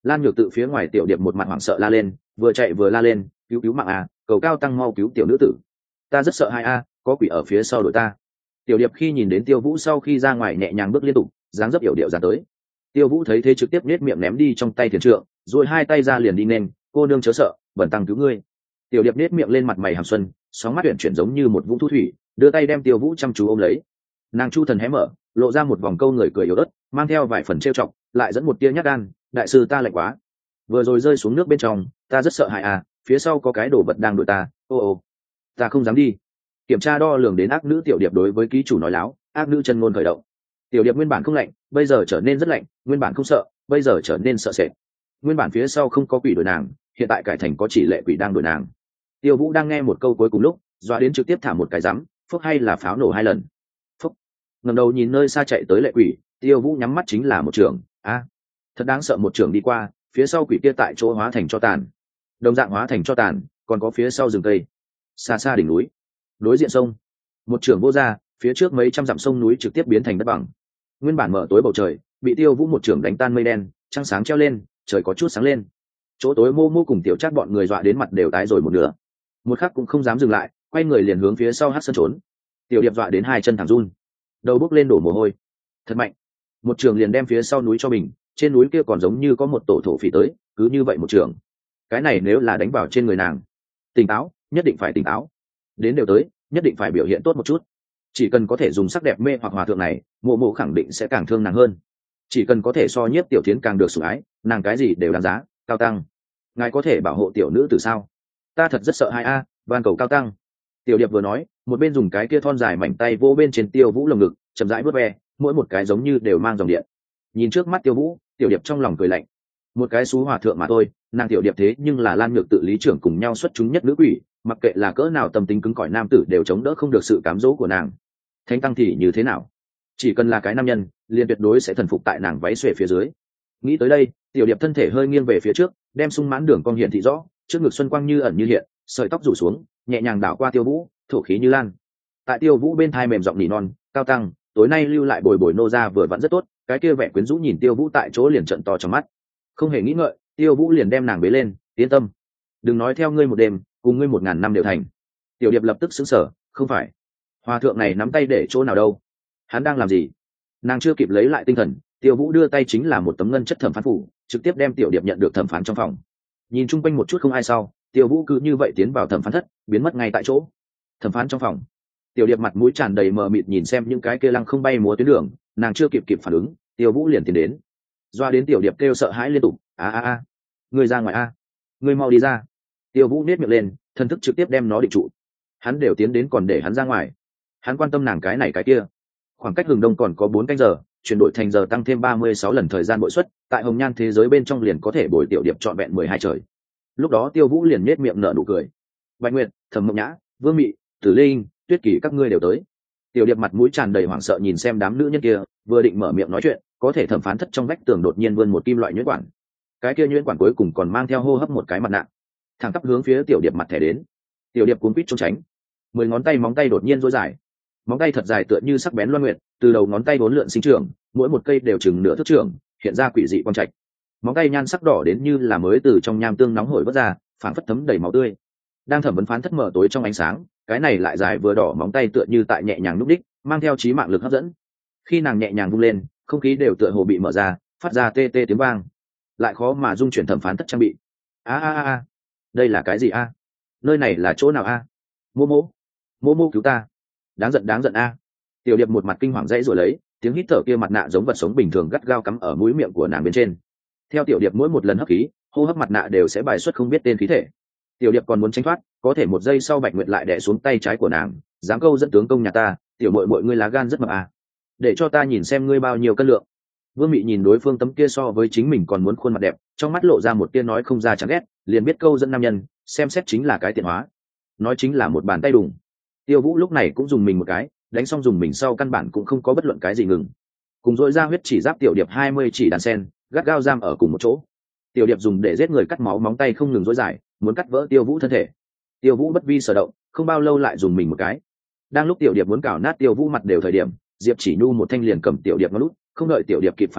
Lan Nhược tự phía ngoài tiểu điệp một mặt hoảng sợ la lên, vừa chạy vừa la lên, cứu cứu mạng à, cầu cao tăng mau cứu tiểu nữ tử, ta rất sợ hai a, có quỷ ở phía sau đội ta. Tiểu điệp khi nhìn đến Tiêu Vũ sau khi ra ngoài nhẹ nhàng bước liên tục, dáng dấp yểu điệu ra tới. Tiêu Vũ thấy thế trực tiếp nhếch miệng ném đi trong tay thiền trượng, rồi hai tay ra liền đi nên, cô nương chớ sợ, bẩn tăng cứu ngươi. Tiểu điệp nhếch miệng lên mặt mày hàm xuân, sóng mắt chuyển chuyển giống như một vũng thu thủy, đưa tay đem Tiêu Vũ chăm chú ôm lấy. Nàng chu thần hé mở, lộ ra một vòng câu người cười yếu ớt, mang theo vài phần trêu chọc, lại dẫn một tia nhát gan, đại sư ta lạnh quá, vừa rồi rơi xuống nước bên trong, ta rất sợ hãi à, phía sau có cái đồ vật đang đuổi ta, ô ô, ta không dám đi. Kiểm tra đo lường đến ác nữ tiểu điệp đối với ký chủ nói láo, ác nữ chân ngôn khởi động. Tiểu điệp nguyên bản không lạnh, bây giờ trở nên rất lạnh, nguyên bản không sợ, bây giờ trở nên sợ sệt. Nguyên bản phía sau không có quỷ đuổi nàng, hiện tại cải thành có chỉ lệ quỷ đang đuổi nàng. Tiêu Vũ đang nghe một câu cuối cùng lúc, dọa đến trực tiếp thả một cái rắm, phốc hay là pháo nổ hai lần. Phốc. Ngẩng đầu nhìn nơi xa chạy tới lệ quỷ, Tiêu Vũ nhắm mắt chính là một trường, a, thật đáng sợ, một trường đi qua, phía sau quỷ kia tại chỗ hóa thành cho tàn. Đồng dạng hóa thành cho tàn, còn có phía sau rừng cây, xa xa đỉnh núi, đối diện sông, một trường vô ra, phía trước mấy trăm dặm sông núi trực tiếp biến thành đất bằng. Nguyên bản mở tối bầu trời, bị Tiêu Vũ một trường đánh tan mây đen, trăng sáng treo lên, trời có chút sáng lên. Chỗ tối Mô Mô cùng Tiểu Trác bọn người dọa đến mặt đều tái rồi một nửa, một khắc cũng không dám dừng lại, quay người liền hướng phía sau hất sân trốn. Tiểu điệp dọa đến hai chân thẳng run, đầu bốc lên đổ mồ hôi, thật mạnh, một trường liền đem phía sau núi cho mình. Trên núi kia còn giống như có một tổ thổ phỉ tới, cứ như vậy một trường, cái này nếu là đánh vào trên người nàng, tỉnh táo, nhất định phải tỉnh táo, đến đều tới, nhất định phải biểu hiện tốt một chút. Chỉ cần có thể dùng sắc đẹp mê hoặc hòa thượng này, Mộ Mộ khẳng định sẽ càng thương nàng hơn. Chỉ cần có thể so nhiếp tiểu thiến càng được sủng ái, nàng cái gì đều đáng giá. Cao tăng, ngài có thể bảo hộ tiểu nữ từ sao? Ta thật rất sợ hai a, van cầu cao tăng. Tiểu điệp vừa nói, một bên dùng cái kia thon dài mảnh tay vô bên trên Tiêu Vũ lồng ngực, chậm rãi vuốt ve, mỗi một cái giống như đều mang dòng điện. Nhìn trước mắt Tiêu Vũ, tiểu điệp trong lòng cười lạnh, một cái xú hòa thượng mà thôi, nàng tiểu điệp thế nhưng là Lan Nhược tự lý trưởng cùng nhau xuất chúng nhất nữ quỷ, mặc kệ là cỡ nào tâm tính cứng cỏi nam tử đều chống đỡ không được sự cám dỗ của nàng. Thánh tăng thì như thế nào, chỉ cần là cái nam nhân, liền tuyệt đối sẽ thần phục tại nàng váy xuề phía dưới. Nghĩ tới đây, tiểu điệp thân thể hơi nghiêng về phía trước, đem sung mãn đường cong hiện thị rõ, trước ngực xuân quang như ẩn như hiện, sợi tóc rủ xuống, nhẹ nhàng đảo qua Tiêu Vũ, thổ khí như lan. Tại Tiêu Vũ bên thai mềm giọng nỉ non, cao tăng, tối nay lưu lại bồi bồi nô ra vừa vặn rất tốt. Cái kia vẻ quyến rũ nhìn Tiêu Vũ tại chỗ liền trợn to trong mắt, không hề nghĩ ngợi, Tiêu Vũ liền đem nàng bế lên, yên tâm, đừng nói theo ngươi một đêm, cùng ngươi một ngàn năm đều thành. Tiểu điệp lập tức sững sờ, không phải, hòa thượng này nắm tay để chỗ nào đâu, hắn đang làm gì? Nàng chưa kịp lấy lại tinh thần, Tiêu Vũ đưa tay chính là một tấm ngân chất thẩm phán phủ, trực tiếp đem tiểu điệp nhận được thẩm phán trong phòng. Nhìn chung quanh một chút không ai sau, Tiêu Vũ cứ như vậy tiến vào thẩm phán thất, biến mất ngay tại chỗ. Thẩm phán trong phòng, tiểu điệp mặt mũi tràn đầy mờ mịt nhìn xem những cái kia lăng không bay múa tuyến đường, nàng chưa kịp kịp phản ứng, Tiêu Vũ liền tiến đến, doa đến tiểu điệp kêu sợ hãi liên tục, a a a, người ra ngoài a, à. Người mau đi ra. Tiêu Vũ nết miệng lên, thần thức trực tiếp đem nó định trụ. Hắn đều tiến đến còn để hắn ra ngoài, hắn quan tâm nàng cái này cái kia. Khoảng cách hừng đông còn có bốn canh giờ, chuyển đổi thành giờ tăng thêm ba mươi sáu lần thời gian bội suất, tại hồng nhan thế giới bên trong liền có thể bồi tiểu điệp trọn vẹn mười hai trời. Lúc đó Tiêu Vũ liền nết miệng nở nụ cười. Bạch Nguyệt, Thẩm Mộng Nhã, Vương Mị, Tử Linh, Tuyết Kỳ các ngươi đều tới. Tiểu điệp mặt mũi tràn đầy hoảng sợ nhìn xem đám nữ nhân kia, vừa định mở miệng nói chuyện, có thể thẩm phán thất trong vách tường đột nhiên vươn một kim loại nhuyễn quản. Cái kia nhuyễn quản cuối cùng còn mang theo hô hấp một cái mặt nạ, thẳng tắp hướng phía tiểu điệp mặt thẻ đến. Tiểu điệp cuốn quýt trốn tránh, mười ngón tay móng tay đột nhiên rối dài, móng tay thật dài tựa như sắc bén loan nguyệt, từ đầu ngón tay bốn lượn sinh trưởng, mỗi một cây đều chừng nửa thước trưởng, hiện ra quỷ dị quang trạch. Móng tay nhan sắc đỏ đến như là mới từ trong nham tương nóng hổi vớt ra, phảng phất thấm đầy máu tươi. Đang thẩm vấn phán thất mở tối trong ánh sáng, cái này lại dài vừa đỏ móng tay tựa như tại nhẹ nhàng núp đích, mang theo chí mạng lực hấp dẫn. Khi nàng nhẹ nhàng vung lên, không khí đều tựa hồ bị mở ra, phát ra tê tê tiếng vang, lại khó mà dung chuyển thẩm phán thất trang bị. A a a, đây là cái gì a? Nơi này là chỗ nào a? Mô mô, mô mô cứu ta! Đáng giận đáng giận a! Tiểu điệp một mặt kinh hoàng dãy rồi lấy, tiếng hít thở kia mặt nạ giống vật sống bình thường gắt gao cắm ở mũi miệng của nàng bên trên. Theo tiểu điệp mỗi một lần hấp khí, hô hấp mặt nạ đều sẽ bài xuất không biết tên khí thể. Tiểu điệp còn muốn tránh thoát, có thể một giây sau Bạch Nguyệt lại đè xuống tay trái của nàng, dám câu dẫn tướng công nhà ta, tiểu muội muội ngươi lá gan rất mập à? Để cho ta nhìn xem ngươi bao nhiêu cân lượng. Vương Mị nhìn đối phương tấm kia so với chính mình còn muốn khuôn mặt đẹp, trong mắt lộ ra một tia nói không ra chán ghét, liền biết câu dẫn nam nhân, xem xét chính là cái tiện hóa, nói chính là một bàn tay đùng. Tiêu Vũ lúc này cũng dùng mình một cái, đánh xong dùng mình sau căn bản cũng không có bất luận cái gì ngừng, cùng dội ra huyết chỉ giáp tiểu điệp hai mươi chỉ đàn sen, gắt gao giam ở cùng một chỗ. Tiểu điệp dùng để giết người cắt máu móng tay không ngừng dối dài, muốn cắt vỡ Tiêu Vũ thân thể. Tiêu Vũ bất vi sở động, không bao lâu lại dùng mình một cái. Đang lúc tiểu điệp muốn cào nát Tiêu Vũ mặt đều thời điểm, Diệp Chỉ Nhu một thanh liền cầm tiểu điệp nó lút, không đợi tiểu điệp kịp phản ứng,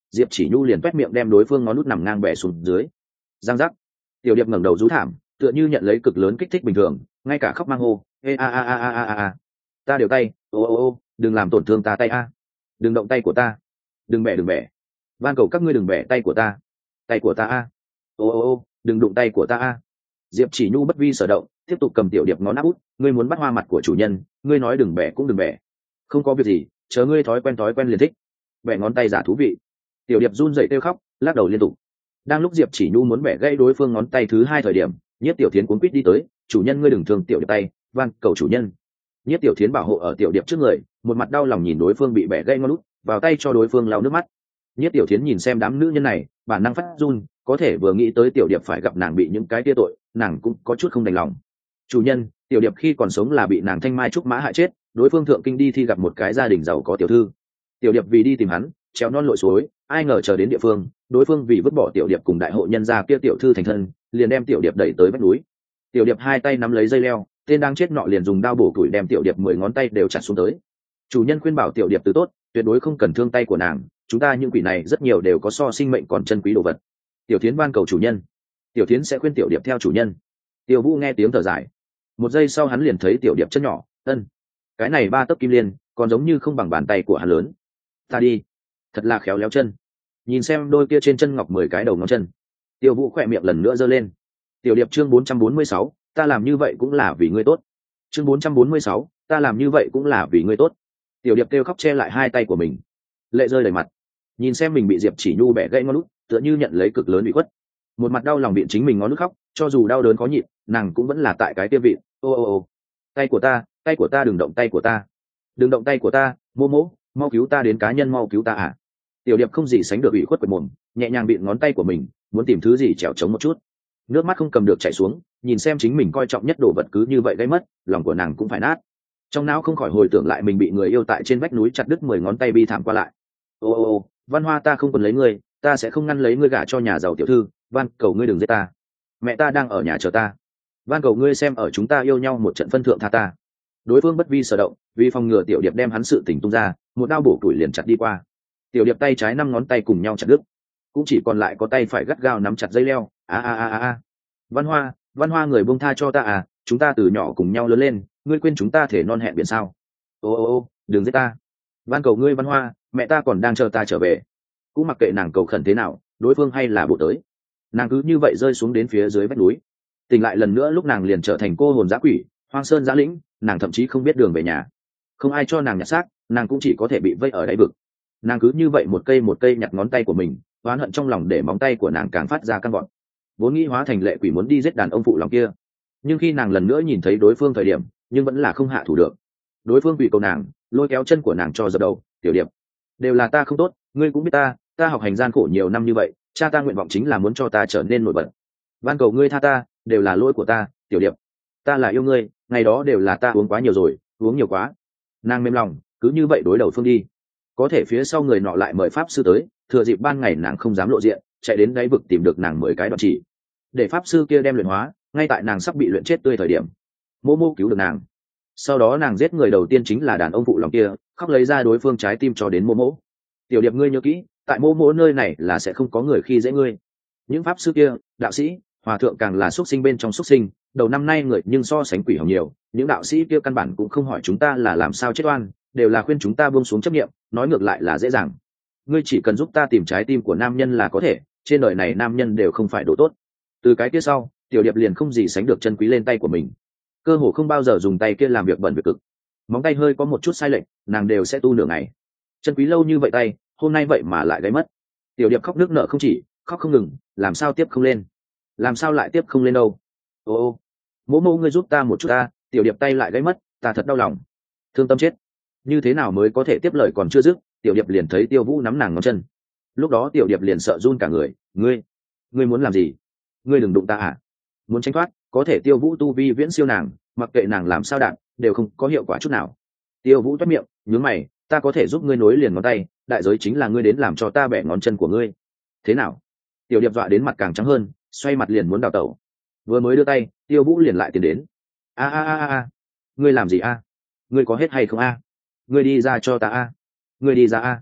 diệp chỉ nhu liền quét miệng đem đối phương ngón nút nằm ngang bẻ xuống dưới. Giang giác. Tiểu điệp ngẩng đầu rú thảm, tựa như nhận lấy cực lớn kích thích bình thường, ngay cả khóc mang hô, ê a a a a a a, ta đều tay, ô ô ô, đừng làm tổn thương ta tay a, đừng động tay của ta, đừng bẻ đừng bẻ, van cầu các ngươi đừng bẻ tay của ta, tay của ta a, ô ô ô, đừng đụng tay của ta a. Diệp chỉ nhu bất vi sở động, tiếp tục cầm tiểu điệp ngón áp út, ngươi muốn bắt hoa mặt của chủ nhân, ngươi nói đừng bẻ cũng đừng bẻ, không có việc gì, chờ ngươi thói quen thói quen liền thích. Bẻ ngón tay giả thú vị. Tiểu điệp run rẩy kêu khóc, lắc đầu liên tục. Đang lúc diệp chỉ nhu muốn bẻ gãy đối phương ngón tay thứ hai thời điểm, Nhiếp Tiểu Thiến cuống quýt đi tới, chủ nhân ngươi đừng thương tiểu điệp tay, van cầu chủ nhân. Nhiếp Tiểu Thiến bảo hộ ở tiểu điệp trước người, một mặt đau lòng nhìn đối phương bị bẻ gãy ngón út, vào tay cho đối phương lau nước mắt. Nhiếp Tiểu Thiến nhìn xem đám nữ nhân này, bản năng phát run, có thể vừa nghĩ tới tiểu điệp phải gặp nàng bị những cái tia tội, nàng cũng có chút không đành lòng. Chủ nhân, tiểu điệp khi còn sống là bị nàng thanh mai trúc mã hại chết, đối phương thượng kinh đi thi gặp một cái gia đình giàu có tiểu thư. Tiểu điệp vì đi tìm hắn, trèo non lội suối, ai ngờ chờ đến địa phương, đối phương vì vứt bỏ tiểu điệp cùng đại hộ nhân gia kia tiểu thư thành thân, liền đem tiểu điệp đẩy tới vách núi. Tiểu điệp hai tay nắm lấy dây leo, tên đang chết nọ liền dùng đao bổ củi đem tiểu điệp mười ngón tay đều chặt xuống tới. Chủ nhân khuyên bảo tiểu điệp từ tốt, tuyệt đối không cần thương tay của nàng, chúng ta những quỷ này rất nhiều đều có so sinh mệnh còn chân quý đồ vật. Tiểu Thiến van cầu chủ nhân. Tiểu Thiến sẽ khuyên tiểu điệp theo chủ nhân. Tiêu Vũ nghe tiếng thở dài. Một giây sau hắn liền thấy tiểu điệp chân nhỏ, ân, cái này ba tấc kim liên, còn giống như không bằng bàn tay của hắn lớn. Ta đi, thật là khéo léo chân. Nhìn xem đôi kia trên chân ngọc mười cái đầu ngón chân. Tiêu Vũ khỏe miệng lần nữa giơ lên. Tiểu điệp chương bốn trăm bốn mươi sáu, ta làm như vậy cũng là vì ngươi tốt. Chương bốn trăm bốn mươi sáu, ta làm như vậy cũng là vì ngươi tốt. Tiểu điệp kêu khóc che lại hai tay của mình, lệ rơi đầy mặt. Nhìn xem mình bị Diệp Chỉ Nhu bẻ gãy ngón út, tựa như nhận lấy cực lớn ủy khuất. Một mặt đau lòng biện chính mình ngón út khóc, cho dù đau đớn khó nhịn, nàng cũng vẫn là tại cái kia vị. Ô ô ô, tay của ta, tay của ta đừng động tay của ta, đừng động tay của ta, mô mô, mau cứu ta đến cá nhân mau cứu ta à. Tiểu điệp không gì sánh được ủy khuất quệt mồm, nhẹ nhàng bịn ngón tay của mình, muốn tìm thứ gì trèo trống một chút. Nước mắt không cầm được chảy xuống, nhìn xem chính mình coi trọng nhất đồ vật cứ như vậy gây mất, lòng của nàng cũng phải nát. Trong não không khỏi hồi tưởng lại mình bị người yêu tại trên vách núi chặt đứt mười ngón tay bi thảm qua lại. Ô ô ô, Văn Hoa ta không cần lấy ngươi, ta sẽ không ngăn lấy ngươi gả cho nhà giàu tiểu thư, van cầu ngươi đừng giết ta. Mẹ ta đang ở nhà chờ ta, van cầu ngươi xem ở chúng ta yêu nhau một trận phân thượng tha ta. Đối phương bất vi sở động, vì phòng ngừa tiểu điệp đem hắn sự tình tung ra, một đao bổ củi liền chặt đi qua. Tiểu điệp tay trái năm ngón tay cùng nhau chặt đứt, cũng chỉ còn lại có tay phải gắt gao nắm chặt dây leo. A a a a a, Văn Hoa, Văn Hoa người buông tha cho ta à, chúng ta từ nhỏ cùng nhau lớn lên, ngươi quên chúng ta thể non hẹn biển sao? Ô ô ô, đừng giết ta, van cầu ngươi Văn Hoa, mẹ ta còn đang chờ ta trở về. Cũng mặc kệ nàng cầu khẩn thế nào, đối phương hay là bộ tới, nàng cứ như vậy rơi xuống đến phía dưới vách núi. Tỉnh lại lần nữa lúc nàng liền trở thành cô hồn dã quỷ, hoang sơn dã lĩnh, nàng thậm chí không biết đường về nhà, không ai cho nàng nhặt xác, nàng cũng chỉ có thể bị vây ở đáy vực. Nàng cứ như vậy một cây một cây nhặt ngón tay của mình, oán hận trong lòng để móng tay của nàng càng phát ra căng gọn. Vốn nghĩ hóa thành lệ quỷ muốn đi giết đàn ông phụ lòng kia, nhưng khi nàng lần nữa nhìn thấy đối phương thời điểm, nhưng vẫn là không hạ thủ được. Đối phương bị cầu nàng, lôi kéo chân của nàng cho dập đầu. Tiểu điệp, đều là ta không tốt, ngươi cũng biết ta, ta học hành gian khổ nhiều năm như vậy, cha ta nguyện vọng chính là muốn cho ta trở nên nổi bật. Van cầu ngươi tha ta, đều là lỗi của ta. Tiểu điệp, ta là yêu ngươi, ngày đó đều là ta uống quá nhiều rồi, uống nhiều quá. Nàng mềm lòng, cứ như vậy đối đầu phương đi. Có thể phía sau người nọ lại mời pháp sư tới, thừa dịp ban ngày nàng không dám lộ diện, chạy đến đáy vực tìm được nàng mười cái đoạn chỉ, để pháp sư kia đem luyện hóa. Ngay tại nàng sắp bị luyện chết tươi thời điểm, mô mô cứu được nàng. Sau đó nàng giết người đầu tiên chính là đàn ông phụ lòng kia, khóc lấy ra đối phương trái tim cho đến mô mô. Tiểu điệp ngươi nhớ kỹ, tại mô mô nơi này là sẽ không có người khi dễ ngươi. Những pháp sư kia, đạo sĩ, hòa thượng càng là xuất sinh bên trong xuất sinh, đầu năm nay người nhưng so sánh quỷ hồng nhiều. Những đạo sĩ kia căn bản cũng không hỏi chúng ta là làm sao chết oan, đều là khuyên chúng ta buông xuống chấp niệm, nói ngược lại là dễ dàng. Ngươi chỉ cần giúp ta tìm trái tim của nam nhân là có thể, trên đời này nam nhân đều không phải đồ tốt. Từ cái kia sau, tiểu điệp liền không gì sánh được chân quý lên tay của mình, cơ hồ không bao giờ dùng tay kia làm việc bẩn việc cực. Móng tay hơi có một chút sai lệch, nàng đều sẽ tu nửa ngày. Chân quý lâu như vậy tay, hôm nay vậy mà lại gãy mất. Tiểu điệp khóc nước nở không chỉ, khóc không ngừng, làm sao tiếp không lên, làm sao lại tiếp không lên đâu. Ô ô, mỗ mỗ ngươi giúp ta một chút ta. Tiểu điệp tay lại gãy mất, ta thật đau lòng, thương tâm chết. Như thế nào mới có thể tiếp lời còn chưa dứt, tiểu điệp liền thấy Tiêu Vũ nắm nàng ngón chân. Lúc đó tiểu điệp liền sợ run cả người. Ngươi, ngươi muốn làm gì? Ngươi đừng đụng ta à? Muốn tránh thoát, có thể Tiêu Vũ tu vi viễn siêu nàng, mặc kệ nàng làm sao đạn đều không có hiệu quả chút nào. Tiêu Vũ toét miệng, nhướng mày, ta có thể giúp ngươi nối liền ngón tay, đại giới chính là ngươi đến làm cho ta bẻ ngón chân của ngươi. Thế nào? Tiểu điệp dọa đến mặt càng trắng hơn, xoay mặt liền muốn đào tẩu. Vừa mới đưa tay, Tiêu Vũ liền lại tiến đến. A a a a, ngươi làm gì a? Ngươi có hết hay không a? Ngươi đi ra cho ta a. Ngươi đi ra a.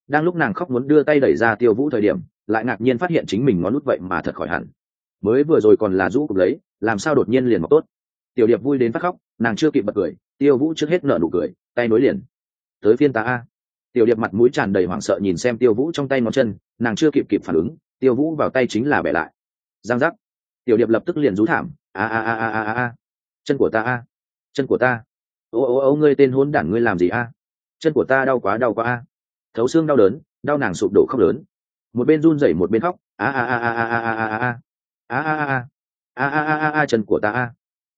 đang lúc nàng khóc muốn đưa tay đẩy ra Tiêu Vũ thời điểm, lại ngạc nhiên phát hiện chính mình ngón út vậy mà thật khỏi hẳn. Mới vừa rồi còn là rũ cục lấy, làm sao đột nhiên liền mọc tốt. Tiểu Điệp vui đến phát khóc, nàng chưa kịp bật cười, Tiêu Vũ trước hết nở nụ cười, tay nối liền. Tới phiên ta a. Tiểu Điệp mặt mũi tràn đầy hoảng sợ nhìn xem Tiêu Vũ trong tay ngón chân, nàng chưa kịp kịp phản ứng, Tiêu Vũ vào tay chính là bẻ lại. Giang giác. Tiểu Điệp lập tức liền rú thảm, a a a a a a, chân của ta a, chân của ta. Ô ô ô ngươi tên hỗn đản ngươi làm gì a? Chân của ta đau quá đau quá a. Thấu xương đau đớn, đau nàng sụp đổ khóc lớn. Một bên run rẩy một bên khóc, a a a a a a a a a a a a a a a a a chân của ta a.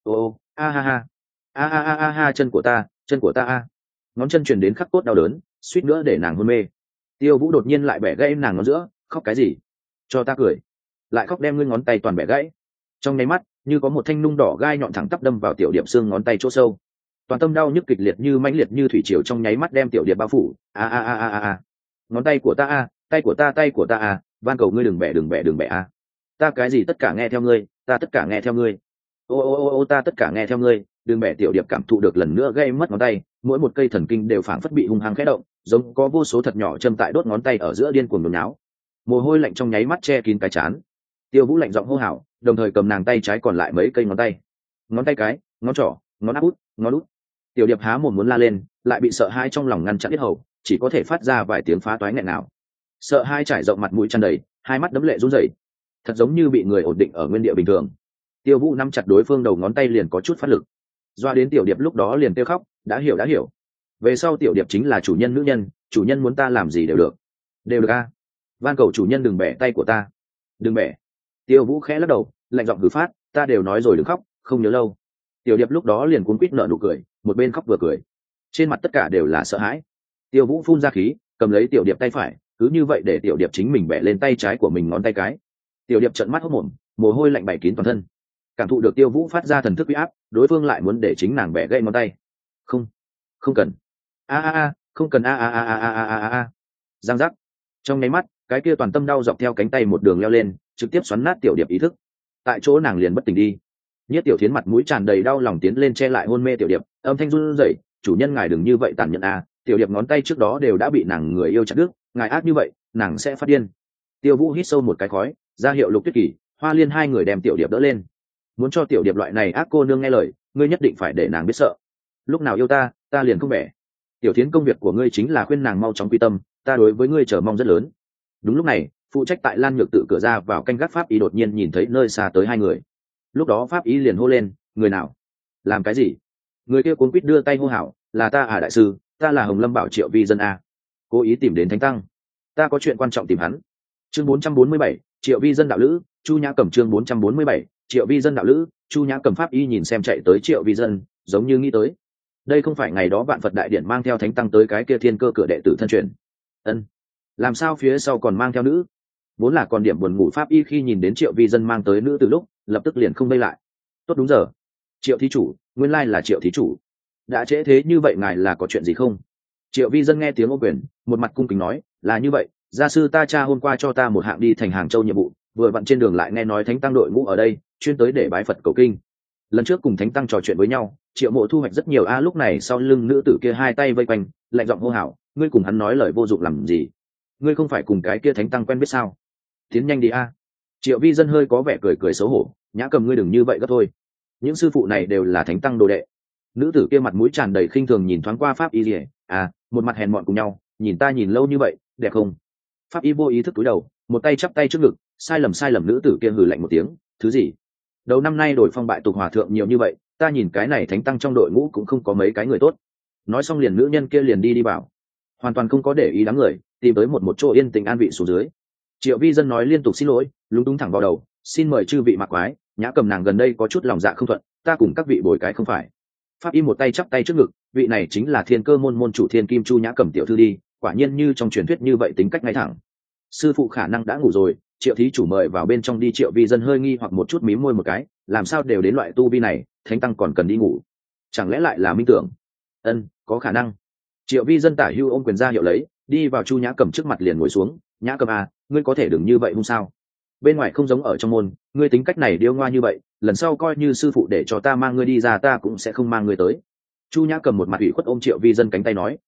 Ô a ha ha. A a a a ha chân của ta, chân của ta a. Ngón chân truyền đến khắc cốt đau đớn, suýt nữa để nàng hôn mê. Tiêu Vũ đột nhiên lại bẻ gãy nàng ngón giữa, khóc cái gì? Cho ta cười. Lại khóc đem ngươi ngón tay toàn bẻ gãy. Trong nháy mắt, như có một thanh nung đỏ gai nhọn thẳng tắp đâm vào Tiểu Điệp xương ngón tay chỗ sâu. Toàn tâm đau nhức kịch liệt như mãnh liệt như thủy triều trong nháy mắt đem Tiểu Điệp bao phủ. A a a a a. Ngón tay của ta a, tay của ta tay của ta a, van cầu ngươi đừng bẻ đừng bẻ đừng bẻ a. Ta cái gì tất cả nghe theo ngươi, ta tất cả nghe theo ngươi. Ô ô ô ô ta tất cả nghe theo ngươi, đừng bẻ. Tiểu Điệp cảm thụ được lần nữa gây mất ngón tay, mỗi một cây thần kinh đều phảng phất bị hung hăng khẽ động, giống có vô số thật nhỏ châm tại đốt ngón tay ở giữa điên cuồng nhốn nháo. Mồ hôi lạnh trong nháy mắt che kín cái trán. Tiêu Vũ lạnh giọng hô hào, đồng thời cầm nàng tay trái còn lại mấy cây ngón tay, ngón tay cái, ngón trỏ, ngón áp út, ngón út. Tiểu Điệp há mồm muốn la lên, lại bị sợ hãi trong lòng ngăn chặn yết hầu, chỉ có thể phát ra vài tiếng phá toái nghẹn nào. Sợ hãi trải rộng mặt mũi tràn đầy, hai mắt đấm lệ run rẩy, thật giống như bị người ổn định ở nguyên địa bình thường. Tiêu Vũ nắm chặt đối phương đầu ngón tay liền có chút phát lực, doa đến Tiểu Điệp lúc đó liền kêu khóc, đã hiểu đã hiểu. Về sau Tiểu Điệp chính là chủ nhân nữ nhân, chủ nhân muốn ta làm gì đều được, đều được a. Van cầu chủ nhân đừng bẻ tay của ta, đừng bẻ. Tiêu Vũ khẽ lắc đầu, lạnh giọng hừ phát, ta đều nói rồi đừng khóc, không nhớ lâu. Tiểu Điệp lúc đó liền cuống quýt nở nụ cười, một bên khóc vừa cười, trên mặt tất cả đều là sợ hãi. Tiêu Vũ phun ra khí, cầm lấy Tiểu Điệp tay phải, cứ như vậy để Tiểu Điệp chính mình bẻ lên tay trái của mình ngón tay cái. Tiểu Điệp trợn mắt hốt mồm, mồ hôi lạnh bày kín toàn thân. Cảm thụ được Tiêu Vũ phát ra thần thức uy áp, đối phương lại muốn để chính nàng bẻ gãy ngón tay. Không, không cần. A a a, không cần a a a a a a a a. Giang giác. Trong nháy mắt, cái kia toàn tâm đau dọc theo cánh tay một đường leo lên, trực tiếp xoắn nát Tiểu Điệp ý thức. Tại chỗ nàng liền bất tỉnh đi. Nhất Tiểu Thiến mặt mũi tràn đầy đau lòng tiến lên che lại hôn mê Tiểu Điệp, âm thanh run rẩy, chủ nhân ngài đừng như vậy tàn nhẫn a, Tiểu Điệp ngón tay trước đó đều đã bị nàng người yêu chặt đứt, ngài ác như vậy, nàng sẽ phát điên. Tiêu Vũ hít sâu một cái khói, ra hiệu Lục Tuyết Kỳ, Hoa Liên hai người đem Tiểu Điệp đỡ lên. Muốn cho Tiểu Điệp loại này ác cô nương nghe lời, ngươi nhất định phải để nàng biết sợ. Lúc nào yêu ta, ta liền không bẻ. Tiểu Thiến công việc của ngươi chính là khuyên nàng mau chóng quy tâm, ta đối với ngươi chờ mong rất lớn. Đúng lúc này, phụ trách tại Lan Nhược tự cửa ra vào canh gác pháp y đột nhiên nhìn thấy nơi xa tới hai người. Lúc đó pháp y liền hô lên, người nào? Làm cái gì? Người kia cuống quýt đưa tay hô hào, là ta à đại sư, ta là Hồng Lâm Bảo Triệu Vi Dân a. Cố ý tìm đến Thánh Tăng, ta có chuyện quan trọng tìm hắn. Chương bốn trăm bốn mươi bảy, Triệu Vi Dân đạo lữ, Chu Nhã Cẩm. Chương bốn trăm bốn mươi bảy, Triệu Vi Dân đạo lữ, Chu Nhã Cẩm. Pháp y nhìn xem chạy tới Triệu Vi Dân, giống như nghĩ tới, đây không phải ngày đó Vạn Phật đại điển mang theo Thánh Tăng tới cái kia thiên cơ cửa đệ tử thân truyền. Ân, làm sao phía sau còn mang theo nữ? Vốn là còn điểm buồn ngủ pháp y khi nhìn đến Triệu Vi Dân mang tới nữ từ lúc, lập tức liền không đây lại. Tốt đúng giờ. Triệu thí chủ, nguyên lai là Triệu thí chủ. Đã trễ thế như vậy ngài là có chuyện gì không? Triệu Vi Dân nghe tiếng ô quyền, một mặt cung kính nói, là như vậy, gia sư ta cha hôm qua cho ta một hạng đi thành Hàng Châu nhiệm vụ, vừa vặn trên đường lại nghe nói Thánh Tăng đội ngũ ở đây, chuyên tới để bái Phật cầu kinh. Lần trước cùng Thánh Tăng trò chuyện với nhau, Triệu Mộ thu hoạch rất nhiều a. Lúc này sau lưng nữ tử kia hai tay vây quanh, lạnh giọng hô hào, ngươi cùng hắn nói lời vô dụng làm gì? Ngươi không phải cùng cái kia Thánh Tăng quen biết sao? Tiến nhanh đi a. Triệu Vi Dân hơi có vẻ cười cười xấu hổ, Nhã Cầm ngươi đừng như vậy gấp thôi. Những sư phụ này đều là Thánh Tăng đồ đệ. Nữ tử kia mặt mũi tràn đầy khinh thường nhìn thoáng qua pháp y lìa, à, một mặt hèn mọn cùng nhau, nhìn ta nhìn lâu như vậy, đẹp không? Pháp y vô ý thức cúi đầu, một tay chắp tay trước ngực, sai lầm sai lầm. Nữ tử kia hừ lạnh một tiếng, thứ gì? Đầu năm nay đổi phong bại tục hòa thượng nhiều như vậy, ta nhìn cái này Thánh Tăng trong đội ngũ cũng không có mấy cái người tốt. Nói xong liền nữ nhân kia liền đi đi bảo, hoàn toàn không có để ý đám người, tìm tới một một chỗ yên tĩnh an vị xuống dưới. Triệu Vi Dân nói liên tục xin lỗi, lúng túng thẳng vào đầu, xin mời chư vị mặc quái, Nhã Cầm nàng gần đây có chút lòng dạ không thuận, ta cùng các vị bồi cái không phải. Pháp y một tay chắp tay trước ngực, vị này chính là Thiên Cơ môn môn chủ Thiên Kim Chu Nhã Cầm tiểu thư đi, quả nhiên như trong truyền thuyết như vậy, tính cách ngay thẳng. Sư phụ khả năng đã ngủ rồi, Triệu thí chủ mời vào bên trong đi. Triệu Vi Dân hơi nghi hoặc một chút, mím môi một cái, làm sao đều đến loại tu vi này, Thánh Tăng còn cần đi ngủ, chẳng lẽ lại là minh tưởng? Ân, có khả năng. Triệu Vi Dân tả hưu ôm quyền ra hiệu lấy, đi vào Chu Nhã Cầm trước mặt liền ngồi xuống. Nhã Cầm à, ngươi có thể đừng như vậy không sao? Bên ngoài không giống ở trong môn, ngươi tính cách này điêu ngoa như vậy, lần sau coi như sư phụ để cho ta mang ngươi đi ra ta cũng sẽ không mang ngươi tới. Chu Nhã Cầm một mặt ủy khuất ôm Triệu Vi Dân cánh tay nói,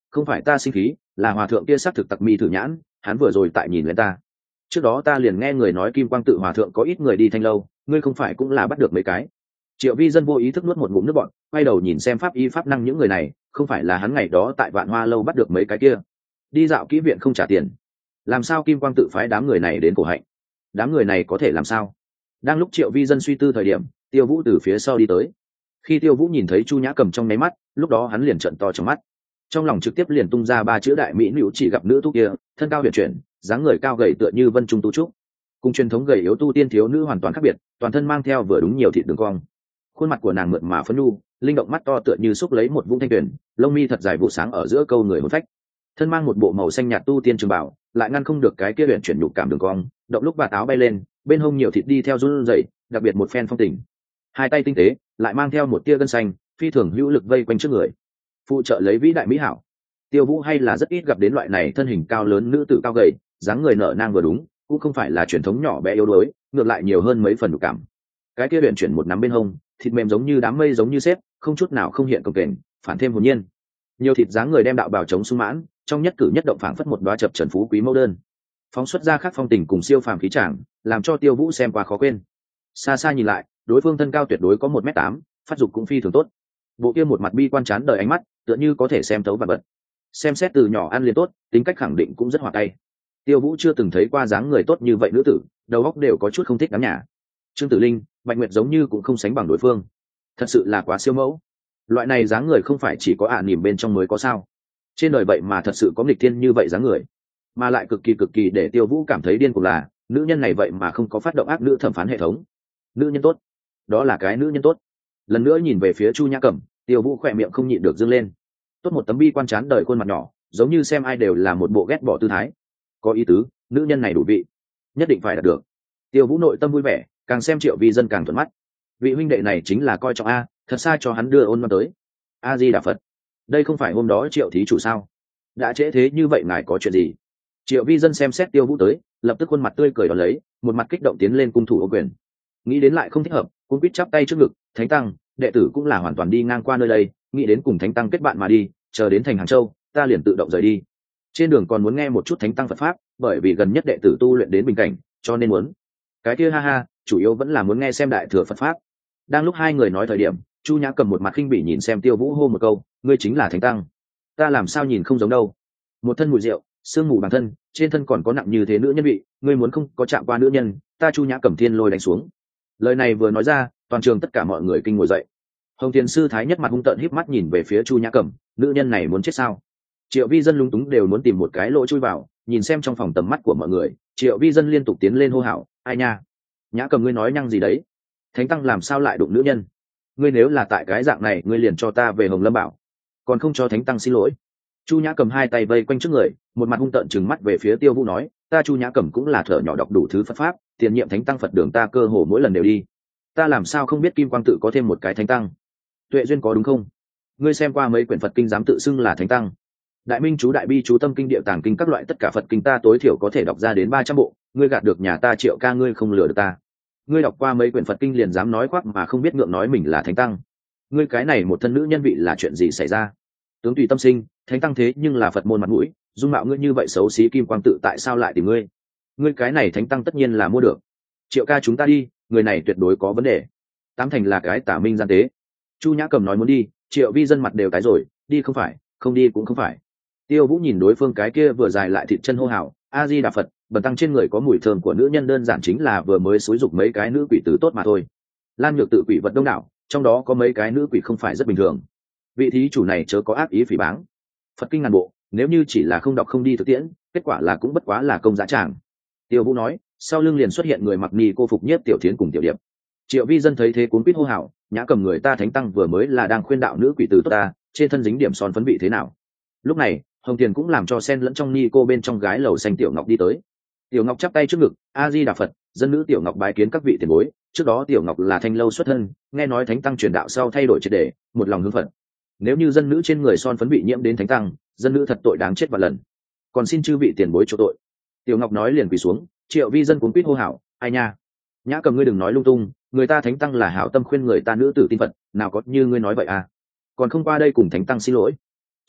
không phải ta sinh khí, là hòa thượng kia xác thực tặc mi thử nhãn, hắn vừa rồi tại nhìn lên ta. Trước đó ta liền nghe người nói kim quang tự hòa thượng có ít người đi thanh lâu, ngươi không phải cũng là bắt được mấy cái. Triệu vi dân vô ý thức nuốt một ngụm nước bọn, quay đầu nhìn xem pháp y pháp năng những người này, không phải là hắn ngày đó tại vạn hoa lâu bắt được mấy cái kia đi dạo kỹ viện không trả tiền, làm sao kim quang tự phái đám người này đến cổ hạnh? Đám người này có thể làm sao? Đang lúc triệu vi dân suy tư thời điểm, tiêu vũ từ phía sau đi tới. Khi tiêu vũ nhìn thấy chu nhã cầm trong nháy mắt, lúc đó hắn liền trợn to trong mắt, trong lòng trực tiếp liền tung ra ba chữ đại mỹ nữ. Chỉ gặp nữ tu kia thân cao huyền chuyển, dáng người cao gầy tựa như vân trung tu trúc, cùng truyền thống gầy yếu tu tiên thiếu nữ hoàn toàn khác biệt, toàn thân mang theo vừa đúng nhiều thịt đường cong. Khuôn mặt của nàng mượt mà phấn nhu, linh động mắt to tựa như xúc lấy một vũng thanh tuyển, lông mi thật dài vụ sáng ở giữa câu người hồn phách. Thân mang một bộ màu xanh nhạt tu tiên trường bảo, lại ngăn không được cái kia huyền chuyển nhục cảm đường cong, động lúc vạt áo bay lên, bên hông nhiều thịt đi theo run rẩy, đặc biệt một phen phong tình. Hai tay tinh tế, lại mang theo một tia gân xanh, phi thường hữu lực vây quanh trước người, phụ trợ lấy vĩ đại mỹ hảo. Tiêu Vũ hay là rất ít gặp đến loại này thân hình cao lớn nữ tử cao gầy, dáng người nở nang vừa đúng, cũng không phải là truyền thống nhỏ bé yếu đuối, ngược lại nhiều hơn mấy phần nhục cảm. Cái kia huyền chuyển một nắm bên hông, thịt mềm giống như đám mây giống như xếp, không chút nào không hiện cồng kềnh, phản thêm hồn nhiên. Nhiều thịt dáng người đem đạo bào chống sung mãn, trong nhất cử nhất động phảng phất một đóa chập trần phú quý mẫu đơn, phóng xuất ra khác phong tình cùng siêu phàm khí tràng, làm cho Tiêu Vũ xem qua khó quên. Xa xa nhìn lại, đối phương thân cao tuyệt đối có một mét tám, phát dục cũng phi thường tốt. Bộ kia một mặt bi quan chán đời ánh mắt, tựa như có thể xem thấu vạn vật. Xem xét từ nhỏ ăn liền tốt, tính cách khẳng định cũng rất hòa tay. Tiêu Vũ chưa từng thấy qua dáng người tốt như vậy nữ tử, đầu óc đều có chút không thích đám nhà. Trương Tử Linh, Bạch Nguyệt giống như cũng không sánh bằng đối phương, thật sự là quá siêu mẫu. Loại này dáng người không phải chỉ có ả nỉm bên trong mới có sao? Trên đời vậy mà thật sự có nghịch thiên như vậy dáng người, mà lại cực kỳ cực kỳ để Tiêu Vũ cảm thấy điên cuồng là nữ nhân này vậy mà không có phát động ác nữ thẩm phán hệ thống. Nữ nhân tốt, đó là cái nữ nhân tốt. Lần nữa nhìn về phía Chu Nhã Cẩm, Tiêu Vũ khỏe miệng không nhịn được dương lên. Tốt một tấm bi quan chán đời khuôn mặt nhỏ, giống như xem ai đều là một bộ ghét bỏ tư thái. Có ý tứ, nữ nhân này đủ vị, nhất định phải đạt được. Tiêu Vũ nội tâm vui vẻ, càng xem Triệu Vi Dân càng thuận mắt. Vị huynh đệ này chính là coi trọng a, thật xa cho hắn đưa ôn ma tới. A Di Đà Phật, đây không phải hôm đó Triệu thí chủ sao? Đã trễ thế như vậy ngài có chuyện gì? Triệu Vi Dân xem xét Tiêu Vũ tới, lập tức khuôn mặt tươi cười đón lấy, một mặt kích động tiến lên cung thủ ô quyền. Nghĩ đến lại không thích hợp, cung quýt chắp tay trước ngực, thánh tăng, đệ tử cũng là hoàn toàn đi ngang qua nơi đây, nghĩ đến cùng thánh tăng kết bạn mà đi, chờ đến thành Hàng Châu, ta liền tự động rời đi. Trên đường còn muốn nghe một chút thánh tăng Phật pháp, bởi vì gần nhất đệ tử tu luyện đến bình cảnh, cho nên muốn. Cái kia ha ha, chủ yếu vẫn là muốn nghe xem đại thừa Phật pháp. Đang lúc hai người nói thời điểm, Chu Nhã cầm một mặt khinh bỉ nhìn xem Tiêu Vũ hô một câu, ngươi chính là thánh tăng? Ta làm sao nhìn không giống đâu? Một thân mùi rượu, sương mù bản thân, trên thân còn có nặng như thế nữ nhân vị, ngươi muốn không có chạm qua nữ nhân, ta Chu Nhã cầm thiên lôi đánh xuống. Lời này vừa nói ra, toàn trường tất cả mọi người kinh ngồi dậy. Hồng Thiền sư thái nhất mặt hung tợn híp mắt nhìn về phía Chu Nhã Cẩm, nữ nhân này muốn chết sao? Triệu Vi Dân lúng túng đều muốn tìm một cái lỗ chui vào, nhìn xem trong phòng tầm mắt của mọi người, Triệu Vi Dân liên tục tiến lên hô hào, ai nha, Nhã Cẩm ngươi nói nhăng gì đấy? Thánh tăng làm sao lại đụng nữ nhân? Ngươi nếu là tại cái dạng này, ngươi liền cho ta về Hồng Lâm Bảo, còn không cho thánh tăng xin lỗi. Chu Nhã Cẩm hai tay vây quanh trước người, một mặt hung tợn trừng mắt về phía Tiêu Vũ nói, ta Chu Nhã Cẩm cũng là thở nhỏ đọc đủ thứ Phật pháp, tiền nhiệm thánh tăng Phật đường ta cơ hồ mỗi lần đều đi, ta làm sao không biết Kim Quang tự có thêm một cái thánh tăng? Tuệ duyên có đúng không? Ngươi xem qua mấy quyển Phật kinh dám tự xưng là thánh tăng? Đại Minh chú, Đại Bi chú, Tâm kinh, Địa tàng kinh các loại tất cả Phật kinh ta tối thiểu có thể đọc ra đến ba trăm bộ, ngươi gạt được nhà ta Triệu ca, ngươi không lừa được ta. Ngươi đọc qua mấy quyển Phật kinh liền dám nói khoác mà không biết ngượng nói mình là thánh tăng. Ngươi cái này một thân nữ nhân vị là chuyện gì xảy ra? Tướng tùy tâm sinh, thánh tăng thế nhưng là Phật môn mặt mũi, dung mạo ngươi như vậy xấu xí, Kim Quang tự tại sao lại tìm ngươi? Ngươi cái này thánh tăng tất nhiên là mua được. Triệu ca chúng ta đi, người này tuyệt đối có vấn đề, tám thành là cái tả minh gian tế. Chu Nhã Cầm nói muốn đi, Triệu Vi Dân mặt đều tái rồi, đi không phải, không đi cũng không phải. Tiêu Vũ nhìn đối phương cái kia vừa dài lại thịt chân hô hào, A Di Đà Phật, bần tăng trên người có mùi thơm của nữ nhân, đơn giản chính là vừa mới xúi dục mấy cái nữ quỷ tử tốt mà thôi. Lan Nhược tự quỷ vật đông đảo, trong đó có mấy cái nữ quỷ không phải rất bình thường. Vị thí chủ này chớ có ác ý phỉ báng. Phật kinh ngàn bộ, nếu như chỉ là không đọc không đi thực tiễn, kết quả là cũng bất quá là công giá tràng. Tiêu Vũ nói, sau lưng liền xuất hiện người mặc ni cô phục Nhiếp Tiểu Thiến cùng Tiểu Điệp. Triệu Vi Dân thấy thế cuốn quýt hô hào, Nhã Cầm người ta thánh tăng vừa mới là đang khuyên đạo nữ quỷ tử tốt ta, trên thân dính điểm son phấn vị thế nào? Lúc này Hồng Tiền cũng làm cho sen lẫn trong ni cô bên trong gái lầu xanh Tiểu Ngọc đi tới. Tiểu Ngọc chắp tay trước ngực, A Di Đà Phật, dân nữ Tiểu Ngọc bái kiến các vị tiền bối. Trước đó Tiểu Ngọc là thanh lâu xuất thân, nghe nói thánh tăng truyền đạo sau thay đổi triệt để, một lòng hướng Phật. Nếu như dân nữ trên người son phấn bị nhiễm đến thánh tăng, dân nữ thật tội đáng chết vạn lần, còn xin chư vị tiền bối chỗ tội. Tiểu Ngọc nói liền quỳ xuống. Triệu Vi Dân cuốn quýt hô hào, ai nha, Nhã Cầm ngươi đừng nói lung tung, người ta thánh tăng là hảo tâm khuyên người ta nữ tử tin Phật, nào có như ngươi nói vậy à? Còn không qua đây cùng thánh tăng xin lỗi.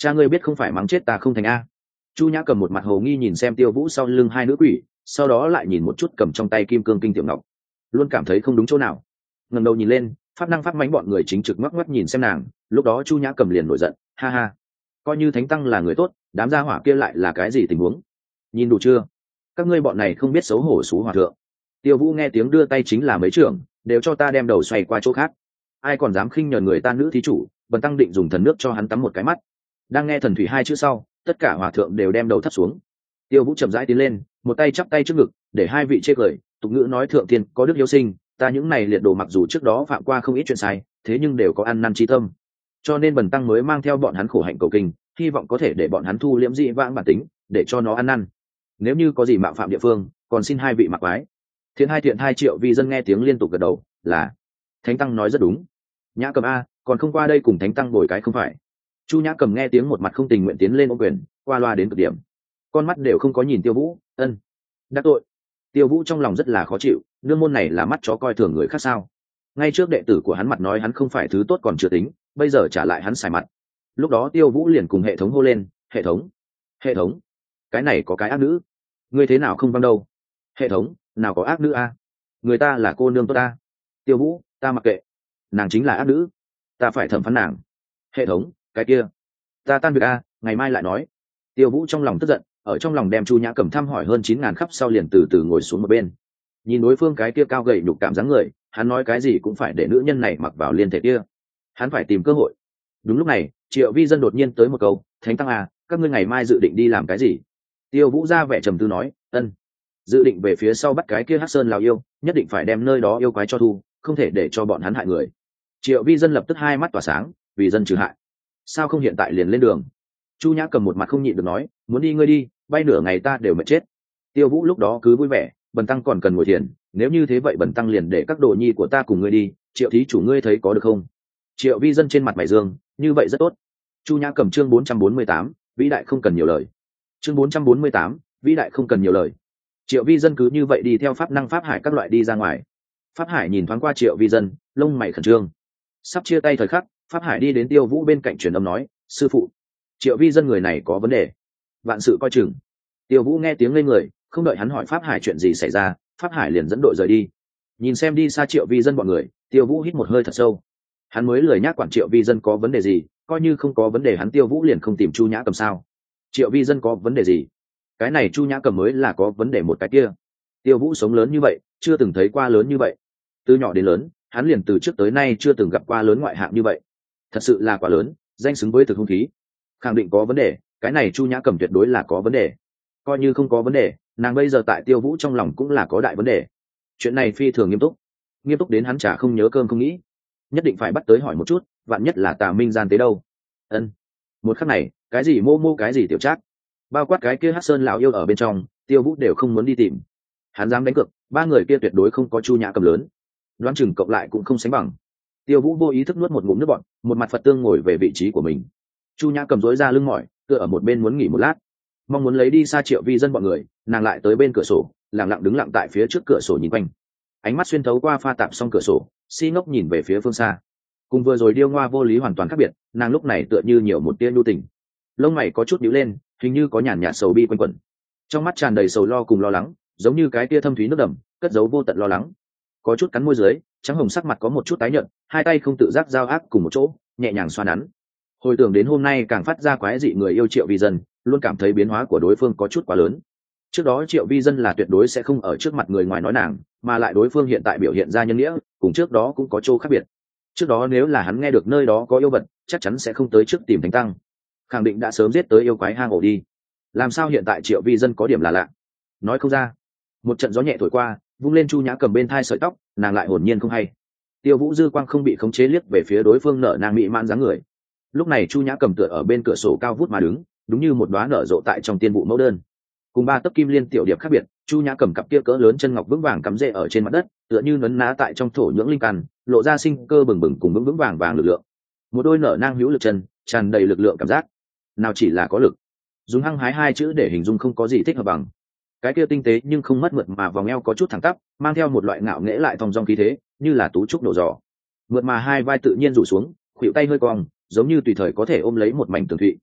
cha ngươi biết không phải mắng chết ta không thành a. Chu nhã cầm một mặt hồ nghi nhìn xem tiêu vũ sau lưng hai nữ quỷ, sau đó lại nhìn một chút cầm trong tay kim cương kinh tiểu ngọc, luôn cảm thấy không đúng chỗ nào. Ngẩng đầu nhìn lên, pháp năng pháp mánh bọn người chính trực ngoắc ngoắc nhìn xem nàng. Lúc đó Chu nhã cầm liền nổi giận, ha ha, coi như thánh tăng là người tốt, đám gia hỏa kia lại là cái gì tình huống? Nhìn đủ chưa? Các ngươi bọn này không biết xấu hổ xú hòa thượng. Tiêu vũ nghe tiếng đưa tay chính là mấy trưởng, đều cho ta đem đầu xoay qua chỗ khác. Ai còn dám khinh nhờn người ta nữ thí chủ? Bần tăng định dùng thần nước cho hắn tắm một cái mắt. Đang nghe thần thủy hai chữ sau, tất cả hòa thượng đều đem đầu thấp xuống. Tiêu vũ chậm rãi tiến lên, một tay chắp tay trước ngực, để hai vị chê cười, tục ngữ nói thượng thiên có đức hiếu sinh, ta những này liệt đồ mặc dù trước đó phạm qua không ít chuyện sai, thế nhưng đều có ăn năn trí tâm, cho nên bần tăng mới mang theo bọn hắn khổ hạnh cầu kinh, hy vọng có thể để bọn hắn thu liễm dị vãng bản tính, để cho nó ăn năn. Nếu như có gì mạo phạm địa phương, còn xin hai vị mặc quái. Thiện hai thiện hai triệu vi dân nghe tiếng liên tục gật đầu, là thánh tăng nói rất đúng. Nhã cầm a, còn không qua đây cùng thánh tăng bồi cái không phải? Chu nhã cầm nghe tiếng một mặt không tình nguyện tiến lên ôm quyền, qua loa đến cực điểm, con mắt đều không có nhìn tiêu vũ. Ân, đắc tội. Tiêu vũ trong lòng rất là khó chịu, nương môn này là mắt chó coi thường người khác sao? Ngay trước đệ tử của hắn mặt nói hắn không phải thứ tốt còn chưa tính, bây giờ trả lại hắn xài mặt. Lúc đó tiêu vũ liền cùng hệ thống hô lên, hệ thống, hệ thống, cái này có cái ác nữ, ngươi thế nào không văng đâu? Hệ thống, nào có ác nữ a? Người ta là cô nương tốt ta. Tiêu vũ, ta mặc kệ, nàng chính là ác nữ, ta phải thẩm phán nàng. Hệ thống, cái kia, ta tan việc a, ngày mai lại nói. Tiêu vũ trong lòng tức giận, ở trong lòng đem chu nhã cầm thăm hỏi hơn chín ngàn khắp sau liền từ từ ngồi xuống một bên. Nhìn đối phương cái kia cao gầy nhục cảm dáng người, hắn nói cái gì cũng phải để nữ nhân này mặc vào liên thể kia, hắn phải tìm cơ hội. Đúng lúc này triệu vi dân đột nhiên tới một câu, thánh tăng à, các ngươi ngày mai dự định đi làm cái gì? Tiêu vũ ra vẻ trầm tư nói, ân, dự định về phía sau bắt cái kia hắc sơn lào yêu, nhất định phải đem nơi đó yêu quái cho thu, không thể để cho bọn hắn hại người. Triệu vi dân lập tức hai mắt tỏa sáng, vì dân trừ hại, sao không hiện tại liền lên đường? Chu nhã cầm một mặt không nhịn được nói, muốn đi ngươi đi, bay nửa ngày ta đều mệt chết. Tiêu vũ lúc đó cứ vui vẻ, bần tăng còn cần ngồi thiền, nếu như thế vậy bần tăng liền để các đồ nhi của ta cùng ngươi đi. Triệu thí chủ ngươi thấy có được không? Triệu vi dân trên mặt mày dương, như vậy rất tốt. Chu nhã cầm chương bốn trăm bốn mươi tám, vĩ đại không cần nhiều lời. Chương bốn trăm bốn mươi tám, vĩ đại không cần nhiều lời. Triệu vi dân cứ như vậy đi theo pháp năng pháp hải các loại đi ra ngoài. Pháp hải nhìn thoáng qua triệu vi dân, lông mày khẩn trương. Sắp chia tay thời khắc, pháp hải đi đến tiêu vũ bên cạnh truyền âm nói, sư phụ, triệu vi dân người này có vấn đề, vạn sự coi chừng. Tiêu vũ nghe tiếng lên người, không đợi hắn hỏi pháp hải chuyện gì xảy ra, pháp hải liền dẫn đội rời đi. Nhìn xem đi xa triệu vi dân bọn người, tiêu vũ hít một hơi thật sâu. Hắn mới lười nhác quản triệu vi dân có vấn đề gì, coi như không có vấn đề hắn tiêu vũ liền không tìm chu nhã cầm sao? Triệu vi dân có vấn đề gì? Cái này chu nhã cầm mới là có vấn đề một cái kia. Tiêu vũ sống lớn như vậy, chưa từng thấy qua lớn như vậy. Từ nhỏ đến lớn, hắn liền từ trước tới nay chưa từng gặp qua lớn ngoại hạng như vậy. Thật sự là quá lớn, danh xứng với thực hung khí. Khẳng định có vấn đề, cái này chu nhã cầm tuyệt đối là có vấn đề. Coi như không có vấn đề, nàng bây giờ tại tiêu vũ trong lòng cũng là có đại vấn đề. Chuyện này phi thường nghiêm túc, nghiêm túc đến hắn chả không nhớ cơm không nghĩ, nhất định phải bắt tới hỏi một chút, vạn nhất là tà minh gian tế đâu. Ân, một khắc này, cái gì mô mô cái gì tiểu trác, bao quát cái kia hắc sơn lão yêu ở bên trong, tiêu vũ đều không muốn đi tìm. Hắn dám đánh cược, ba người kia tuyệt đối không có chu nhã cầm lớn, đoán chừng cộng lại cũng không sánh bằng. Tiêu vũ vô ý thức nuốt một ngụm nước bọt, một mặt phật tương ngồi về vị trí của mình. Chu nhã cầm rối ra lưng mỏi, tựa ở một bên muốn nghỉ một lát, mong muốn lấy đi xa triệu vi dân bọn người. Nàng lại tới bên cửa sổ, lặng lặng đứng lặng tại phía trước cửa sổ nhìn quanh, ánh mắt xuyên thấu qua pha tạp xong cửa sổ, si ngốc nhìn về phía phương xa. Cùng vừa rồi điêu ngoa vô lý hoàn toàn khác biệt, nàng lúc này tựa như nhiều một tia nhu tình, lông mày có chút nhíu lên, hình như có nhàn nhạt sầu bi quanh quẩn, trong mắt tràn đầy sầu lo cùng lo lắng, giống như cái tia thâm thúy nước đầm cất giấu vô tận lo lắng. Có chút cắn môi dưới, trắng hồng sắc mặt có một chút tái nhợt, hai tay không tự giác giao ác cùng một chỗ, nhẹ nhàng xoa nắn. Hồi tưởng đến hôm nay càng phát ra quái dị người yêu triệu vi dân, luôn cảm thấy biến hóa của đối phương có chút quá lớn. Trước đó triệu vi dân là tuyệt đối sẽ không ở trước mặt người ngoài nói nàng, mà lại đối phương hiện tại biểu hiện ra nhân nghĩa, cùng trước đó cũng có chỗ khác biệt. Trước đó nếu là hắn nghe được nơi đó có yêu vật, chắc chắn sẽ không tới trước tìm thánh tăng, khẳng định đã sớm giết tới yêu quái hang ổ đi. Làm sao hiện tại triệu vi dân có điểm là lạ, nói không ra. Một trận gió nhẹ thổi qua, vung lên chu nhã cầm bên thai sợi tóc, nàng lại hồn nhiên không hay. Tiêu vũ dư quang không bị khống chế liếc về phía đối phương nở nàng mỹ mãn dáng người. Lúc này chu nhã cầm tựa ở bên cửa sổ cao vút mà đứng, đúng như một đóa nở rộ tại trong tiên vụ mẫu đơn. Cùng ba tấc kim liên tiểu điệp khác biệt, chu nhã cầm cặp kia cỡ lớn chân ngọc vững vàng cắm rễ ở trên mặt đất, tựa như nấn ná tại trong thổ nhưỡng linh căn, lộ ra sinh cơ bừng bừng cùng vững vững vàng vàng lực lượng. Một đôi nở nang hữu lực chân, tràn đầy lực lượng cảm giác, nào chỉ là có lực, dùng hăng hái hai chữ để hình dung không có gì thích hợp bằng. Cái kia tinh tế nhưng không mất mượt mà vòng eo có chút thẳng tắp, mang theo một loại ngạo nghễ lại thong dong khí thế, như là tú trúc nổ giò. Mượt mà hai vai tự nhiên rủ xuống, khuỷu tay hơi cong, giống như tùy thời có thể ôm lấy một mảnh tường thụy.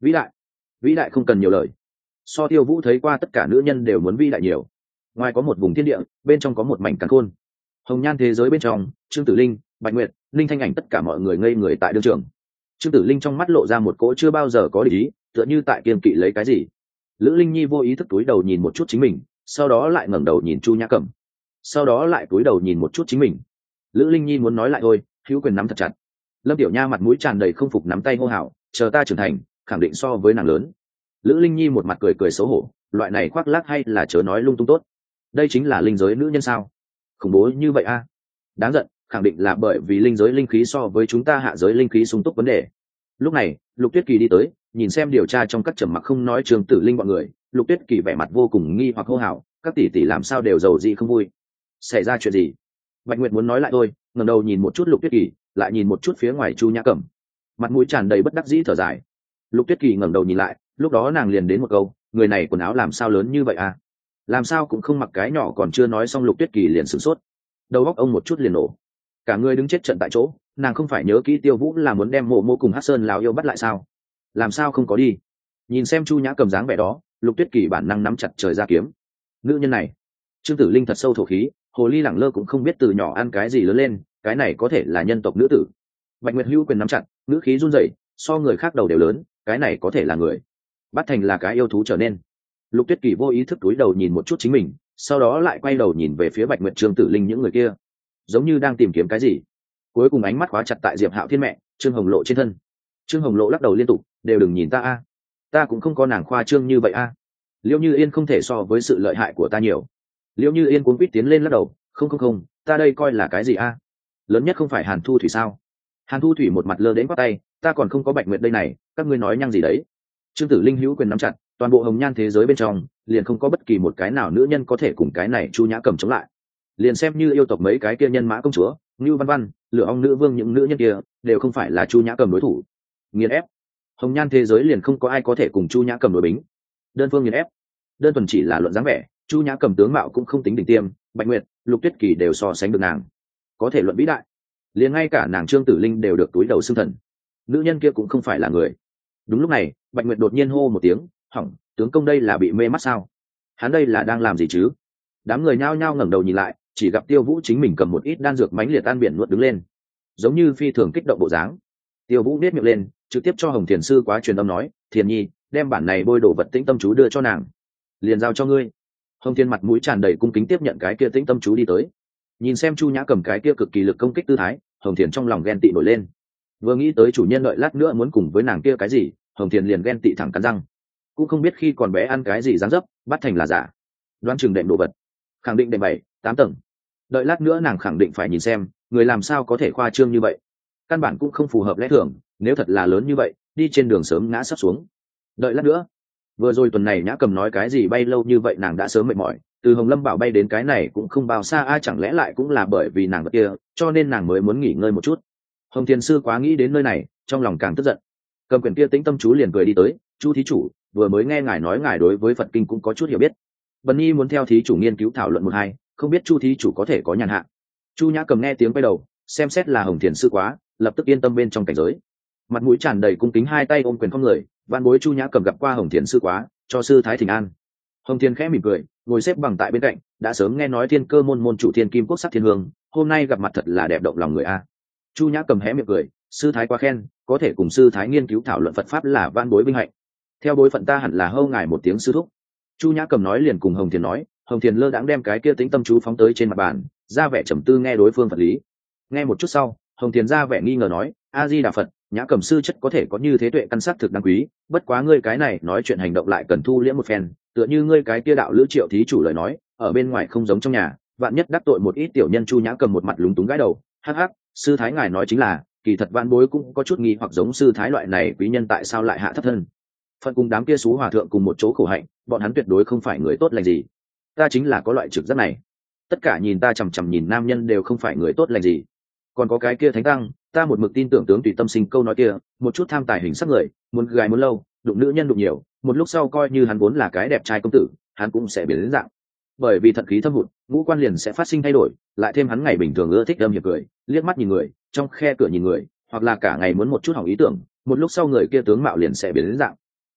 vĩ đại, vĩ đại không cần nhiều lời. So Tiêu Vũ thấy qua tất cả nữ nhân đều muốn vĩ đại nhiều. Ngoài có một vùng thiên địa, bên trong có một mảnh càn khôn. Hồng nhan thế giới bên trong, Trương Tử Linh, Bạch Nguyệt, Linh Thanh Ảnh tất cả mọi người ngây người tại đương trường. Trương Tử Linh trong mắt lộ ra một cỗ chưa bao giờ có để ý, tựa như tại kiên kỵ lấy cái gì. Lữ Linh Nhi vô ý thức túi đầu nhìn một chút chính mình, sau đó lại ngẩng đầu nhìn Chu Nhã Cẩm, sau đó lại túi đầu nhìn một chút chính mình. Lữ Linh Nhi muốn nói lại thôi, hữu quyền nắm thật chặt. Lâm Tiểu Nha mặt mũi tràn đầy không phục nắm tay hô hào, chờ ta trưởng thành, khẳng định so với nàng lớn. Lữ Linh Nhi một mặt cười cười xấu hổ, loại này khoác lác hay là chớ nói lung tung tốt. Đây chính là linh giới nữ nhân sao? Khủng bố như vậy a. Đáng giận, khẳng định là bởi vì linh giới linh khí so với chúng ta hạ giới linh khí sung túc vấn đề. Lúc này, Lục Tuyết Kỳ đi tới, nhìn xem điều tra trong các trầm mặc không nói Trường Tử Linh bọn người, Lục Tuyết Kỳ vẻ mặt vô cùng nghi hoặc hô hào, các tỷ tỷ làm sao đều giàu gì không vui? Xảy ra chuyện gì? Bạch Nguyệt muốn nói lại thôi, ngẩng đầu nhìn một chút Lục Tuyết Kỳ, lại nhìn một chút phía ngoài Chu Nhã Cẩm, mặt mũi tràn đầy bất đắc dĩ thở dài. Lục Tuyết Kỳ ngẩng đầu nhìn lại, lúc đó nàng liền đến một câu, người này quần áo làm sao lớn như vậy à? Làm sao cũng không mặc cái nhỏ, còn chưa nói xong Lục Tuyết Kỳ liền sửng sốt, đầu óc ông một chút liền nổ, cả người đứng chết trận tại chỗ. Nàng không phải nhớ kỹ Tiêu Vũ là muốn đem Mộ Mộ cùng Hắc Sơn lão yêu bắt lại sao? Làm sao không có đi? Nhìn xem Chu Nhã Cầm dáng vẻ đó, Lục Tuyết Kỳ bản năng nắm chặt trời ra kiếm. Nữ nhân này, Trương Tử Linh thật sâu thổ khí, hồ ly lẳng lơ cũng không biết từ nhỏ ăn cái gì lớn lên, cái này có thể là nhân tộc nữ tử. Bạch Nguyệt hữu quyền nắm chặt, nữ khí run rẩy, so người khác đầu đều lớn, cái này có thể là người, bắt thành là cái yêu thú trở nên. Lục Tuyết Kỳ vô ý thức túi đầu nhìn một chút chính mình, sau đó lại quay đầu nhìn về phía Bạch Nguyệt, Trương Tử Linh những người kia, giống như đang tìm kiếm cái gì. Cuối cùng ánh mắt khóa chặt tại Diệp Hạo Thiên mẹ Trương Hồng Lộ trên thân. Trương Hồng Lộ lắc đầu liên tục, đều đừng nhìn ta a, ta cũng không có nàng khoa trương như vậy a. Liễu Như Yên không thể so với sự lợi hại của ta nhiều. Liễu Như Yên cuống quýt tiến lên lắc đầu, không không không, ta đây coi là cái gì a? Lớn nhất không phải Hàn Thu Thủy sao? Hàn Thu Thủy một mặt lơ đến quát tay, ta còn không có Bạch Nguyệt đây này, các ngươi nói nhăng gì đấy? Trương Tử Linh hữu quyền nắm chặt, toàn bộ hồng nhan thế giới bên trong, liền không có bất kỳ một cái nào nữ nhân có thể cùng cái này Chu Nhã Cầm chống lại. Liền xem như yêu tộc mấy cái kia nhân mã công chúa, Ngưu Văn Văn, Lửa Ong nữ vương, những nữ nhân kia đều không phải là Chu Nhã Cầm đối thủ. Nghiền ép, hồng nhan thế giới liền không có ai có thể cùng Chu Nhã Cầm đối bính. Đơn phương nghiền ép, đơn thuần chỉ là luận dáng vẻ, Chu Nhã Cầm tướng mạo cũng không tính đỉnh tiêm, Bạch Nguyệt, Lục Tuyết Kỳ đều so sánh được nàng. Có thể luận vĩ đại, liền ngay cả nàng Trương Tử Linh đều được túi đầu xương thần. Nữ nhân kia cũng không phải là người. Đúng lúc này, Bạch Nguyệt đột nhiên hô một tiếng, hỏng, tướng công đây là bị mê mắt sao? Hắn đây là đang làm gì chứ? Đám người nhao nhao ngẩng đầu nhìn lại, chỉ gặp Tiêu Vũ chính mình cầm một ít đan dược mãnh liệt tan biển nuốt đứng lên, giống như phi thường kích động bộ dáng. Tiêu Vũ nét miệng lên, trực tiếp cho Hồng Thiền sư quá truyền âm nói, Thiền Nhi, đem bản này bôi đồ vật tĩnh tâm chú đưa cho nàng, liền giao cho ngươi. Hồng Thiên mặt mũi tràn đầy cung kính tiếp nhận cái kia tĩnh tâm chú đi tới, nhìn xem Chu Nhã cầm cái kia cực kỳ lực công kích tư thái, Hồng Thiền trong lòng ghen tị nổi lên. Vừa nghĩ tới chủ nhân đợi lát nữa muốn cùng với nàng kia cái gì, Hồng Thiền liền ghen tị thẳng cắn răng. Cũng không biết khi còn bé ăn cái gì dáng dấp, bắt thành là giả. Đoán chừng đệm đồ vật, khẳng định đệm bảy, tám tầng. Đợi lát nữa nàng khẳng định phải nhìn xem, người làm sao có thể khoa trương như vậy. Căn bản cũng không phù hợp lẽ thường, nếu thật là lớn như vậy, đi trên đường sớm ngã sắp xuống. Đợi lát nữa. Vừa rồi tuần này Nhã Cầm nói cái gì bay lâu như vậy nàng đã sớm mệt mỏi, từ Hồng Lâm Bảo bay đến cái này cũng không bao xa a, chẳng lẽ lại cũng là bởi vì nàng vật kia, cho nên nàng mới muốn nghỉ ngơi một chút. Hồng Thiền sư quá nghĩ đến nơi này, trong lòng càng tức giận. Cầm quyển kia tĩnh tâm chú liền cười đi tới, Chu thí chủ, vừa mới nghe ngài nói ngài đối với Phật kinh cũng có chút hiểu biết. Bần nhi muốn theo thí chủ nghiên cứu thảo luận một hai, không biết Chu thí chủ có thể có nhàn hạ. Chu Nhã Cầm nghe tiếng quay đầu, xem xét là Hồng Thiền sư quá, lập tức yên tâm bên trong cảnh giới. Mặt mũi tràn đầy cung kính hai tay ôm quyền không người, van bối Chu Nhã Cầm gặp qua Hồng Thiền sư quá, cho sư thái thỉnh an. Hồng Thiền khẽ mỉm cười, ngồi xếp bằng tại bên cạnh, đã sớm nghe nói Thiên Cơ môn môn chủ Thiên Kim Quốc sắc thiên hương, hôm nay gặp mặt thật là đẹp động lòng người a. Chu Nhã Cầm hé miệng cười, sư thái quá khen, có thể cùng sư thái nghiên cứu thảo luận Phật pháp là van bối vinh hạnh. Theo bối phận ta hẳn là hâu ngài một tiếng sư thúc. Chu Nhã Cầm nói liền cùng Hồng Thiền nói. Hồng Thiền lơ đãng đem cái kia tĩnh tâm chú phóng tới trên mặt bàn, ra vẻ trầm tư nghe đối phương Phật lý. Nghe một chút sau, Hồng Thiền ra vẻ nghi ngờ nói, a di đà Phật, Nhã Cầm sư chất có thể có như thế tuệ căn sắc thực đáng quý, bất quá ngươi cái này nói chuyện hành động lại cần thu liễm một phen, tựa như ngươi cái kia đạo lữ Triệu thí chủ lời nói, ở bên ngoài không giống trong nhà, vạn nhất đắc tội một ít tiểu nhân. Chu Nhã Cầm một mặt lúng túng gãi đầu, hắc hắc, sư thái ngài nói chính là, kỳ thật vạn bối cũng có chút nghi hoặc giống sư thái loại này quý nhân tại sao lại hạ thấp thân. Phật cùng đám kia xú hòa thượng cùng một chỗ khổ hạnh, bọn hắn tuyệt đối không phải người tốt lành gì. Ta chính là có loại trực giác này, tất cả nhìn ta chằm chằm nhìn nam nhân đều không phải người tốt lành gì. Còn có cái kia thánh tăng, ta một mực tin tưởng tướng tùy tâm sinh câu nói kia, một chút tham tài hình sắc người, muốn gái muốn lâu, đụng nữ nhân đụng nhiều, một lúc sau coi như hắn vốn là cái đẹp trai công tử, hắn cũng sẽ biến đến dạng. Bởi vì thận khí thâm hụt, ngũ quan liền sẽ phát sinh thay đổi, lại thêm hắn ngày bình thường ưa thích đâm hiệp cười, liếc mắt nhìn người, trong khe cửa nhìn người, hoặc là cả ngày muốn một chút hỏng ý tưởng, một lúc sau người kia tướng mạo liền sẽ biến đến dạng.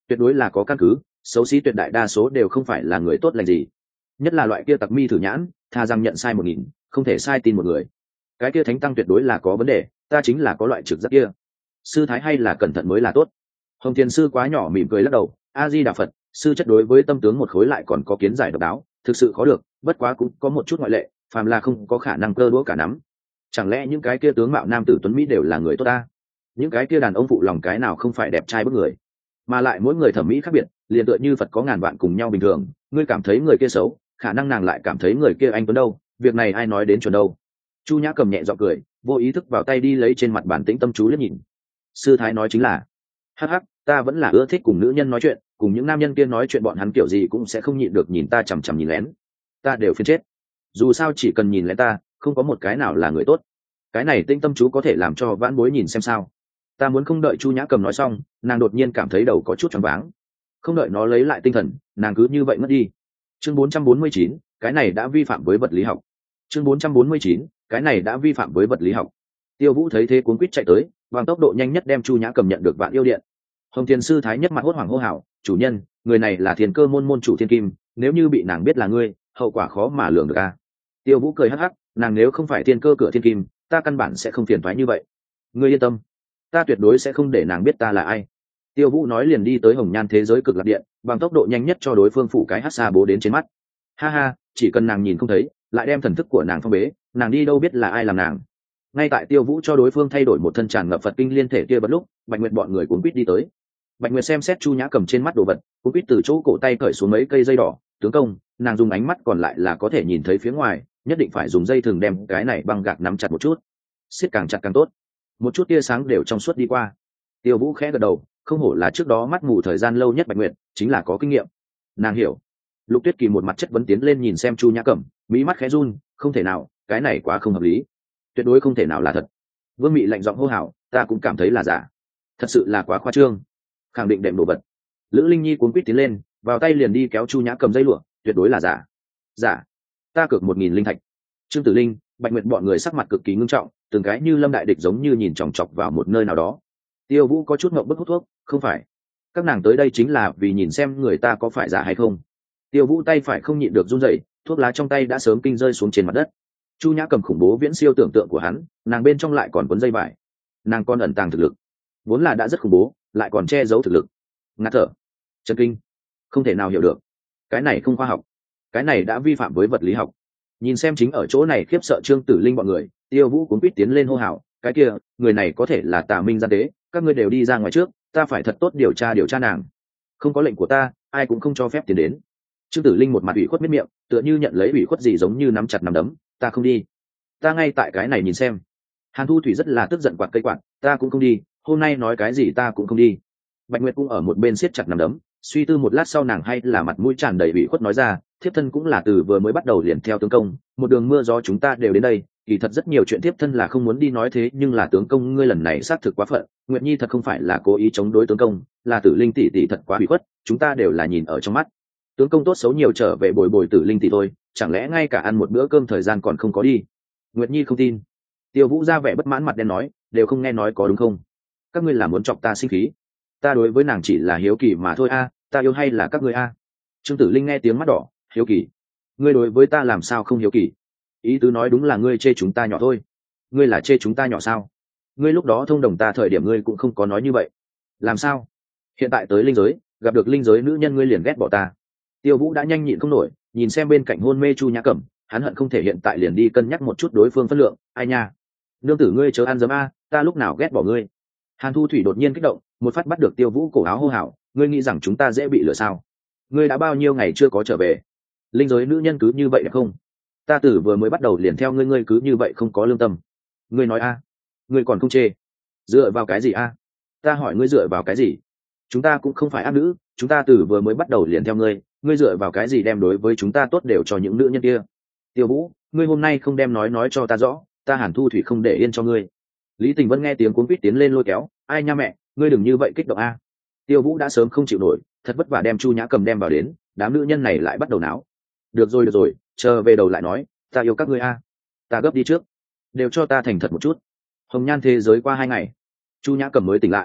tuyệt đối là có căn cứ, xấu xí tuyệt đại đa số đều không phải là người tốt lành gì, nhất là loại kia tặc mi thử nhãn, tha rằng nhận sai một nghìn không thể sai tin một người. Cái kia thánh tăng tuyệt đối là có vấn đề, ta chính là có loại trực giác kia. Sư thái hay là cẩn thận mới là tốt. Hồng Thiền sư quá nhỏ mỉm cười lắc đầu, a di đà Phật, sư chất đối với tâm tướng một khối lại còn có kiến giải độc đáo, thực sự khó được, bất quá cũng có một chút ngoại lệ, phàm là không có khả năng cơ đũa cả nắm. Chẳng lẽ những cái kia tướng mạo nam tử tuấn mỹ đều là người tốt ta? Những cái kia đàn ông phụ lòng cái nào không phải đẹp trai bức người, mà lại mỗi người thẩm mỹ khác biệt, liền tựa như Phật có ngàn vạn cùng nhau bình thường, ngươi cảm thấy người kia xấu, khả năng nàng lại cảm thấy người kia anh tuấn đâu, việc này ai nói đến chuẩn đâu. Chu Nhã cầm nhẹ giọng cười, vô ý thức vào tay đi lấy trên mặt bản tĩnh tâm chú liếc nhìn. Sư thái nói chính là, hắc hắc, ta vẫn là ưa thích cùng nữ nhân nói chuyện, cùng những nam nhân kia nói chuyện bọn hắn kiểu gì cũng sẽ không nhịn được nhìn ta chằm chằm nhìn lén, ta đều phiền chết. Dù sao chỉ cần nhìn lén ta, không có một cái nào là người tốt. Cái này tĩnh tâm chú có thể làm cho vãn bối nhìn xem sao. Ta muốn không đợi Chu Nhã cầm nói xong, nàng đột nhiên cảm thấy đầu có chút choáng váng. Không đợi nó lấy lại tinh thần, nàng cứ như vậy mất đi. Chương bốn trăm bốn mươi chín, cái này đã vi phạm với vật lý học. Chương bốn trăm bốn mươi chín, cái này đã vi phạm với vật lý học. Tiêu Vũ thấy thế cuốn quýt chạy tới, bằng tốc độ nhanh nhất đem Chu Nhã cầm nhận được vạn yêu điện. Hồng Thiên sư thái nhất mặt hốt hoảng hô hào, chủ nhân, người này là Thiên Cơ môn môn chủ Thiên Kim, nếu như bị nàng biết là ngươi, hậu quả khó mà lường được a. Tiêu Vũ cười hắc hắc, nàng nếu không phải Thiên Cơ cửa Thiên Kim, ta căn bản sẽ không phiền toái như vậy. Ngươi yên tâm, ta tuyệt đối sẽ không để nàng biết ta là ai. Tiêu Vũ nói liền đi tới Hồng Nhan thế giới cực lạc điện, bằng tốc độ nhanh nhất cho đối phương phủ cái hắc xa bố đến trên mắt. Ha ha, chỉ cần nàng nhìn không thấy, lại đem thần thức của nàng phong bế, nàng đi đâu biết là ai làm nàng. Ngay tại Tiêu Vũ cho đối phương thay đổi một thân tràn ngập Phật kinh liên thể kia bất lúc, Bạch Nguyệt bọn người cuốn quýt đi tới. Bạch Nguyệt xem xét Chu Nhã cầm trên mắt đồ vật, cuốn quýt từ chỗ cổ tay cởi xuống mấy cây dây đỏ, tướng công, nàng dùng ánh mắt còn lại là có thể nhìn thấy phía ngoài, nhất định phải dùng dây thừng đem cái này băng gạc nắm chặt một chút, siết càng chặt càng tốt. Một chút tia sáng đều trong suốt đi qua. Tiêu Vũ khẽ gật đầu, không hổ là trước đó mắt mù thời gian lâu nhất Bạch Nguyệt, chính là có kinh nghiệm. Nàng hiểu. Lục Tuyết Kỳ một mặt chất vấn tiến lên nhìn xem Chu Nhã Cẩm, mỹ mắt khẽ run, không thể nào, cái này quá không hợp lý, tuyệt đối không thể nào là thật. Vương Mị lạnh giọng hô hào, ta cũng cảm thấy là giả, thật sự là quá khoa trương, khẳng định đệm đồ vật. Lữ Linh Nhi cuốn quýt tiến lên, vào tay liền đi kéo Chu Nhã Cầm dây lụa, tuyệt đối là giả, giả, ta cược một nghìn linh thạch. Trương Tử Linh, Bạch Nguyệt bọn người sắc mặt cực kỳ ngưng trọng, từng cái như lâm đại địch giống như nhìn chòng chọc vào một nơi nào đó. Tiêu Vũ có chút ngậm bức hút thuốc, không phải, các nàng tới đây chính là vì nhìn xem người ta có phải giả hay không. Tiêu Vũ tay phải không nhịn được run rẩy, thuốc lá trong tay đã sớm kinh rơi xuống trên mặt đất. Chu Nhã Cầm khủng bố viễn siêu tưởng tượng của hắn, nàng bên trong lại còn cuốn dây vải, nàng còn ẩn tàng thực lực, vốn là đã rất khủng bố, lại còn che giấu thực lực. Ngạt thở, chấn kinh, không thể nào hiểu được, cái này không khoa học, cái này đã vi phạm với vật lý học. Nhìn xem chính ở chỗ này khiếp sợ Trương Tử Linh bọn người, Tiêu Vũ cuốn quýt tiến lên hô hào, cái kia, người này có thể là Tà Minh gian tế, các ngươi đều đi ra ngoài trước, ta phải thật tốt điều tra điều tra nàng. Không có lệnh của ta, ai cũng không cho phép tiến đến. Trương Tử Linh một mặt ủy khuất miết miệng, tựa như nhận lấy ủy khuất gì giống như nắm chặt nắm đấm, ta không đi, ta ngay tại cái này nhìn xem. Hàn Thu Thủy rất là tức giận quạt cây quạt, ta cũng không đi, hôm nay nói cái gì ta cũng không đi. Bạch Nguyệt cũng ở một bên siết chặt nắm đấm, suy tư một lát sau nàng hay là mặt mũi tràn đầy ủy khuất nói ra, thiếp thân cũng là từ vừa mới bắt đầu liền theo tướng công, một đường mưa gió chúng ta đều đến đây, kỳ thật rất nhiều chuyện thiếp thân là không muốn đi nói, thế nhưng là tướng công ngươi lần này xác thực quá phận, Nguyệt Nhi thật không phải là cố ý chống đối tướng công, là Tử Linh tỷ tỷ thật quá ủy khuất, chúng ta đều là nhìn ở trong mắt. Tướng công tốt xấu nhiều trở về bồi bồi Tử Linh tỷ thôi, chẳng lẽ ngay cả ăn một bữa cơm thời gian còn không có đi. Nguyệt Nhi không tin. Tiêu Vũ ra vẻ bất mãn mặt đen nói, đều không nghe nói có đúng không? Các ngươi là muốn chọc ta sinh khí? Ta đối với nàng chỉ là hiếu kỳ mà thôi a, ta yêu hay là các ngươi a? Trương Tử Linh nghe tiếng mắt đỏ, hiếu kỳ? Ngươi đối với ta làm sao không hiếu kỳ? Ý tứ nói đúng là ngươi chê chúng ta nhỏ thôi. Ngươi là chê chúng ta nhỏ sao? Ngươi lúc đó thông đồng ta thời điểm ngươi cũng không có nói như vậy. Làm sao? Hiện tại tới linh giới, gặp được linh giới nữ nhân ngươi liền ghét bỏ ta. Tiêu Vũ đã nhanh nhịn không nổi, nhìn xem bên cạnh hôn mê Chu Nhã Cẩm, hắn hận không thể hiện tại liền đi cân nhắc một chút đối phương phân lượng. Ai nha, nương tử ngươi chớ ăn dấm a, ta lúc nào ghét bỏ ngươi. Hàn Thu Thủy đột nhiên kích động, một phát bắt được Tiêu Vũ cổ áo hô hào, ngươi nghĩ rằng chúng ta dễ bị lừa sao? Ngươi đã bao nhiêu ngày chưa có trở về? Linh giới nữ nhân cứ như vậy đẹp không? Ta tử vừa mới bắt đầu liền theo ngươi, ngươi cứ như vậy không có lương tâm. Ngươi nói a, ngươi còn không chê? Dựa vào cái gì a? Ta hỏi ngươi dựa vào cái gì? Chúng ta cũng không phải ác nữ, chúng ta tử vừa mới bắt đầu liền theo ngươi, ngươi dựa vào cái gì đem đối với chúng ta tốt đều cho những nữ nhân kia? Tiêu Vũ, ngươi hôm nay không đem nói nói cho ta rõ, ta Hàn Thu Thủy không để yên cho ngươi. Lý Tình Vân nghe tiếng cuống quýt tiến lên lôi kéo, ai nha mẹ, ngươi đừng như vậy kích động a. Tiêu Vũ đã sớm không chịu nổi, thật vất vả đem Chu Nhã Cầm đem vào đến, đám nữ nhân này lại bắt đầu náo. Được rồi được rồi, chờ về đầu lại nói, ta yêu các ngươi a. Ta gấp đi trước, đều cho ta thành thật một chút. Hồng Nhan thế giới qua hai ngày, Chu Nhã Cầm mới tỉnh lại.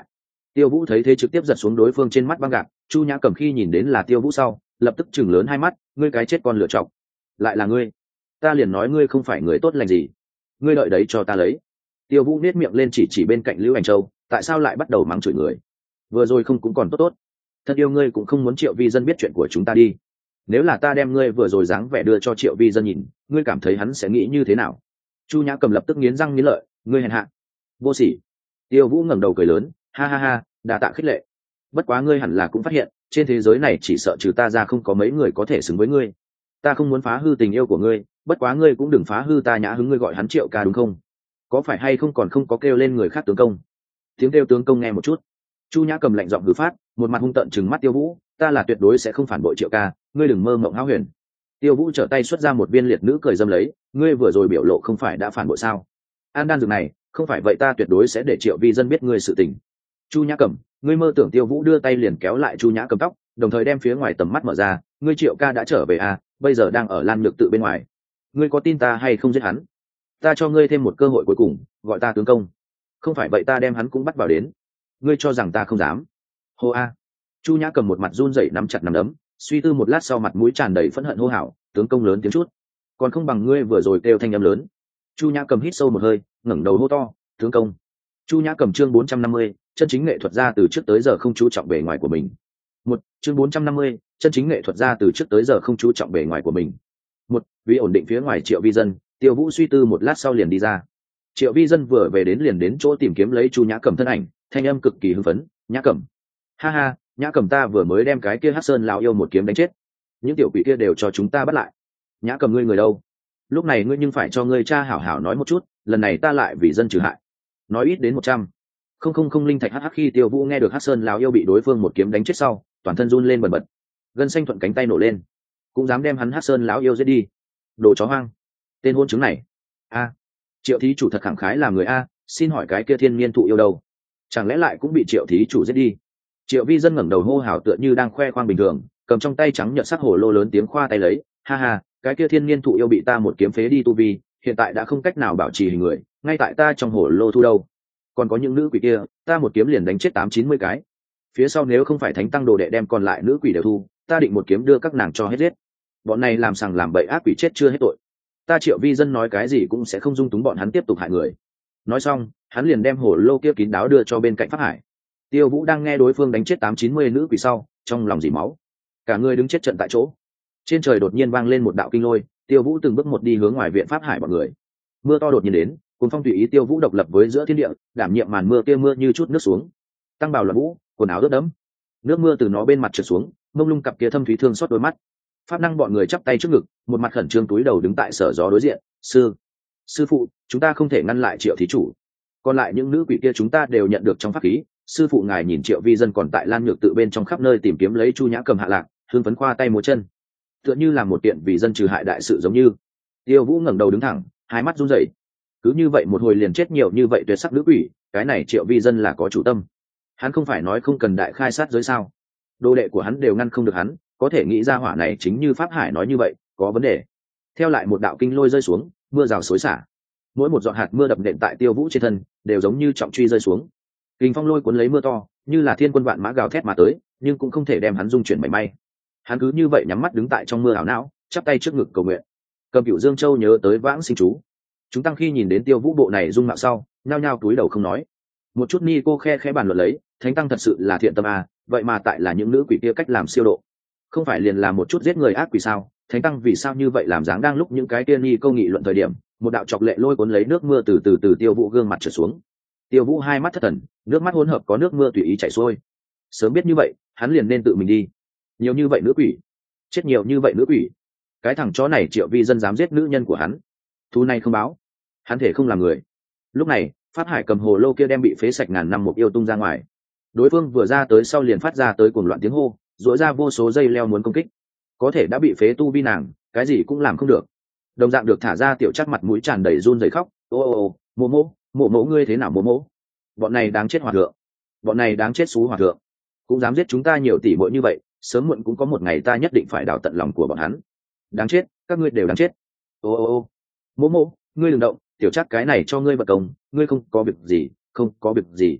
Tiêu Vũ thấy thế trực tiếp giật xuống đối phương trên mắt băng gạc. Chu Nhã Cầm khi nhìn đến là Tiêu Vũ sau, lập tức chừng lớn hai mắt, ngươi cái chết con lựa chọc, lại là ngươi, ta liền nói ngươi không phải người tốt lành gì, ngươi đợi đấy cho ta lấy. Tiêu Vũ nét miệng lên chỉ chỉ bên cạnh Lưu Ảnh Châu, tại sao lại bắt đầu mắng chửi người, vừa rồi không cũng còn tốt tốt, thật yêu ngươi cũng không muốn Triệu Vi Dân biết chuyện của chúng ta đi. Nếu là ta đem ngươi vừa rồi dáng vẻ đưa cho Triệu Vi Dân nhìn, ngươi cảm thấy hắn sẽ nghĩ như thế nào? Chu Nhã Cầm lập tức nghiến răng nghiến lợi, ngươi hèn hạ, vô sỉ. Tiêu Vũ ngẩng đầu cười lớn, ha ha ha, đa tạ khích lệ. Bất quá ngươi hẳn là cũng phát hiện, trên thế giới này chỉ sợ trừ ta ra không có mấy người có thể xứng với ngươi. Ta không muốn phá hư tình yêu của ngươi, bất quá ngươi cũng đừng phá hư ta nhã hứng, ngươi gọi hắn Triệu ca đúng không? Có phải hay không còn không có kêu lên người khác tướng công? Tiếng kêu tướng công nghe một chút. Chu Nhã Cầm lạnh giọng hừ phát, một mặt hung tợn trừng mắt Tiêu Vũ, ta là tuyệt đối sẽ không phản bội Triệu ca, ngươi đừng mơ mộng hão huyền. Tiêu Vũ trở tay xuất ra một viên liệt nữ cười dâm lấy, ngươi vừa rồi biểu lộ không phải đã phản bội sao? An đan dược này, không phải vậy ta tuyệt đối sẽ để Triệu Vi Dân biết ngươi sự tình. Chu Nhã Cầm, ngươi mơ tưởng. Tiêu Vũ đưa tay liền kéo lại Chu Nhã Cầm tóc, đồng thời đem phía ngoài tầm mắt mở ra, ngươi Triệu ca đã trở về à, bây giờ đang ở Lan Nhược tự bên ngoài, ngươi có tin ta hay không giết hắn? Ta cho ngươi thêm một cơ hội cuối cùng, gọi ta tướng công, không phải vậy ta đem hắn cũng bắt vào đến. Ngươi cho rằng ta không dám? Hô a. Chu Nhã Cầm một mặt run rẩy nắm chặt nắm đấm, suy tư một lát sau mặt mũi tràn đầy phẫn hận hô hào, tướng công lớn tiếng chút, còn không bằng ngươi vừa rồi kêu thanh âm lớn. Chu Nhã Cầm hít sâu một hơi, ngẩng đầu hô to, tướng công. Chu Nhã Cầm chương bốn trăm năm mươi, chân chính nghệ thuật gia từ trước tới giờ không chú trọng bề ngoài của mình. Một, chương bốn trăm năm mươi, chân chính nghệ thuật gia từ trước tới giờ không chú trọng bề ngoài của mình. Một, vì ổn định phía ngoài Triệu Vi Dân, Tiêu Vũ suy tư một lát sau liền đi ra. Triệu Vi Dân vừa về đến liền đến chỗ tìm kiếm lấy Chu Nhã Cầm thân ảnh, thanh âm cực kỳ hưng phấn, Nhã Cầm, ha ha, Nhã Cầm ta vừa mới đem cái kia Hắc Sơn lão yêu một kiếm đánh chết, những tiểu quỷ kia đều cho chúng ta bắt lại. Nhã Cầm ngươi người đâu? Lúc này ngươi nhưng phải cho ngươi cha hảo hảo nói một chút, lần này ta lại vì dân trừ hại. Nói ít đến một trăm. Không không không linh thạch hắc hắc. Khi Tiêu Vũ nghe được Hắc Sơn lão yêu bị đối phương một kiếm đánh chết sau, toàn thân run lên bần bật, gân xanh thuận cánh tay nổ lên, cũng dám đem hắn Hắc Sơn lão yêu giết đi, đồ chó hoang, tên hôn chứng này. A, Triệu thí chủ thật khẳng khái làm người a, xin hỏi cái kia thiên niên thụ yêu đâu, chẳng lẽ lại cũng bị Triệu thí chủ giết đi? Triệu Vi Dân ngẩng đầu hô hào tựa như đang khoe khoang bình thường, cầm trong tay trắng nhợt sắc hồ lô lớn tiếng khoa tay lấy, ha ha, cái kia thiên niên thụ yêu bị ta một kiếm phế đi tu vi, hiện tại đã không cách nào bảo trì hình người, ngay tại ta trong hồ lô thu đâu. Còn có những nữ quỷ kia, ta một kiếm liền đánh chết tám chín mươi cái, phía sau nếu không phải thánh tăng đồ đệ đem còn lại nữ quỷ đều thu, ta định một kiếm đưa các nàng cho hết giết. Bọn này làm sằng làm bậy ác quỷ chết chưa hết tội, ta Triệu Vi Dân nói cái gì cũng sẽ không dung túng bọn hắn tiếp tục hại người. Nói xong, hắn liền đem hồ lô kia kín đáo đưa cho bên cạnh Pháp Hải. Tiêu Vũ đang nghe đối phương đánh chết tám chín mươi nữ quỷ sau, trong lòng dỉ máu, cả người đứng chết trận tại chỗ. Trên trời đột nhiên vang lên một đạo kinh lôi, Tiêu Vũ từng bước một đi hướng ngoài viện Pháp Hải bọn người. Mưa to đột nhiên đến, cuốn phong tùy ý Tiêu Vũ độc lập với giữa thiên địa, đảm nhiệm màn mưa kia mưa như chút nước xuống. Tăng bào loạn vũ, quần áo ướt đẫm, nước mưa từ nó bên mặt trượt xuống, mông lung cặp kia thâm thúy thương xót đôi mắt. Pháp năng bọn người chắp tay trước ngực, một mặt khẩn trương túi đầu đứng tại sở gió đối diện, sư sư phụ, chúng ta không thể ngăn lại Triệu thí chủ, còn lại những nữ quỷ kia chúng ta đều nhận được trong pháp khí. Sư phụ ngài nhìn Triệu Vi Dân còn tại Lan Nhược tự bên trong khắp nơi tìm kiếm lấy Chu Nhã Cầm hạ lạc, hương phấn khoa tay múa chân, tựa như làm một kiện vì dân trừ hại đại sự giống như. Tiêu Vũ ngẩng đầu đứng thẳng, hai mắt run rẩy, cứ như vậy một hồi liền chết nhiều như vậy tuyệt sắc nữ quỷ, cái này Triệu Vi Dân là có chủ tâm. Hắn không phải nói không cần đại khai sát giới sao? Đồ đệ của hắn đều ngăn không được hắn, có thể nghĩ ra hỏa này chính như Pháp Hải nói như vậy, có vấn đề. Theo lại một đạo kinh lôi rơi xuống, mưa rào xối xả, mỗi một giọt hạt mưa đập nện tại Tiêu Vũ trên thân, đều giống như trọng truy rơi xuống. Kình phong lôi cuốn lấy mưa to, như là thiên quân vạn mã gào thét mà tới, nhưng cũng không thể đem hắn dung chuyển mảy may. Hắn cứ như vậy nhắm mắt đứng tại trong mưa ảo não, chắp tay trước ngực cầu nguyện. Cầm Cửu Dương Châu nhớ tới vãng sinh chú. Chúng tăng khi nhìn đến Tiêu Vũ bộ này dung mạo sau, nhao nhao cúi đầu không nói. Một chút ni cô khe khẽ bàn luận lấy, thánh tăng thật sự là thiện tâm à, vậy mà tại là những nữ quỷ kia cách làm siêu độ, không phải liền là một chút giết người ác quỷ sao? Thánh tăng vì sao như vậy làm dáng? Đang lúc những cái tiên ni câu nghị luận thời điểm, một đạo chọc lệ lôi cuốn lấy nước mưa từ từ từ Tiêu Vũ gương mặt trượt xuống. Tiêu Vũ hai mắt thất thần, nước mắt hỗn hợp có nước mưa tùy ý chảy xuôi. Sớm biết như vậy, hắn liền nên tự mình đi. Nhiều như vậy nữ quỷ, chết nhiều như vậy nữ quỷ, cái thằng chó này Triệu Vi Dân dám giết nữ nhân của hắn, thù này không báo, hắn thể không làm người. Lúc này, Pháp Hải cầm hồ lô kia đem bị phế sạch ngàn năm một yêu tung ra ngoài. Đối phương vừa ra tới sau liền phát ra tới cuồng loạn tiếng hô, rũa ra vô số dây leo muốn công kích. Có thể đã bị phế tu vi nàng, cái gì cũng làm không được. Đồng dạng được thả ra tiểu chắc mặt mũi tràn đầy run rẩy khóc, ô ô ô, mộ mộ, mộ mộ ngươi thế nào mộ mộ? Bọn này đáng chết hòa thượng, bọn này đáng chết xú hòa thượng, cũng dám giết chúng ta nhiều tỷ muội như vậy, sớm muộn cũng có một ngày ta nhất định phải đào tận lòng của bọn hắn. Đáng chết, các ngươi đều đáng chết. Ô ô ô, mộ mộ, ngươi đừng động, tiểu chắc cái này cho ngươi vật công, ngươi không có việc gì, không có việc gì.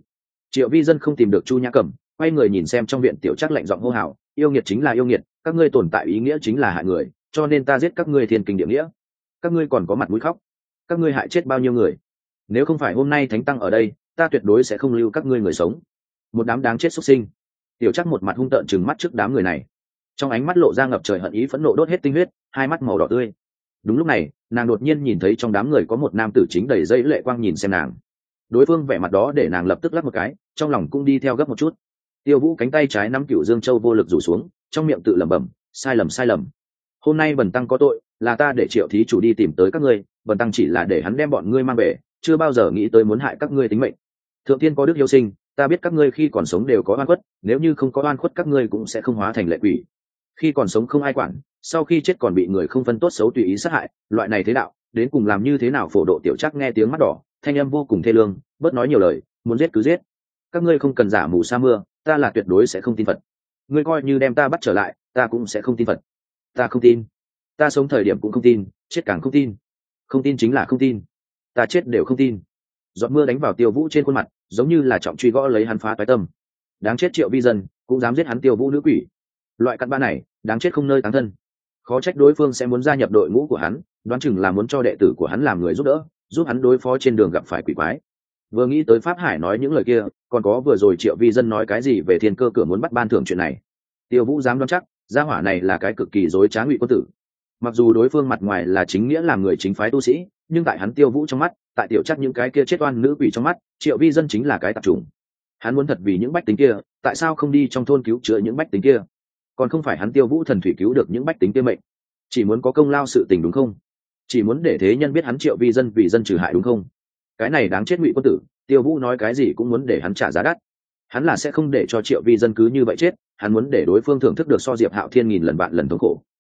Triệu vi dân không tìm được Chu Nhã Cẩm, quay người nhìn xem trong viện tiểu Trác lạnh giọng hô hào, yêu nghiệt chính là yêu nghiệt, các ngươi tồn tại ý nghĩa chính là hại người, cho nên ta giết các ngươi thiên kinh địa nghĩa. Các ngươi còn có mặt mũi khóc? Các ngươi hại chết bao nhiêu người? Nếu không phải hôm nay thánh tăng ở đây, ta tuyệt đối sẽ không lưu các ngươi người sống. Một đám đáng chết xuất sinh. Tiểu Trác một mặt hung tợn trừng mắt trước đám người này, trong ánh mắt lộ ra ngập trời hận ý, phẫn nộ đốt hết tinh huyết, hai mắt màu đỏ tươi. Đúng lúc này, nàng đột nhiên nhìn thấy trong đám người có một nam tử chính đầy dây lệ quang nhìn xem nàng. Đối phương vẻ mặt đó để nàng lập tức lắc một cái, trong lòng cũng đi theo gấp một chút. Tiêu Vũ cánh tay trái nắm Cửu Dương Châu vô lực rủ xuống, trong miệng tự lẩm bẩm, sai lầm sai lầm. Hôm nay bần tăng có tội, là ta để Triệu thí chủ đi tìm tới các ngươi, bần tăng chỉ là để hắn đem bọn ngươi mang về, chưa bao giờ nghĩ tới muốn hại các ngươi tính mệnh. Thượng tiên có đức hiếu sinh, ta biết các ngươi khi còn sống đều có oan khuất, nếu như không có oan khuất các ngươi cũng sẽ không hóa thành lệ quỷ. Khi còn sống không ai quản, sau khi chết còn bị người không phân tốt xấu tùy ý sát hại, loại này thế đạo, đến cùng làm như thế nào? Phổ Độ Tiểu Trác nghe tiếng mắt đỏ, thanh âm vô cùng thê lương, bớt nói nhiều lời, muốn giết cứ giết. Các ngươi không cần giả mù sa mưa, ta là tuyệt đối sẽ không tin Phật. Ngươi coi như đem ta bắt trở lại, ta cũng sẽ không tin Phật. Ta không tin. Ta sống thời điểm cũng không tin, chết càng không tin. Không tin chính là không tin. Ta chết đều không tin. Giọt mưa đánh vào Tiêu Vũ trên khuôn mặt, giống như là trọng truy gõ lấy hắn phá toái tâm. Đáng chết Triệu vi dân, cũng dám giết hắn Tiêu Vũ nữ quỷ. Loại cặn bã này, đáng chết không nơi táng thân. Khó trách đối phương sẽ muốn gia nhập đội ngũ của hắn, đoán chừng là muốn cho đệ tử của hắn làm người giúp đỡ, giúp hắn đối phó trên đường gặp phải quỷ quái. Vừa nghĩ tới Pháp Hải nói những lời kia, còn có vừa rồi Triệu vi dân nói cái gì về thiên cơ cửa muốn bắt ban thưởng chuyện này, Tiêu Vũ dám đoán chắc gia hỏa này là cái cực kỳ dối trá ngụy quân tử. Mặc dù đối phương mặt ngoài là chính nghĩa làm người chính phái tu sĩ, nhưng tại hắn Tiêu Vũ trong mắt, tại Tiểu Trác những cái kia chết oan nữ quỷ trong mắt, Triệu vi dân chính là cái tạp chủng. Hắn muốn thật vì những bách tính kia, tại sao không đi trong thôn cứu chữa những bách tính kia? Còn không phải hắn Tiêu Vũ thần thủy cứu được những bách tính kia mệnh, chỉ muốn có công lao sự tình đúng không? Chỉ muốn để thế nhân biết hắn Triệu vi dân vì dân trừ hại đúng không? Cái này đáng chết ngụy quân tử, Tiêu Vũ nói cái gì cũng muốn để hắn trả giá đắt. Hắn là sẽ không để cho Triệu vi dân cứ như vậy chết, hắn muốn để đối phương thưởng thức được so Diệp Hạo Thiên nghìn lần vạn lần thống khổ.